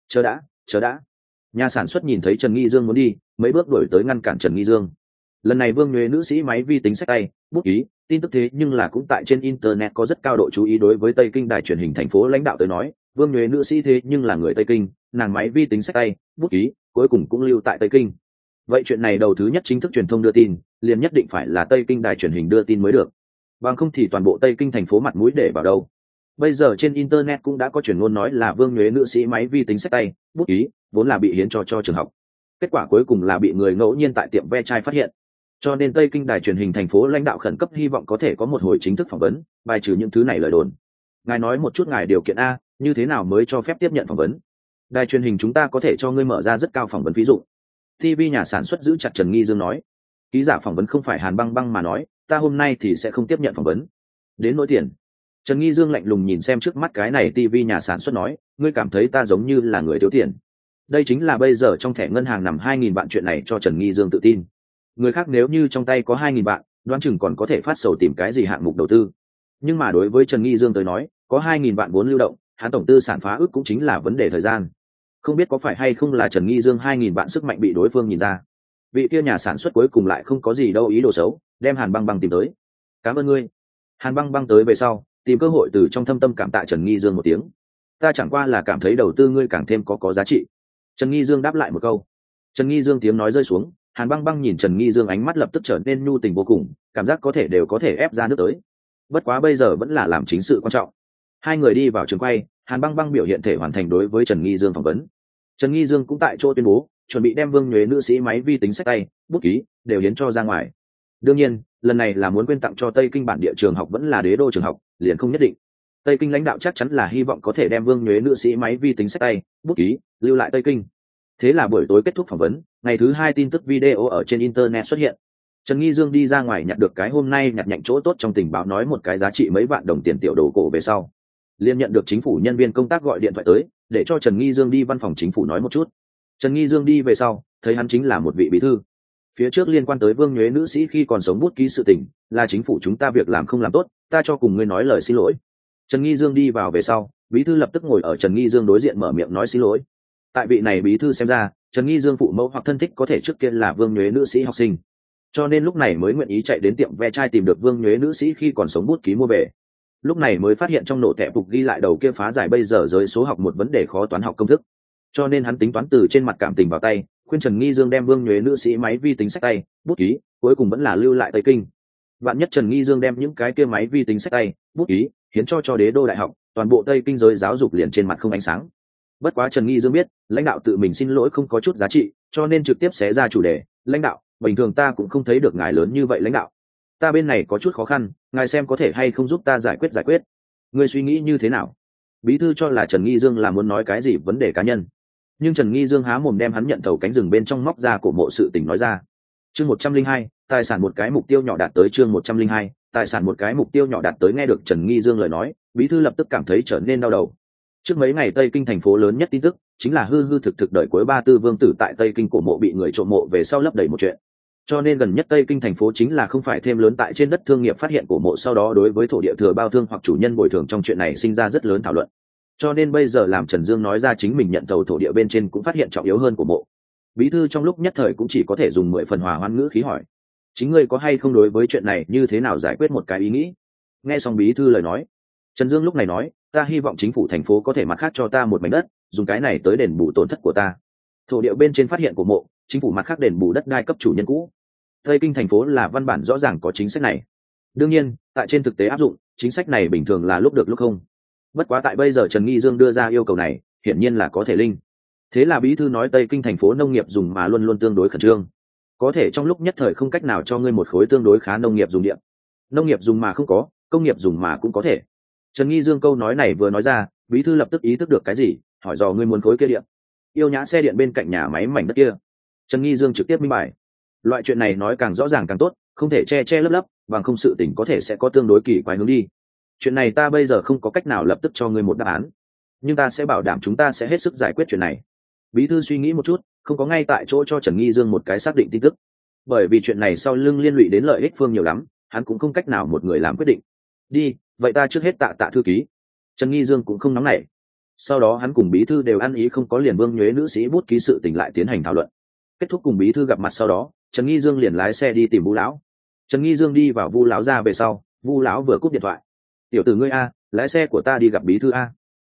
Chờ đã. Nhà sản xuất nhìn thấy Trần Nghi Dương muốn đi, mấy bước đuổi tới ngăn cản Trần Nghi Dương. Lần này Vương Nhuế nữ sĩ máy vi tính xách tay, bút ký, tin tức thế nhưng là cũng tại trên internet có rất cao độ chú ý, đối với Tây Kinh đài truyền hình thành phố lãnh đạo tới nói, Vương Nhuế nữ sĩ thế nhưng là người Tây Kinh, nàng máy vi tính xách tay, bút ký, cuối cùng cũng lưu tại Tây Kinh. Vậy chuyện này đầu thứ nhất chính thức truyền thông đưa tin, liền nhất định phải là Tây Kinh đài truyền hình đưa tin mới được. Bằng không thì toàn bộ Tây Kinh thành phố mặt mũi để vào đâu. Bây giờ trên internet cũng đã có truyền ngôn nói là Vương Nhuế nữ sĩ máy vi tính xách tay, bút ký, vốn là bị hiến cho trường học. Kết quả cuối cùng là bị người ngẫu nhiên tại tiệm ve chai phát hiện. Cho nên Tây Kinh đài truyền hình thành phố lãnh đạo khẩn cấp hy vọng có thể có một hồi chính thức phỏng vấn, bài trừ những thứ này lời đồn. Ngài nói một chút ngài điều kiện a, như thế nào mới cho phép tiếp nhận phỏng vấn? Đài truyền hình chúng ta có thể cho ngươi mở ra rất cao phỏng vấn ví dụ. TV nhà sản xuất giữ chặt Trần Nghi Dương nói. Ký giả phỏng vấn không phải Hàn Băng Băng mà nói, ta hôm nay thì sẽ không tiếp nhận phỏng vấn. Đến nỗi tiền. Trần Nghi Dương lạnh lùng nhìn xem trước mắt cái này TV nhà sản xuất nói, ngươi cảm thấy ta giống như là người thiếu tiền. Đây chính là bây giờ trong thẻ ngân hàng nằm 2.000 vạn chuyện này cho Trần Nghi Dương tự tin. Người khác nếu như trong tay có 2.000 vạn, đoán chừng còn có thể phát sầu tìm cái gì hạng mục đầu tư. Nhưng mà đối với Trần Nghi Dương tới nói, có 2.000 vạn vốn lưu động, hắn tổng tư sản phá ước cũng chính là vấn đề thời gian. Không biết có phải hay không là Trần Nghi Dương 2.000 vạn sức mạnh bị đối phương nhìn ra. Vị kia nhà sản xuất cuối cùng lại không có gì đâu ý đồ xấu, đem Hàn Băng Băng tìm tới. Cảm ơn ngươi. Hàn Băng Băng tới về sau, tìm cơ hội từ trong thâm tâm cảm tạ Trần Nghi Dương một tiếng. Ta chẳng qua là cảm thấy đầu tư ngươi càng thêm có giá trị. Trần Nghi Dương đáp lại một câu. Trần Nghi Dương tiếng nói rơi xuống, Hàn Băng Băng nhìn Trần Nghi Dương ánh mắt lập tức trở nên nhu tình vô cùng, cảm giác có thể đều có thể ép ra nước tới. Bất quá bây giờ vẫn là làm chính sự quan trọng. Hai người đi vào trường quay, Hàn Băng Băng biểu hiện thể hoàn thành đối với Trần Nghi Dương phỏng vấn. Trần Nghi Dương cũng tại chỗ tuyên bố, chuẩn bị đem Vương Nhuế nữ sĩ máy vi tính xách tay, bút ký đều hiến cho ra ngoài. Đương nhiên, lần này là muốn quyên tặng cho Tây Kinh bản địa trường học vẫn là đế đô trường học, liền không nhất định. Tây Kinh lãnh đạo chắc chắn là hy vọng có thể đem Vương Nhuế nữ sĩ máy vi tính xách tay, bút ký lưu lại Tây Kinh. Thế là buổi tối kết thúc phỏng vấn, ngày thứ hai tin tức video ở trên internet xuất hiện. Trần Nghi Dương đi ra ngoài nhặt được cái hôm nay nhặt nhạnh chỗ tốt trong tình báo nói một cái giá trị mấy vạn đồng tiền tiểu đồ cổ về sau. Liên nhận được chính phủ nhân viên công tác gọi điện thoại tới, để cho Trần Nghi Dương đi văn phòng chính phủ nói một chút. Trần Nghi Dương đi về sau, thấy hắn chính là một vị bí thư. Phía trước liên quan tới Vương Nhuế nữ sĩ khi còn sống bút ký sự tình, là chính phủ chúng ta việc làm không làm tốt, ta cho cùng ngươi nói lời xin lỗi. Trần Nghi Dương đi vào về sau, bí thư lập tức ngồi ở Trần Nghi Dương đối diện mở miệng nói xin lỗi. Tại vị này bí thư xem ra, Trần Nghi Dương phụ mẫu hoặc thân thích có thể trước kia là Vương Nhuế nữ sĩ học sinh, cho nên lúc này mới nguyện ý chạy đến tiệm ve chai tìm được Vương Nhuế nữ sĩ khi còn sống bút ký mua về. Lúc này mới phát hiện trong nổ tẹp phục ghi lại đầu kia phá giải bây giờ giới số học một vấn đề khó toán học công thức, cho nên hắn tính toán từ trên mặt cảm tình vào tay, khuyên Trần Nghi Dương đem Vương Nhuế nữ sĩ máy vi tính xách tay, bút ký cuối cùng vẫn là lưu lại Tây Kinh. Vạn nhất Trần Nghi Dương đem những cái kia máy vi tính xách tay, bút ký hiến cho đế đô đại học, toàn bộ Tây Kinh giới giáo dục liền trên mặt không ánh sáng. Bất quá Trần Nghi Dương biết, lãnh đạo tự mình xin lỗi không có chút giá trị, cho nên trực tiếp xé ra chủ đề, lãnh đạo, bình thường ta cũng không thấy được ngài lớn như vậy lãnh đạo. Ta bên này có chút khó khăn, ngài xem có thể hay không giúp ta giải quyết. Ngươi suy nghĩ như thế nào? Bí thư cho là Trần Nghi Dương là muốn nói cái gì vấn đề cá nhân. Nhưng Trần Nghi Dương há mồm đem hắn nhận thầu cánh rừng bên trong móc ra cổ mộ sự tình nói ra. Chương 102, tài sản một cái mục tiêu nhỏ đạt tới chương 102, tài sản một cái mục tiêu nhỏ đạt tới nghe được Trần Nghi Dương lời nói, bí thư lập tức cảm thấy trở nên đau đầu. Trước mấy ngày Tây Kinh thành phố lớn nhất tin tức chính là hư thực đợi cuối ba tư vương tử tại Tây Kinh cổ mộ bị người trộm mộ về sau lấp đầy một chuyện. Cho nên gần nhất Tây Kinh thành phố chính là không phải thêm lớn tại trên đất thương nghiệp phát hiện cổ mộ sau đó đối với thổ địa thừa bao thương hoặc chủ nhân bồi thường trong chuyện này sinh ra rất lớn thảo luận. Cho nên bây giờ làm Trần Dương nói ra chính mình nhận thầu thổ địa bên trên cũng phát hiện trọng yếu hơn cổ mộ. Bí thư trong lúc nhất thời cũng chỉ có thể dùng 10 phần hòa hoãn ngữ khí hỏi: chính ngươi có hay không đối với chuyện này như thế nào giải quyết một cái ý nghĩ? Nghe xong bí thư lời nói, Trần Dương lúc này nói: ta hy vọng chính phủ thành phố có thể mặt khác cho ta một mảnh đất, dùng cái này tới đền bù tổn thất của ta. Thổ địa bên trên phát hiện cổ mộ, chính phủ mặt khác đền bù đất đai cấp chủ nhân cũ. Tây Kinh thành phố là văn bản rõ ràng có chính sách này. Đương nhiên, tại trên thực tế áp dụng, chính sách này bình thường là lúc được lúc không. Bất quá tại bây giờ Trần Nghi Dương đưa ra yêu cầu này, hiển nhiên là có thể linh. Thế là bí thư nói Tây Kinh thành phố nông nghiệp dùng mà luôn luôn tương đối khẩn trương. Có thể trong lúc nhất thời không cách nào cho ngươi một khối tương đối khá nông nghiệp dùng điện. Nông nghiệp dùng mà không có, công nghiệp dùng mà cũng có thể. Trần Nghi Dương câu nói này vừa nói ra, bí thư lập tức ý thức được cái gì, hỏi dò ngươi muốn khối kia điện. Yêu nhã xe điện bên cạnh nhà máy mảnh đất kia. Trần Nghi Dương trực tiếp minh bạch. Loại chuyện này nói càng rõ ràng càng tốt, không thể che lấp, bằng không sự tình có thể sẽ có tương đối kỳ quái hướng đi. Chuyện này ta bây giờ không có cách nào lập tức cho ngươi một đáp án, nhưng ta sẽ bảo đảm chúng ta sẽ hết sức giải quyết chuyện này. Bí thư suy nghĩ một chút, không có ngay tại chỗ cho Trần Nghi Dương một cái xác định tin tức, bởi vì chuyện này sau lưng liên lụy đến lợi ích phương nhiều lắm, hắn cũng không cách nào một người làm quyết định. Đi, vậy ta trước hết tạ thư ký. Trần Nghi Dương cũng không nóng nảy. Sau đó hắn cùng bí thư đều ăn ý không có liền Vương Nhuế nữ sĩ bút ký sự tình lại tiến hành thảo luận. Kết thúc cùng bí thư gặp mặt sau đó, Trần Nghi Dương liền lái xe đi tìm Vu lão. Trần Nghi Dương đi vào Vu lão ra về sau, Vu lão vừa cúp điện thoại: tiểu tử ngươi a, lái xe của ta đi gặp bí thư a.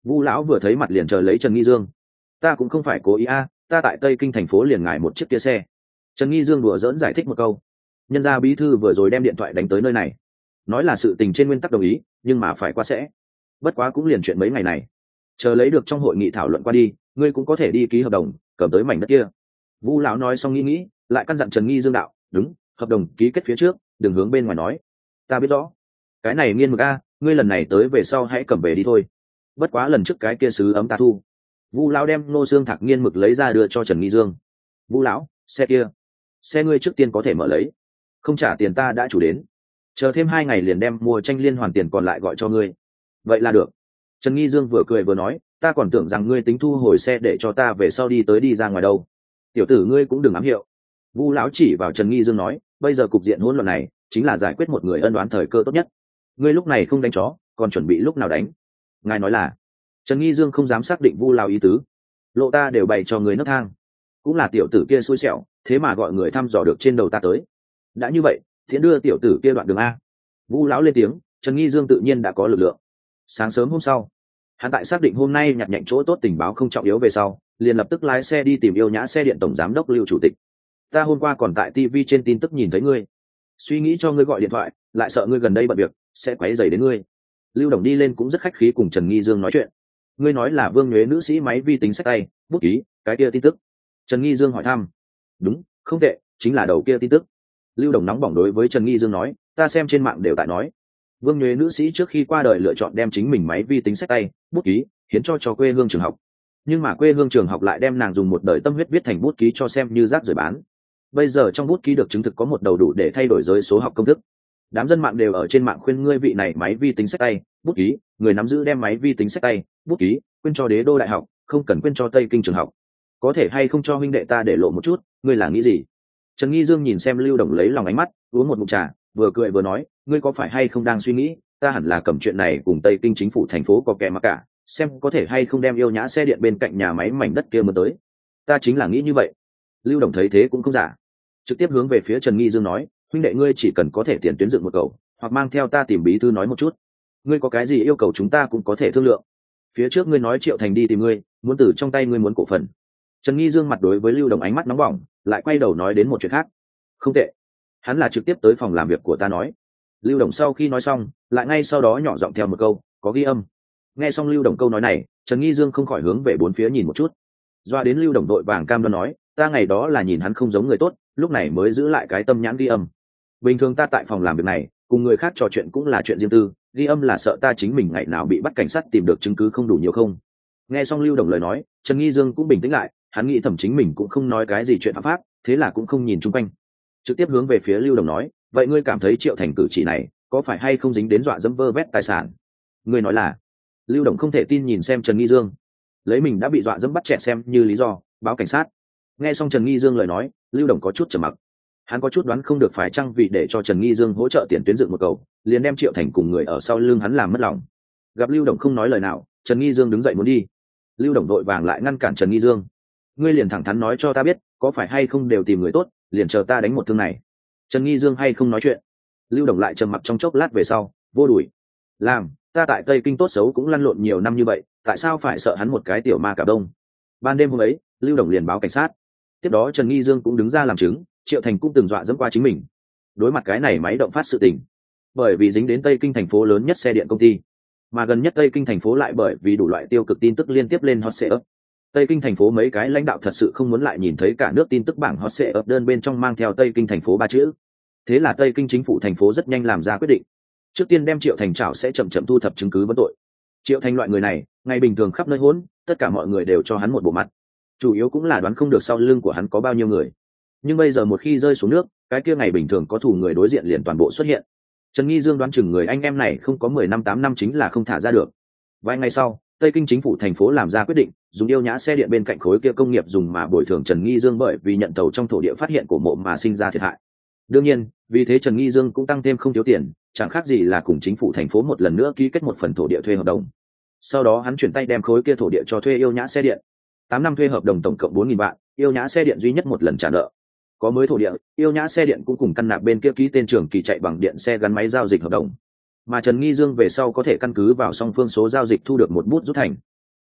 Vu lão vừa thấy mặt liền chờ lấy Trần Nghi Dương. Ta cũng không phải cố ý ta tại Tây Kinh thành phố liền ngại một chiếc kia xe. Trần Nghi Dương đùa giỡn giải thích một câu. Nhân gia bí thư vừa rồi đem điện thoại đánh tới nơi này, nói là sự tình trên nguyên tắc đồng ý, nhưng mà phải qua sẽ. Bất quá cũng liền chuyện mấy ngày này, chờ lấy được trong hội nghị thảo luận qua đi, ngươi cũng có thể đi ký hợp đồng, cầm tới mảnh đất kia. Vu lão nói xong nghĩ, lại căn dặn Trần Nghi Dương đạo, đúng, hợp đồng ký kết phía trước, đừng hướng bên ngoài nói. Ta biết rõ. Cái này nghiên mực ngươi lần này tới về sau hãy cầm về đi thôi. Bất quá lần trước cái kia sứ ấm ta thu. Vu lão đem nô xương thạc nghiên mực lấy ra đưa cho Trần Nghi Dương. Vu lão, xe kia, xe ngươi trước tiên có thể mở lấy, không trả tiền ta đã chủ đến, chờ thêm 2 ngày liền đem mua tranh liên hoàn tiền còn lại gọi cho ngươi. Vậy là được. Trần Nghi Dương vừa cười vừa nói, ta còn tưởng rằng ngươi tính thu hồi xe để cho ta về sau đi tới đi ra ngoài đâu. Tiểu tử ngươi cũng đừng ám hiệu. Vu lão chỉ vào Trần Nghi Dương nói, bây giờ cục diện hỗn loạn này chính là giải quyết một người ân oán thời cơ tốt nhất. Ngươi lúc này không đánh chó, còn chuẩn bị lúc nào đánh? Ngài nói là? Trần Nghi Dương không dám xác định Vu lão ý tứ. Lộ ta đều bày cho người nấc thang, cũng là tiểu tử kia xui xẻo, thế mà gọi người thăm dò được trên đầu ta tới. Đã như vậy, thiện đưa tiểu tử kia đoạn đường a. Vu lão lên tiếng, Trần Nghi Dương tự nhiên đã có lực lượng. Sáng sớm hôm sau, hắn tại xác định hôm nay nhặt nhạnh chỗ tốt tình báo không trọng yếu về sau, liền lập tức lái xe đi tìm Yêu Nhã xe điện tổng giám đốc Lưu chủ tịch. Ta hôm qua còn tại TV trên tin tức nhìn thấy ngươi, suy nghĩ cho ngươi gọi điện thoại, lại sợ ngươi gần đây bận việc sẽ quấy rầy đến ngươi. Lưu Đồng đi lên cũng rất khách khí cùng Trần Nghi Dương nói chuyện. Ngươi nói là Vương Nhuế nữ sĩ máy vi tính sách tay, bút ký, cái kia tin tức. Trần Nghi Dương hỏi thăm. Đúng, không tệ, chính là đầu kia tin tức. Lưu Đồng nóng bỏng đối với Trần Nghi Dương nói, ta xem trên mạng đều tại nói, Vương Nhuế nữ sĩ trước khi qua đời lựa chọn đem chính mình máy vi tính sách tay, bút ký hiến cho quê hương trường học, nhưng mà quê hương trường học lại đem nàng dùng một đời tâm huyết viết thành bút ký cho xem như rác rưởi bán. Bây giờ trong bút ký được chứng thực có một đầu đủ để thay đổi giới số học công thức. Đám dân mạng đều ở trên mạng khuyên ngươi vị này máy vi tính sách tay, bút ký, người nắm giữ đem máy vi tính sách tay, bút ký quên cho Đế Đô đại học, không cần quên cho Tây Kinh trường học. Có thể hay không cho huynh đệ ta để lộ một chút, ngươi là nghĩ gì? Trần Nghi Dương nhìn xem Lưu Đồng lấy lòng ánh mắt, uống một ngụm trà, vừa cười vừa nói, ngươi có phải hay không đang suy nghĩ, ta hẳn là cầm chuyện này cùng Tây Kinh chính phủ thành phố có kẻ mà cả, xem có thể hay không đem Yêu Nhã xe điện bên cạnh nhà máy mảnh đất kia mới tới. Ta chính là nghĩ như vậy. Lưu Đồng thấy thế cũng không giả, trực tiếp hướng về phía Trần Nghi Dương nói, huynh đệ ngươi chỉ cần có thể tiền tuyến dựng một cầu, hoặc mang theo ta tìm bí thư nói một chút, ngươi có cái gì yêu cầu chúng ta cũng có thể thương lượng. Phía trước ngươi nói Triệu Thành đi tìm ngươi, muốn từ trong tay ngươi muốn cổ phần. Trần Nghi Dương mặt đối với Lưu Đồng ánh mắt nóng bỏng, lại quay đầu nói đến một chuyện khác. Không tệ, hắn là trực tiếp tới phòng làm việc của ta nói. Lưu Đồng sau khi nói xong, lại ngay sau đó nhỏ giọng theo một câu, có ghi âm. Nghe xong Lưu Đồng câu nói này, Trần Nghi Dương không khỏi hướng về bốn phía nhìn một chút. Doa đến Lưu Đồng đội vàng cam đoan nói, ta ngày đó là nhìn hắn không giống người tốt, lúc này mới giữ lại cái tâm nhãn ghi âm. Bình thường ta tại phòng làm việc này, cùng người khác trò chuyện cũng là chuyện riêng tư, ghi âm là sợ ta chính mình ngày nào bị bắt cảnh sát tìm được chứng cứ không đủ nhiều không. Nghe xong Lưu Đồng lời nói, Trần Nghi Dương cũng bình tĩnh lại, hắn nghĩ thầm chính mình cũng không nói cái gì chuyện phạm pháp, thế là cũng không nhìn chung quanh, trực tiếp hướng về phía Lưu Đồng nói, vậy ngươi cảm thấy Triệu Thành cử chỉ này có phải hay không dính đến dọa dẫm vơ vét tài sản? Ngươi nói là? Lưu Đồng không thể tin nhìn xem Trần Nghi Dương, lấy mình đã bị dọa dẫm bắt chẹt xem như lý do báo cảnh sát. Nghe xong Trần Nghi Dương lời nói, Lưu Đồng có chút trầm mặc, hắn có chút đoán không được phải chăng vì để cho Trần Nghi Dương hỗ trợ tiền tuyến dựng một cầu, liền đem Triệu Thành cùng người ở sau lưng hắn làm mất lòng. Gặp Lưu Đồng không nói lời nào, Trần Nghi Dương đứng dậy muốn đi. Lưu Đồng đội vàng lại ngăn cản Trần Nghi Dương, ngươi liền thẳng thắn nói cho ta biết, có phải hay không đều tìm người tốt, liền chờ ta đánh một thương này. Trần Nghi Dương hay không nói chuyện. Lưu Đồng lại trầm mặc trong chốc lát về sau, vô đuổi. Làm, ta tại Tây Kinh tốt xấu cũng lăn lộn nhiều năm như vậy, tại sao phải sợ hắn một cái tiểu ma cả đông? Ban đêm hôm ấy, Lưu Đồng liền báo cảnh sát. Tiếp đó Trần Nghi Dương cũng đứng ra làm chứng, Triệu Thành cũng từng dọa dẫm qua chính mình. Đối mặt cái này máy động phát sự tình, bởi vì dính đến Tây Kinh thành phố lớn nhất xe điện công ty, mà gần nhất Tây Kinh thành phố lại bởi vì đủ loại tiêu cực tin tức liên tiếp lên hot search. Tây Kinh thành phố mấy cái lãnh đạo thật sự không muốn lại nhìn thấy cả nước tin tức bảng hot search đơn bên trong mang theo Tây Kinh thành phố 3 chữ. Thế là Tây Kinh chính phủ thành phố rất nhanh làm ra quyết định, trước tiên đem Triệu Thành trảo sẽ chậm chậm thu thập chứng cứ vấn tội. Triệu Thành loại người này, ngày bình thường khắp nơi hỗn, tất cả mọi người đều cho hắn một bộ mặt, chủ yếu cũng là đoán không được sau lưng của hắn có bao nhiêu người. Nhưng bây giờ một khi rơi xuống nước, cái kia ngày bình thường có thù người đối diện liền toàn bộ xuất hiện. Trần Nghi Dương đoán chừng người anh em này không có 10 năm 8 năm chính là không thả ra được. Vài ngày sau, Tây Kinh chính phủ thành phố làm ra quyết định, dùng Yêu Nhã xe điện bên cạnh khối kia công nghiệp dùng mà bồi thường Trần Nghi Dương bởi vì nhận tàu trong thổ địa phát hiện của mộ mà sinh ra thiệt hại. Đương nhiên, vì thế Trần Nghi Dương cũng tăng thêm không thiếu tiền, chẳng khác gì là cùng chính phủ thành phố một lần nữa ký kết một phần thổ địa thuê hợp đồng. Sau đó hắn chuyển tay đem khối kia thổ địa cho thuê Yêu Nhã xe điện. 8 năm thuê hợp đồng tổng cộng 4.000 vạn, Yêu Nhã xe điện duy nhất một lần trả nợ. Có mới thổ địa, Yêu Nhã xe điện cũng cùng căn nạp bên kia ký tên trưởng kỳ chạy bằng điện xe gắn máy giao dịch hợp đồng. Mà Trần Nghi Dương về sau có thể căn cứ vào song phương số giao dịch thu được một bút rút thành.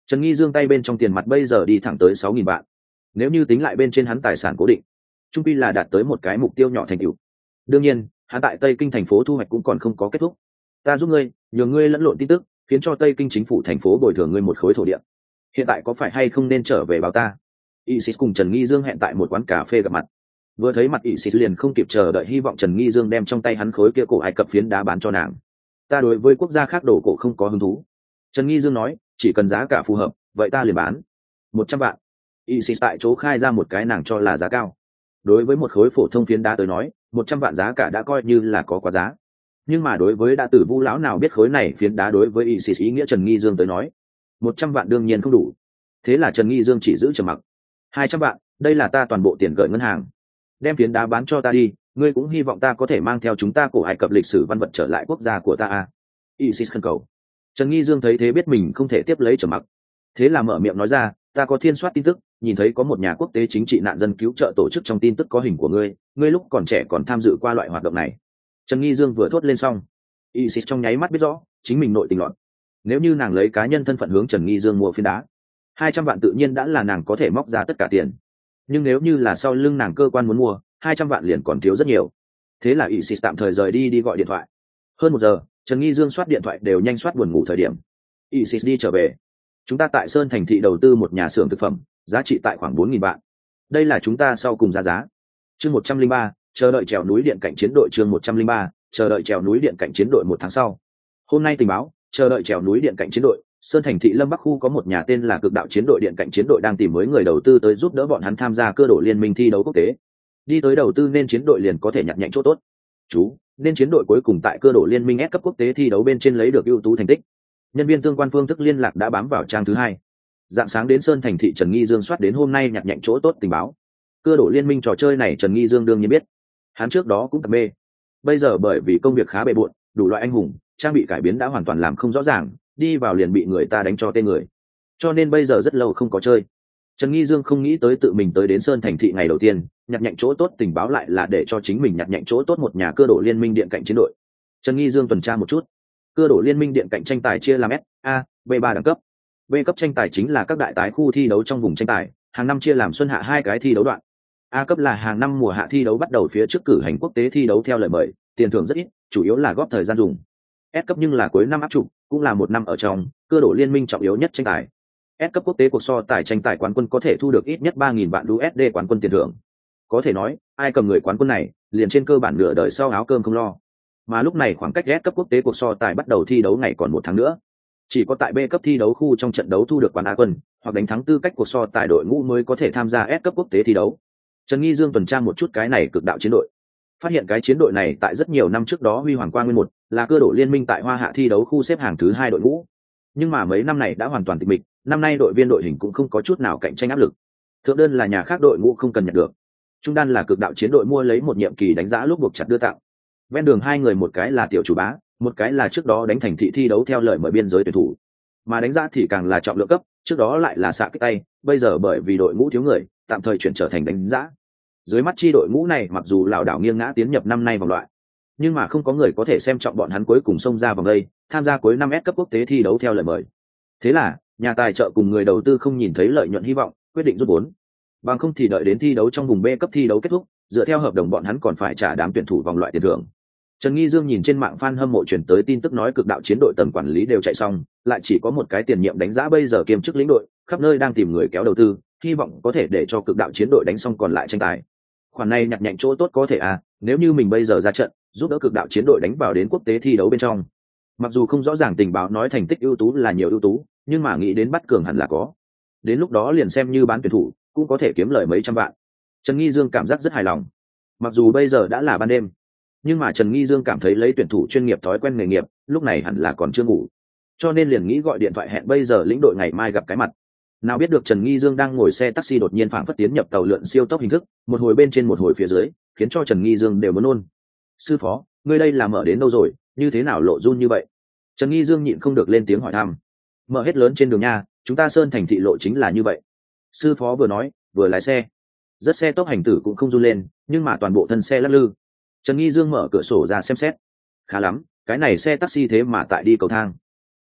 Trần Nghi Dương tay bên trong tiền mặt bây giờ đi thẳng tới 6.000 vạn. Nếu như tính lại bên trên hắn tài sản cố định, trung pi là đạt tới một cái mục tiêu nhỏ thành tựu. Đương nhiên, hắn tại Tây Kinh thành phố thu hoạch cũng còn không có kết thúc. Ta giúp ngươi, nhờ ngươi lẫn lộn tin tức, khiến cho Tây Kinh chính phủ thành phố bồi thường ngươi một khối thổ địa. Hiện tại có phải hay không nên trở về báo ta? Isis cùng Trần Nghi Dương hẹn tại một quán cà phê gặp mặt. Vừa thấy mặt Isis liền không kịp chờ đợi, hy vọng Trần Nghi Dương đem trong tay hắn khối kia cổ Ai Cập phiến đá bán cho nàng. Ta đối với quốc gia khác đổ cổ không có hứng thú. Trần Nghi Dương nói, chỉ cần giá cả phù hợp, vậy ta liền bán 100 vạn. Isis tại chỗ khai ra một cái nàng cho là giá cao. Đối với một khối phổ thông phiến đá tới nói, 100 vạn giá cả đã coi như là có quá giá. Nhưng mà đối với đã tử Vu lão nào biết khối này phiến đá đối với Isis ý nghĩa Trần Nghi Dương tới nói, 100 vạn đương nhiên không đủ. Thế là Trần Nghi Dương chỉ giữ trầm mặc. 200 vạn, đây là ta toàn bộ tiền gửi ngân hàng. Đem phiến đá bán cho ta đi, ngươi cũng hy vọng ta có thể mang theo chúng ta cổ Ai Cập lịch sử văn vật trở lại quốc gia của ta à? Isis khẩn cầu. Trần Nghi Dương thấy thế biết mình không thể tiếp lấy trầm mặc. Thế là mở miệng nói ra, ta có thiên soát tin tức, nhìn thấy có một nhà quốc tế chính trị nạn dân cứu trợ tổ chức trong tin tức có hình của ngươi lúc còn trẻ còn tham dự qua loại hoạt động này. Trần Nghi Dương vừa thốt lên xong, Isis trong nháy mắt biết rõ chính mình nội tình loạn. Nếu như nàng lấy cá nhân thân phận hướng Trần Nghi Dương mua phiến đá, 200 vạn tự nhiên đã là nàng có thể móc ra tất cả tiền. Nhưng nếu như là sau lưng nàng cơ quan muốn mua, 200 vạn liền còn thiếu rất nhiều. Thế là Isis tạm thời rời đi gọi điện thoại. Hơn 1 giờ, Trần Nghi Dương soát điện thoại đều nhanh soát buồn ngủ thời điểm. Isis đi trở về. Chúng ta tại Sơn Thành thị đầu tư một nhà xưởng thực phẩm, giá trị tại khoảng 4.000 vạn. Đây là chúng ta sau cùng ra giá. Chương 103, chờ đợi trèo núi điện cạnh chiến đội. Chương 103, chờ đợi trèo núi điện cạnh chiến đội 1 tháng sau. Hôm nay tình báo, chờ đợi trèo núi điện cạnh chiến đội, Sơn Thành thị Lâm Bắc khu có một nhà tên là Cực đạo chiến đội điện cạnh chiến đội đang tìm mới người đầu tư tới giúp đỡ bọn hắn tham gia cơ đồ liên minh thi đấu quốc tế. Đi tới đầu tư nên chiến đội liền có thể nhặt nhạnh chỗ tốt. Chú, nên chiến đội cuối cùng tại cơ đồ liên minh S cấp quốc tế thi đấu bên trên lấy được ưu tú thành tích. Nhân viên tương quan phương thức liên lạc đã bám vào trang thứ 2. Dạng sáng đến Sơn Thành thị Trần Nghi Dương soát đến hôm nay nhặt nhạnh chỗ tốt tình báo. Cơ đồ liên minh trò chơi này Trần Nghi Dương đương nhiên biết. Hắn trước đó cũng tập mê. Bây giờ bởi vì công việc khá bề bộn, đủ loại anh hùng, trang bị cải biến đã hoàn toàn làm không rõ ràng, đi vào liền bị người ta đánh cho tên người. Cho nên bây giờ rất lâu không có chơi. Trần Nghi Dương không nghĩ tới tự mình tới đến Sơn Thành thị ngày đầu tiên, nhặt nhạnh chỗ tốt tình báo lại là để cho chính mình nhặt nhạnh chỗ tốt một nhà cơ đồ liên minh điện cạnh chiến đội. Trần Nghi Dương tuần tra một chút. Cơ đồ liên minh điện cạnh tranh tài chia làm S, A, B3 đẳng cấp. B cấp tranh tài chính là các đại tái khu thi đấu trong vùng tranh tài, hàng năm chia làm xuân hạ 2 cái thi đấu đoạn. A cấp là hàng năm mùa hạ thi đấu bắt đầu phía trước cử hành quốc tế thi đấu theo lời mời, tiền thưởng rất ít, chủ yếu là góp thời gian dùng. S cấp nhưng là cuối năm áp trục, cũng là 1 năm ở trong, cơ đồ liên minh trọng yếu nhất tranh tài. S cấp quốc tế cuộc so tài tranh tài quán quân có thể thu được ít nhất 3.000 vạn USD quán quân tiền thưởng. Có thể nói, ai cầm người quán quân này, liền trên cơ bản nửa đời sau áo cơm không lo. Mà lúc này khoảng cách S cấp quốc tế cuộc so tài bắt đầu thi đấu ngày còn 1 tháng nữa. Chỉ có tại B cấp thi đấu khu trong trận đấu thu được quán Á quân, hoặc đánh thắng tư cách cuộc so tài đội ngũ mới có thể tham gia S cấp quốc tế thi đấu. Trần Nghi Dương tuần tra một chút cái này cực đạo chiến đội. Phát hiện cái chiến đội này tại rất nhiều năm trước đó huy hoàng qua nguyên một, là cơ đồ liên minh tại Hoa Hạ thi đấu khu xếp hàng thứ 2 đội ngũ. Nhưng mà mấy năm này đã hoàn toàn tịch mịch, năm nay đội viên đội hình cũng không có chút nào cạnh tranh áp lực. Thượng đơn là nhà khác đội ngũ không cần nhận được. Trung đan là cực đạo chiến đội mua lấy một nhiệm kỳ đánh giá lúc buộc chặt đưa tặng. Ven đường 2 người, một cái là tiểu chủ bá, một cái là trước đó đánh thành thị thi đấu theo lời mời biên giới tuyển thủ. Mà đánh giá thì càng là trọng lượng cấp, trước đó lại là xạ kích tay, bây giờ bởi vì đội ngũ thiếu người, tạm thời chuyển trở thành đánh giá. Dưới mắt chi đội ngũ này mặc dù lảo đảo nghiêng ngã tiến nhập năm nay vòng loại, nhưng mà không có người có thể xem trọng bọn hắn cuối cùng xông ra vòng đây, tham gia cuối năm S cấp quốc tế thi đấu theo lời mời. Thế là, nhà tài trợ cùng người đầu tư không nhìn thấy lợi nhuận hy vọng, quyết định rút vốn. Bằng không thì đợi đến thi đấu trong vùng B cấp thi đấu kết thúc, dựa theo hợp đồng bọn hắn còn phải trả đám tuyển thủ vòng loại tiền thưởng. Trần Nghi Dương nhìn trên mạng fan hâm mộ truyền tới tin tức nói cực đạo chiến đội tầng quản lý đều chạy xong, lại chỉ có một cái tiền nhiệm đánh giá bây giờ kiêm chức lĩnh đội, khắp nơi đang tìm người kéo đầu tư, hy vọng có thể để cho cực đạo chiến đội đánh xong còn lại tranh tài. Khoản này nhặt nhạnh chỗ tốt có thể à, nếu như mình bây giờ ra trận, giúp đỡ cực đạo chiến đội đánh vào đến quốc tế thi đấu bên trong. Mặc dù không rõ ràng tình báo nói thành tích ưu tú là nhiều ưu tú, nhưng mà nghĩ đến bắt cường hẳn là có. Đến lúc đó liền xem như bán tuyển thủ, cũng có thể kiếm lời mấy trăm vạn. Trần Nghi Dương cảm giác rất hài lòng. Mặc dù bây giờ đã là ban đêm, nhưng mà Trần Nghi Dương cảm thấy lấy tuyển thủ chuyên nghiệp thói quen nghề nghiệp, lúc này hẳn là còn chưa ngủ. Cho nên liền nghĩ gọi điện thoại hẹn bây giờ lĩnh đội ngày mai gặp cái mặt. Nào biết được Trần Nghi Dương đang ngồi xe taxi đột nhiên phảng phất tiến nhập tàu lượn siêu tốc hình thức, một hồi bên trên một hồi phía dưới, khiến cho Trần Nghi Dương đều muốn nôn. Sư phó, ngươi đây là mở đến đâu rồi, như thế nào lộ run như vậy? Trần Nghi Dương nhịn không được lên tiếng hỏi thăm. Mở hết lớn trên đường nha, chúng ta Sơn Thành thị lộ chính là như vậy. Sư phó vừa nói, vừa lái xe. Rất xe tốc hành tử cũng không run lên, nhưng mà toàn bộ thân xe lắc lư. Trần Nghi Dương mở cửa sổ ra xem xét. Khá lắm, cái này xe taxi thế mà tại đi cầu thang.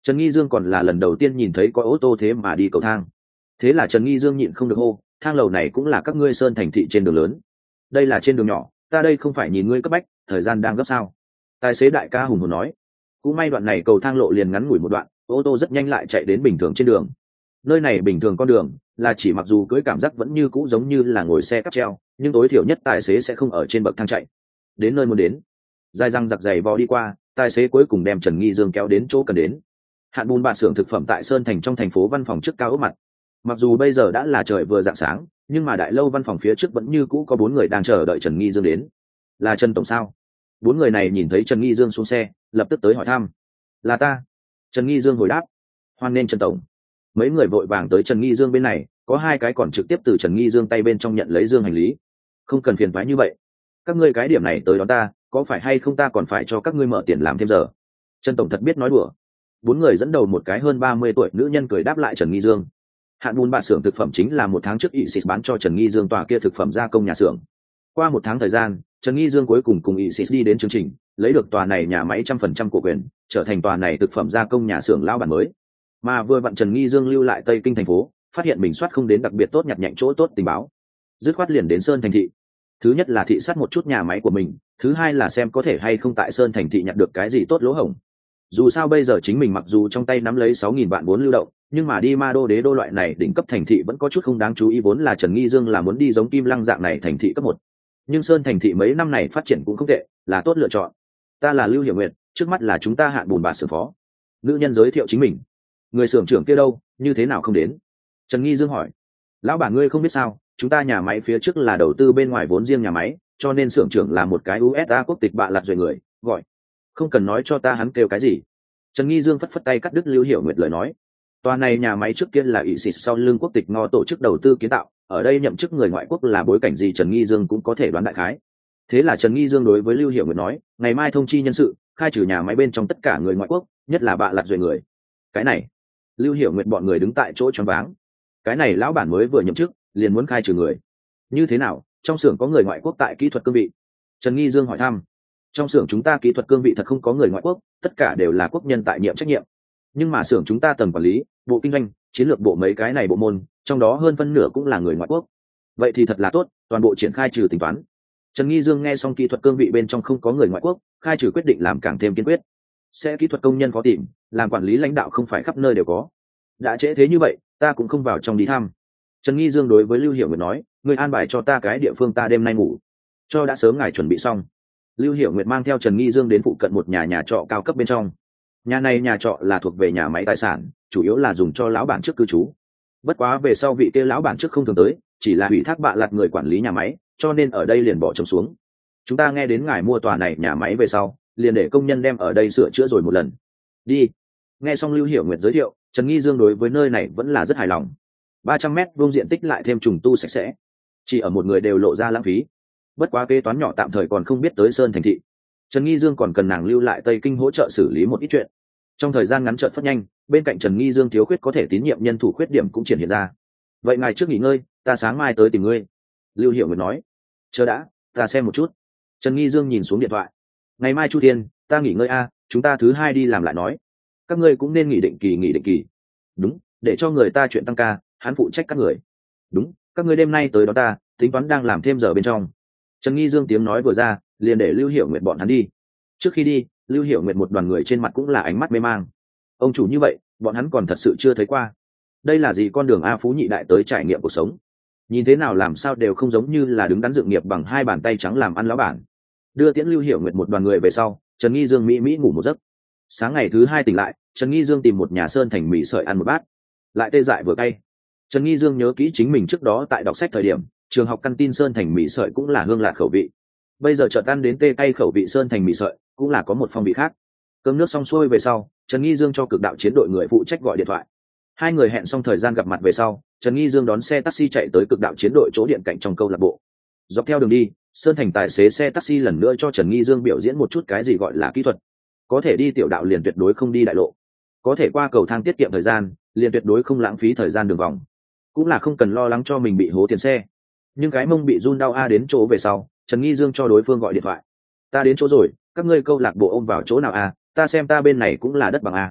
Trần Nghi Dương còn là lần đầu tiên nhìn thấy có ô tô thế mà đi cầu thang. Thế là Trần Nghi Dương nhịn không được hô, thang lầu này cũng là các ngươi Sơn thành thị trên đường lớn. Đây là trên đường nhỏ, ta đây không phải nhìn ngươi cấp bách, thời gian đang gấp sao? Tài xế đại ca hùng hồn nói. Cũng may đoạn này cầu thang lộ liền ngắn ngủi một đoạn, ô tô rất nhanh lại chạy đến bình thường trên đường. Nơi này bình thường con đường, là chỉ mặc dù cưỡi cảm giác vẫn như cũ giống như là ngồi xe cáp treo, nhưng tối thiểu nhất tài xế sẽ không ở trên bậc thang chạy. Đến nơi muốn đến, dài răng giặc giày vò đi qua, tài xế cuối cùng đem Trần Nghi Dương kéo đến chỗ cần đến. Hạn Bùn Bạt xưởng thực phẩm tại Sơn Thành trong thành phố văn phòng trước cao ốc mặt. Mặc dù bây giờ đã là trời vừa rạng sáng, nhưng mà đại lâu văn phòng phía trước vẫn như cũ có 4 người đang chờ đợi Trần Nghi Dương đến. Là Trần tổng sao? 4 người này nhìn thấy Trần Nghi Dương xuống xe, lập tức tới hỏi thăm. Là ta. Trần Nghi Dương hồi đáp. Hoan nghênh Trần tổng. Mấy người vội vàng tới Trần Nghi Dương bên này, có 2 cái còn trực tiếp từ Trần Nghi Dương tay bên trong nhận lấy dương hành lý. Không cần phiền toái như vậy. Các ngươi cái điểm này tới đón ta, có phải hay không ta còn phải cho các ngươi mở tiền làm thêm giờ? Trần tổng thật biết nói đùa. 4 người dẫn đầu một cái hơn 30 tuổi nữ nhân cười đáp lại Trần Nghi Dương. Hạn Bùn Bạt xưởng thực phẩm chính là 1 tháng trước ISIS bán cho Trần Nghi Dương tòa kia thực phẩm gia công nhà xưởng. Qua 1 tháng thời gian, Trần Nghi Dương cuối cùng cùng ISIS đi đến chương trình, lấy được tòa này nhà máy 100% cổ quyền, trở thành tòa này thực phẩm gia công nhà xưởng lão bản mới. Mà vừa vặn Trần Nghi Dương lưu lại Tây Kinh thành phố, phát hiện mình soát không đến đặc biệt tốt nhặt nhạnh chỗ tốt tình báo, dứt khoát liền đến Sơn thành thị. Thứ nhất là thị sát một chút nhà máy của mình, thứ hai là xem có thể hay không tại Sơn thành thị nhặt được cái gì tốt lỗ hổng. Dù sao bây giờ chính mình mặc dù trong tay nắm lấy 6.000 vạn vốn lưu động, nhưng mà đi Ma Đô Đế đô loại này đỉnh cấp thành thị vẫn có chút không đáng chú ý, vốn là Trần Nghi Dương là muốn đi giống Kim Lăng dạng này thành thị cấp 1. Nhưng Sơn thành thị mấy năm này phát triển cũng không tệ, là tốt lựa chọn. Ta là Lưu Hiểu Nguyệt, trước mắt là chúng ta Hạn Bùn Bạt xưởng phó. Nữ nhân giới thiệu chính mình. Người xưởng trưởng kia đâu, như thế nào không đến? Trần Nghi Dương hỏi. Lão bản ngươi không biết sao, chúng ta nhà máy phía trước là đầu tư bên ngoài vốn riêng nhà máy, cho nên xưởng trưởng là một cái USA quốc tịch bạ lặt rồi người, gọi. Không cần nói cho ta hắn kêu cái gì. Trần Nghi Dương phất phất tay cắt đứt Lưu Hiểu Nguyệt lời nói. Tòa này nhà máy trước kia là ISIS sau lưng quốc tịch Ngo tổ chức đầu tư kiến tạo, ở đây nhậm chức người ngoại quốc là bối cảnh gì Trần Nghi Dương cũng có thể đoán đại khái. Thế là Trần Nghi Dương đối với Lưu Hiểu Nguyệt nói, ngày mai thông chi nhân sự, khai trừ nhà máy bên trong tất cả người ngoại quốc, nhất là bạ lặt rồi người. Cái này, Lưu Hiểu Nguyệt bọn người đứng tại chỗ choáng váng. Cái này lão bản mới vừa nhậm chức, liền muốn khai trừ người. Như thế nào, trong xưởng có người ngoại quốc tại kỹ thuật cương vị? Trần Nghi Dương hỏi thăm. Trong xưởng chúng ta kỹ thuật cương vị thật không có người ngoại quốc, tất cả đều là quốc nhân tại nhiệm trách nhiệm. Nhưng mà xưởng chúng ta tầng quản lý, bộ kinh doanh, chiến lược bộ mấy cái này bộ môn, trong đó hơn phân nửa cũng là người ngoại quốc. Vậy thì thật là tốt, toàn bộ triển khai trừ tính toán. Trần Nghi Dương nghe xong kỹ thuật cương vị bên trong không có người ngoại quốc, khai trừ quyết định làm càng thêm kiên quyết. Sẽ kỹ thuật công nhân khó tìm, làm quản lý lãnh đạo không phải khắp nơi đều có. Đã trễ thế như vậy, ta cũng không vào trong đi thăm. Trần Nghi Dương đối với Lưu Hiểu Nguyệt nói, người an bài cho ta cái địa phương ta đêm nay ngủ. Cho đã sớm ngài chuẩn bị xong. Lưu Hiểu Nguyệt mang theo Trần Nghi Dương đến phụ cận một nhà trọ cao cấp bên trong. Nhà này nhà trọ là thuộc về nhà máy tài sản, chủ yếu là dùng cho lão bản trước cư trú. Bất quá về sau vị kia lão bản trước không thường tới, chỉ là ủy thác bạ lặt người quản lý nhà máy, cho nên ở đây liền bỏ trống xuống. Chúng ta nghe đến ngài mua tòa này nhà máy về sau, liền để công nhân đem ở đây sửa chữa rồi một lần. Đi. Nghe xong Lưu Hiểu Nguyệt giới thiệu, Trần Nghi Dương đối với nơi này vẫn là rất hài lòng. 300 mét vuông diện tích lại thêm trùng tu sạch sẽ, chỉ ở một người đều lộ ra lãng phí. Bất quá kế toán nhỏ tạm thời còn không biết tới Sơn thành thị. Trần Nghi Dương còn cần nàng lưu lại Tây Kinh hỗ trợ xử lý một ít chuyện. Trong thời gian ngắn chợt phát nhanh, bên cạnh Trần Nghi Dương thiếu khuyết có thể tín nhiệm nhân thủ khuyết điểm cũng triển hiện ra. Vậy ngài trước nghỉ ngơi, ta sáng mai tới tìm ngươi. Lưu Hiểu Nguyệt nói. Chờ đã, ta xem một chút. Trần Nghi Dương nhìn xuống điện thoại. Ngày mai Chu Thiên, ta nghỉ ngơi a, chúng ta thứ 2 đi làm lại nói. Các ngươi cũng nên nghỉ định kỳ. Đúng, để cho người ta chuyện tăng ca, hắn phụ trách các người. Đúng, các ngươi đêm nay tới đó ta, tính toán đang làm thêm giờ bên trong. Trần Nghi Dương tiếng nói vừa ra, liền để Lưu Hiểu Nguyệt bọn hắn đi. Trước khi đi, Lưu Hiểu Nguyệt một đoàn người trên mặt cũng là ánh mắt mê mang. Ông chủ như vậy, bọn hắn còn thật sự chưa thấy qua. Đây là gì con đường A Phú nhị đại tới trải nghiệm cuộc sống. Nhìn thế nào làm sao đều không giống như là đứng đắn dựng nghiệp bằng 2 bàn tay trắng làm ăn lão bản. Đưa tiễn Lưu Hiểu Nguyệt một đoàn người về sau, Trần Nghi Dương mỹ ngủ một giấc. Sáng ngày thứ 2 tỉnh lại, Trần Nghi Dương tìm một nhà sơn thành mì sợi ăn một bát, lại tê dại vừa cay. Trần Nghi Dương nhớ kỹ chính mình trước đó tại đọc sách thời điểm, trường học căn tin sơn thành mì sợi cũng là hương lạ khẩu vị. Bây giờ chợt ăn đến tê cay khẩu vị sơn thành mì sợi, cũng là có một phong vị khác. Cơm nước xong xuôi về sau, Trần Nghi Dương cho cực đạo chiến đội người phụ trách gọi điện thoại. 2 người hẹn xong thời gian gặp mặt về sau, Trần Nghi Dương đón xe taxi chạy tới cực đạo chiến đội chỗ điện cạnh trong câu lạc bộ. Dọc theo đường đi, Sơn Thành tài xế xe taxi lần nữa cho Trần Nghi Dương biểu diễn một chút cái gì gọi là kỹ thuật. Có thể đi tiểu đạo liền tuyệt đối không đi đại lộ, có thể qua cầu thang tiết kiệm thời gian, liền tuyệt đối không lãng phí thời gian đường vòng, cũng là không cần lo lắng cho mình bị hố tiền xe. Nhưng cái mông bị run đau a đến chỗ về sau, Trần Nghi Dương cho đối phương gọi điện thoại. Ta đến chỗ rồi, các ngươi câu lạc bộ ôm vào chỗ nào a? Ta xem ta bên này cũng là đất bằng a.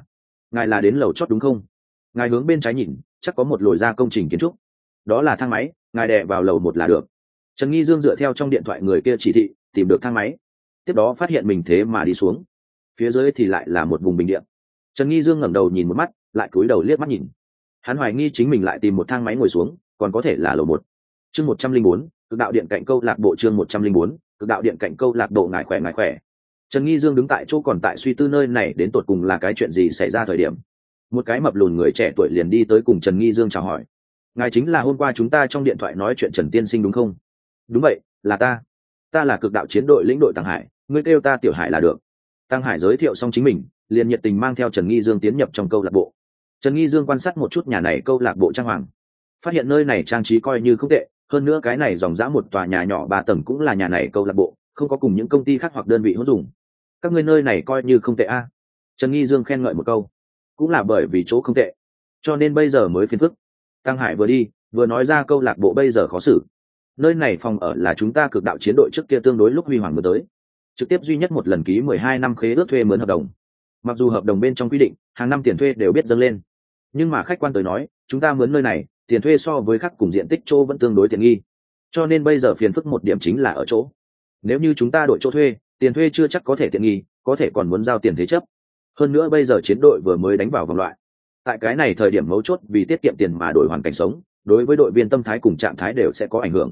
ngài là đến lầu chót đúng không? Ngài hướng bên trái nhìn, chắc có một lồi ra công trình kiến trúc. Đó là thang máy, ngài đè vào lầu 1 là được. Trần Nghi Dương dựa theo trong điện thoại người kia chỉ thị, tìm được thang máy. Tiếp đó phát hiện mình thế mà đi xuống. Phía dưới thì lại là một vùng bình địa. Trần Nghi Dương ngẩng đầu nhìn một mắt, lại cúi đầu liếc mắt nhìn. Hắn hoài nghi chính mình lại tìm một thang máy ngồi xuống, còn có thể là lầu 1. Chương 104, cực đạo điện cạnh câu lạc bộ. Chương 104, cực đạo điện cạnh câu lạc bộ. Ngài khỏe. Trần Nghi Dương đứng tại chỗ còn tại suy tư nơi này đến tột cùng là cái chuyện gì xảy ra thời điểm. Một cái mập lùn người trẻ tuổi liền đi tới cùng Trần Nghi Dương chào hỏi. Ngài chính là hôm qua chúng ta trong điện thoại nói chuyện Trần tiên sinh đúng không? Đúng vậy, là ta. Ta là cực đạo chiến đội lĩnh đội Tăng Hải, ngươi kêu ta Tiểu Hải là được. Tăng Hải giới thiệu xong chính mình, liền nhiệt tình mang theo Trần Nghi Dương tiến nhập trong câu lạc bộ. Trần Nghi Dương quan sát một chút nhà này câu lạc bộ trang hoàng, phát hiện nơi này trang trí coi như không tệ, hơn nữa cái này dòng dã một tòa nhà nhỏ 3 tầng cũng là nhà này câu lạc bộ, không có cùng những công ty khác hoặc đơn vị hỗn dùng. Các ngươi nơi này coi như không tệ a. Trần Nghi Dương khen ngợi một câu. Cũng là bởi vì chỗ không tệ, cho nên bây giờ mới phiền phức. Tăng Hải vừa đi, vừa nói ra câu lạc bộ bây giờ khó xử. Nơi này phòng ở là chúng ta cực đạo chiến đội trước kia tương đối lúc huy hoàng mới tới. Trực tiếp duy nhất một lần ký 12 năm khế ước thuê mướn hợp đồng. Mặc dù hợp đồng bên trong quy định, hàng năm tiền thuê đều biết dâng lên. Nhưng mà khách quan tới nói, chúng ta mướn nơi này, tiền thuê so với khác cùng diện tích chỗ vẫn tương đối tiện nghi. Cho nên bây giờ phiền phức một điểm chính là ở chỗ. Nếu như chúng ta đổi chỗ thuê, tiền thuê chưa chắc có thể tiện nghi, có thể còn muốn giao tiền thế chấp. Hơn nữa bây giờ chiến đội vừa mới đánh vào vòng loại. Tại cái này thời điểm mấu chốt vì tiết kiệm tiền mà đổi hoàn cảnh sống, đối với đội viên tâm thái cùng trạng thái đều sẽ có ảnh hưởng.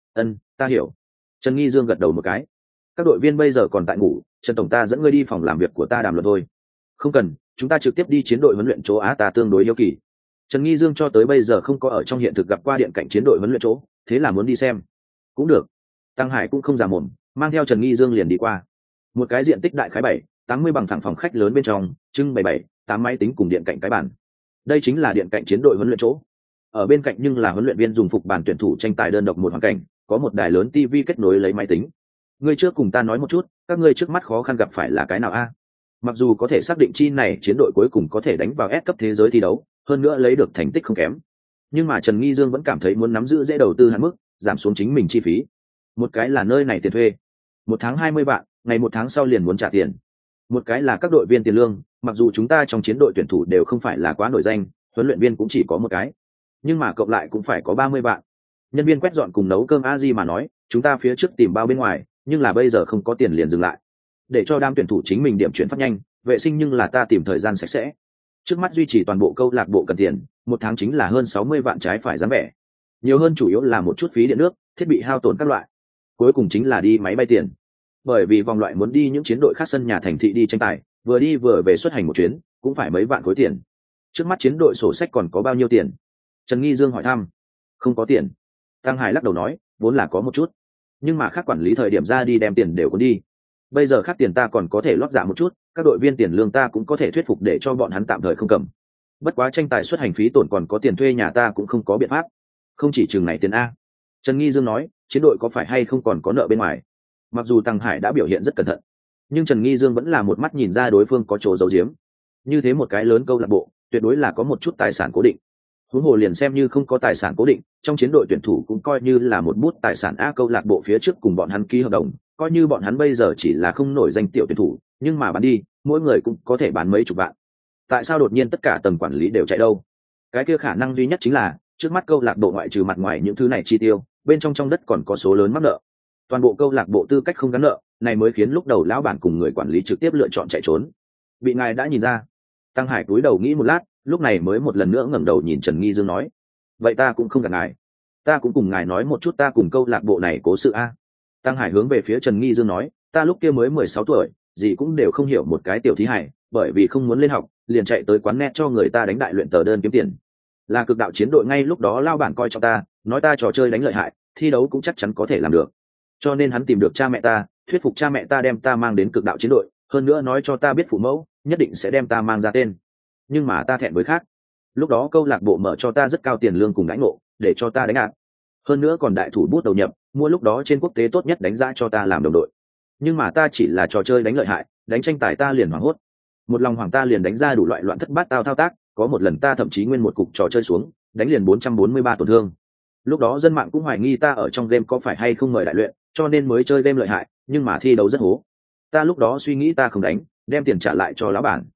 Ta hiểu. Trần Nghi Dương gật đầu một cái. Các đội viên bây giờ còn tại ngủ, Trần tổng ta dẫn ngươi đi phòng làm việc của ta đàm luận thôi. Không cần, chúng ta trực tiếp đi chiến đội huấn luyện chỗ ta tương đối yêu kỳ. Trần Nghi Dương cho tới bây giờ không có ở trong hiện thực gặp qua điện cảnh chiến đội huấn luyện chỗ, thế là muốn đi xem. Cũng được. Tăng Hải cũng không giả mồm, mang theo Trần Nghi Dương liền đi qua. Một cái diện tích đại khái 7-80 bằng phẳng phòng khách lớn bên trong, trưng bày 7-8 máy tính cùng điện cạnh cái bàn. Đây chính là điện cạnh chiến đội huấn luyện chỗ. Ở bên cạnh nhưng là huấn luyện viên dùng phục bàn tuyển thủ tranh tài đơn độc một hoàn cảnh, có một đài lớn TV kết nối lấy máy tính. Ngươi trước cùng ta nói một chút, các ngươi trước mắt khó khăn gặp phải là cái nào a? Mặc dù có thể xác định chi này chiến đội cuối cùng có thể đánh vào S cấp thế giới thi đấu, hơn nữa lấy được thành tích không kém. Nhưng mà Trần Nghi Dương vẫn cảm thấy muốn nắm giữ dễ đầu tư hạn mức, giảm xuống chính mình chi phí. Một cái là nơi này tiền thuê, 1 tháng 20 vạn, ngày 1 tháng sau liền muốn trả tiền. Một cái là các đội viên tiền lương, mặc dù chúng ta trong chiến đội tuyển thủ đều không phải là quá nổi danh, huấn luyện viên cũng chỉ có một cái, nhưng mà cộng lại cũng phải có 30 vạn. Nhân viên quét dọn cùng nấu cơm a-di mà nói, chúng ta phía trước tìm bao bên ngoài, nhưng là bây giờ không có tiền liền dừng lại. Để cho đám tuyển thủ chính mình điểm chuyển phát nhanh, vệ sinh nhưng là ta tìm thời gian sạch sẽ. Trước mắt duy trì toàn bộ câu lạc bộ cần tiền, 1 tháng chính là hơn 60 vạn trái phải dám vẻ. Nhiều hơn chủ yếu là một chút phí điện nước, thiết bị hao tổn các loại. Cuối cùng chính là đi máy bay tiền. Bởi vì vòng loại muốn đi những chiến đội khác sân nhà thành thị đi tranh tài, vừa đi vừa về xuất hành một chuyến, cũng phải mấy vạn khối tiền. Trước mắt chiến đội sổ sách còn có bao nhiêu tiền? Trần Nghi Dương hỏi thăm. Không có tiền. Tăng Hải lắc đầu nói, vốn là có một chút, nhưng mà khác quản lý thời điểm ra đi đem tiền đều cuốn đi. Bây giờ khác tiền ta còn có thể lót dạ một chút, các đội viên tiền lương ta cũng có thể thuyết phục để cho bọn hắn tạm thời không cầm. Bất quá tranh tài xuất hành phí tổn còn có tiền thuê nhà ta cũng không có biện pháp. Không chỉ chừng này tiền a. Trần Nghi Dương nói, chiến đội có phải hay không còn có nợ bên ngoài? Mặc dù Tăng Hải đã biểu hiện rất cẩn thận, nhưng Trần Nghi Dương vẫn là một mắt nhìn ra đối phương có chỗ giấu giếm. Như thế một cái lớn câu lạc bộ, tuyệt đối là có một chút tài sản cố định. Huống hồ liền xem như không có tài sản cố định, trong chiến đội tuyển thủ cũng coi như là một bút tài sản a. Câu lạc bộ phía trước cùng bọn hắn ký hợp đồng, coi như bọn hắn bây giờ chỉ là không nổi danh tiểu tuyển thủ, nhưng mà bán đi, mỗi người cũng có thể bán mấy chục vạn. Tại sao đột nhiên tất cả tầng quản lý đều chạy đâu? Cái kia khả năng duy nhất chính là trước mắt câu lạc bộ ngoại trừ mặt ngoài những thứ này chi tiêu, bên trong đất còn có số lớn mắc nợ. Toàn bộ câu lạc bộ tư cách không gắn nợ, này mới khiến lúc đầu lão bản cùng người quản lý trực tiếp lựa chọn chạy trốn. Bị ngài đã nhìn ra. Tăng Hải cúi đầu nghĩ một lát, lúc này mới một lần nữa ngẩng đầu nhìn Trần Nghi Dương nói, vậy ta cũng không gạt ngài, ta cũng cùng ngài nói một chút ta cùng câu lạc bộ này cố sự a. Tăng Hải hướng về phía Trần Nghi Dương nói, ta lúc kia mới 16 tuổi, gì cũng đều không hiểu, một cái tiểu thí hải, bởi vì không muốn lên học, liền chạy tới quán net cho người ta đánh đại luyện tờ đơn kiếm tiền. Là cực đạo chiến đội ngay lúc đó lao bản coi trọng ta, nói ta trò chơi đánh lợi hại, thi đấu cũng chắc chắn có thể làm được. Cho nên hắn tìm được cha mẹ ta, thuyết phục cha mẹ ta đem ta mang đến cực đạo chiến đội, hơn nữa nói cho ta biết phụ mẫu nhất định sẽ đem ta mang ra tên. Nhưng mà ta thẹn với khác. Lúc đó câu lạc bộ mở cho ta rất cao tiền lương cùng đãi ngộ, để cho ta đánh ạt. Hơn nữa còn đại thủ bút đầu nhập, mua lúc đó trên quốc tế tốt nhất đánh giá cho ta làm đồng đội. Nhưng mà ta chỉ là trò chơi đánh lợi hại, đánh tranh tài ta liền hoảng hốt. Một lòng hoàng ta liền đánh ra đủ loại loạn thất bát tao thao tác, có một lần ta thậm chí nguyên một cục trò chơi xuống, đánh liền 443 tổn thương. Lúc đó dân mạng cũng hoài nghi ta ở trong game có phải hay không mời đại luyện, cho nên mới chơi game lợi hại, nhưng mà thi đấu rất hố. Ta lúc đó suy nghĩ ta không đánh, đem tiền trả lại cho lão bản.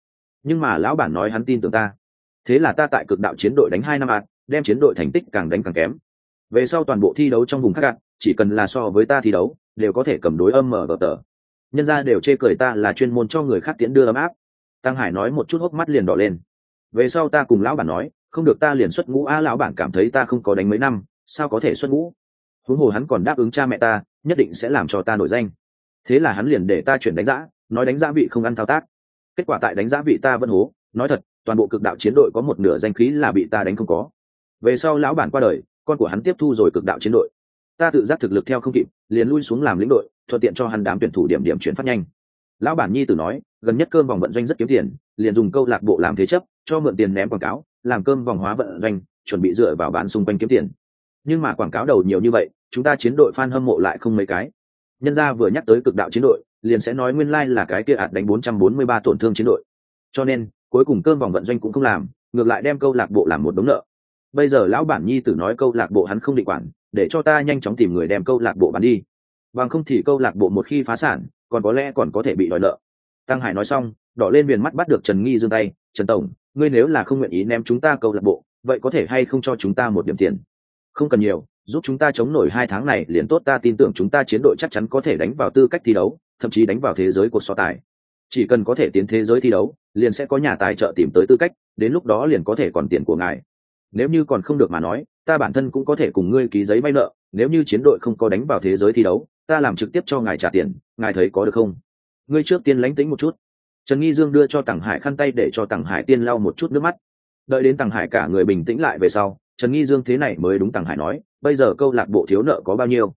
nhưng mà lão bản nói hắn tin tưởng ta, thế là ta tại cực đạo chiến đội đánh 2 năm đem chiến đội thành tích càng đánh càng kém. Về sau toàn bộ thi đấu trong vùng khác gạt, chỉ cần là so với ta thi đấu đều có thể cầm đối âm mở tờ, nhân ra đều chê cười ta là chuyên môn cho người khác tiễn đưa ấm áp. Tăng Hải nói một chút hốc mắt liền đỏ lên. Về sau ta cùng lão bản nói không được ta liền xuất ngũ lão bản cảm thấy ta không có đánh mấy năm sao có thể xuất ngũ, huống hồ hắn còn đáp ứng cha mẹ ta nhất định sẽ làm cho ta nổi danh. Thế là hắn liền để ta chuyển đánh giã, nói đánh giã vị không ăn thao tác. Kết quả tại đánh giã vị ta vẫn hố, nói thật toàn bộ cực đạo chiến đội có một nửa danh khí là bị ta đánh không có. Về sau lão bản qua đời, con của hắn tiếp thu rồi cực đạo chiến đội, ta tự giác thực lực theo không kịp liền lui xuống làm lĩnh đội, thuận tiện cho hắn đám tuyển thủ điểm chuyển phát nhanh. Lão bản nhi tử nói gần nhất cơm vòng vận doanh rất kiếm tiền, liền dùng câu lạc bộ làm thế chấp cho mượn tiền ném quảng cáo, làm cơm vòng hóa vận doanh, chuẩn bị dựa vào bán xung quanh kiếm tiền. Nhưng mà quảng cáo đầu nhiều như vậy, chúng ta chiến đội fan hâm mộ lại không mấy cái. Nhân gia vừa nhắc tới cực đạo chiến đội liền sẽ nói nguyên lai là cái kia đánh 443 tổn thương chiến đội, cho nên cuối cùng cơm vòng vận doanh cũng không làm, ngược lại đem câu lạc bộ làm một đống nợ. Bây giờ lão bản nhi tử nói câu lạc bộ hắn không định quản, để cho ta nhanh chóng tìm người đem câu lạc bộ bán đi, bằng không thì câu lạc bộ một khi phá sản còn có lẽ còn có thể bị đòi nợ. Tăng Hải nói xong đỏ lên viền mắt bắt được Trần Nghi giương tay, Trần tổng, ngươi nếu là không nguyện ý ném chúng ta câu lạc bộ vậy có thể hay không cho chúng ta một điểm tiền? Không cần nhiều, giúp chúng ta chống nổi 2 tháng này liền tốt, ta tin tưởng chúng ta chiến đội chắc chắn có thể đánh vào tư cách thi đấu, thậm chí đánh vào thế giới cuộc so tài. Chỉ cần có thể tiến thế giới thi đấu liền sẽ có nhà tài trợ tìm tới tư cách, đến lúc đó liền có thể còn tiền của ngài. Nếu như còn không được mà nói ta bản thân cũng có thể cùng ngươi ký giấy vay nợ, nếu như chiến đội không có đánh vào thế giới thi đấu ta làm trực tiếp cho ngài trả tiền, ngài thấy có được không? Ngươi trước tiên lánh tĩnh một chút. Trần Nghi Dương đưa cho Tằng Hải khăn tay để cho Tằng Hải tiên lau một chút nước mắt. Đợi đến Tằng Hải cả người bình tĩnh lại về sau, Trần Nghi Dương thế này mới đúng Tằng Hải nói, bây giờ câu lạc bộ thiếu nợ có bao nhiêu?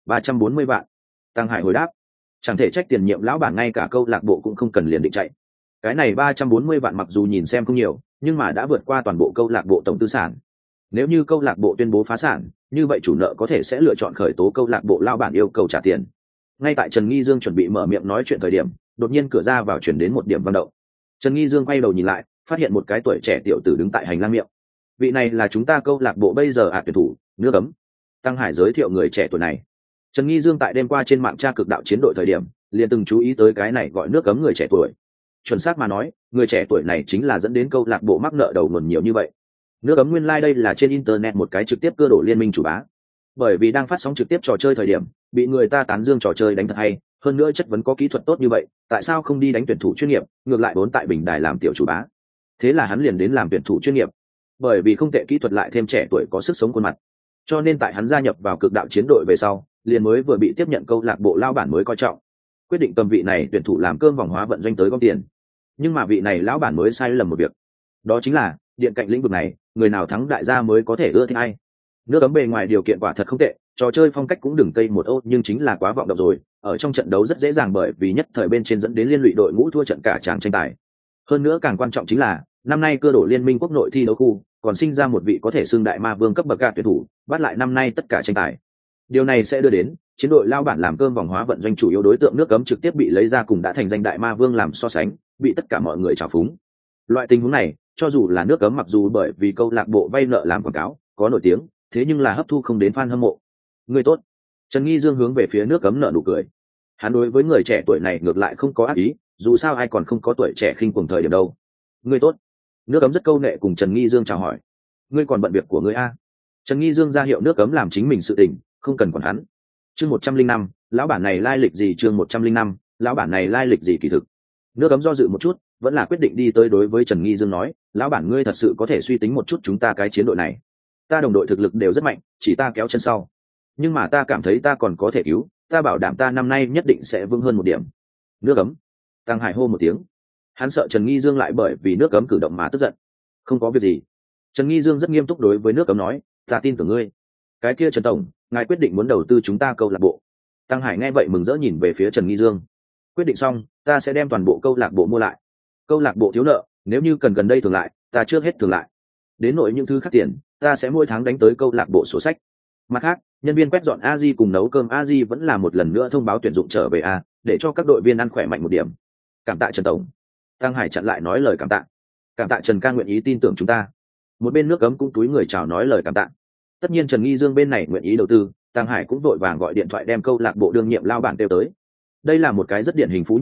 340 vạn. Tằng Hải hồi đáp, chẳng thể trách tiền nhiệm lão bản ngay cả câu lạc bộ cũng không cần liền định chạy. Cái này 340 vạn mặc dù nhìn xem không nhiều, nhưng mà đã vượt qua toàn bộ câu lạc bộ tổng tư sản. Nếu như câu lạc bộ tuyên bố phá sản, như vậy chủ nợ có thể sẽ lựa chọn khởi tố câu lạc bộ lão bản yêu cầu trả tiền. Ngay tại Trần Nghi Dương chuẩn bị mở miệng nói chuyện thời điểm, đột nhiên cửa ra vào chuyển đến một điểm vận động. Trần Nghi Dương quay đầu nhìn lại, phát hiện một cái tuổi trẻ tiểu tử đứng tại hành lang miệng. Vị này là chúng ta câu lạc bộ bây giờ tuyển thủ, Nước Ấm. Tăng Hải giới thiệu người trẻ tuổi này. Trần Nghi Dương tại đêm qua trên mạng tra cực đạo chiến đội thời điểm, liền từng chú ý tới cái này gọi Nước Ấm người trẻ tuổi. Chuẩn xác mà nói, người trẻ tuổi này chính là dẫn đến câu lạc bộ mắc nợ đầu nguồn nhiều như vậy. Nước Ấm nguyên lai đây là trên internet một cái trực tiếp cưa đổ liên minh chủ bá. Bởi vì đang phát sóng trực tiếp trò chơi thời điểm, bị người ta tán dương trò chơi đánh thật hay, hơn nữa chất vấn có kỹ thuật tốt như vậy, tại sao không đi đánh tuyển thủ chuyên nghiệp, ngược lại vốn tại bình đài làm tiểu chủ bá. Thế là hắn liền đến làm tuyển thủ chuyên nghiệp. Bởi vì không tệ kỹ thuật lại thêm trẻ tuổi có sức sống khuôn mặt, cho nên tại hắn gia nhập vào cực đạo chiến đội về sau, liền mới vừa bị tiếp nhận câu lạc bộ lao bản mới coi trọng, quyết định cầm vị này tuyển thủ làm cơm vòng hóa vận doanh tới gom tiền. Nhưng mà vị này lão bản mới sai lầm một việc, đó chính là điện cạnh lĩnh vực này, người nào thắng đại gia mới có thể ưa thích ai. Nước Ấm bề ngoài điều kiện quả thật không tệ, trò chơi phong cách cũng đừng cây một ô, nhưng chính là quá vọng động rồi, ở trong trận đấu rất dễ dàng bởi vì nhất thời bên trên dẫn đến liên lụy đội ngũ thua trận cả tràng tranh tài. Hơn nữa càng quan trọng chính là năm nay cơ đổ liên minh quốc nội thi đấu khu còn sinh ra một vị có thể xưng đại ma vương cấp bậc gạt tuyển thủ, bắt lại năm nay tất cả tranh tài. Điều này sẽ đưa đến chiến đội lao bản làm cơm vòng hóa vận doanh chủ yếu đối tượng Nước Ấm trực tiếp bị lấy ra cùng đã thành danh đại ma vương làm so sánh, bị tất cả mọi người trào phúng. Loại tình huống này, cho dù là Nước Ấm mặc dù bởi vì câu lạc bộ vay nợ làm quảng cáo có nổi tiếng, thế nhưng là hấp thu không đến fan hâm mộ. Người tốt. Trần Nghi Dương hướng về phía Nước Ấm nở nụ cười. Hắn đối với người trẻ tuổi này ngược lại không có ác ý, dù sao ai còn không có tuổi trẻ khinh cuồng thời điểm đâu. Người tốt. Nước Ấm rất câu nệ cùng Trần Nghi Dương chào hỏi. Ngươi còn bận việc của ngươi a? Trần Nghi Dương ra hiệu Nước Ấm làm chính mình sự tình, không cần quản hắn. Chương 105, lão bản này lai lịch gì? Chương 105, lão bản này lai lịch gì? Kỳ thực, Nước Ấm do dự một chút, vẫn là quyết định đi tới đối với Trần Nghi Dương nói, lão bản ngươi thật sự có thể suy tính một chút chúng ta cái chiến đội này. Ta đồng đội thực lực đều rất mạnh, chỉ ta kéo chân sau. Nhưng mà ta cảm thấy ta còn có thể cứu, ta bảo đảm ta năm nay nhất định sẽ vững hơn một điểm. Nước Ấm. Tăng Hải hô một tiếng. Hắn sợ Trần Nghi Dương lại bởi vì Nước Ấm cử động mà tức giận. Không có việc gì. Trần Nghi Dương rất nghiêm túc đối với Nước Ấm nói, ta tin tưởng ngươi. Cái kia Trần tổng, ngài quyết định muốn đầu tư chúng ta câu lạc bộ. Tăng Hải nghe vậy mừng rỡ nhìn về phía Trần Nghi Dương. Quyết định xong, ta sẽ đem toàn bộ câu lạc bộ mua lại. Câu lạc bộ thiếu nợ, nếu như cần gần đây thường lại, ta trước hết thường lại. Đến nội những thứ khác tiền, ta sẽ mỗi tháng đánh tới câu lạc bộ sổ sách. Mặt khác, nhân viên quét dọn Aji cùng nấu cơm Aji vẫn là một lần nữa thông báo tuyển dụng trở về A, để cho các đội viên ăn khỏe mạnh một điểm. Cảm tạ Trần tổng. Tăng Hải chặn lại nói lời cảm tạ. Cảm tạ Trần ca nguyện ý tin tưởng chúng ta. Một bên Nước Ấm cũng túi người chào nói lời cảm tạ. Tất nhiên Trần Nghi Dương bên này nguyện ý đầu tư, Tăng Hải cũng vội vàng gọi điện thoại đem câu lạc bộ đương nhiệm lao bản tiêu tới. Đây là một cái rất điển hình phú nhị đại,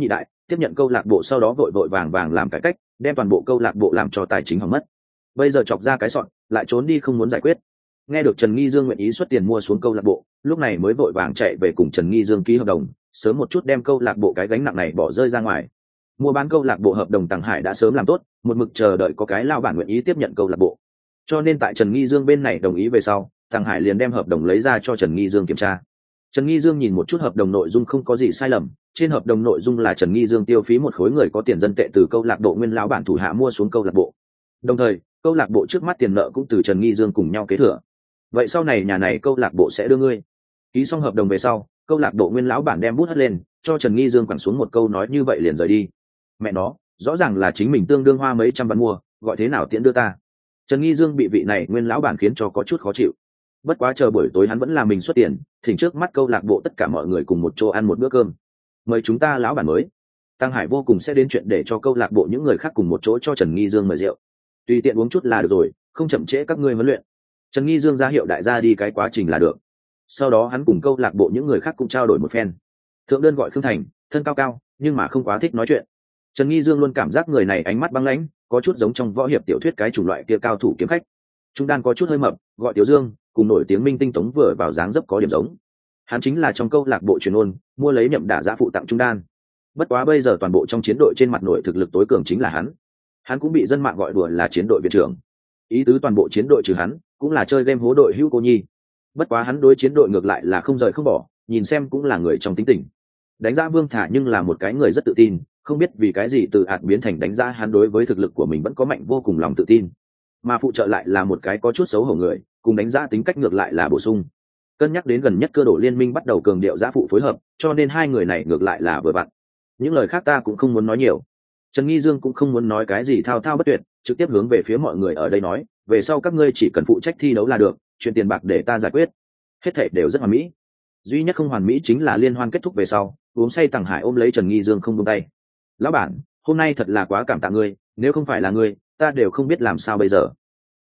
tiếp nhận câu lạc bộ sau đó vội vội vàng vàng làm cải cách, đem toàn bộ câu lạc bộ làm cho tài chính hỏng mất. Bây giờ chọc ra cái sọn, lại trốn đi không muốn giải quyết. Nghe được Trần Nghi Dương nguyện ý xuất tiền mua xuống câu lạc bộ, lúc này mới vội vàng chạy về cùng Trần Nghi Dương ký hợp đồng, sớm một chút đem câu lạc bộ cái gánh nặng này bỏ rơi ra ngoài. Mua bán câu lạc bộ hợp đồng Tằng Hải đã sớm làm tốt, một mực chờ đợi có cái lao bản nguyện ý tiếp nhận câu lạc bộ. Cho nên tại Trần Nghi Dương bên này đồng ý về sau, Tằng Hải liền đem hợp đồng lấy ra cho Trần Nghi Dương kiểm tra. Trần Nghi Dương nhìn một chút hợp đồng nội dung không có gì sai lầm, trên hợp đồng nội dung là Trần Nghi Dương tiêu phí một khối người có tiền dân tệ từ câu lạc bộ nguyên lão bản thủ hạ mua xuống câu lạc bộ. Đồng thời, câu lạc bộ trước mắt tiền nợ cũng từ Trần Nghi Dương cùng nhau kế thừa. Vậy sau này nhà này câu lạc bộ sẽ đưa ngươi. Ký xong hợp đồng về sau, câu lạc bộ nguyên lão bản đem bút hất lên, cho Trần Nghi Dương quẳng xuống một câu nói như vậy liền rời đi. Mẹ nó, rõ ràng là chính mình tương đương hoa mấy trăm vạn mua, gọi thế nào tiễn đưa ta. Trần Nghi Dương bị vị này nguyên lão bản khiến cho có chút khó chịu. Bất quá chờ buổi tối hắn vẫn là mình xuất tiền, thỉnh trước mắt câu lạc bộ tất cả mọi người cùng một chỗ ăn một bữa cơm. Mời chúng ta lão bản mới. Tăng Hải vô cùng sẽ đến chuyện để cho câu lạc bộ những người khác cùng một chỗ cho Trần Nghi Dương mời rượu. Tùy tiện uống chút là được rồi, không chậm trễ các ngươi huấn luyện. Trần Nghi Dương ra hiệu đại gia đi cái quá trình là được. Sau đó hắn cùng câu lạc bộ những người khác cũng trao đổi một phen. Thượng đơn gọi Khương Thành, thân cao cao, nhưng mà không quá thích nói chuyện. Trần Nghi Dương luôn cảm giác người này ánh mắt băng lãnh, có chút giống trong võ hiệp tiểu thuyết cái chủng loại kia cao thủ kiếm khách. Trung đan có chút hơi mập, gọi Tiểu Dương, cùng nổi tiếng Minh Tinh Tống vừa vào dáng dấp có điểm giống. Hắn chính là trong câu lạc bộ truyền ôn, mua lấy nhậm đả giã phụ tặng Trung đan. Bất quá bây giờ toàn bộ trong chiến đội trên mặt nổi thực lực tối cường chính là hắn. Hắn cũng bị dân mạng gọi đùa là chiến đội viện trưởng. Ý tứ toàn bộ chiến đội trừ hắn, cũng là chơi game hố đội hữu cô nhi. Bất quá hắn đối chiến đội ngược lại là không rời không bỏ, nhìn xem cũng là người trong tính tình. Đánh giá Vương Thả nhưng là một cái người rất tự tin, không biết vì cái gì từ ạt biến thành đánh giá hắn đối với thực lực của mình vẫn có mạnh vô cùng lòng tự tin. Mà phụ trợ lại là một cái có chút xấu hổ người, cùng đánh giá tính cách ngược lại là bổ sung. Cân nhắc đến gần nhất cơ đồ liên minh bắt đầu cường điệu giã phụ phối hợp, cho nên hai người này ngược lại là vừa vặn. Những lời khác ta cũng không muốn nói nhiều. Trần Nghi Dương cũng không muốn nói cái gì thao thao bất tuyệt, trực tiếp hướng về phía mọi người ở đây nói, về sau các ngươi chỉ cần phụ trách thi đấu là được, chuyện tiền bạc để ta giải quyết. Hết thảy đều rất hoàn mỹ. Duy nhất không hoàn mỹ chính là liên hoan kết thúc về sau, uống say Tằng Hải ôm lấy Trần Nghi Dương không buông tay. Lão bản, hôm nay thật là quá cảm tạ ngươi, nếu không phải là ngươi, ta đều không biết làm sao bây giờ.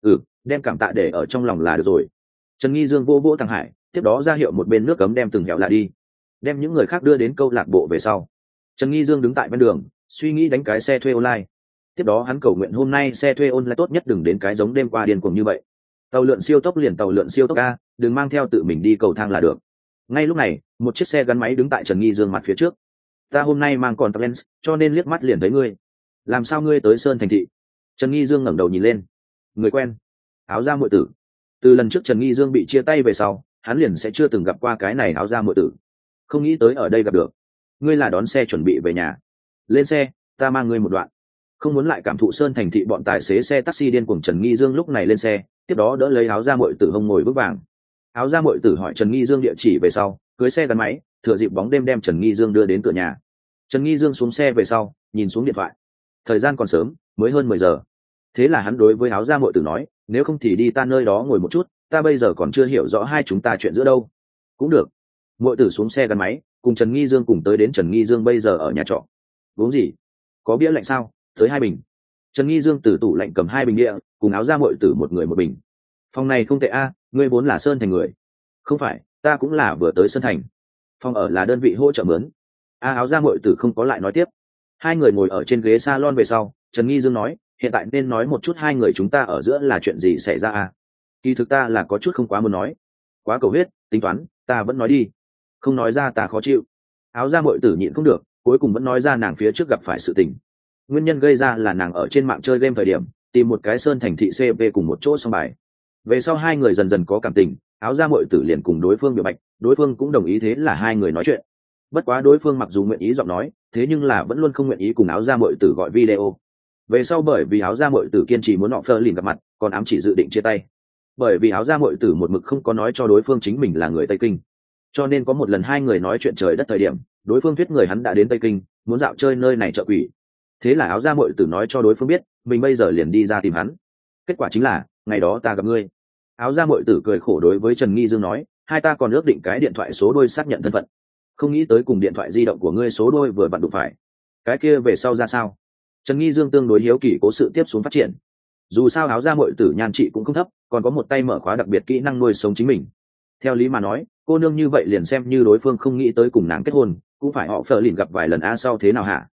Đem cảm tạ để ở trong lòng là được rồi. Trần Nghi Dương vô vỗ Tằng Hải, tiếp đó ra hiệu một bên nước cấm đem từng hẻo là đi, đem những người khác đưa đến câu lạc bộ về sau. Trần Nghi Dương đứng tại bên đường, suy nghĩ đánh cái xe thuê online. Tiếp đó hắn cầu nguyện hôm nay xe thuê online tốt nhất đừng đến cái giống đêm qua điên cuồng như vậy. Tàu lượn siêu tốc liền tàu lượn siêu tốc a, đừng mang theo tự mình đi cầu thang là được. Ngay lúc này, một chiếc xe gắn máy đứng tại Trần Nghi Dương mặt phía trước. Ta hôm nay mang contact lens, cho nên liếc mắt liền thấy ngươi. Làm sao ngươi tới Sơn Thành thị? Trần Nghi Dương ngẩng đầu nhìn lên. Người quen. Áo da muội tử. Từ lần trước Trần Nghi Dương bị chia tay về sau, hắn liền sẽ chưa từng gặp qua cái này áo da muội tử. Không nghĩ tới ở đây gặp được. Ngươi là đón xe chuẩn bị về nhà. Lên xe, ta mang ngươi một đoạn. Không muốn lại cảm thụ Sơn Thành thị bọn tài xế xe taxi điên cuồng. Trần Nghi Dương lúc này lên xe, tiếp đó đỡ lấy áo da muội tử hông ngồi vững vàng. Áo da muội tử hỏi Trần Nghi Dương địa chỉ về sau, cưới xe gắn máy, thừa dịp bóng đêm đem Trần Nghi Dương đưa đến cửa nhà. Trần Nghi Dương xuống xe về sau, nhìn xuống điện thoại. Thời gian còn sớm, mới hơn 10 giờ. Thế là hắn đối với áo da muội tử nói, nếu không thì đi ta nơi đó ngồi một chút, ta bây giờ còn chưa hiểu rõ hai chúng ta chuyện giữa đâu. Cũng được. Muội tử xuống xe gắn máy, cùng Trần Nghi Dương cùng tới đến Trần Nghi Dương bây giờ ở nhà trọ. Uống gì? Có bia lạnh sao? Tới 2 bình. Trần Nghi Dương từ tủ lạnh cầm 2 bình bia, cùng áo da muội tử một người một bình. Phòng này không tệ a, ngươi vốn là Sơn Thành người. Không phải, ta cũng là vừa tới Sơn Thành. Phòng ở là đơn vị hỗ trợ mướn. Áo da muội tử không có lại nói tiếp. Hai người ngồi ở trên ghế salon về sau, Trần Nghi Dương nói, hiện tại nên nói một chút hai người chúng ta ở giữa là chuyện gì xảy ra à? Kỳ thực ta là có chút không quá muốn nói. Quá cầu huyết, tính toán, ta vẫn nói đi. Không nói ra ta khó chịu. Áo da muội tử nhịn không được, cuối cùng vẫn nói ra nàng phía trước gặp phải sự tình. Nguyên nhân gây ra là nàng ở trên mạng chơi game thời điểm, tìm một cái Sơn Thành thị CP cùng một chỗ xong bài. Về sau hai người dần dần có cảm tình, áo da muội tử liền cùng đối phương biểu bạch, đối phương cũng đồng ý, thế là hai người nói chuyện. Bất quá đối phương mặc dù nguyện ý giọng nói, thế nhưng là vẫn luôn không nguyện ý cùng áo da muội tử gọi video. Về sau bởi vì áo da muội tử kiên trì muốn họ phơ lìn gặp mặt, còn ám chỉ dự định chia tay. Bởi vì áo da muội tử một mực không có nói cho đối phương chính mình là người Tây Kinh, cho nên có một lần hai người nói chuyện trời đất thời điểm, đối phương thuyết người hắn đã đến Tây Kinh, muốn dạo chơi nơi này chợ quỷ. Thế là áo da muội tử nói cho đối phương biết, mình bây giờ liền đi ra tìm hắn. Kết quả chính là, ngày đó ta gặp ngươi. Áo da muội tử cười khổ đối với Trần Nghi Dương nói, hai ta còn ước định cái điện thoại số đôi xác nhận thân phận. Không nghĩ tới cùng điện thoại di động của ngươi số đôi vừa vặn đụng phải. Cái kia về sau ra sao? Trần Nghi Dương tương đối hiếu kỳ cố sự tiếp xuống phát triển. Dù sao áo da muội tử nhan trị cũng không thấp, còn có một tay mở khóa đặc biệt kỹ năng nuôi sống chính mình. Theo lý mà nói, cô nương như vậy liền xem như đối phương không nghĩ tới cùng nàng kết hôn, cũng phải họ phờ lìn gặp vài lần sau thế nào hả?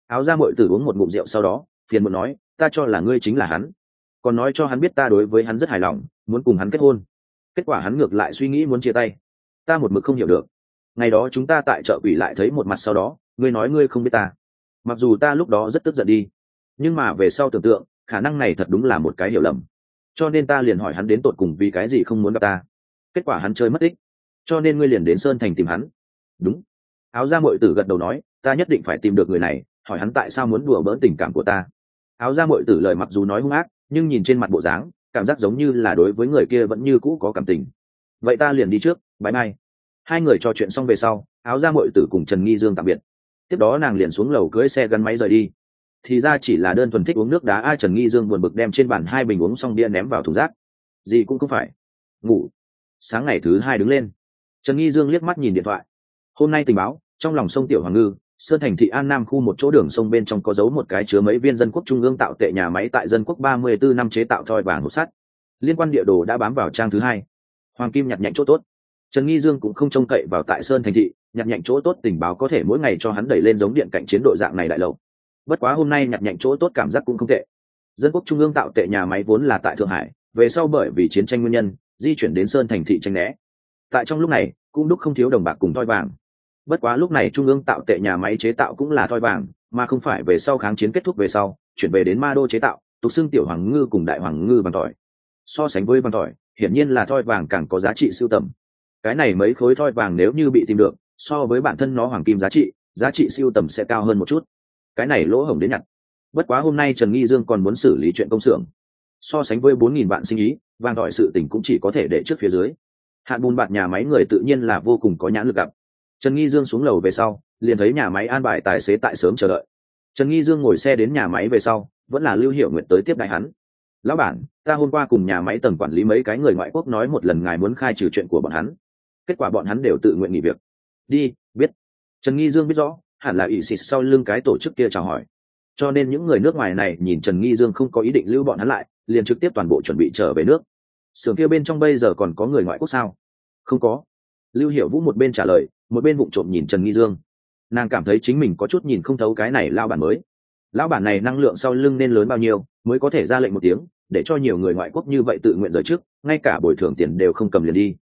Áo da muội tử uống một ngụm rượu sau đó phiền muộn nói, ta cho là ngươi chính là hắn, còn nói cho hắn biết ta đối với hắn rất hài lòng, muốn cùng hắn kết hôn. Kết quả hắn ngược lại suy nghĩ muốn chia tay. Ta một mực không hiểu được. Ngày đó chúng ta tại chợ quỷ lại thấy một mặt sau đó, ngươi nói ngươi không biết ta. Mặc dù ta lúc đó rất tức giận đi, nhưng mà về sau tưởng tượng, khả năng này thật đúng là một cái hiểu lầm. Cho nên ta liền hỏi hắn đến tột cùng vì cái gì không muốn gặp ta. Kết quả hắn chơi mất tích. Cho nên ngươi liền đến Sơn Thành tìm hắn. Đúng. Áo da muội tử gật đầu nói, ta nhất định phải tìm được người này, hỏi hắn tại sao muốn đùa bỡn tình cảm của ta. Áo da muội tử lời mặc dù nói hung ác, nhưng nhìn trên mặt bộ dáng, cảm giác giống như là đối với người kia vẫn như cũ có cảm tình. Vậy ta liền đi trước, bye bye. Hai người trò chuyện xong về sau, áo da muội tử cùng Trần Nghi Dương tạm biệt. Tiếp đó nàng liền xuống lầu cưỡi xe gắn máy rời đi. Thì ra chỉ là đơn thuần thích uống nước đá. Ai Trần Nghi Dương buồn bực đem trên bàn 2 bình uống xong bia ném vào thùng rác. Gì cũng không phải. Ngủ. Sáng ngày thứ 2 đứng lên, Trần Nghi Dương liếc mắt nhìn điện thoại. Hôm nay tình báo, trong lòng sông Tiểu Hoàng Ngư, Sơn Thành thị An Nam khu một chỗ đường sông bên trong có giấu một cái chứa mấy viên dân quốc trung ương tạo tệ nhà máy tại dân quốc 34 năm chế tạo thoi vàng hộp sắt. Liên quan địa đồ đã bám vào trang thứ 2. Hoàng Kim nhặt nhạnh chỗ tốt. Trần Nghi Dương cũng không trông cậy vào tại Sơn Thành thị, nhặt nhạnh chỗ tốt tình báo có thể mỗi ngày cho hắn đẩy lên giống điện cạnh chiến đội dạng này đại lậu. Bất quá hôm nay nhặt nhạnh chỗ tốt cảm giác cũng không tệ. Dân quốc trung ương tạo tệ nhà máy vốn là tại Thượng Hải, về sau bởi vì chiến tranh nguyên nhân, di chuyển đến Sơn Thành thị tranh né. Tại trong lúc này, cũng đúc không thiếu đồng bạc cùng thoi vàng. Bất quá lúc này trung ương tạo tệ nhà máy chế tạo cũng là thoi vàng, mà không phải về sau kháng chiến kết thúc về sau chuyển về đến Ma Đô chế tạo, tục xưng Tiểu Hoàng Ngư cùng Đại Hoàng Ngư vàng tỏi. So sánh với vàng tỏi, hiển nhiên là thoi vàng càng có giá trị sưu tầm. Cái này mấy khối thoi vàng nếu như bị tìm được, so với bản thân nó hoàng kim giá trị sưu tầm sẽ cao hơn một chút. Cái này lỗ hổng đến nhặt. Bất quá hôm nay Trần Nghi Dương còn muốn xử lý chuyện công xưởng. So sánh với 4.000 vạn sinh ý, vàng tỏi sự tình cũng chỉ có thể để trước phía dưới. Hạn bùn bạt nhà máy người tự nhiên là vô cùng có nhãn lực gặp. Trần Nghi Dương xuống lầu về sau, liền thấy nhà máy an bài tài xế tại sớm chờ đợi. Trần Nghi Dương ngồi xe đến nhà máy về sau, vẫn là Lưu Hiểu Nguyệt tới tiếp đãi hắn. Lão bản, ta hôm qua cùng nhà máy tầng quản lý mấy cái người ngoại quốc nói một lần ngài muốn khai trừ chuyện của bọn hắn. Kết quả bọn hắn đều tự nguyện nghỉ việc. Đi, biết. Trần Nghi Dương biết rõ, hẳn là ỷ xịt sau lưng cái tổ chức kia chào hỏi. Cho nên những người nước ngoài này nhìn Trần Nghi Dương không có ý định lưu bọn hắn lại, liền trực tiếp toàn bộ chuẩn bị trở về nước. Xưởng kia bên trong bây giờ còn có người ngoại quốc sao? Không có. Lưu Hiểu Vũ một bên trả lời, một bên vụng trộm nhìn Trần Nghi Dương. Nàng cảm thấy chính mình có chút nhìn không thấu cái này lao bản mới. Lão bản này năng lượng sau lưng nên lớn bao nhiêu mới có thể ra lệnh một tiếng để cho nhiều người ngoại quốc như vậy tự nguyện rời trước, ngay cả bồi thường tiền đều không cầm liền đi.